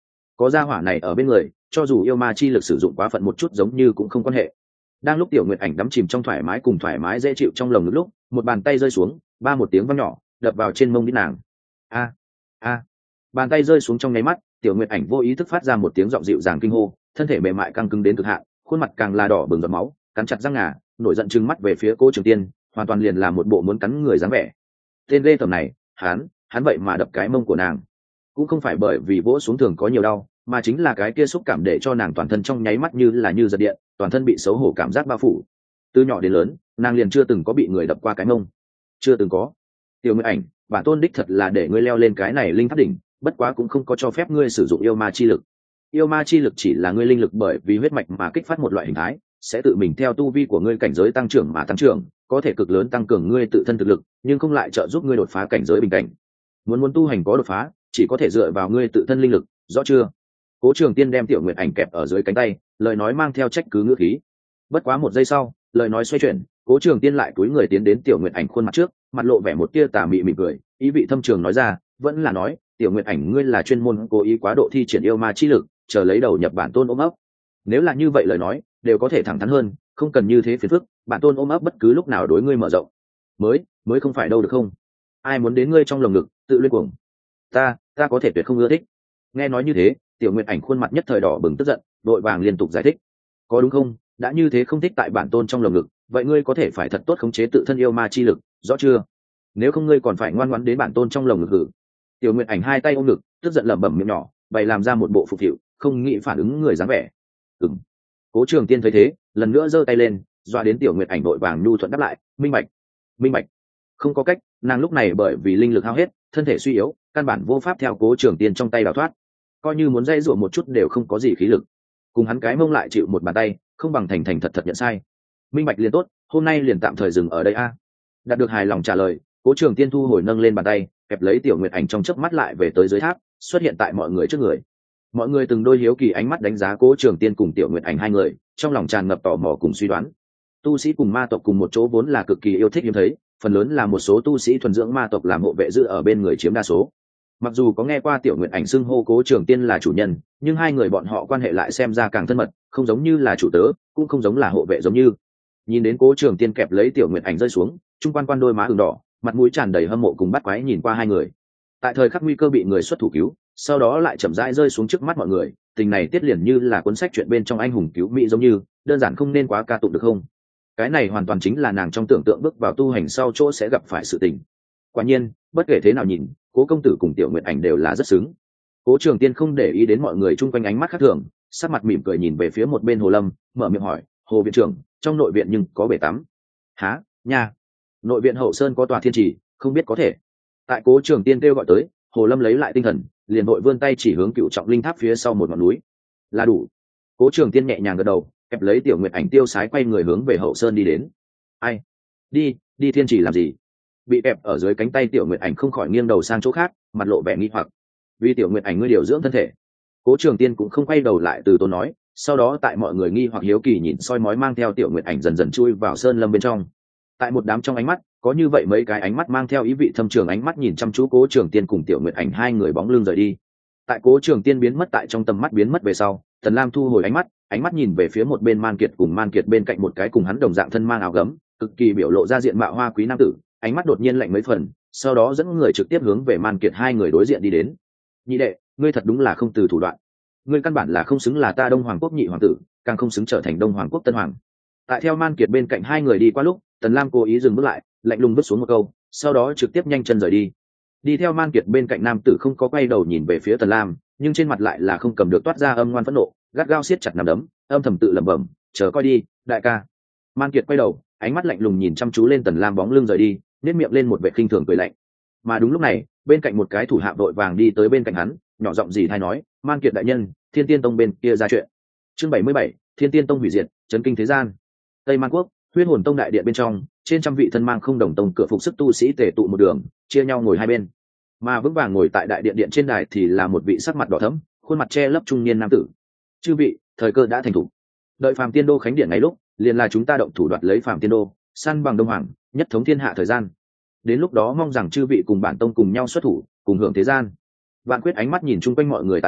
có gia hỏa này ở bên người, cho dù yêu ma chi lực sử dụng quá phận một chút giống như cũng không quan hệ. Đang lúc tiểu nguyệt ảnh đắm chìm trong thoải mái cùng thoải mái dễ chịu trong lồng ngực lúc, một bàn tay rơi xuống, ba một tiếng vang nhỏ đập vào trên mông đít nàng. A a bàn tay rơi xuống trong nháy mắt, tiểu nguyệt ảnh vô ý thức phát ra một tiếng giọng dịu dàng kinh hô, thân thể mềm mại căng cứng đến cực hạn, khuôn mặt càng là đỏ bừng giọt máu, cắn chặt răng ngà, nổi giận trừng mắt về phía Cố Trường Tiên, hoàn toàn liền là một bộ muốn cắn người dáng vẻ. Tên lê tầm này, hắn hắn vậy mà đập cái mông của nàng, cũng không phải bởi vì vỗ xuống thường có nhiều đau, mà chính là cái kia xúc cảm để cho nàng toàn thân trong nháy mắt như là như giật điện, toàn thân bị xấu hổ cảm giác bao phủ. Từ nhỏ đến lớn, nàng liền chưa từng có bị người đập qua cái mông, chưa từng có. Tiểu Nguyệt Ảnh, bản tôn đích thật là để ngươi leo lên cái này linh tháp đỉnh, bất quá cũng không có cho phép ngươi sử dụng yêu ma chi lực. Yêu ma chi lực chỉ là ngươi linh lực bởi vì huyết mạch mà kích phát một loại hình thái, sẽ tự mình theo tu vi của ngươi cảnh giới tăng trưởng mà tăng trưởng, có thể cực lớn tăng cường ngươi tự thân thực lực, nhưng không lại trợ giúp ngươi đột phá cảnh giới bình cảnh. Muốn muốn tu hành có đột phá, chỉ có thể dựa vào ngươi tự thân linh lực, rõ chưa? Cố Trường Tiên đem Tiểu Nguyệt Ảnh kẹp ở dưới cánh tay, lời nói mang theo trách cứ ngữ khí. Bất quá một giây sau, lời nói xoay chuyển, Cố Trường Tiên lại cúi người tiến đến Tiểu Nguyệt Ảnh khuôn mặt trước, mặt lộ vẻ một tia tà mị mỉm cười, ý vị thâm trường nói ra, vẫn là nói, Tiểu Nguyệt Ảnh ngươi là chuyên môn cố ý quá độ thi triển yêu ma chi lực, chờ lấy đầu nhập bản tôn ôm ấp. Nếu là như vậy lời nói, đều có thể thẳng thắn hơn, không cần như thế phiền phức, bản tôn ôm ấp bất cứ lúc nào đối ngươi mở rộng. Mới, mới không phải đâu được không? Ai muốn đến ngươi trong lồng ngực, tự luyên cuồng. Ta, ta có thể tuyệt không ưa thích. Nghe nói như thế, Tiểu Nguyệt Ảnh khuôn mặt nhất thời đỏ bừng tức giận, đội vàng liên tục giải thích. Có đúng không? Đã như thế không thích tại bản tôn trong lồng ngực, vậy ngươi có thể phải thật tốt khống chế tự thân yêu ma chi lực, rõ chưa? Nếu không ngươi còn phải ngoan ngoãn đến bản tôn trong lồng ngực hử. Tiểu Nguyệt Ảnh hai tay ôm ngực, tức giận lẩm bẩm miệng nhỏ, bày làm ra một bộ phục hiệu, không nghĩ phản ứng người dáng vẻ. Ừm. Cố Trường Tiên thấy thế, lần nữa giơ tay lên, dọa đến Tiểu Nguyệt Ảnh đội vàng nhu thuận đáp lại, minh bạch, minh bạch. Không có cách, nàng lúc này bởi vì linh lực hao hết, thân thể suy yếu, căn bản vô pháp theo Cố Trường Tiên trong tay đào thoát, coi như muốn dây dụa một chút đều không có gì khí lực. Cùng hắn cái mông lại chịu một bàn tay, không bằng thành thành thật thật nhận sai. Minh bạch liền tốt, hôm nay liền tạm thời dừng ở đây a. Đạt được hài lòng trả lời, Cố Trường Tiên thu hồi nâng lên bàn tay, kẹp lấy Tiểu Nguyệt Ảnh trong chớp mắt lại về tới dưới tháp, xuất hiện tại mọi người trước người. Mọi người từng đôi hiếu kỳ ánh mắt đánh giá Cố Trường Tiên cùng Tiểu Nguyệt Ảnh hai người, trong lòng tràn ngập tò mò cùng suy đoán. Tu sĩ cùng ma tộc cùng một chỗ vốn là cực kỳ yêu thích hiếm thấy, phần lớn là một số tu sĩ thuần dưỡng ma tộc làm hộ vệ giữ ở bên người chiếm đa số. Mặc dù có nghe qua Tiểu Nguyệt Ảnh xưng hô Cố Trường Tiên là chủ nhân, nhưng hai người bọn họ quan hệ lại xem ra càng thân mật, không giống như là chủ tớ, cũng không giống là hộ vệ giống như. Nhìn đến Cố Trường Tiên kẹp lấy Tiểu Nguyệt Ảnh rơi xuống, trung quan quan đôi má ửng đỏ, mặt mũi tràn đầy hâm mộ cùng bắt quái nhìn qua hai người. Tại thời khắc nguy cơ bị người xuất thủ cứu, sau đó lại chậm rãi rơi xuống trước mắt mọi người, tình này tiết liền như là cuốn sách chuyện bên trong anh hùng cứu mỹ giống như, đơn giản không nên quá ca tụng được không? Cái này hoàn toàn chính là nàng trong tưởng tượng bước vào tu hành sau chỗ sẽ gặp phải sự tình. Quả nhiên, bất kể thế nào nhìn, Cố công tử cùng Tiểu Nguyệt Ảnh đều là rất xứng. Cố Trường Tiên không để ý đến mọi người chung quanh ánh mắt khác thường, sắc mặt mỉm cười nhìn về phía một bên Hồ Lâm, mở miệng hỏi, Hồ viện trưởng, trong nội viện nhưng có bể tắm? Há, nha. Nội viện Hậu Sơn có tòa thiên trì, không biết có thể. Tại Cố Trường Tiên kêu gọi tới, Hồ Lâm lấy lại tinh thần, liền vội vươn tay chỉ hướng cựu trọng linh tháp phía sau một ngọn núi. Là đủ. Cố Trường Tiên nhẹ nhàng gật đầu, kẹp lấy Tiểu Nguyệt Ảnh tiêu sái quay người hướng về Hậu Sơn đi đến. Ai? Đi, đi thiên trì làm gì? Bị kẹp ở dưới cánh tay Tiểu Nguyệt Ảnh không khỏi nghiêng đầu sang chỗ khác, mặt lộ vẻ nghi hoặc. Vì Tiểu Nguyệt Ảnh ngươi điều dưỡng thân thể. Cố Trường Tiên cũng không quay đầu lại từ tốn nói, sau đó tại mọi người nghi hoặc hiếu kỳ nhìn soi mói mang theo Tiểu Nguyệt Ảnh dần dần chui vào sơn lâm bên trong. Tại một đám trong ánh mắt, có như vậy mấy cái ánh mắt mang theo ý vị thâm trường ánh mắt nhìn chăm chú Cố Trường Tiên cùng Tiểu Nguyệt Ảnh hai người bóng lưng rời đi. Tại Cố Trường Tiên biến mất tại trong tầm mắt biến mất về sau, Tần Lam thu hồi ánh mắt, ánh mắt nhìn về phía một bên Man Kiệt cùng Man Kiệt bên cạnh một cái cùng hắn đồng dạng thân mang áo gấm, cực kỳ biểu lộ ra diện mạo hoa quý nam tử, ánh mắt đột nhiên lạnh mấy phần, sau đó dẫn người trực tiếp hướng về Man Kiệt hai người đối diện đi đến. Nhị đệ, ngươi thật đúng là không từ thủ đoạn. Ngươi căn bản là không xứng là ta Đông Hoàng quốc nhị hoàng tử, càng không xứng trở thành Đông Hoàng quốc tân hoàng. Tại theo Man Kiệt bên cạnh hai người đi qua lúc, Tần Lam cố ý dừng bước lại, lạnh lùng bước xuống một câu, sau đó trực tiếp nhanh chân rời đi. Đi theo Man Kiệt bên cạnh nam tử không có quay đầu nhìn về phía Tần Lam, nhưng trên mặt lại là không cầm được toát ra âm ngoan phẫn nộ, gắt gao siết chặt nắm đấm, âm thầm tự lẩm bẩm, chờ coi đi, đại ca. Man Kiệt quay đầu, ánh mắt lạnh lùng nhìn chăm chú lên Tần Lam bóng lưng rời đi, nét miệng lên một vẻ khinh thường cười lạnh. Mà đúng lúc này, bên cạnh một cái thủ hạ vội vàng đi tới bên cạnh hắn, nhỏ giọng gì thay nói, Man Kiệt đại nhân, Thiên Tiên Tông bên kia ra chuyện. Chương bảy mươi bảy, Thiên Tiên Tông hủy diệt, chấn kinh thế gian. Tây Man Quốc, Huyết Hồn Tông đại điện bên trong, trên trăm vị thân mang không đồng tông cửa phục sức tu sĩ tề tụ một đường, chia nhau ngồi hai bên. Mà vững vàng ngồi tại đại điện điện trên đài thì là một vị sắc mặt đỏ thẫm, khuôn mặt che lấp trung niên nam tử. Chư vị, thời cơ đã thành thủ. Đợi Phàm Tiên Đô khánh điện ngày lúc, liền là chúng ta động thủ đoạt lấy Phàm Tiên Đô, săn bằng Đông Hoàng, nhất thống thiên hạ thời gian. Đến lúc đó mong rằng chư vị cùng bản tông cùng nhau xuất thủ, cùng hưởng thế gian. Vạn Quyết ánh mắt nhìn chung quanh mọi người tại đây,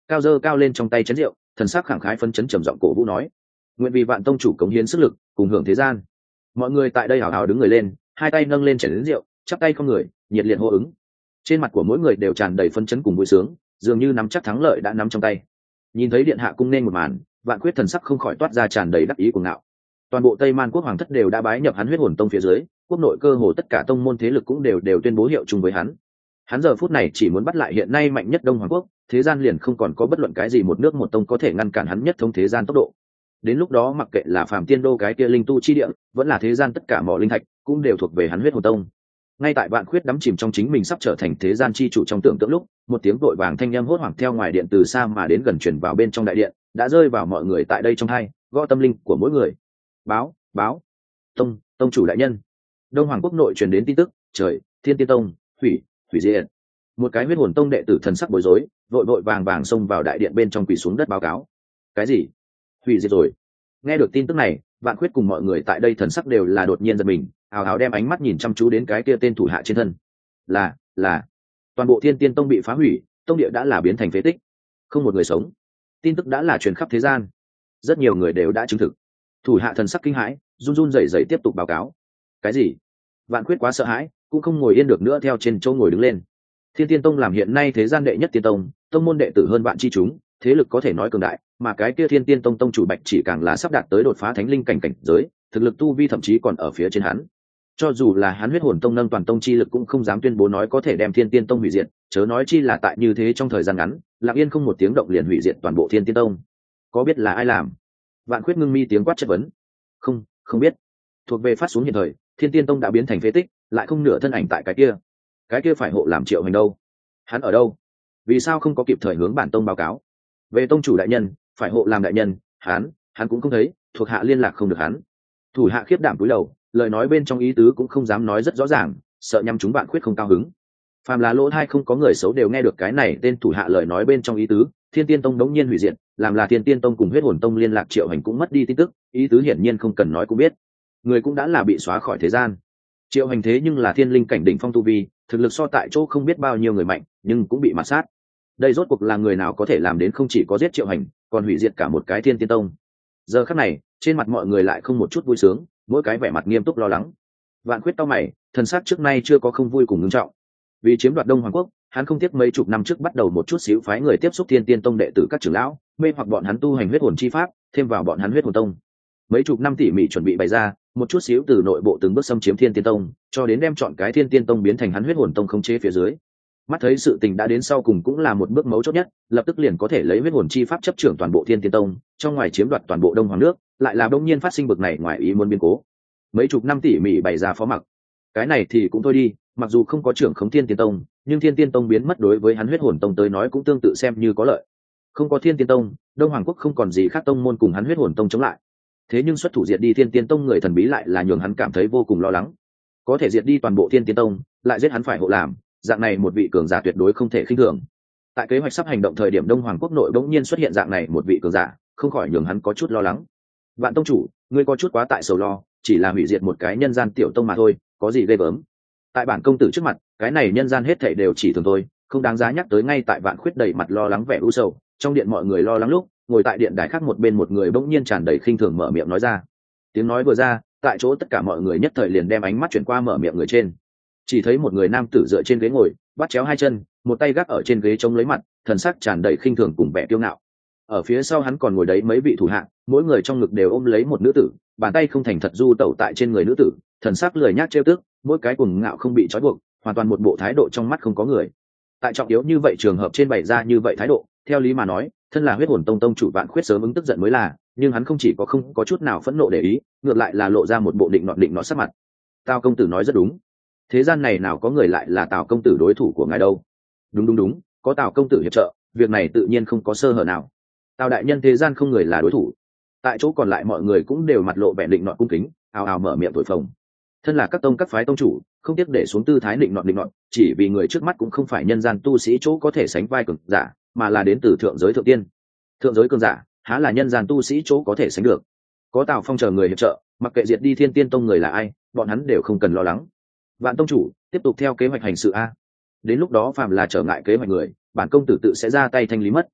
cao dơ cao lên trong tay chén rượu, thần sắc khẳng khái phấn chấn trầm giọng cổ vũ nói: nguyện vì vạn tông chủ cống hiến sức lực, cùng hưởng thế gian. Mọi người tại đây hào hào đứng người lên, hai tay nâng lên chén đến rượu, chắp tay không người, nhiệt liệt hô ứng. Trên mặt của mỗi người đều tràn đầy phấn chấn cùng vui sướng, dường như nắm chắc thắng lợi đã nắm trong tay. Nhìn thấy điện hạ cung nên một màn, Vạn Khuyết thần sắc không khỏi toát ra tràn đầy đắc ý cuồng ngạo. Toàn bộ Tây Man quốc hoàng thất đều đã bái nhập hắn huyết hồn tông phía dưới, quốc nội cơ hồ tất cả tông môn thế lực cũng đều đều tuyên bố hiệu chung với hắn. Hắn giờ phút này chỉ muốn bắt lại hiện nay mạnh nhất Đông Hoàng quốc, thế gian liền không còn có bất luận cái gì một nước một tông có thể ngăn cản hắn nhất thống thế gian tốc độ. Đến lúc đó mặc kệ là phàm tiên đô cái kia linh tu chi địa, vẫn là thế gian tất cả mỏ linh thạch, cũng đều thuộc về hắn huyết hồn tông. Ngay tại Vạn Khuyết đắm chìm trong chính mình sắp trở thành thế gian chi chủ trong tưởng tượng lúc, một tiếng vội vàng thanh âm hốt hoảng theo ngoài điện từ xa mà đến gần truyền vào bên trong đại điện, đã rơi vào mọi người tại đây trong hai, gõ tâm linh của mỗi người. Báo, báo, tông, tông chủ đại nhân. Đông Hoàng quốc nội truyền đến tin tức, trời, Thiên Tiên tông, hủy, hủy diệt. Một cái huyết hồn tông đệ tử thần sắc bối rối, vội vội vàng vàng xông vào đại điện bên trong quỳ xuống đất báo cáo. Cái gì? Hủy diệt rồi? Nghe được tin tức này, Vạn Khuyết cùng mọi người tại đây thần sắc đều là đột nhiên giật mình, hào hào đem ánh mắt nhìn chăm chú đến cái kia tên thủ hạ trên thân. Là, là, toàn bộ Thiên Tiên tông bị phá hủy, tông địa đã là biến thành phế tích, không một người sống. Tin tức đã là truyền khắp thế gian, rất nhiều người đều đã chứng thực. Thủ hạ thần sắc kinh hãi, run run rẩy rẩy tiếp tục báo cáo. Cái gì? Vạn Khuyết quá sợ hãi, cũng không ngồi yên được nữa, theo trên chỗ ngồi đứng lên. Thiên Tiên tông làm hiện nay thế gian đệ nhất tiên tông, tông môn đệ tử hơn vạn chi chúng, thế lực có thể nói cường đại, mà cái kia Thiên Tiên tông tông chủ Bạch Chỉ càng là sắp đạt tới đột phá thánh linh cảnh cảnh giới, thực lực tu vi thậm chí còn ở phía trên hắn. Cho dù là hắn huyết hồn tông nâng toàn tông chi lực cũng không dám tuyên bố nói có thể đem Thiên Tiên tông hủy diệt, chớ nói chi là tại như thế trong thời gian ngắn, lặng yên không một tiếng động liền hủy diệt toàn bộ Thiên Tiên tông. Có biết là ai làm? Vạn Khuyết ngưng mi tiếng quát chất vấn. Không, không biết. Thuộc về phát xuống hiện thời, Thiên Tiên tông đã biến thành phế tích, lại không nửa thân ảnh tại cái kia. Cái kia phải hộ làm Triệu Hành đâu? Hắn ở đâu? Vì sao không có kịp thời hướng bản tông báo cáo? Về tông chủ đại nhân, phải hộ làm đại nhân, hắn, hắn cũng không thấy, thuộc hạ liên lạc không được hắn. Thủ hạ khiếp đảm cúi đầu, lời nói bên trong ý tứ cũng không dám nói rất rõ ràng, sợ nhằm chúng Vạn Khuyết không cao hứng. Phàm là lỗ thai không có người xấu đều nghe được cái này tên thủ hạ lời nói bên trong ý tứ. Thiên Tiên tông đống nhiên hủy diệt, làm là Thiên Tiên tông cùng huyết hồn tông liên lạc Triệu Hành cũng mất đi tin tức, ý tứ hiển nhiên không cần nói cũng biết, người cũng đã là bị xóa khỏi thế gian. Triệu Hành thế nhưng là thiên linh cảnh đỉnh phong tu vi, thực lực so tại chỗ không biết bao nhiêu người mạnh, nhưng cũng bị mạt sát. Đây rốt cuộc là người nào có thể làm đến không chỉ có giết Triệu Hành, còn hủy diệt cả một cái Thiên Tiên tông? Giờ khắc này, trên mặt mọi người lại không một chút vui sướng, mỗi cái vẻ mặt nghiêm túc lo lắng. Vạn Khuyết cau mày, thần sắc trước nay chưa có không vui cùng ngưng trọng. Vì chiếm đoạt Đông Hoàng quốc, hắn không tiếc mấy chục năm trước bắt đầu một chút xíu phái người tiếp xúc Thiên Tiên tông đệ tử các trưởng lão, mê hoặc bọn hắn tu hành huyết hồn chi pháp, thêm vào bọn hắn huyết hồn tông. Mấy chục năm tỉ mỉ chuẩn bị bày ra, một chút xíu từ nội bộ từng bước xâm chiếm Thiên Tiên tông, cho đến đem chọn cái Thiên Tiên tông biến thành hắn huyết hồn tông khống chế phía dưới. Mắt thấy sự tình đã đến sau cùng cũng là một bước mấu chốt nhất, lập tức liền có thể lấy huyết hồn chi pháp chấp trưởng toàn bộ Thiên Tiên tông, trong ngoài chiếm đoạt toàn bộ Đông Hoàng nước, lại là đông nhiên phát sinh bực này ngoài ý muốn biến cố. Mấy chục năm tỉ mỉ bày ra phó mặc, cái này thì cũng thôi đi, mặc dù không có trưởng khống Thiên Tiên tông, nhưng Thiên Tiên tông biến mất đối với hắn huyết hồn tông tới nói cũng tương tự xem như có lợi. Không có Thiên Tiên tông, Đông Hoàng quốc không còn gì khác tông môn cùng hắn huyết hồn tông chống lại. Thế nhưng xuất thủ diệt đi Thiên Tiên tông người thần bí lại là nhường hắn cảm thấy vô cùng lo lắng. Có thể diệt đi toàn bộ Thiên Tiên tông, lại giết hắn phải hộ làm, dạng này một vị cường giả tuyệt đối không thể khinh thường. Tại kế hoạch sắp hành động thời điểm Đông Hoàng quốc nội bỗng nhiên xuất hiện dạng này một vị cường giả, không khỏi nhường hắn có chút lo lắng. Vạn tông chủ, ngươi có chút quá tại sầu lo, chỉ là hủy diệt một cái nhân gian tiểu tông mà thôi, có gì ghê gớm? Tại bản công tử trước mặt, cái này nhân gian hết thảy đều chỉ thường thôi, không đáng giá nhắc tới. Ngay tại Vạn Khuyết đầy mặt lo lắng vẻ u sầu, trong điện mọi người lo lắng lúc, ngồi tại điện đài khác một bên một người bỗng nhiên tràn đầy khinh thường mở miệng nói ra. Tiếng nói vừa ra, tại chỗ tất cả mọi người nhất thời liền đem ánh mắt chuyển qua mở miệng người trên. Chỉ thấy một người nam tử dựa trên ghế ngồi, bắt chéo hai chân, một tay gác ở trên ghế chống lấy mặt, thần sắc tràn đầy khinh thường cùng vẻ kiêu ngạo. Ở phía sau hắn còn ngồi đấy mấy vị thủ hạ, mỗi người trong ngực đều ôm lấy một nữ tử, bàn tay không thành thật du tẩu tại trên người nữ tử, thần sắc lười nhác trêu tức, mỗi cái cuồng ngạo không bị trói buộc, hoàn toàn một bộ thái độ trong mắt không có người. Tại trọng yếu như vậy trường hợp trên bày ra như vậy thái độ, theo lý mà nói, thân là huyết hồn tông tông chủ Vạn Khuyết sớm ứng tức giận mới là, nhưng hắn không chỉ có không có chút nào phẫn nộ để ý, ngược lại là lộ ra một bộ định nọt định nọt sắc mặt. Tào công tử nói rất đúng, thế gian này nào có người lại là Tào công tử đối thủ của ngài đâu? Đúng đúng đúng, có Tào công tử hiệp trợ, việc này tự nhiên không có sơ hở nào. Tào đại nhân thế gian không người là đối thủ. Tại chỗ còn lại mọi người cũng đều mặt lộ vẻ định nọt cung kính, ào ào mở miệng thổi phồng. Thân là các tông các phái tông chủ, không tiếc để xuống tư thái định nọt định nọt, chỉ vì người trước mắt cũng không phải nhân gian tu sĩ chỗ có thể sánh vai cường giả, mà là đến từ thượng giới thượng tiên. Thượng giới cường giả, há là nhân gian tu sĩ chỗ có thể sánh được. Có Tào Phong chờ người hiệp trợ, mặc kệ diệt đi Thiên Tiên tông người là ai, bọn hắn đều không cần lo lắng. Vạn tông chủ, tiếp tục theo kế hoạch hành sự a. Đến lúc đó phàm là trở ngại kế hoạch người, bản công tử tự sẽ ra tay thanh lý mất.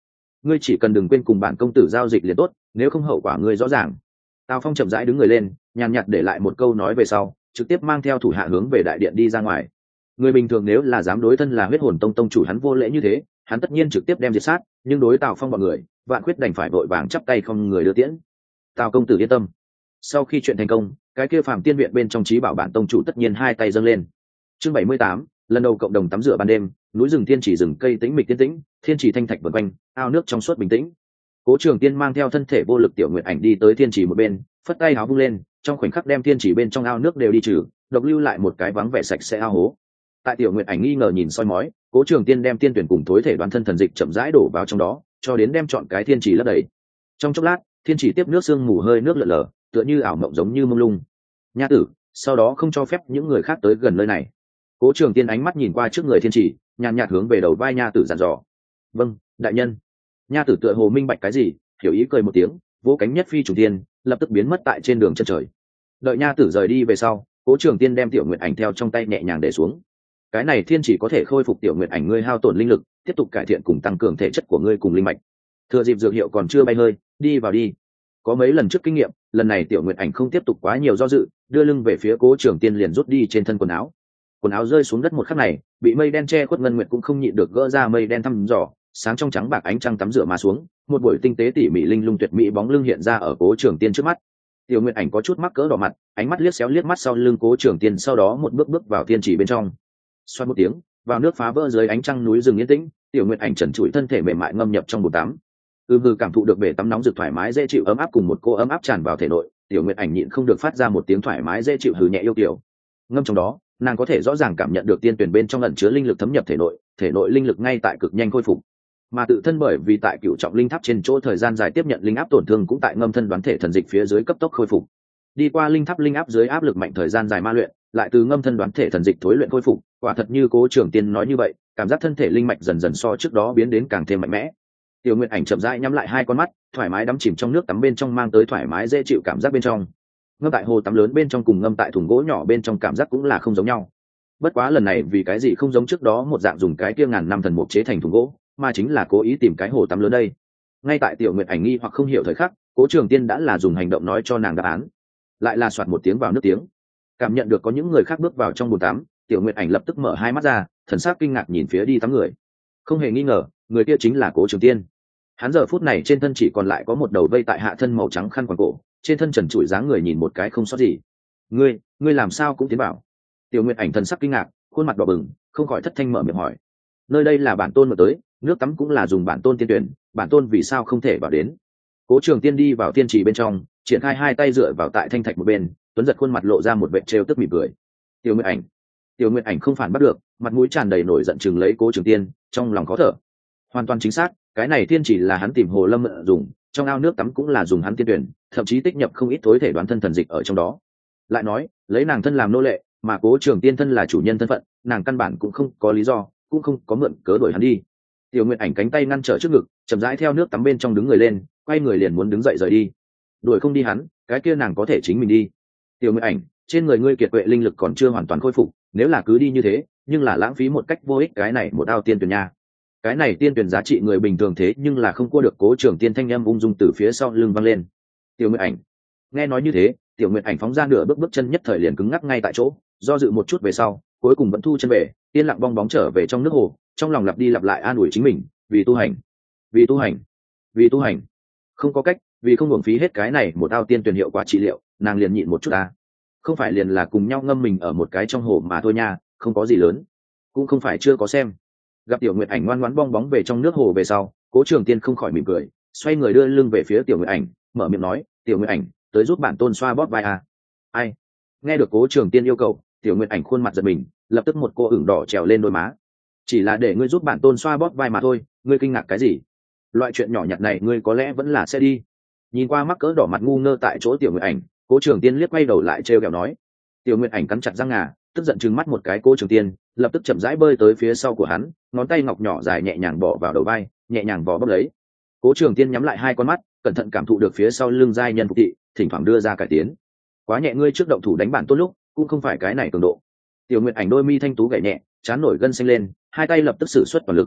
ngươi chỉ cần đừng quên cùng bản công tử giao dịch liền tốt, nếu không hậu quả ngươi rõ ràng. Tào Phong chậm rãi đứng người lên, nhàn nhạt để lại một câu nói về sau, trực tiếp mang theo thủ hạ hướng về đại điện đi ra ngoài. Người bình thường nếu là dám đối thân là huyết hồn tông tông chủ hắn vô lễ như thế, hắn tất nhiên trực tiếp đem diệt sát, nhưng đối Tào Phong bọn người, Vạn Khuyết đành phải vội vàng chắp tay không người đưa tiễn. Tào công tử yên tâm. Sau khi chuyện thành công, cái kia Phàm Tiên viện bên trong trí bảo bản tông chủ tất nhiên hai tay dâng lên. Chương bảy mươi tám, lần đầu cộng đồng tắm rửa ban đêm, núi rừng thiên chỉ rừng cây tĩnh mịch tiên tĩnh, thiên chỉ thanh thạch vần quanh, ao nước trong suốt bình tĩnh. Cố Trường Tiên mang theo thân thể vô lực tiểu nguyệt ảnh đi tới thiên chỉ một bên, phất tay áo vung lên, trong khoảnh khắc đem thiên chỉ bên trong ao nước đều đi trừ, độc lưu lại một cái vắng vẻ sạch sẽ ao hố. Tại tiểu nguyệt ảnh nghi ngờ nhìn soi mói, Cố Trường Tiên đem tiên tuyển cùng thối thể đoán thân thần dịch chậm rãi đổ vào trong đó, cho đến đem chọn cái thiên chỉ lấp đầy. Trong chốc lát, thiên chỉ tiếp nước sương mù hơi nước lờ lờ, tựa như ảo mộng giống như mông lung. Nha tử, sau đó không cho phép những người khác tới gần nơi này. Cố Trường Tiên ánh mắt nhìn qua trước người thiên chỉ, nhàn nhạt hướng về đầu vai nha tử dặn dò. Vâng, đại nhân. Nha tử tựa hồ minh bạch cái gì, hiểu ý cười một tiếng, vỗ cánh nhất phi trùng tiên, lập tức biến mất tại trên đường chân trời. Đợi nha tử rời đi về sau, Cố Trường Tiên đem tiểu nguyệt ảnh theo trong tay nhẹ nhàng để xuống. Cái này thiên chỉ có thể khôi phục tiểu nguyệt ảnh ngươi hao tổn linh lực, tiếp tục cải thiện cùng tăng cường thể chất của ngươi cùng linh mạch. Thừa dịp dược hiệu còn chưa bay hơi, đi vào đi. Có mấy lần trước kinh nghiệm, lần này tiểu nguyệt ảnh không tiếp tục quá nhiều do dự, đưa lưng về phía Cố Trường Tiên liền rút đi trên thân quần áo. Quần áo rơi xuống đất một khắc này, bị mây đen che khuất ngân nguyệt cũng không nhịn được gỡ ra mây đen thăm dò, sáng trong trắng bạc ánh trăng tắm rửa mà xuống, một buổi tinh tế tỉ mỉ linh lung tuyệt mỹ bóng lưng hiện ra ở Cố Trường Tiên trước mắt. Tiểu nguyệt ảnh có chút mắc cỡ đỏ mặt, ánh mắt liếc xéo liếc mắt sau lưng Cố Trường Tiên, sau đó một bước bước vào thiên chỉ bên trong. Xoát một tiếng, vào nước phá vỡ dưới ánh trăng núi rừng yên tĩnh, tiểu nguyệt ảnh trần trụi thân thể mềm mại ngâm nhập trong bồn tắm. Ư hư cảm thụ được bể tắm nóng rực thoải mái dễ chịu ấm áp cùng một cô ấm áp tràn vào thể nội, tiểu nguyệt ảnh nhịn không được phát ra một tiếng thoải mái dễ chịu hừ nhẹ yêu kiều. Ngâm trong đó, nàng có thể rõ ràng cảm nhận được tiên tuyển bên trong ẩn chứa linh lực thấm nhập thể nội, thể nội linh lực ngay tại cực nhanh khôi phục. Mà tự thân bởi vì tại cựu trọng linh tháp trên chỗ thời gian dài tiếp nhận linh áp tổn thương cũng tại ngâm thân đoán thể thần dịch phía dưới cấp tốc khôi phục. Đi qua linh tháp linh áp dưới áp lực mạnh thời gian dài ma luyện, lại từ ngâm thân đoán thể thần dịch thối luyện khôi phục, quả thật như Cố Trường Tiên nói như vậy, cảm giác thân thể linh mạch dần dần so trước đó biến đến càng thêm mạnh mẽ. Tiểu Nguyệt ảnh chậm rãi nhắm lại hai con mắt, thoải mái đắm chìm trong nước tắm bên trong mang tới thoải mái dễ chịu cảm giác bên trong. Ngâm tại hồ tắm lớn bên trong cùng ngâm tại thùng gỗ nhỏ bên trong cảm giác cũng là không giống nhau. Bất quá lần này vì cái gì không giống trước đó một dạng dùng cái kia ngàn năm thần mục chế thành thùng gỗ, mà chính là cố ý tìm cái hồ tắm lớn đây. Ngay tại Tiểu Nguyệt ảnh nghi hoặc không hiểu thời khắc, Cố Trường Tiên đã là dùng hành động nói cho nàng đáp án. Lại là soạt một tiếng vào nước tiếng. Cảm nhận được có những người khác bước vào trong bồn tắm, Tiểu Nguyệt ảnh lập tức mở hai mắt ra, thần sắc kinh ngạc nhìn phía đi tắm người. Không hề nghi ngờ, người kia chính là Cố Trường Tiên. Hắn giờ phút này trên thân chỉ còn lại có một đầu vây tại hạ thân màu trắng khăn quàng cổ, trên thân trần trụi dáng người nhìn một cái không sót gì. Ngươi, ngươi làm sao cũng tiến bảo? Tiểu Nguyệt ảnh thần sắc kinh ngạc, khuôn mặt đỏ bừng, không khỏi thất thanh mở miệng hỏi. Nơi đây là bản tôn mà tới, nước tắm cũng là dùng bản tôn tiên tuyển, bản tôn vì sao không thể vào đến? Cố Trường Tiên đi vào tiên trì bên trong, triển khai hai tay dựa vào tại thanh thạch một bên, tuấn giật khuôn mặt lộ ra một vệt trêu tức mỉm cười. Tiểu Nguyệt ảnh, Tiểu Nguyệt ảnh không phản bắt được, mặt mũi tràn đầy nổi giận chừng lấy Cố Trường Tiên, trong lòng khó thở. Hoàn toàn chính xác, cái này tiên chỉ là hắn tìm Hồ Lâm mượn dùng, trong ao nước tắm cũng là dùng hắn tiên tuyển, thậm chí tích nhập không ít thối thể đoán thân thần dịch ở trong đó. Lại nói, lấy nàng thân làm nô lệ, mà Cố Trường Tiên thân là chủ nhân thân phận, nàng căn bản cũng không có lý do, cũng không có mượn cớ đuổi hắn đi. Tiểu Nguyệt ảnh cánh tay ngăn trở trước ngực, chậm rãi theo nước tắm bên trong đứng người lên, quay người liền muốn đứng dậy rời đi. Đuổi không đi hắn, cái kia nàng có thể chính mình đi. Tiểu Nguyệt ảnh, trên người ngươi kiệt quệ linh lực còn chưa hoàn toàn khôi phục, nếu là cứ đi như thế, nhưng là lãng phí một cách vô ích cái này một ao tiên tuyển nha. Cái này tiên tuyển giá trị người bình thường thế nhưng là không cua được. Cố Trường Tiên thanh âm ung dung từ phía sau lưng vang lên. Tiểu Nguyệt ảnh, nghe nói như thế, Tiểu Nguyệt ảnh phóng ra nửa bước bước chân nhất thời liền cứng ngắc ngay tại chỗ, do dự một chút về sau, cuối cùng vẫn thu chân về, yên lặng bong bóng trở về trong nước hồ, trong lòng lặp đi lặp lại an ủi chính mình, vì tu hành, vì tu hành, vì tu hành. Không có cách, vì không hưởng phí hết cái này một ao tiên tuyển hiệu quả trị liệu, nàng liền nhịn một chút à. Không phải liền là cùng nhau ngâm mình ở một cái trong hồ mà thôi nha, không có gì lớn. Cũng không phải chưa có xem. Gặp Tiểu Nguyệt ảnh ngoan ngoãn bong bóng về trong nước hồ về sau, Cố Trường Tiên không khỏi mỉm cười, xoay người đưa lưng về phía Tiểu Nguyệt ảnh, mở miệng nói, Tiểu Nguyệt ảnh, tới giúp bản tôn xoa bóp vai à. Ai? Nghe được Cố Trường Tiên yêu cầu, Tiểu Nguyệt ảnh khuôn mặt giật mình, lập tức một cô ửng đỏ trèo lên đôi má. Chỉ là để ngươi giúp bản tôn xoa bóp vai mà thôi, ngươi kinh ngạc cái gì? Loại chuyện nhỏ nhặt này ngươi có lẽ vẫn là sẽ đi. Nhìn qua mắc cỡ đỏ mặt ngu ngơ tại chỗ Tiểu Nguyệt ảnh, Cố Trường Tiên liếc quay đầu lại trêu ghẹo nói. Tiểu Nguyệt ảnh cắn chặt răng ngà, tức giận trừng mắt một cái Cố Trường Tiên, lập tức chậm rãi bơi tới phía sau của hắn, ngón tay ngọc nhỏ dài nhẹ nhàng bỏ vào đầu vai, nhẹ nhàng vò bóp lấy. Cố Trường Tiên nhắm lại hai con mắt, cẩn thận cảm thụ được phía sau lưng giai nhân phục thị, thỉnh thoảng đưa ra cải tiến. Quá nhẹ, ngươi trước động thủ đánh bản tôn lúc, cũng không phải cái này cường độ. Tiểu Nguyệt ảnh đôi mi thanh tú gảy nhẹ, trán nổi gân xanh lên, hai tay lập tức sử xuất toàn lực.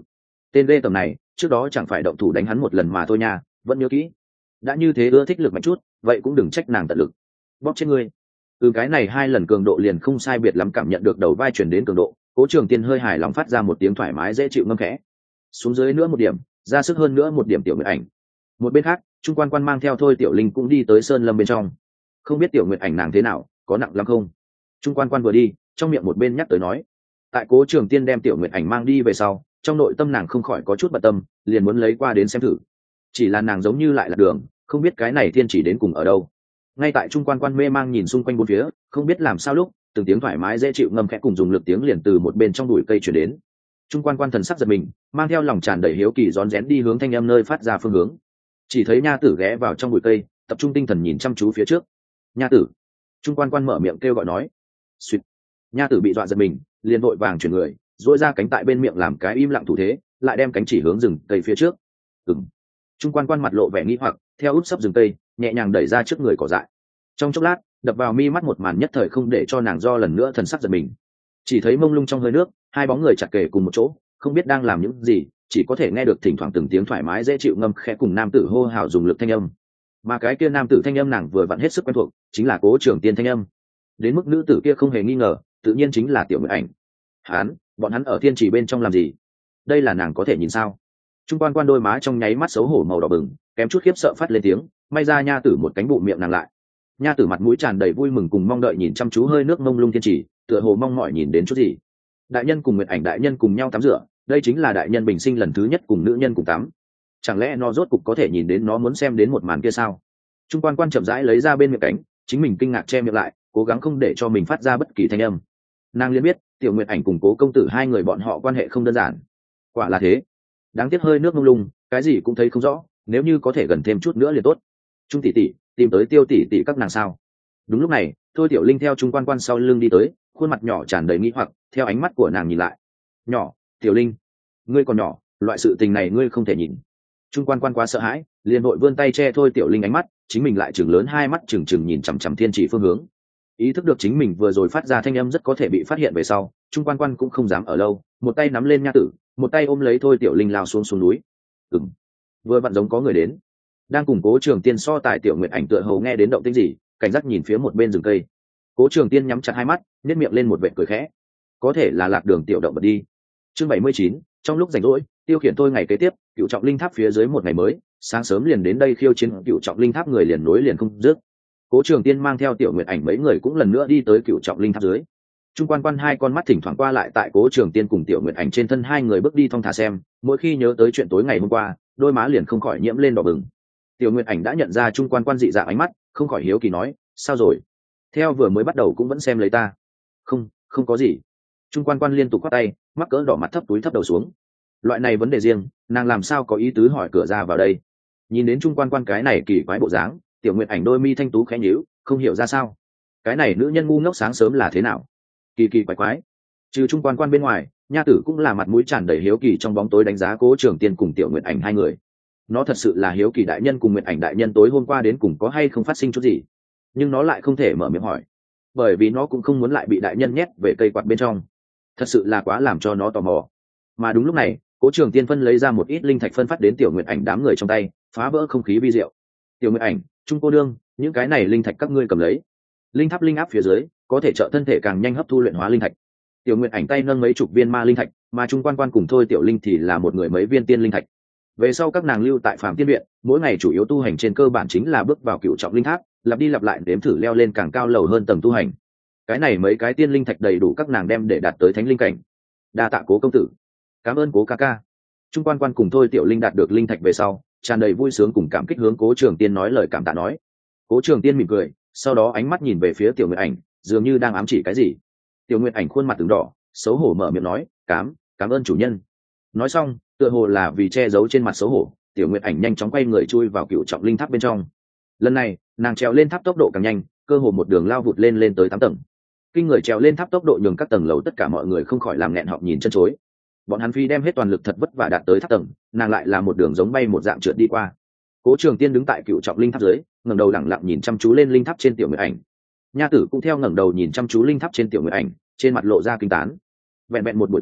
tên lê tầm này trước đó chẳng phải động thủ đánh hắn một lần mà thôi nha, vẫn nhớ kỹ. Đã như thế ưa thích lực mạnh chút, vậy cũng đừng trách nàng tận lực. Bóp chết ngươi. Từ cái này hai lần cường độ liền không sai biệt lắm, cảm nhận được đầu vai chuyển đến cường độ, Cố Trường Tiên hơi hài lòng phát ra một tiếng thoải mái dễ chịu ngâm khẽ. Xuống dưới nữa một điểm, ra sức hơn nữa một điểm. Tiểu Nguyệt Ảnh. Một bên khác, Trung Quan Quan mang theo Thôi Tiểu Linh cũng đi tới sơn lâm bên trong. Không biết Tiểu Nguyệt Ảnh nàng thế nào, có nặng lắm không? Trung Quan Quan vừa đi, trong miệng một bên nhắc tới nói. Tại Cố Trường Tiên đem Tiểu Nguyệt Ảnh mang đi về sau, trong nội tâm nàng không khỏi có chút bận tâm, liền muốn lấy qua đến xem thử. Chỉ là nàng giống như lại là đường, không biết cái này thiên chỉ đến cùng ở đâu. Ngay tại Trung Quan Quan mê mang nhìn xung quanh bốn phía, không biết làm sao lúc từng tiếng thoải mái dễ chịu ngâm khẽ cùng dùng lực tiếng liền từ một bên trong bụi cây chuyển đến. Trung Quan Quan thần sắc giật mình, mang theo lòng tràn đầy hiếu kỳ rón rén đi hướng thanh âm nơi phát ra phương hướng. Chỉ thấy nha tử ghé vào trong bụi cây, tập trung tinh thần nhìn chăm chú phía trước. Nha tử. Trung Quan Quan mở miệng kêu gọi nói. Xuyệt. Nha tử bị dọa giật mình, liền vội vàng chuyển người, duỗi ra cánh tại bên miệng làm cái im lặng thủ thế, lại đem cánh chỉ hướng rừng cây phía trước. Ừm. Trung Quan Quan mặt lộ vẻ nghi hoặc, theo út sấp rừng cây, nhẹ nhàng đẩy ra trước người cỏ dại. Trong chốc lát, đập vào mi mắt một màn nhất thời không để cho nàng do lần nữa thần sắc giật mình. Chỉ thấy mông lung trong hơi nước, hai bóng người chặt kề cùng một chỗ, không biết đang làm những gì, chỉ có thể nghe được thỉnh thoảng từng tiếng thoải mái dễ chịu ngâm khẽ cùng nam tử hô hào dùng lực thanh âm. Mà cái kia nam tử thanh âm nàng vừa vặn hết sức quen thuộc, chính là Cố Trường Tiên thanh âm. Đến mức nữ tử kia không hề nghi ngờ, tự nhiên chính là Tiểu Nguyệt Ảnh. Hắn, bọn hắn ở thiên trì bên trong làm gì? Đây là nàng có thể nhìn sao? Trung Quan Quan đôi má trong nháy mắt xấu hổ màu đỏ bừng, kém chút khiếp sợ phát lên tiếng, may ra nha tử một cánh bụng miệng nàng lại. Nha tử mặt mũi tràn đầy vui mừng cùng mong đợi nhìn chăm chú hơi nước mông lung thiên trì, tựa hồ mong mỏi nhìn đến chút gì. Đại nhân cùng Nguyệt Ảnh đại nhân cùng nhau tắm rửa, đây chính là đại nhân bình sinh lần thứ nhất cùng nữ nhân cùng tắm. Chẳng lẽ nó rốt cục có thể nhìn đến nó muốn xem đến một màn kia sao? Trung Quan Quan chậm rãi lấy ra bên miệng cánh, chính mình kinh ngạc che miệng lại, cố gắng không để cho mình phát ra bất kỳ thanh âm. Nàng liền biết, Tiểu Nguyệt Ảnh cùng Cố công tử hai người bọn họ quan hệ không đơn giản. Quả là thế. Đáng tiếc hơi nước mông lung, cái gì cũng thấy không rõ, nếu như có thể gần thêm chút nữa liền tốt. Trung tỷ tỷ, tìm tới Tiêu tỷ tỷ các nàng sao? Đúng lúc này, Thôi Tiểu Linh theo Trung Quan Quan sau lưng đi tới, khuôn mặt nhỏ tràn đầy nghi hoặc, theo ánh mắt của nàng nhìn lại. Nhỏ, Tiểu Linh, ngươi còn nhỏ, loại sự tình này ngươi không thể nhìn. Trung Quan Quan quá sợ hãi, liền vội vươn tay che Thôi Tiểu Linh ánh mắt, chính mình lại chừng lớn hai mắt chừng chừng nhìn chằm chằm thiên chỉ phương hướng. Ý thức được chính mình vừa rồi phát ra thanh âm rất có thể bị phát hiện về sau, Trung Quan Quan cũng không dám ở lâu, một tay nắm lên nha tử, một tay ôm lấy Thôi Tiểu Linh lao xuống xuống núi. Ừm, vừa vặn giống có người đến. Đang cùng Cố Trường Tiên so tài Tiểu Nguyệt Ảnh tựa hồ nghe đến động tĩnh gì, cảnh giác nhìn phía một bên rừng cây. Cố Trường Tiên nhắm chặt hai mắt, nhếch miệng lên một vệt cười khẽ. Có thể là lạc đường tiểu động vật đi. Chương bảy mươi chín, trong lúc rảnh rỗi, tiêu khiển tôi ngày kế tiếp, Cựu Trọng Linh Tháp phía dưới một ngày mới, sáng sớm liền đến đây khiêu chiến Cựu Trọng Linh Tháp, người liền nối liền không dứt. Cố Trường Tiên mang theo Tiểu Nguyệt Ảnh mấy người cũng lần nữa đi tới Cựu Trọng Linh Tháp dưới. Trung Quan Quan hai con mắt thỉnh thoảng qua lại tại Cố Trường Tiên cùng Tiểu Nguyệt Ảnh trên thân hai người bước đi thong thả xem, mỗi khi nhớ tới chuyện tối ngày hôm qua, đôi má liền không khỏi nhiễm lên đỏ bừng. Tiểu Nguyệt Ảnh đã nhận ra Trung Quan Quan dị dạng ánh mắt, không khỏi hiếu kỳ nói, sao rồi? Theo vừa mới bắt đầu cũng vẫn xem lấy ta. Không, không có gì. Trung Quan Quan liên tục quát tay, mắc cỡ đỏ mặt thấp túi thấp đầu xuống. Loại này vấn đề riêng, nàng làm sao có ý tứ hỏi cửa ra vào đây? Nhìn đến Trung Quan Quan cái này kỳ quái bộ dáng, Tiểu Nguyệt Ảnh đôi mi thanh tú khẽ nhíu, không hiểu ra sao. Cái này nữ nhân ngu ngốc sáng sớm là thế nào? Kỳ kỳ quái quái. Trừ Trung Quan Quan bên ngoài, nha tử cũng là mặt mũi tràn đầy hiếu kỳ trong bóng tối đánh giá Cố Trường Tiên cùng Tiểu Nguyệt Ảnh hai người. Nó thật sự là hiếu kỳ đại nhân cùng Nguyệt Ảnh đại nhân tối hôm qua đến cùng có hay không phát sinh chút gì, nhưng nó lại không thể mở miệng hỏi, bởi vì nó cũng không muốn lại bị đại nhân nhét về cây quạt bên trong. Thật sự là quá làm cho nó tò mò. Mà đúng lúc này, Cố Trường Tiên phân lấy ra một ít linh thạch phân phát đến Tiểu Nguyệt Ảnh đám người trong tay, phá vỡ không khí vi diệu. Tiểu Nguyệt Ảnh, Trung cô đương, những cái này linh thạch các ngươi cầm lấy. Linh tháp linh áp phía dưới có thể trợ thân thể càng nhanh hấp thu luyện hóa linh thạch. Tiểu Nguyệt Ảnh tay nâng mấy chục viên ma linh thạch, mà Trung Quan Quan cùng Thôi Tiểu Linh thì là một người mấy viên tiên linh thạch. Về sau các nàng lưu tại Phạm Tiên Viện, mỗi ngày chủ yếu tu hành trên cơ bản chính là bước vào Cựu Trọng Linh Tháp, lặp đi lặp lại đếm thử leo lên càng cao lầu hơn tầng tu hành. Cái này mấy cái tiên linh thạch đầy đủ các nàng đem để đạt tới thánh linh cảnh. Đa tạ Cố công tử. Cảm ơn Cố ca ca. Trung Quan Quan cùng Thôi Tiểu Linh đạt được linh thạch về sau, tràn đầy vui sướng cùng cảm kích hướng Cố Trường Tiên nói lời cảm tạ nói. Cố Trường Tiên mỉm cười, sau đó ánh mắt nhìn về phía Tiểu Nguyệt Ảnh, dường như đang ám chỉ cái gì. Tiểu Nguyệt Ảnh khuôn mặt từng đỏ, xấu hổ mở miệng nói, "Cám, cảm ơn chủ nhân." Nói xong, tựa hồ là vì che giấu trên mặt xấu hổ, Tiểu Nguyệt Ảnh nhanh chóng quay người chui vào Cựu Trọng Linh Tháp bên trong. Lần này, nàng trèo lên tháp tốc độ càng nhanh, cơ hồ một đường lao vụt lên lên tới tám tầng. Kinh người trèo lên tháp tốc độ nhường các tầng lầu tất cả mọi người không khỏi làm nghẹn họng nhìn chân chối. Bọn hắn phi đem hết toàn lực thật vất vả đạt tới tháp tầng, nàng lại là một đường giống bay một dạng trượt đi qua. Cố Trường Tiên đứng tại Cựu Trọng Linh Tháp dưới, ngẩng đầu lẳng lặng nhìn chăm chú lên linh tháp trên Tiểu Nguyệt Ảnh. Nha tử cũng theo ngẩng đầu nhìn chăm chú linh tháp trên Tiểu Nguyệt Ảnh, trên mặt lộ ra kinh tán. Vẹn vẹn một buổi tối,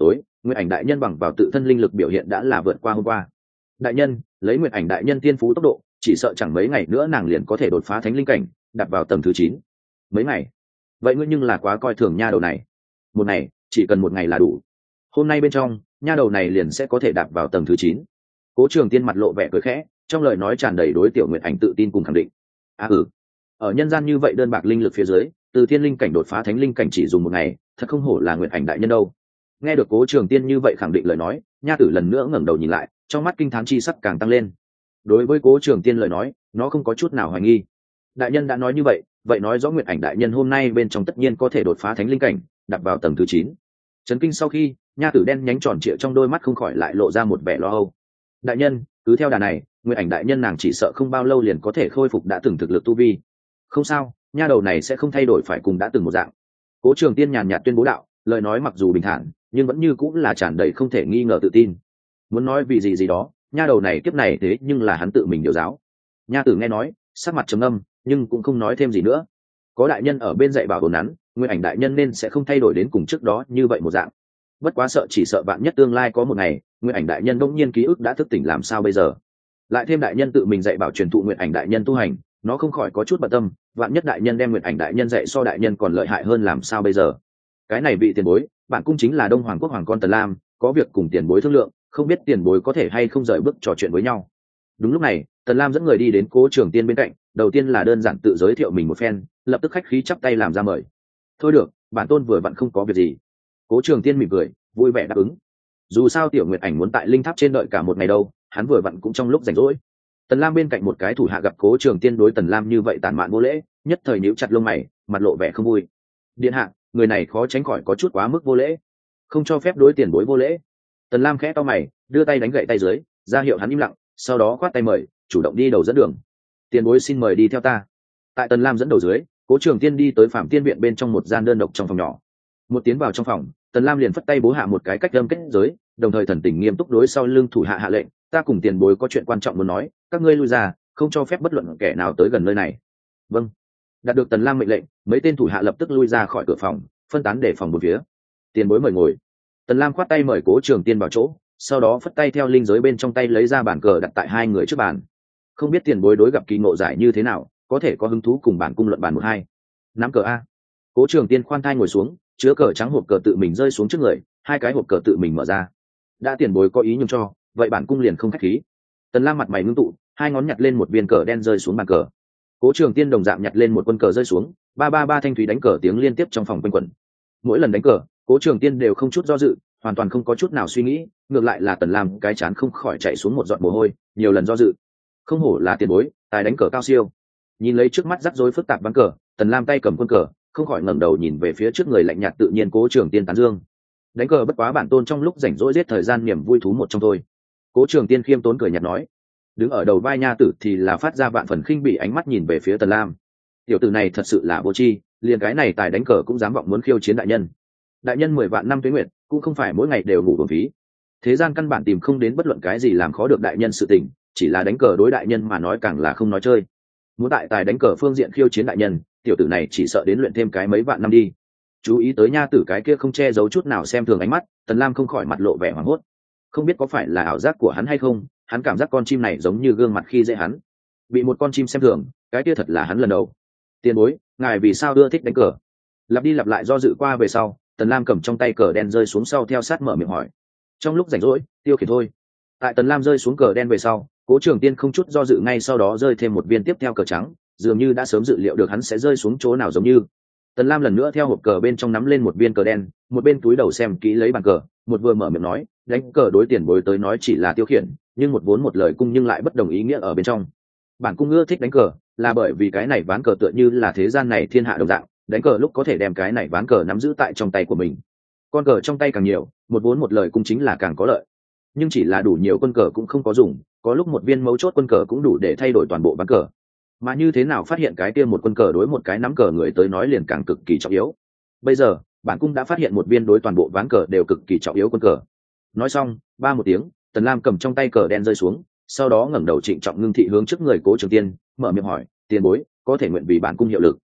Nguyệt Ảnh đại nhân bằng vào tự thân linh lực biểu hiện đã là vượt qua hôm qua. Đại nhân, lấy Nguyệt Ảnh đại nhân tiên phú tốc độ, chỉ sợ chẳng mấy ngày nữa nàng liền có thể đột phá thánh linh cảnh, đặt vào tầng thứ chín. Mấy ngày? Vậy ngươi nhưng là quá coi thường nha đầu này. Một ngày, chỉ cần một ngày là đủ. Hôm nay bên trong, nha đầu này liền sẽ có thể đạp vào tầng thứ chín. Cố Trường Tiên mặt lộ vẻ cười khẽ, trong lời nói tràn đầy đối Tiểu Nguyệt Ảnh tự tin cùng khẳng định. À ừ, ở nhân gian như vậy đơn bạc linh lực phía dưới, từ thiên linh cảnh đột phá thánh linh cảnh chỉ dùng một ngày, thật không hổ là Nguyệt Ảnh đại nhân đâu. Nghe được Cố Trường Tiên như vậy khẳng định lời nói, nha tử lần nữa ngẩng đầu nhìn lại, trong mắt kinh thán chi sắc càng tăng lên. Đối với Cố Trường Tiên lời nói, nó không có chút nào hoài nghi. Đại nhân đã nói như vậy, vậy nói rõ Nguyệt Ảnh đại nhân hôm nay bên trong tất nhiên có thể đột phá thánh linh cảnh, đặt vào tầng thứ chín. Chấn kinh sau khi, nha tử đen nhánh tròn trịa trong đôi mắt không khỏi lại lộ ra một vẻ lo âu. Đại nhân, cứ theo đà này, Nguyệt Ảnh đại nhân nàng chỉ sợ không bao lâu liền có thể khôi phục đã từng thực lực tu vi. Không sao, nha đầu này sẽ không thay đổi phải cùng đã từng một dạng. Cố Trường Tiên nhàn nhạt tuyên bố đạo, lời nói mặc dù bình thản, nhưng vẫn như cũng là tràn đầy không thể nghi ngờ tự tin. Muốn nói vì gì gì đó, nha đầu này kiếp này thế nhưng là hắn tự mình điều giáo. Nha tử nghe nói, sắc mặt trầm ngâm, nhưng cũng không nói thêm gì nữa. Có đại nhân ở bên dạy bảo đồn nắn, Nguyệt Ảnh đại nhân nên sẽ không thay đổi đến cùng trước đó như vậy một dạng. Bất quá sợ chỉ sợ bạn nhất tương lai có một ngày, Nguyệt Ảnh đại nhân đống nhiên ký ức đã thức tỉnh làm sao bây giờ? Lại thêm đại nhân tự mình dạy bảo truyền thụ Nguyệt Ảnh đại nhân tu hành, nó không khỏi có chút bận tâm, vạn nhất đại nhân đem Nguyệt Ảnh đại nhân dạy so đại nhân còn lợi hại hơn làm sao bây giờ? Cái này vị tiền bối, bạn cũng chính là Đông Hoàng quốc hoàng con Tần Lam, có việc cùng tiền bối thương lượng, không biết tiền bối có thể hay không rời bước trò chuyện với nhau. Đúng lúc này, Tần Lam dẫn người đi đến Cố Trường Tiên bên cạnh, đầu tiên là đơn giản tự giới thiệu mình một phen, lập tức khách khí chắp tay làm ra mời. Thôi được, bản tôn vừa vặn không có việc gì. Cố Trường Tiên mỉm cười, vui vẻ đáp ứng. Dù sao Tiểu Nguyệt Ảnh muốn tại linh tháp trên đợi cả một ngày đâu, hắn vừa vặn cũng trong lúc rảnh rỗi. Tần Lam bên cạnh một cái thủ hạ gặp Cố Trường Tiên đối Tần Lam như vậy tàn mạn vô lễ, nhất thời nhíu chặt lông mày, mặt lộ vẻ không vui. Điện hạ, người này khó tránh khỏi có chút quá mức vô lễ, không cho phép đối tiền bối vô lễ. Tần Lam khẽ to mày, đưa tay đánh gậy tay dưới, ra hiệu hắn im lặng, sau đó khoát tay mời, chủ động đi đầu dẫn đường. Tiền bối xin mời đi theo ta. Tại Tần Lam dẫn đầu dưới, Cố Trường Tiên đi tới Phạm Tiên viện bên trong một gian đơn độc trong phòng nhỏ. Một tiến vào trong phòng, Tần Lam liền phất tay bố hạ một cái cách âm kết giới, đồng thời thần tình nghiêm túc đối sau lưng thủ hạ hạ lệnh, ta cùng tiền bối có chuyện quan trọng muốn nói, các ngươi lui ra, không cho phép bất luận kẻ nào tới gần nơi này. Vâng. Đạt được Tần Lam mệnh lệnh, mấy tên thủ hạ lập tức lui ra khỏi cửa phòng, phân tán để phòng bốn phía. Tiền bối mời ngồi. Tần Lam khoát tay mời Cố Trường Tiên vào chỗ, sau đó phất tay theo linh giới bên trong tay lấy ra bản cờ đặt tại hai người trước bàn. Không biết tiền bối đối gặp kỳ ngộ giải như thế nào, có thể có hứng thú cùng bản cung luận bàn một hai. Nắm cờ a. Cố Trường Tiên khoan thai ngồi xuống, chứa cờ trắng hộp cờ tự mình rơi xuống trước người, hai cái hộp cờ tự mình mở ra. Đã tiền bối có ý nhường cho, vậy bản cung liền không khách khí. Tần Lam mặt mày ngưng tụ, hai ngón nhặt lên một viên cờ đen rơi xuống bàn cờ. Cố Trường Tiên đồng dạng nhặt lên một quân cờ rơi xuống, ba ba ba thanh thúy đánh cờ tiếng liên tiếp trong phòng quanh quẩn. Mỗi lần đánh cờ, Cố Trường Tiên đều không chút do dự, hoàn toàn không có chút nào suy nghĩ, ngược lại là Tần Lam cái chán không khỏi chạy xuống một giọt mồ hôi, nhiều lần do dự. Không hổ là tiền bối, tài đánh cờ cao siêu. Nhìn lấy trước mắt rắc rối phức tạp ván cờ, Tần Lam tay cầm quân cờ, không khỏi ngẩng đầu nhìn về phía trước người lạnh nhạt tự nhiên Cố Trường Tiên tán dương. Đánh cờ bất quá bản tôn trong lúc rảnh rỗi giết thời gian niềm vui thú một trong thôi. Cố Trường Tiên khiêm tốn cười nhạt nói. Đứng ở đầu vai nha tử thì là phát ra vạn phần khinh bị ánh mắt nhìn về phía Tần Lam. Tiểu tử này thật sự là vô tri, liền cái này tài đánh cờ cũng dám vọng muốn khiêu chiến đại nhân. Đại nhân mười vạn năm tuế nguyệt, cũng không phải mỗi ngày đều ngủ uổng phí. Thế gian căn bản tìm không đến bất luận cái gì làm khó được đại nhân sự tình, chỉ là đánh cờ đối đại nhân mà nói càng là không nói chơi. Muốn đại tài đánh cờ phương diện khiêu chiến đại nhân, tiểu tử này chỉ sợ đến luyện thêm cái mấy vạn năm đi. Chú ý tới nha tử cái kia không che giấu chút nào xem thường ánh mắt, Tần Lam không khỏi mặt lộ vẻ hoảng hốt. Không biết có phải là ảo giác của hắn hay không, hắn cảm giác con chim này giống như gương mặt khi dễ hắn. Bị một con chim xem thường, cái kia thật là hắn lần đầu. Tiền bối, ngài vì sao ưa thích đánh cờ? Lặp đi lặp lại do dự qua về sau, Tần Lam cầm trong tay cờ đen rơi xuống sau theo sát mở miệng hỏi. Trong lúc rảnh rỗi, tiêu khiển thôi. Tại Tần Lam rơi xuống cờ đen về sau, Cố Trường Tiên không chút do dự ngay sau đó rơi thêm một viên tiếp theo cờ trắng, dường như đã sớm dự liệu được hắn sẽ rơi xuống chỗ nào giống như. Tần Lam lần nữa theo hộp cờ bên trong nắm lên một viên cờ đen, một bên túi đầu xem kỹ lấy bàn cờ, một vừa mở miệng nói, đánh cờ đối tiền bối tới nói chỉ là tiêu khiển, nhưng một vốn một lời cung nhưng lại bất đồng ý nghĩa ở bên trong. Bản cung ưa thích đánh cờ, là bởi vì cái này ván cờ tựa như là thế gian này thiên hạ đồng dạng, đánh cờ lúc có thể đem cái này ván cờ nắm giữ tại trong tay của mình. Con cờ trong tay càng nhiều, một vốn một lời cung chính là càng có lợi. Nhưng chỉ là đủ nhiều quân cờ cũng không có dùng, có lúc một viên mấu chốt quân cờ cũng đủ để thay đổi toàn bộ ván cờ. Mà như thế nào phát hiện cái kia một quân cờ đối một cái nắm cờ người tới nói liền càng cực kỳ trọng yếu. Bây giờ, bản cung đã phát hiện một viên đối toàn bộ ván cờ đều cực kỳ trọng yếu quân cờ. Nói xong, ba một tiếng, Tần Lam cầm trong tay cờ đen rơi xuống, sau đó ngẩng đầu trịnh trọng ngưng thị hướng trước người Cố Trường Tiên, mở miệng hỏi, tiền bối, có thể nguyện vì bản cung hiệu lực.